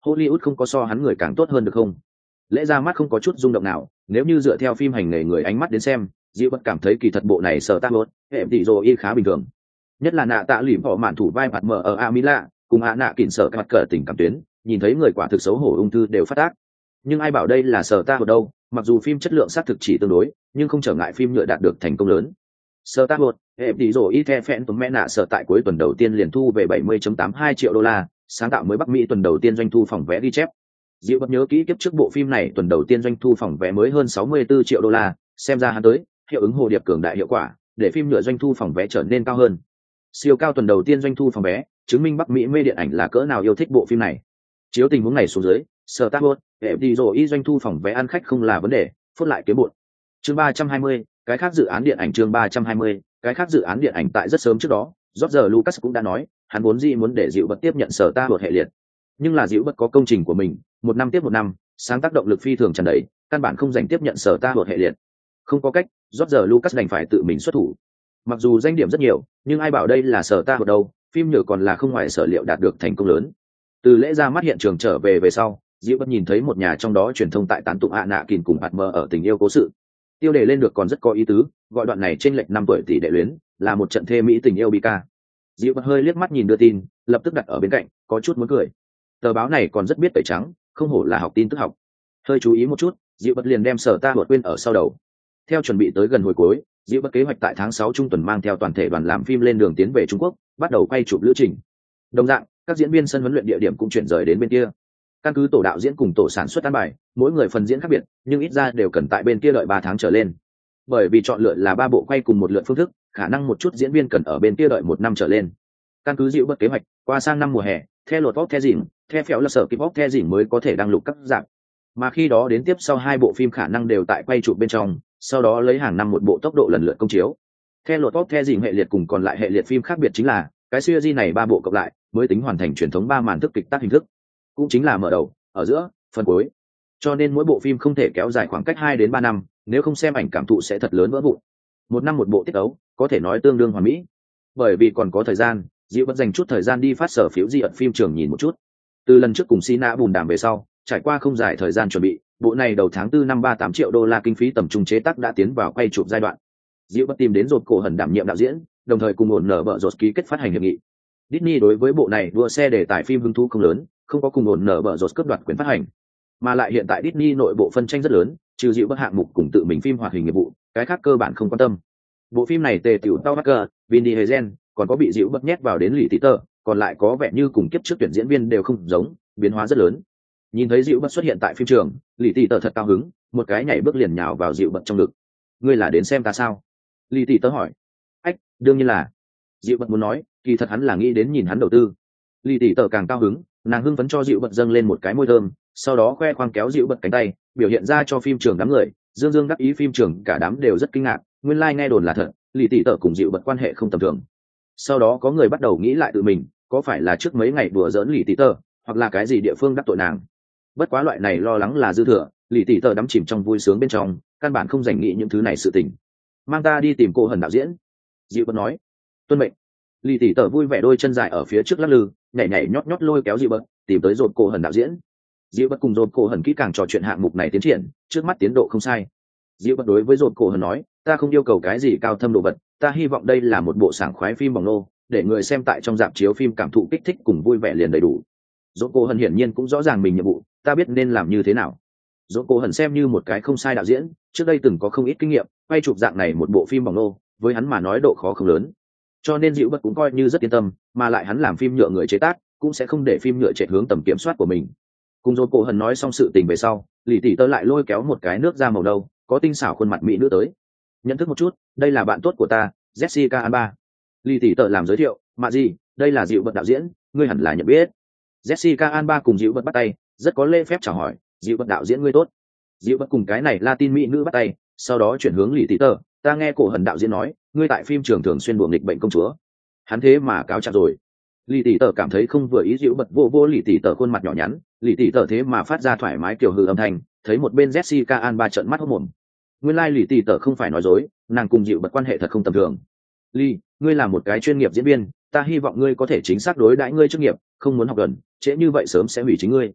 Hollywood không có so hắn người càng tốt hơn được không? Lẽ ra mắt không có chút rung động nào, nếu như dựa theo phim hành nghề người ánh mắt đến xem, Diệu Bất cảm thấy kỳ thật bộ này sở tác bốt, hệ tỷ rồi y khá bình thường. Nhất là nạ tạ lìm họ mạn thủ vai mặt mở ở Amila, cùng hạ nạ kỉnh sở mặt cờ tình cảm tuyến, nhìn thấy người quả thực xấu hổ ung thư đều phát tác. Nhưng ai bảo đây là sở tác bốt đâu, mặc dù phim chất lượng xác thực chỉ tương đối, nhưng không trở ngại phim nhựa đạt được thành công lớn. Sở tác bốt, hệ tỷ rồi y the phẹn tụm mẹ nạ sở tại cuối tuần đầu tiên liền thu về bảy mươi phẩy tám hai triệu đô la, sáng tạo mới Bắc Mỹ tuần đầu tiên doanh thu phòng vé ghi chép. Diệu Bất nhớ kỹ kiếp trước bộ phim này tuần đầu tiên doanh thu phòng vé mới hơn sáu mươi tư triệu đô la, xem ra hắn tới, hiệu ứng hồ điệp cường đại hiệu quả, để phim nhựa doanh thu phòng vé trở nên cao hơn. Siêu cao tuần đầu tiên doanh thu phòng vé, chứng minh Bắc Mỹ mê điện ảnh là cỡ nào yêu thích bộ phim này. Chiếu tình huống này xuống dưới, Star Wars, ép đi rồi y doanh thu phòng vé ăn khách không là vấn đề, phút lại kiếm bộn. Chương ba trăm hai mươi, cái khác dự án điện ảnh chương ba trăm hai mươi, cái khác dự án điện ảnh tại rất sớm trước đó, George Lucas cũng đã nói, hắn vốn dĩ muốn để Diệu Bất tiếp nhận Star Wars hệ liệt. Nhưng là Diệu Bất có công trình của mình, một năm tiếp một năm, sáng tác động lực phi thường tràn đầy, căn bản không dành tiếp nhận Star Wars hệ liệt. Không có cách, George Lucas đành phải tự mình xuất thủ. Mặc dù danh điểm rất nhiều, nhưng ai bảo đây là Star Wars đâu, phim nhựa còn là không ngoài sở liệu đạt được thành công lớn. Từ lễ ra mắt hiện trường trở về về sau, Diệu Bất nhìn thấy một nhà trong đó truyền thông tại tán tụng ạ nạ kìn cùng hạt mơ ở tình yêu cố sự. Tiêu đề lên được còn rất có ý tứ, gọi đoạn này trên lệch năm tuổi tỷ đệ luyến, là một trận thê mỹ tình yêu bi ca. Diệu Bất hơi liếc mắt nhìn đưa tin, lập tức đặt ở bên cạnh, có chút muốn cười. Tờ báo này còn rất biết tẩy trắng, không hổ là học tin tức học. Hơi chú ý một chút, Diệu Bất liền đem sở ta bột quên ở sau đầu. Theo chuẩn bị tới gần hồi cuối, Diệu Bất kế hoạch tại tháng sáu trung tuần mang theo toàn thể đoàn làm phim lên đường tiến về Trung Quốc, bắt đầu quay chụp lữ trình. Đồng dạng, các diễn viên sân huấn luyện địa điểm cũng chuyển rời đến bên kia. Căn cứ tổ đạo diễn cùng tổ sản xuất ăn bài, mỗi người phần diễn khác biệt, nhưng ít ra đều cần tại bên kia đợi ba tháng trở lên. Bởi vì chọn lựa là ba bộ quay cùng một lượt phương thức, khả năng một chút diễn viên cần ở bên kia đợi một năm trở lên. Căn cứ Diệu Bất kế hoạch, qua sang năm mùa hè, theo lột vóc theo dỉm, theo phéo là sở kịp vóc theo dỉm mới có thể đăng lục các dạng. Mà khi đó đến tiếp sau hai bộ phim khả năng đều tại quay chụp bên trong, sau đó lấy hàng năm một bộ tốc độ lần lượt công chiếu. Theo lột vóc theo dỉm hệ liệt cùng còn lại hệ liệt phim khác biệt chính là, cái series này ba bộ cộng lại mới tính hoàn thành truyền thống ba màn thức kịch tác hình thức, cũng chính là mở đầu, ở giữa, phần cuối. Cho nên mỗi bộ phim không thể kéo dài khoảng cách hai đến ba năm, nếu không xem ảnh cảm thụ sẽ thật lớn vỡ vụn. Một năm một bộ tiết ấu, có thể nói tương đương hoàn mỹ. Bởi vì còn có thời gian, Diệu Bất dành chút thời gian đi phát sở phiếu di ẩn phim trường nhìn một chút. Từ lần trước cùng Sina bùn đàm về sau, trải qua không dài thời gian chuẩn bị, bộ này đầu tháng tư năm ba tám triệu đô la kinh phí tầm trung chế tác đã tiến vào quay chụp giai đoạn. Diệu Bất tìm đến Rột Cổ Hẩn đảm nhiệm đạo diễn, đồng thời cùng ổn nở bợ rột ký kết phát hành hiệp nghị. Disney đối với bộ này đua xe đề tài phim hứng thú không lớn, không có cùng ổn nở bợ rột cướp đoạt quyền phát hành. Mà lại hiện tại Disney nội bộ phân tranh rất lớn, trừ Diệu Bất hạng mục cùng tự mình phim hoạt hình nghiệp vụ, cái khác cơ bản không quan tâm. Bộ phim này tề tiểu Tao Parker, Vin Diesel, còn có bị Diệu Bất nhét vào đến lì tí tơ, còn lại có vẻ như cùng kiếp trước tuyển diễn viên đều không giống, biến hóa rất lớn. Nhìn thấy Diệu Bất xuất hiện tại phim trường, lì tí tơ thật cao hứng, một cái nhảy bước liền nhào vào Diệu Bất trong ngực. Ngươi là đến xem ta sao? Lì tí tơ hỏi. Ách, đương nhiên là. Diệu Bất muốn nói, kỳ thật hắn là nghĩ đến nhìn hắn đầu tư. Lì tí tơ càng cao hứng, nàng hưng phấn cho Diệu Bất dâng lên một cái môi thơm, sau đó khoe khoang kéo Diệu Bất cánh tay, biểu hiện ra cho phim trường đám người. Dương Dương đắc ý phim trường cả đám đều rất kinh ngạc, nguyên lai like nghe đồn là thật, lì tí tơ cùng Diệu Bất quan hệ không tầm thường. Sau đó có người bắt đầu nghĩ lại tự mình, có phải là trước mấy ngày đùa giỡn lì tí tơ, hoặc là cái gì địa phương đắc tội nàng. Bất quá loại này lo lắng là dư thừa, lì tí tơ đắm chìm trong vui sướng bên trong, căn bản không dành nghĩ những thứ này sự tình. Mang ta đi tìm cô Hẩn đạo diễn. Diệu Bất nói. Tuân mệnh. Lì tí tơ vui vẻ đôi chân dài ở phía trước lắc lư, nhảy nhảy nhót nhót lôi kéo Diệu Bất, tìm tới Rột Cổ Hẩn đạo diễn. Diệu Bất cùng Rột Cổ Hẩn kỹ càng trò chuyện hạng mục này tiến triển, trước mắt tiến độ không sai. Diệu Bất đối với Rột Cổ Hẩn nói, ta không yêu cầu cái gì cao thâm đồ vật, ta hy vọng đây là một bộ sảng khoái phim bỏng nô, để người xem tại trong rạp chiếu phim cảm thụ kích thích cùng vui vẻ liền đầy đủ. Rốt Cổ Hẩn hiển nhiên cũng rõ ràng mình nhiệm vụ, ta biết nên làm như thế nào. Rốt Cổ Hẩn xem như một cái không sai đạo diễn, trước đây từng có không ít kinh nghiệm, quay chụp dạng này một bộ phim bỏng nô, với hắn mà nói độ khó không lớn. Cho nên Diệu Bất cũng coi như rất yên tâm, mà lại hắn làm phim nhựa người chế tác, cũng sẽ không để phim nhựa chạy hướng tầm kiểm soát của mình. Cùng Rốt Cổ Hẩn nói xong sự tình về sau, Lý tỷ tơ lại lôi kéo một cái nước da màu nâu, có tinh xảo khuôn mặt mỹ nữ tới. Nhận thức một chút, đây là bạn tốt của ta, Jessica Alba. Lý tỷ tơ làm giới thiệu, mà gì, đây là Diệu Bất đạo diễn, ngươi hẳn là nhận biết. Jessica Alba cùng Diệu Bất bắt tay, rất có lễ phép chào hỏi, Diệu Bất đạo diễn ngươi tốt. Diệu Bất cùng cái này Latin mỹ nữ bắt tay, sau đó chuyển hướng Lý tỷ tơ, ta nghe Cổ Hẩn đạo diễn nói, ngươi tại phim trường thường xuyên đùa nghịch bệnh công chúa. Hắn thế mà cáo trạng rồi. Lý tỷ tơ cảm thấy không vừa ý, Diệu Bất vô vô Lý tỷ tơ khuôn mặt nhỏ nhắn, Lý tỷ tơ thế mà phát ra thoải mái kiểu hư âm thanh, thấy một bên Jessica Alba trợn mắt hốt mồm. Nguyên lai like Lý tỷ tơ không phải nói dối, nàng cùng Diệu Bất quan hệ thật không tầm thường. Lý, ngươi là một cái chuyên nghiệp diễn viên, ta hy vọng ngươi có thể chính xác đối đãi ngươi chức nghiệp, không muốn học gần, trễ như vậy sớm sẽ hủy chính ngươi.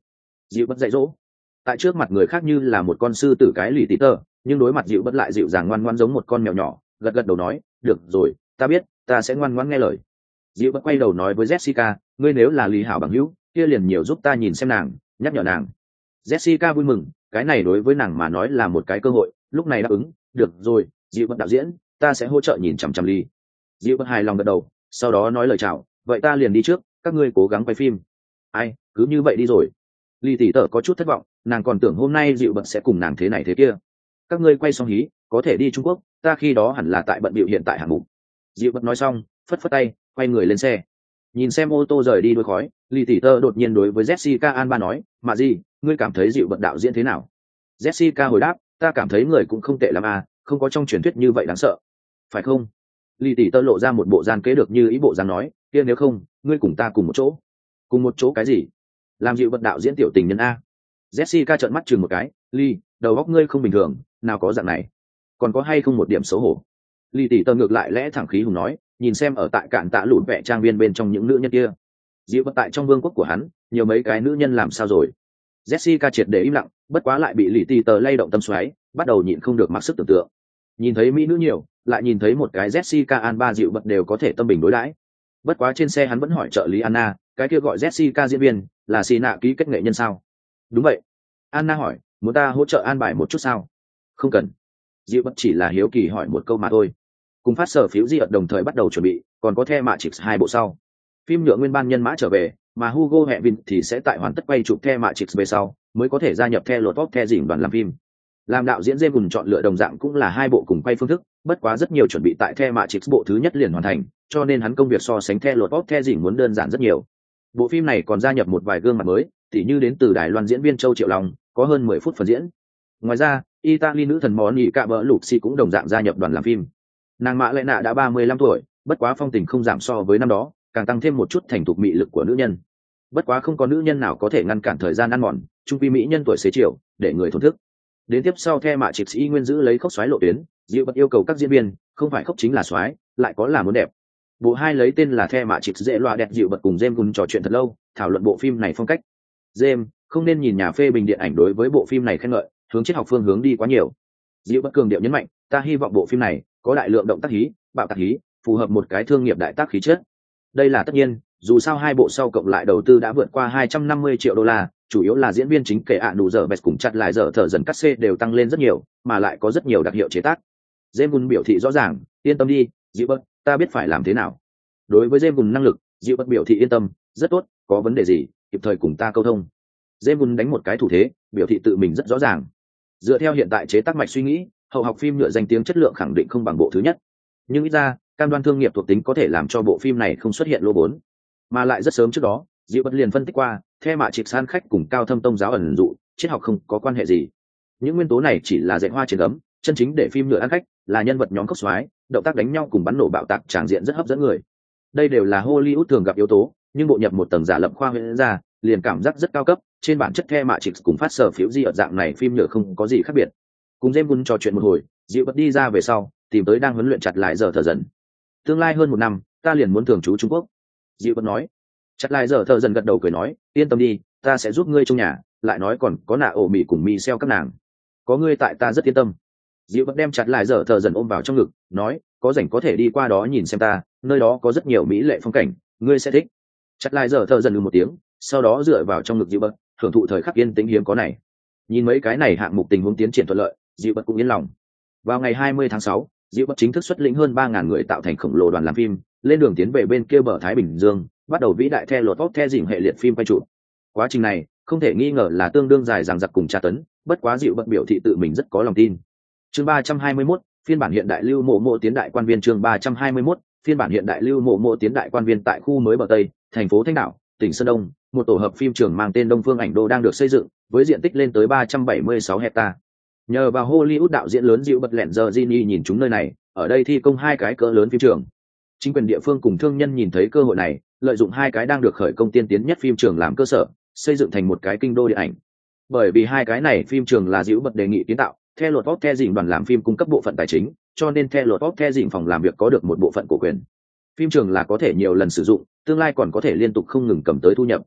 dịu bất dạy dỗ. Tại trước mặt người khác như là một con sư tử cái lì tí tơ, nhưng đối mặt dịu bất lại dịu dàng ngoan ngoan giống một con mèo nhỏ, gật gật đầu nói, được rồi, ta biết, ta sẽ ngoan ngoãn nghe lời. Dịu bất quay đầu nói với Jessica, ngươi nếu là Lý Hảo bằng hữu, kia liền nhiều giúp ta nhìn xem nàng, nhắc nhở nàng. Jessica vui mừng, cái này đối với nàng mà nói là một cái cơ hội, lúc này đáp ứng, được rồi, dịu bất đạo diễn, ta sẽ hỗ trợ nhìn chằm chằm Lý. Dịu bất hài lòng gật đầu, sau đó nói lời chào, vậy ta liền đi trước, các ngươi cố gắng quay phim. Ai, cứ như vậy đi rồi. Lý tỷ tở có chút thất vọng, nàng còn tưởng hôm nay dịu bật sẽ cùng nàng thế này thế kia. Các ngươi quay xong hí, có thể đi Trung Quốc, ta khi đó hẳn là tại bận bịu hiện tại hạng mục. Dịu bật nói xong, phất phất tay, quay người lên xe. Nhìn xem ô tô rời đi đuôi khói, Lý tỷ tơ đột nhiên đối với Jessica Alba nói, mà gì, ngươi cảm thấy dịu bật đạo diễn thế nào? Jessica hồi đáp, ta cảm thấy người cũng không tệ lắm à, không có trong truyền thuyết như vậy đáng sợ. Phải không? Lý tỷ tơ lộ ra một bộ gian kế được như ý bộ dáng nói, kia nếu không, ngươi cùng ta cùng một chỗ. Cùng một chỗ cái gì? Làm dịu bật đạo diễn tiểu tình nhân a. Jessica trợn mắt chừng một cái, Ly, đầu óc ngươi không bình thường, nào có dạng này. Còn có hay không một điểm xấu hổ? Ly tỷ tơ ngược lại lẽ thẳng khí hùng nói, nhìn xem ở tại cạn tạ lụt vẽ trang viên bên trong những nữ nhân kia. Dịu bật tại trong vương quốc của hắn, nhiều mấy cái nữ nhân làm sao rồi? Jessica triệt để im lặng, bất quá lại bị Lý tỷ tơ lay động tâm xoáy, bắt đầu nhịn không được mặc sức tưởng tượng. Nhìn thấy mỹ nữ nhiều, lại nhìn thấy một cái Jessica Alba dịu bật đều có thể tâm bình đối đãi. Bất quá trên xe hắn vẫn hỏi trợ lý Anna, cái kia gọi Jessica diễn viên, là xì nạ ký kết nghệ nhân sao? Đúng vậy. Anna hỏi, muốn ta hỗ trợ an bài một chút sao? Không cần. Dịu bất chỉ là hiếu kỳ hỏi một câu mà thôi. Cùng phát sở phiếu di ợt đồng thời bắt đầu chuẩn bị, còn có The Matrix hai bộ sau. Phim nhựa nguyên ban nhân mã trở về, mà Hugo Hevin thì sẽ tại hoàn tất quay chụp The Matrix về sau, mới có thể gia nhập The Lord of the Rings đoàn làm phim. Làm đạo diễn James Gunn chọn lựa đồng dạng cũng là hai bộ cùng quay phương thức, bất quá rất nhiều chuẩn bị tại The Matrix bộ thứ nhất liền hoàn thành, cho nên hắn công việc so sánh The Lord of the Rings muốn đơn giản rất nhiều. Bộ phim này còn gia nhập một vài gương mặt mới, tỉ như đến từ Đài Loan diễn viên Châu Triệu Long, có hơn mười phút phần diễn. Ngoài ra, Italy nữ thần món nhị cạ bỡ lục xì cũng đồng dạng gia nhập đoàn làm phim. Nàng Mạ Lệ Nạ đã ba mươi lăm tuổi, bất quá phong tình không giảm so với năm đó, càng tăng thêm một chút thành thục mị lực của nữ nhân. Bất quá không có nữ nhân nào có thể ngăn cản thời gian ăn mòn, trung quy mỹ nhân tuổi xế chiều, để người thổn thức. Đến tiếp sau The Matrix y nguyên giữ lấy khốc xoáy lộ tuyến, dịu bật yêu cầu các diễn viên, không phải khốc chính là xoáy, lại có là muốn đẹp. Bộ hai lấy tên là The Matrix dễ loa đẹp dịu bật cùng James Gunn trò chuyện thật lâu, thảo luận bộ phim này phong cách. James, không nên nhìn nhà phê bình điện ảnh đối với bộ phim này khen ngợi, hướng triết học phương hướng đi quá nhiều. Dịu bất cường điệu nhấn mạnh, ta hy vọng bộ phim này có đại lượng động tác hí, bạo tác hí, phù hợp một cái thương nghiệp đại tác khí chất. Đây là tất nhiên, dù sao hai bộ sau cộng lại đầu tư đã vượt qua hai trăm năm mươi triệu đô la, chủ yếu là diễn viên chính kể ạ nụ giờ bẹt cùng chặt lại giờ thở dần cắt xê đều tăng lên rất nhiều, mà lại có rất nhiều đặc hiệu chế tác. James Gunn biểu thị rõ ràng, yên tâm đi, Dịu bất, ta biết phải làm thế nào. Đối với James Gunn năng lực, Dịu bất biểu thị yên tâm, rất tốt, có vấn đề gì, kịp thời cùng ta câu thông. James Gunn đánh một cái thủ thế, biểu thị tự mình rất rõ ràng. Dựa theo hiện tại chế tác mạch suy nghĩ, hậu học phim nhựa danh tiếng chất lượng khẳng định không bằng bộ thứ nhất. Nhưng ít ra, cam đoan thương nghiệp thuộc tính có thể làm cho bộ phim này không xuất hiện lô vốn. Mà lại rất sớm trước đó, Dịu bất liền phân tích qua, The Matrix san khách cùng cao thâm tông giáo ẩn dụ, triết học không có quan hệ gì. Những nguyên tố này chỉ là dạy hoa trên gấm, chân chính để phim nhựa ăn khách, là nhân vật nhóm cốc xoái, động tác đánh nhau cùng bắn nổ bạo tạc tràng diện rất hấp dẫn người. Đây đều là Hollywood thường gặp yếu tố, nhưng bộ nhập một tầng giả lập khoa huyễn ra, liền cảm giác rất cao cấp, trên bản chất The Matrix cùng phát sở phiếu di ở dạng này phim nhựa không có gì khác biệt. Cùng James Gunn trò chuyện một hồi, Dịu bất đi ra về sau, tìm tới đang huấn luyện chặt lại giờ thở dần. Tương lai hơn một năm, ta liền muốn thường trú Trung Quốc. Dịu bất nói. Chặt lại giờ thở dần gật đầu cười nói, yên tâm đi, ta sẽ giúp ngươi trong nhà, lại nói còn có nạ ổ mì cùng mì xeo các nàng. Có ngươi tại ta rất yên tâm. Dịu bất đem chặt lại giờ thở dần ôm vào trong ngực, nói, có rảnh có thể đi qua đó nhìn xem ta, nơi đó có rất nhiều mỹ lệ phong cảnh, ngươi sẽ thích. Chặt lại giờ thở dần ừ một tiếng, sau đó dựa vào trong ngực Dịu bất, hưởng thụ thời khắc yên tĩnh hiếm có này. Nhìn mấy cái này hạng mục tình huống tiến triển thuận lợi, Dịu bất cũng yên lòng. Vào ngày hai mươi tháng sáu, Dịu bất chính thức xuất lĩnh hơn ba ngàn người tạo thành khổng lồ đoàn làm phim, lên đường tiến về bên kia bờ Thái Bình Dương, bắt đầu vĩ đại The Lord of the Rings hệ liệt phim quay chụp. Quá trình này, không thể nghi ngờ là tương đương dài dằng dặc cùng tra tấn, bất quá Dịu bất biểu thị tự mình rất có lòng tin. Chương ba trăm hai mươi mốt, phiên bản hiện đại lưu mộ mộ tiến đại quan viên chương ba trăm hai mươi mốt, phiên bản hiện đại lưu mộ mộ tiến đại quan viên tại khu mới bờ Tây, thành phố Thanh Đảo, tỉnh Sơn Đông, một tổ hợp phim trường mang tên Đông Phương Ảnh Đô đang được xây dựng, với diện tích lên tới ba trăm bảy mươi sáu hecta. Nhờ vào Hollywood đạo diễn lớn Dịu bật lẹn giờ Ginny nhìn chúng nơi này, ở đây thi công hai cái cỡ lớn phim trường. Chính quyền địa phương cùng thương nhân nhìn thấy cơ hội này, lợi dụng hai cái đang được khởi công tiên tiến nhất phim trường làm cơ sở, xây dựng thành một cái kinh đô điện ảnh. Bởi vì hai cái này phim trường là Dịu bật đề nghị kiến tạo, The Lord of the Rings đoàn làm phim cung cấp bộ phận tài chính, cho nên The Lord of the Rings phòng làm việc có được một bộ phận cổ quyền. Phim trường là có thể nhiều lần sử dụng, tương lai còn có thể liên tục không ngừng cầm tới thu nhập.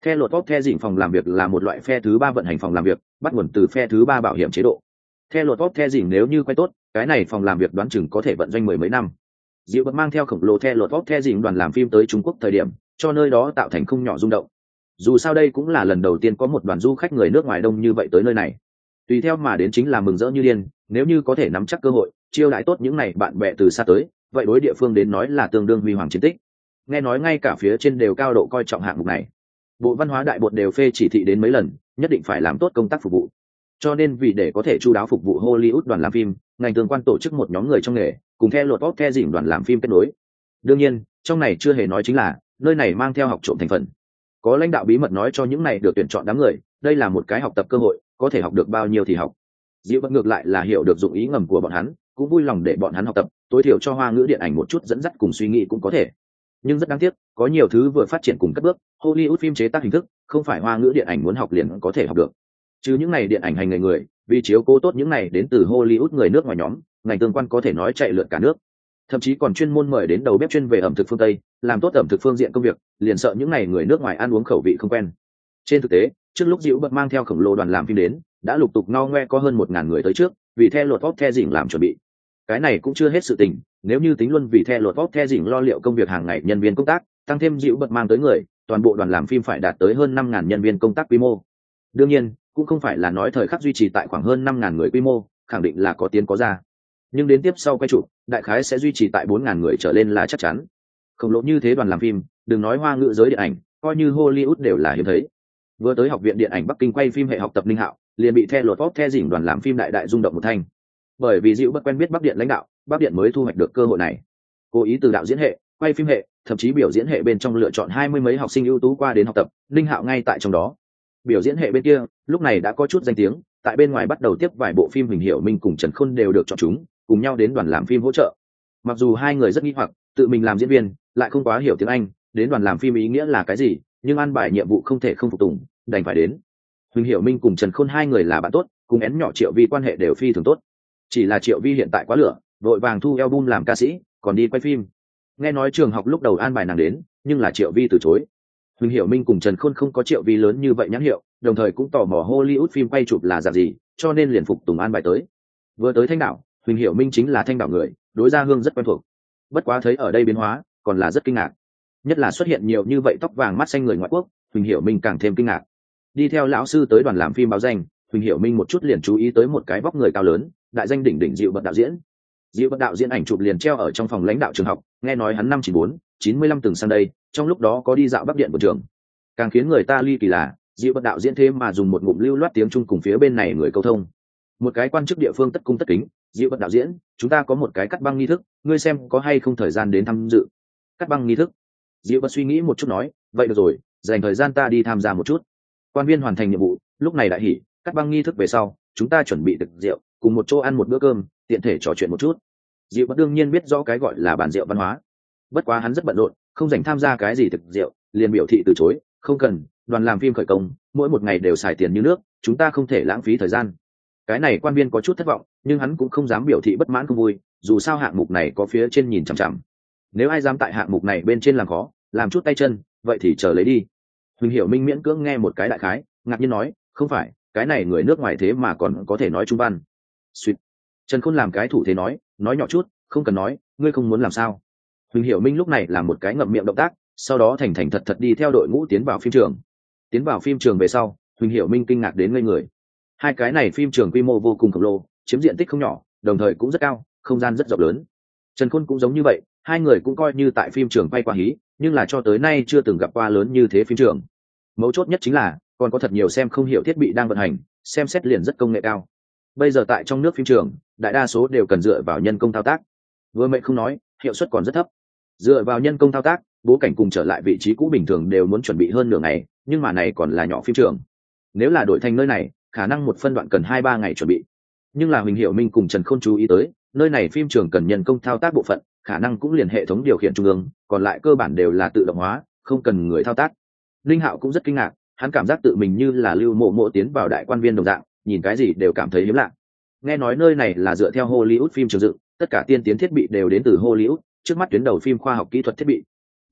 The lột bóp the dỉnh phòng làm việc là một loại phe thứ ba vận hành phòng làm việc, bắt nguồn từ phe thứ ba bảo hiểm chế độ. The lột bóp the dỉnh nếu như quay tốt, cái này phòng làm việc đoán chừng có thể vận doanh mười mấy năm. Diệu Bật mang theo khổng lồ The lột bóp the dỉnh đoàn làm phim tới Trung Quốc thời điểm, cho nơi đó tạo thành không nhỏ rung động. Dù sao đây cũng là lần đầu tiên có một đoàn du khách người nước ngoài đông như vậy tới nơi này. Tùy theo mà đến chính là mừng rỡ như điên, nếu như có thể nắm chắc cơ hội, chiêu đãi tốt những này bạn bè từ xa tới, vậy đối địa phương đến nói là tương đương huy hoàng chiến tích. Nghe nói ngay cả phía trên đều cao độ coi trọng hạng mục này. Bộ Văn hóa Đại Bột đều phê chỉ thị đến mấy lần, nhất định phải làm tốt công tác phục vụ. Cho nên vì để có thể chu đáo phục vụ Hollywood đoàn làm phim, ngành tương quan tổ chức một nhóm người trong nghề, cùng theo luật bóp the dỉnh đoàn làm phim kết nối. Đương nhiên, trong này chưa hề nói chính là, nơi này mang theo học trộm thành phần. Có lãnh đạo bí mật nói cho những này được tuyển chọn đám người, đây là một cái học tập cơ hội, có thể học được bao nhiêu thì học. Diệu Bật ngược lại là hiểu được dụng ý ngầm của bọn hắn, cũng vui lòng để bọn hắn học tập, tối thiểu cho Hoa ngữ điện ảnh một chút dẫn dắt cùng suy nghĩ cũng có thể. Nhưng rất đáng tiếc, có nhiều thứ vừa phát triển cùng cất bước, Hollywood phim chế tác hình thức, không phải Hoa ngữ điện ảnh muốn học liền có thể học được. Chứ những này điện ảnh hành nghề người, vì chiếu cố tốt những này đến từ Hollywood người nước ngoài nhóm, ngành tương quan có thể nói chạy lượn cả nước. Thậm chí còn chuyên môn mời đến đầu bếp chuyên về ẩm thực phương Tây, làm tốt ẩm thực phương diện công việc, liền sợ những này người nước ngoài ăn uống khẩu vị không quen. Trên thực tế, trước lúc Diệu Bật mang theo khổng lồ đoàn làm phim đến, đã lục tục no ngoe có hơn một ngàn người tới trước, vì theo luật bóp the dỉnh làm chuẩn bị. Cái này cũng chưa hết sự tình, nếu như tính luôn vì theo luật bóp the dỉnh lo liệu công việc hàng ngày nhân viên công tác, tăng thêm Diệu Bật mang tới người, toàn bộ đoàn làm phim phải đạt tới hơn năm ngàn nhân viên công tác quy mô. Đương nhiên, cũng không phải là nói thời khắc duy trì tại khoảng hơn năm ngàn người quy mô, khẳng định là có tiến có ra. Nhưng đến tiếp sau quay chụp, đại khái sẽ duy trì tại bốn ngàn người trở lên là chắc chắn. Khổng lồ như thế đoàn làm phim, đừng nói Hoa ngữ giới điện ảnh, coi như Hollywood đều là hiếm thấy. Vừa tới học viện điện ảnh Bắc Kinh quay phim hệ học tập Linh Hạo, liền bị theo luật bóp the dỉnh đoàn làm phim đại đại rung động một thanh. Bởi vì Diệu Bật quen biết Bắc Điện lãnh đạo, Bắc Điện mới thu hoạch được cơ hội này. Cố ý từ đạo diễn hệ, quay phim hệ, thậm chí biểu diễn hệ bên trong lựa chọn hai mươi mấy học sinh ưu tú qua đến học tập, Linh Hạo ngay tại trong đó. Biểu diễn hệ bên kia, lúc này đã có chút danh tiếng, tại bên ngoài bắt đầu tiếp vài bộ phim Huỳnh Hiểu Minh cùng Trần Khôn đều được chọn chúng, cùng nhau đến đoàn làm phim hỗ trợ. Mặc dù hai người rất nghi hoặc, tự mình làm diễn viên, lại không quá hiểu tiếng Anh, đến đoàn làm phim ý nghĩa là cái gì, nhưng an bài nhiệm vụ không thể không phục tùng, đành phải đến. Huỳnh Hiểu Minh cùng Trần Khôn hai người là bạn tốt, cùng én nhỏ Triệu Vi quan hệ đều phi thường tốt. Chỉ là Triệu Vi hiện tại quá lửa, vội vàng thu album làm ca sĩ, còn đi quay phim. Nghe nói trường học lúc đầu an bài nàng đến, nhưng là Triệu Vi từ chối. Huỳnh Hiểu Minh cùng Trần Khôn không có Triệu Vi lớn như vậy nhãn hiệu, đồng thời cũng tò mò Hollywood phim quay chụp là dạng gì, cho nên liền phục tùng an bài tới. Vừa tới Thanh Đảo, Huỳnh Hiểu Minh chính là Thanh Đảo người, đối Gia Hương rất quen thuộc. Bất quá thấy ở đây biến hóa, còn là rất kinh ngạc. Nhất là xuất hiện nhiều như vậy tóc vàng mắt xanh người ngoại quốc, Huỳnh Hiểu Minh càng thêm kinh ngạc. Đi theo lão sư tới đoàn làm phim báo danh, Huỳnh Hiểu Minh một chút liền chú ý tới một cái vóc người cao lớn, đại danh đỉnh đỉnh Diệu Bật đạo diễn. Diệu Bật đạo diễn ảnh chụp liền treo ở trong phòng lãnh đạo trường học, nghe nói hắn năm chín bốn, chín mươi lăm từng sang đây, trong lúc đó có đi dạo Bắc Điện của trường. Càng khiến người ta ly kỳ là, Diệu Bật đạo diễn thế mà dùng một ngụm lưu loát tiếng Trung cùng phía bên này người câu thông. Một cái quan chức địa phương tất cung tất kính, Diệu Bật đạo diễn, chúng ta có một cái cắt băng nghi thức, ngươi xem có hay không thời gian đến tham dự. Cắt băng nghi thức. Diệu Bật suy nghĩ một chút nói, vậy được rồi, dành thời gian ta đi tham gia một chút. Quan viên hoàn thành nhiệm vụ, lúc này đại hỉ, cắt băng nghi thức về sau, chúng ta chuẩn bị thực rượu, cùng một chỗ ăn một bữa cơm, tiện thể trò chuyện một chút. Diệu Bật đương nhiên biết rõ cái gọi là bàn rượu văn hóa. Bất quá hắn rất bận rộn, không dành tham gia cái gì thực rượu, liền biểu thị từ chối, không cần, đoàn làm phim khởi công, mỗi một ngày đều xài tiền như nước, chúng ta không thể lãng phí thời gian. Cái này quan viên có chút thất vọng, nhưng hắn cũng không dám biểu thị bất mãn không vui, dù sao hạng mục này có phía trên nhìn chằm chằm. Nếu ai dám tại hạng mục này bên trên làm khó, làm chút tay chân, vậy thì chờ lấy đi. Huỳnh Hiểu Minh miễn cưỡng nghe một cái đại khái, ngạc nhiên nói, không phải, cái này người nước ngoài thế mà còn có thể nói trung văn. Xuyệt. Trần Khôn làm cái thủ thế nói, nói nhỏ chút, không cần nói, ngươi không muốn làm sao. Huỳnh Hiểu Minh lúc này làm một cái ngậm miệng động tác, sau đó thành thành thật thật đi theo đội ngũ tiến vào phim trường. Tiến vào phim trường về sau, Huỳnh Hiểu Minh kinh ngạc đến ngây người. Hai cái này phim trường quy mô vô cùng khổng lồ, chiếm diện tích không nhỏ, đồng thời cũng rất cao, không gian rất rộng lớn. Trần Khôn cũng giống như vậy, hai người cũng coi như tại phim trường quay qua hí, nhưng là cho tới nay chưa từng gặp qua lớn như thế phim trường. Mấu chốt nhất chính là, còn có thật nhiều xem không hiểu thiết bị đang vận hành, xem xét liền rất công nghệ cao. Bây giờ tại trong nước phim trường, đại đa số đều cần dựa vào nhân công thao tác. Vừa mệnh không nói, hiệu suất còn rất thấp. Dựa vào nhân công thao tác, bố cảnh cùng trở lại vị trí cũ bình thường đều muốn chuẩn bị hơn nửa ngày, nhưng mà này còn là nhỏ phim trường. Nếu là đổi thành nơi này, khả năng một phân đoạn cần hai ba ngày chuẩn bị. Nhưng là Huỳnh Hiểu Minh cùng Trần Khôn chú ý tới, nơi này phim trường cần nhân công thao tác bộ phận, khả năng cũng liền hệ thống điều khiển trung ương, còn lại cơ bản đều là tự động hóa, không cần người thao tác. Linh Hạo cũng rất kinh ngạc, hắn cảm giác tự mình như là Lưu Mộ Mộ tiến vào đại quan viên đồng dạng, nhìn cái gì đều cảm thấy hiếm lạ. Nghe nói nơi này là dựa theo Hollywood phim trường dựng, tất cả tiên tiến thiết bị đều đến từ Hollywood, trước mắt tuyến đầu phim khoa học kỹ thuật thiết bị.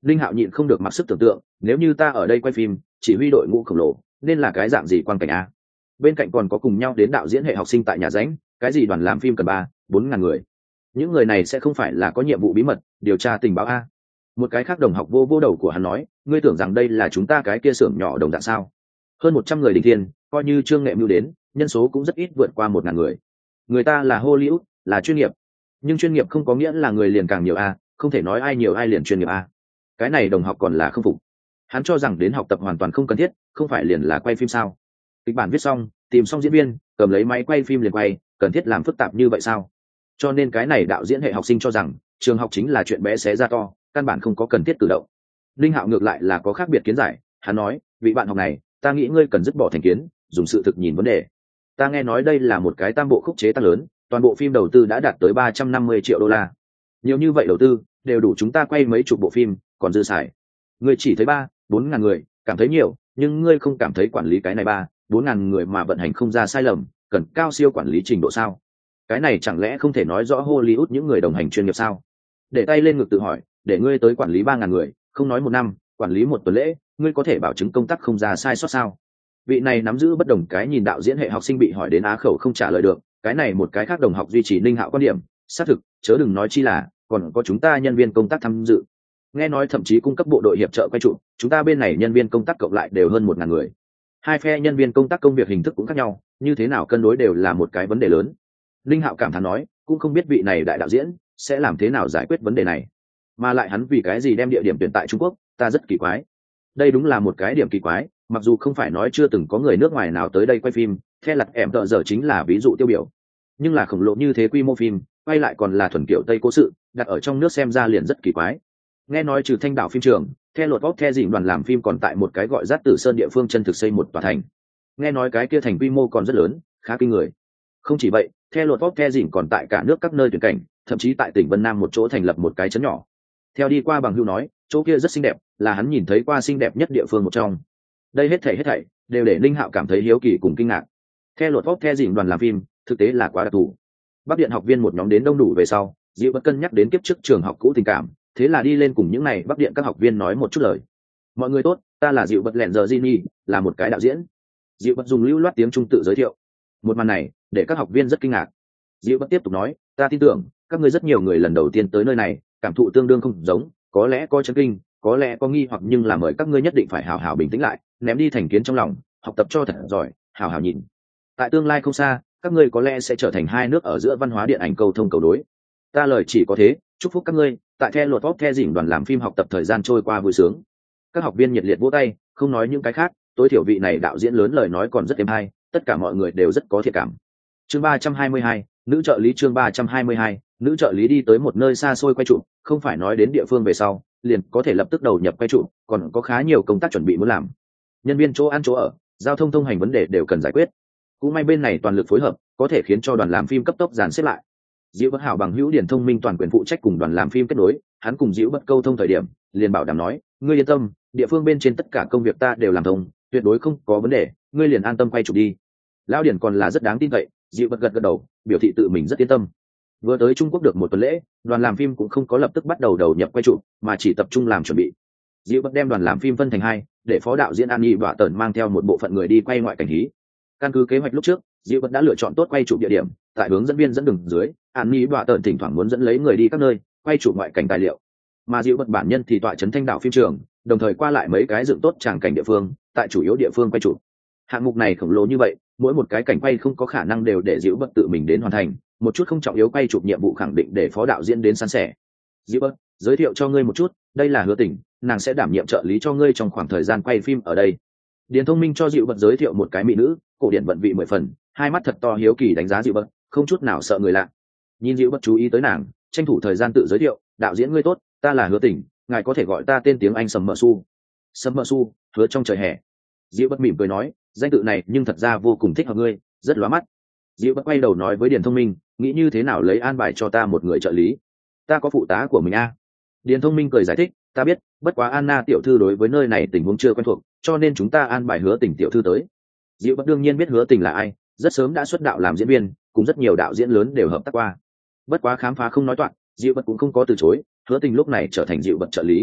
Linh Hạo nhịn không được mặc sức tưởng tượng, nếu như ta ở đây quay phim chỉ huy đội ngũ khổng lồ nên là cái dạng gì quang cảnh a. Bên cạnh còn có cùng nhau đến đạo diễn hệ học sinh tại nhà ránh, cái gì đoàn làm phim cần ba bốn ngàn người, những người này sẽ không phải là có nhiệm vụ bí mật điều tra tình báo a. Một cái khác đồng học vô vô đầu của hắn nói, ngươi tưởng rằng đây là chúng ta cái kia xưởng nhỏ đồng dạng sao? Hơn một trăm người đình thiên, coi như Trương Nghệ Mưu đến, nhân số cũng rất ít vượt qua một ngàn người. Người ta là Hollywood, là chuyên nghiệp, nhưng chuyên nghiệp không có nghĩa là người liền càng nhiều a, không thể nói ai nhiều ai liền chuyên nghiệp a. Cái này đồng học còn là không phục, hắn cho rằng đến học tập hoàn toàn không cần thiết, không phải liền là quay phim sao? Kịch bản viết xong, tìm xong diễn viên, cầm lấy máy quay phim liền quay, cần thiết làm phức tạp như vậy sao? Cho nên cái này đạo diễn hệ học sinh cho rằng trường học chính là chuyện bé xé ra to, căn bản không có cần thiết cử động. Linh Hạo ngược lại là có khác biệt kiến giải, hắn nói, vị bạn học này, ta nghĩ ngươi cần dứt bỏ thành kiến, dùng sự thực nhìn vấn đề. Ta nghe nói đây là một cái tam bộ khúc chế tác lớn, toàn bộ phim đầu tư đã đạt tới ba trăm năm mươi triệu đô la. Nhiều như vậy đầu tư, đều đủ chúng ta quay mấy chục bộ phim, còn dư xài. Ngươi chỉ thấy ba, bốn ngàn người, cảm thấy nhiều, nhưng ngươi không cảm thấy quản lý cái này ba, bốn ngàn người mà vận hành không ra sai lầm, cần cao siêu quản lý trình độ sao? Cái này chẳng lẽ không thể nói rõ Hollywood những người đồng hành chuyên nghiệp sao? Để tay lên ngực tự hỏi, để ngươi tới quản lý ba ngàn người, không nói một năm, quản lý một tuần lễ, ngươi có thể bảo chứng công tác không ra sai sót sao? Vị này nắm giữ bất đồng cái nhìn đạo diễn hệ học sinh bị hỏi đến á khẩu không trả lời được, cái này một cái khác đồng học duy trì Linh Hạo quan điểm, xác thực, chớ đừng nói chi là còn có chúng ta nhân viên công tác tham dự. Nghe nói thậm chí cung cấp bộ đội hiệp trợ quay trụ, chúng ta bên này nhân viên công tác cộng lại đều hơn một ngàn người. Hai phe nhân viên công tác công việc hình thức cũng khác nhau, như thế nào cân đối đều là một cái vấn đề lớn. Linh Hạo cảm thán nói, cũng không biết vị này đại đạo diễn sẽ làm thế nào giải quyết vấn đề này, mà lại hắn vì cái gì đem địa điểm tuyển tại Trung Quốc, ta rất kỳ quái. Đây đúng là một cái điểm kỳ quái, mặc dù không phải nói chưa từng có người nước ngoài nào tới đây quay phim, The Lật Em Tợ Giờ chính là ví dụ tiêu biểu, nhưng là khổng lồ như thế quy mô phim, quay lại còn là thuần kiểu Tây cố sự, đặt ở trong nước xem ra liền rất kỳ quái. Nghe nói trừ Thanh Đảo phim trường, The Lột Vóc The Dĩnh đoàn làm phim còn tại một cái gọi Giáp Tử Sơn địa phương chân thực xây một tòa thành. Nghe nói cái kia thành quy mô còn rất lớn, khá kinh người. Không chỉ vậy, The Lột Vóc The Dĩnh còn tại cả nước các nơi tuyển cảnh, thậm chí tại tỉnh Vân Nam một chỗ thành lập một cái trấn nhỏ. Theo đi qua bằng hưu nói, chỗ kia rất xinh đẹp, là hắn nhìn thấy qua xinh đẹp nhất địa phương một trong. Đây hết thảy hết thảy đều để Linh Hạo cảm thấy hiếu kỳ cùng kinh ngạc. The Lột Vóc The Dĩnh đoàn làm phim, thực tế là quá đặc thù. Bắc Điện học viên một nhóm đến đông đủ về sau, Diệu Bất cân nhắc đến kiếp trước trường học cũ tình cảm, thế là đi lên cùng những này Bắc Điện các học viên nói một chút lời. Mọi người tốt, ta là Diệu Bất lẹn giờ Gini, là một cái đạo diễn. Diệu Bất dùng lưu loát tiếng Trung tự giới thiệu. Một màn này để các học viên rất kinh ngạc. Diệu Bất tiếp tục nói, ta tin tưởng các ngươi rất nhiều người lần đầu tiên tới nơi này, cảm thụ tương đương không giống, có lẽ có chấn kinh, có lẽ có nghi hoặc, nhưng là mời các ngươi nhất định phải hào hào bình tĩnh lại, ném đi thành kiến trong lòng, học tập cho thật giỏi, hào hào nhìn. Tại tương lai không xa, các ngươi có lẽ sẽ trở thành hai nước ở giữa văn hóa điện ảnh câu thông cầu đối. Ta lời chỉ có thế, chúc phúc các ngươi tại The Lột Vóc The Dĩnh đoàn làm phim học tập thời gian trôi qua vui sướng. Các học viên nhiệt liệt vỗ tay, không nói những cái khác, tối thiểu vị này đạo diễn lớn lời nói còn rất êm hay, tất cả mọi người đều rất có thiện cảm. Chương ba trăm hai mươi hai, nữ trợ lý. Chương ba trăm hai mươi hai, nữ trợ lý đi tới một nơi xa xôi quay trụ, không phải nói đến địa phương về sau, liền có thể lập tức đầu nhập quay trụ, còn có khá nhiều công tác chuẩn bị muốn làm. Nhân viên chỗ ăn chỗ ở, giao thông thông hành vấn đề đều cần giải quyết. Cũng may bên này toàn lực phối hợp, có thể khiến cho đoàn làm phim cấp tốc dàn xếp lại. Diệu Bất hảo bằng hữu Điển Thông Minh toàn quyền phụ trách cùng đoàn làm phim kết nối, hắn cùng Diệu Bất câu thông thời điểm, liền bảo đảm nói, ngươi yên tâm, địa phương bên trên tất cả công việc ta đều làm thông, tuyệt đối không có vấn đề, ngươi liền an tâm quay chụp đi. Lão Điển còn là rất đáng tin cậy, Diệu Bất gật gật đầu, biểu thị tự mình rất yên tâm. Vừa tới Trung Quốc được một tuần lễ, đoàn làm phim cũng không có lập tức bắt đầu đầu nhập quay chụp, mà chỉ tập trung làm chuẩn bị. Diệu Bất đem đoàn làm phim phân thành hai, để phó đạo diễn An Nhi và Tần mang theo một bộ phận người đi quay ngoại cảnh hí. Căn cứ kế hoạch lúc trước, Diệu Bất đã lựa chọn tốt quay chụp địa điểm, tại hướng dẫn viên dẫn đường dưới, An Nhi và Tần thỉnh thoảng muốn dẫn lấy người đi các nơi quay chụp ngoại cảnh tài liệu, mà Diệu Bất bản nhân thì tọa trấn Thanh Đảo phim trường, đồng thời qua lại mấy cái dựng tốt tràng cảnh địa phương, tại chủ yếu địa phương quay chụp. Hạng mục này khổng lồ như vậy, mỗi một cái cảnh quay không có khả năng đều để Diệu Bất tự mình đến hoàn thành, một chút không trọng yếu quay chụp nhiệm vụ khẳng định để phó đạo diễn đến san sẻ. Diệu Bất, giới thiệu cho ngươi một chút, đây là Hứa Tình, nàng sẽ đảm nhiệm trợ lý cho ngươi trong khoảng thời gian quay phim ở đây. Điền Thông Minh cho Diệu Bất giới thiệu một cái mỹ nữ, cổ điển vận vị mười phần, hai mắt thật to hiếu kỳ đánh giá Diệu Bất, không chút nào sợ người lạ. Nhìn Diệu Bất chú ý tới nàng, tranh thủ thời gian tự giới thiệu, đạo diễn ngươi tốt, ta là Hứa Tình, ngài có thể gọi ta tên tiếng Anh Sầm Mờ Su. Sầm Mờ Su, hứa trong trời hè. Diệu Bất mỉm cười nói, danh tự này nhưng thật ra vô cùng thích hợp ngươi, rất lóa mắt. Diệu Bất quay đầu nói với Điền Thông Minh, nghĩ như thế nào lấy an bài cho ta một người trợ lý, ta có phụ tá của mình a. À? Điền Thông Minh cười giải thích, ta biết, bất quá Anna tiểu thư đối với nơi này tình huống chưa quen thuộc, cho nên chúng ta an bài Hứa Tình tiểu thư tới. Diệu Bất đương nhiên biết Hứa Tình là ai, rất sớm đã xuất đạo làm diễn viên, cùng rất nhiều đạo diễn lớn đều hợp tác qua. Bất quá khám phá không nói toạc, Diệu Bất cũng không có từ chối, Hứa Tình lúc này trở thành Diệu Bất trợ lý.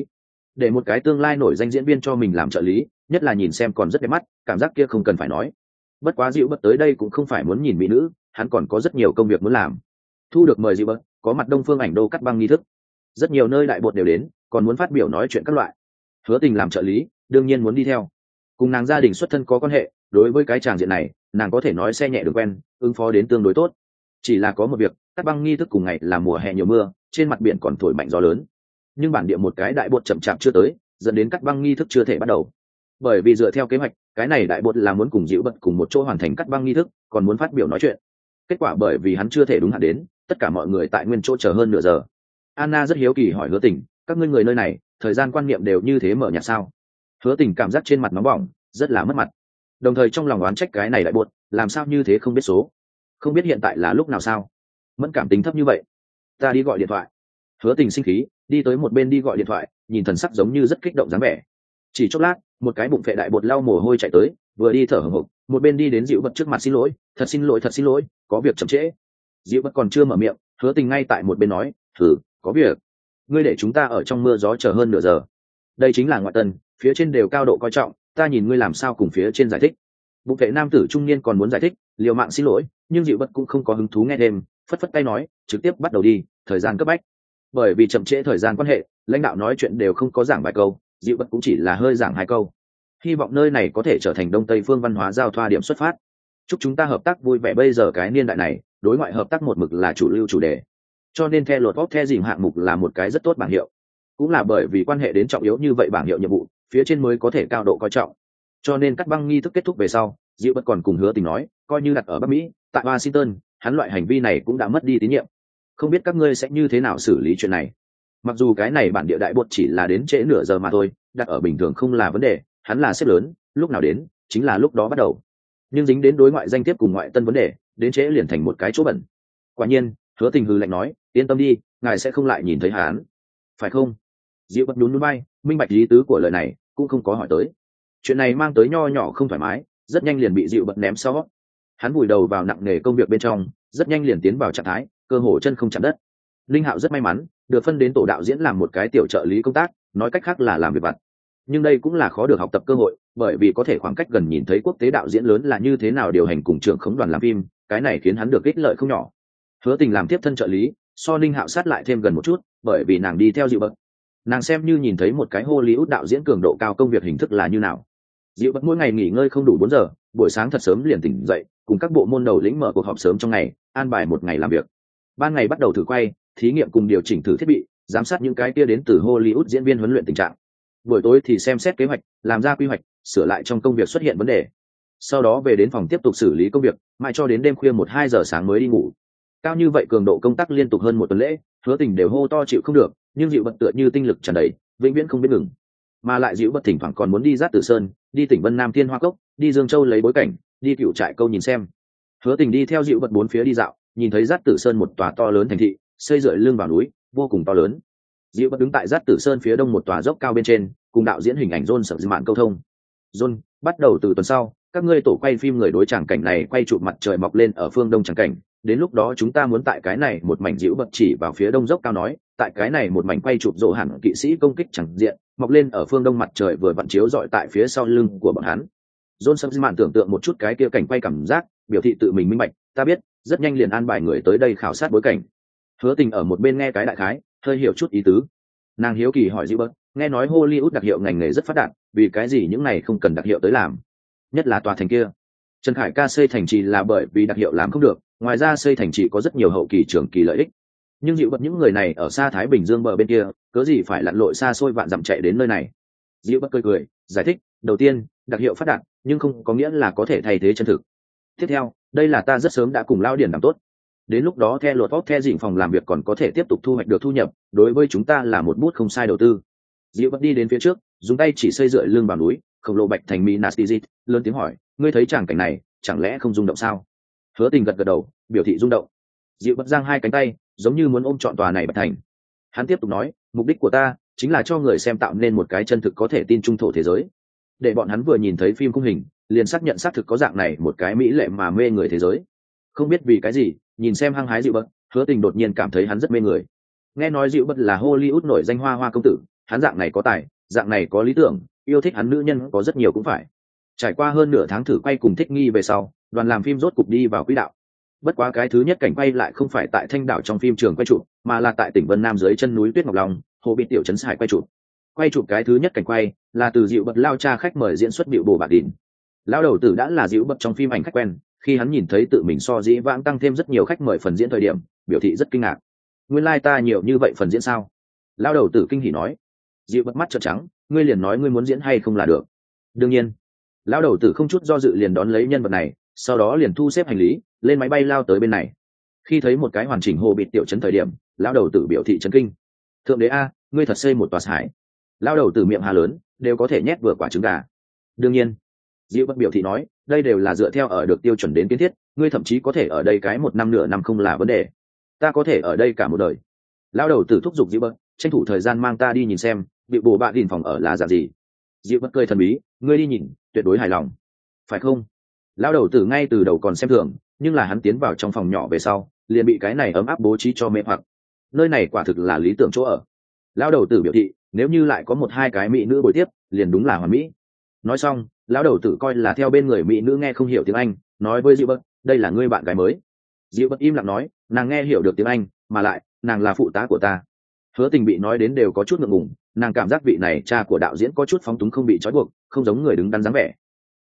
để một cái tương lai nổi danh diễn viên cho mình làm trợ lý, nhất là nhìn xem còn rất đẹp mắt, cảm giác kia không cần phải nói. Bất quá dịu bật tới đây cũng không phải muốn nhìn mỹ nữ, hắn còn có rất nhiều công việc muốn làm. Thu được mời dịu bật, có mặt Đông Phương Ảnh Đô cắt băng nghi thức, rất nhiều nơi đại bột đều đến, còn muốn phát biểu nói chuyện các loại. Hứa Tình làm trợ lý, đương nhiên muốn đi theo. Cùng nàng gia đình xuất thân có quan hệ, đối với cái tràng diện này, nàng có thể nói xe nhẹ đường quen, ứng phó đến tương đối tốt. Chỉ là có một việc, cắt băng nghi thức cùng ngày là mùa hè nhiều mưa, trên mặt biển còn thổi mạnh gió lớn. Nhưng bản địa một cái đại bột chậm chạp chưa tới, dẫn đến cắt băng nghi thức chưa thể bắt đầu. Bởi vì dựa theo kế hoạch, cái này đại bột là muốn cùng dịu bật cùng một chỗ hoàn thành cắt băng nghi thức, còn muốn phát biểu nói chuyện. Kết quả bởi vì hắn chưa thể đúng hạn đến, tất cả mọi người tại nguyên chỗ chờ hơn nửa giờ. Anna rất hiếu kỳ hỏi Hứa Tình, các ngươi người nơi này, thời gian quan niệm đều như thế mở nhạt sao? Hứa Tình cảm giác trên mặt nóng bỏng, rất là mất mặt. Đồng thời trong lòng oán trách cái này đại buột, làm sao như thế không biết số, không biết hiện tại là lúc nào sao? Mẫn cảm tính thấp như vậy. Ta đi gọi điện thoại. Hứa Tình sinh khí, đi tới một bên đi gọi điện thoại, nhìn thần sắc giống như rất kích động dáng vẻ. Chỉ chốc lát, một cái bụng phệ đại bột lau mồ hôi chạy tới, vừa đi thở hổn hộc, một bên đi đến dịu bật trước mặt xin lỗi, thật xin lỗi thật xin lỗi, có việc chậm trễ. Dịu bật còn chưa mở miệng, Hứa Tình ngay tại một bên nói, thử, có việc. Ngươi để chúng ta ở trong mưa gió chờ hơn nửa giờ. Đây chính là ngoại tân, phía trên đều cao độ coi trọng, ta nhìn ngươi làm sao cùng phía trên giải thích. Bụng vệ nam tử trung niên còn muốn giải thích, liều mạng xin lỗi, nhưng dịu bật cũng không có hứng thú nghe thêm, phất phất tay nói, trực tiếp bắt đầu đi, thời gian cấp bách. Bởi vì chậm trễ thời gian quan hệ, lãnh đạo nói chuyện đều không có giảng vài câu, dịu bật cũng chỉ là hơi giảng hai câu. Hy vọng nơi này có thể trở thành đông tây phương văn hóa giao thoa điểm xuất phát. Chúc chúng ta hợp tác vui vẻ. Bây giờ cái niên đại này, đối ngoại hợp tác một mực là chủ lưu chủ đề, cho nên theo luật bóp theo dìm hạng mục là một cái rất tốt bảng hiệu. Cũng là bởi vì quan hệ đến trọng yếu như vậy bảng hiệu nhiệm vụ, phía trên mới có thể cao độ coi trọng. Cho nên cắt băng nghi thức kết thúc về sau, dịu bật còn cùng Hứa Tình nói, coi như đặt ở Bắc Mỹ, tại Washington, hắn loại hành vi này cũng đã mất đi tín nhiệm. Không biết các ngươi sẽ như thế nào xử lý chuyện này. Mặc dù cái này bản địa đại bột chỉ là đến trễ nửa giờ mà thôi, đặt ở bình thường không là vấn đề, hắn là sếp lớn, lúc nào đến chính là lúc đó bắt đầu. Nhưng dính đến đối ngoại danh tiếp cùng ngoại tân vấn đề, đến trễ liền thành một cái chỗ bẩn. Quả nhiên, Hứa Tình hừ lạnh nói, yên tâm đi, ngài sẽ không lại nhìn thấy hắn, phải không? Dịu bật nhún nhún vai, minh bạch ý tứ của lời này, cũng không có hỏi tới. Chuyện này mang tới nho nhỏ không thoải mái, rất nhanh liền bị dịu bật ném sau. Hắn vùi đầu vào nặng nề công việc bên trong, rất nhanh liền tiến vào trạng thái cơ hồ chân không chạm đất. Linh Hạo rất may mắn được phân đến tổ đạo diễn làm một cái tiểu trợ lý công tác, nói cách khác là làm việc vặt. Nhưng đây cũng là khó được học tập cơ hội, bởi vì có thể khoảng cách gần nhìn thấy quốc tế đạo diễn lớn là như thế nào điều hành cùng trưởng khống đoàn làm phim, cái này khiến hắn được ích lợi không nhỏ. Hứa Tình làm tiếp thân trợ lý, so Linh Hạo sát lại thêm gần một chút, bởi vì nàng đi theo dịu bật. Nàng xem như nhìn thấy một cái Hollywood đạo diễn cường độ cao công việc hình thức là như nào. Dịu bật mỗi ngày nghỉ ngơi không đủ bốn giờ, buổi sáng thật sớm liền tỉnh dậy, cùng các bộ môn đầu lĩnh mở cuộc họp sớm trong ngày, an bài một ngày làm việc. Ban ngày bắt đầu thử quay, thí nghiệm cùng điều chỉnh thử thiết bị, giám sát những cái kia đến từ Hollywood diễn viên huấn luyện tình trạng. Buổi tối thì xem xét kế hoạch, làm ra quy hoạch, sửa lại trong công việc xuất hiện vấn đề. Sau đó về đến phòng tiếp tục xử lý công việc, mãi cho đến đêm khuya một hai giờ sáng mới đi ngủ. Cao như vậy cường độ công tác liên tục hơn một tuần lễ, Hứa Tình đều hô to chịu không được, nhưng dịu bật tựa như tinh lực tràn đầy, vĩnh viễn không biết ngừng. Mà lại dịu bật thỉnh thoảng còn muốn đi Giáp Tử Sơn, đi tỉnh Vân Nam Thiên Hoa Cốc, đi Dương Châu lấy bối cảnh, đi Cựu Trại Câu nhìn xem. Hứa Tình đi theo dịu bật bốn phía đi dạo, nhìn thấy Giáp Tử Sơn một tòa to lớn thành thị, xây dựa lưng vào núi, vô cùng to lớn. Dịu bật đứng tại Giáp Tử Sơn phía đông một tòa dốc cao bên trên, cùng đạo diễn hình ảnh John Sở Mạn câu thông. John, bắt đầu từ tuần sau, các ngươi tổ quay phim người đối tràng cảnh này quay chụp mặt trời mọc lên ở phương đông tràng cảnh. Đến lúc đó chúng ta muốn tại cái này một mảnh dịu bật chỉ vào phía đông dốc cao nói, tại cái này một mảnh quay chụp rộ hẳn kỵ sĩ công kích chẳng diện, mọc lên ở phương đông mặt trời vừa vặn chiếu rọi tại phía sau lưng của bọn hắn. John Subsman tưởng tượng một chút cái kia cảnh quay cảm giác, biểu thị tự mình minh bạch, ta biết, rất nhanh liền an bài người tới đây khảo sát bối cảnh. Hứa Tình ở một bên nghe cái đại khái, hơi hiểu chút ý tứ. Nàng hiếu kỳ hỏi dịu bật, nghe nói Hollywood đặc hiệu ngành nghề rất phát đạt, vì cái gì những này không cần đặc hiệu tới làm? Nhất là tòa thành kia. Trần Khải ca xây thành trì là bởi vì đặc hiệu làm không được, ngoài ra xây thành trì có rất nhiều hậu kỳ trường kỳ lợi ích. Nhưng dịu bật những người này ở xa Thái Bình Dương bờ bên kia, cớ gì phải lặn lội xa xôi vạn dặm chạy đến nơi này? Dịu bật cười cười, giải thích, đầu tiên, đặc hiệu phát đạt, nhưng không có nghĩa là có thể thay thế chân thực. Tiếp theo, đây là ta rất sớm đã cùng Lao Điển làm tốt. Đến lúc đó theo luật bóp theo dịnh phòng làm việc còn có thể tiếp tục thu hoạch được thu nhập, đối với chúng ta là một bút không sai đầu tư. Dịu bật đi đến phía trước, dùng tay chỉ xây dựa lưng vào núi, khổng lồ bạch thành Minas Tirith, lớn tiếng hỏi, ngươi thấy tràng cảnh này, chẳng lẽ không rung động sao? Hứa Tình gật gật đầu, biểu thị rung động. Dịu bật giang hai cánh tay, giống như muốn ôm trọn tòa này bạch thành. Hắn tiếp tục nói, mục đích của ta chính là cho người xem tạo nên một cái chân thực có thể tin trung thổ thế giới, để bọn hắn vừa nhìn thấy phim khung hình liền xác nhận xác thực có dạng này một cái mỹ lệ mà mê người thế giới. Không biết vì cái gì, nhìn xem hăng hái dịu bật, Hứa Tình đột nhiên cảm thấy hắn rất mê người. Nghe nói dịu bật là Hollywood nổi danh hoa hoa công tử, hắn dạng này có tài, dạng này có lý tưởng, yêu thích hắn nữ nhân có rất nhiều cũng phải. Trải qua hơn nửa tháng thử quay cùng thích nghi về sau, đoàn làm phim rốt cục đi vào quỹ đạo. Bất quá cái thứ nhất cảnh quay lại không phải tại Thanh Đảo trong phim trường quay chụp, mà là tại tỉnh Vân Nam dưới chân núi Tuyết Ngọc Long, hồ bị tiểu trấn Sải quay chụp. Quay chụp cái thứ nhất cảnh quay là từ Dịu Bật lao cha khách mời diễn xuất Bịu Bồ Bạc Đỉnh. Lão đầu tử đã là Dịu Bật trong phim ảnh khách quen, khi hắn nhìn thấy tự mình so dĩ vãng tăng thêm rất nhiều khách mời phần diễn thời điểm, biểu thị rất kinh ngạc. Nguyên lai like ta nhiều như vậy phần diễn sao? Lão đầu tử kinh hỉ nói. Dịu Bật mắt trợn trắng, ngươi liền nói ngươi muốn diễn hay không là được. Đương nhiên. Lão đầu tử không chút do dự liền đón lấy nhân vật này, sau đó liền thu xếp hành lý, lên máy bay lao tới bên này. Khi thấy một cái hoàn chỉnh hồ bịt tiểu trấn thời điểm, lão đầu tử biểu thị chấn kinh. Thượng đế a, ngươi thật xây một tòa hải. Lão đầu tử miệng hà lớn, đều có thể nhét vừa quả trứng gà. Đương nhiên. Dịu Bất biểu thị nói, đây đều là dựa theo ở được tiêu chuẩn đến kiến thiết, ngươi thậm chí có thể ở đây cái một năm nửa năm không là vấn đề. Ta có thể ở đây cả một đời. Lão đầu tử thúc giục Dịu Bất, tranh thủ thời gian mang ta đi nhìn xem, Bịu Bồ Bạc Đỉnh phòng ở là dạng gì. Dịu Bất cười thần bí, ngươi đi nhìn, tuyệt đối hài lòng. Phải không? Lão đầu tử ngay từ đầu còn xem thường, nhưng là hắn tiến vào trong phòng nhỏ về sau, liền bị cái này ấm áp bố trí cho mê hoặc. Nơi này quả thực là lý tưởng chỗ ở. Lão đầu tử biểu thị, nếu như lại có một hai cái mỹ nữ bồi tiếp, liền đúng là hoàn mỹ. Nói xong, lão đầu tử coi là theo bên người mỹ nữ nghe không hiểu tiếng Anh, nói với Dịu Bất, đây là ngươi bạn gái mới. Dịu Bất im lặng nói, nàng nghe hiểu được tiếng Anh, mà lại, nàng là phụ tá của ta. Hứa Tình bị nói đến đều có chút ngượng ngùng, nàng cảm giác vị này cha của đạo diễn có chút phóng túng không bị trói buộc, không giống người đứng đắn dáng vẻ.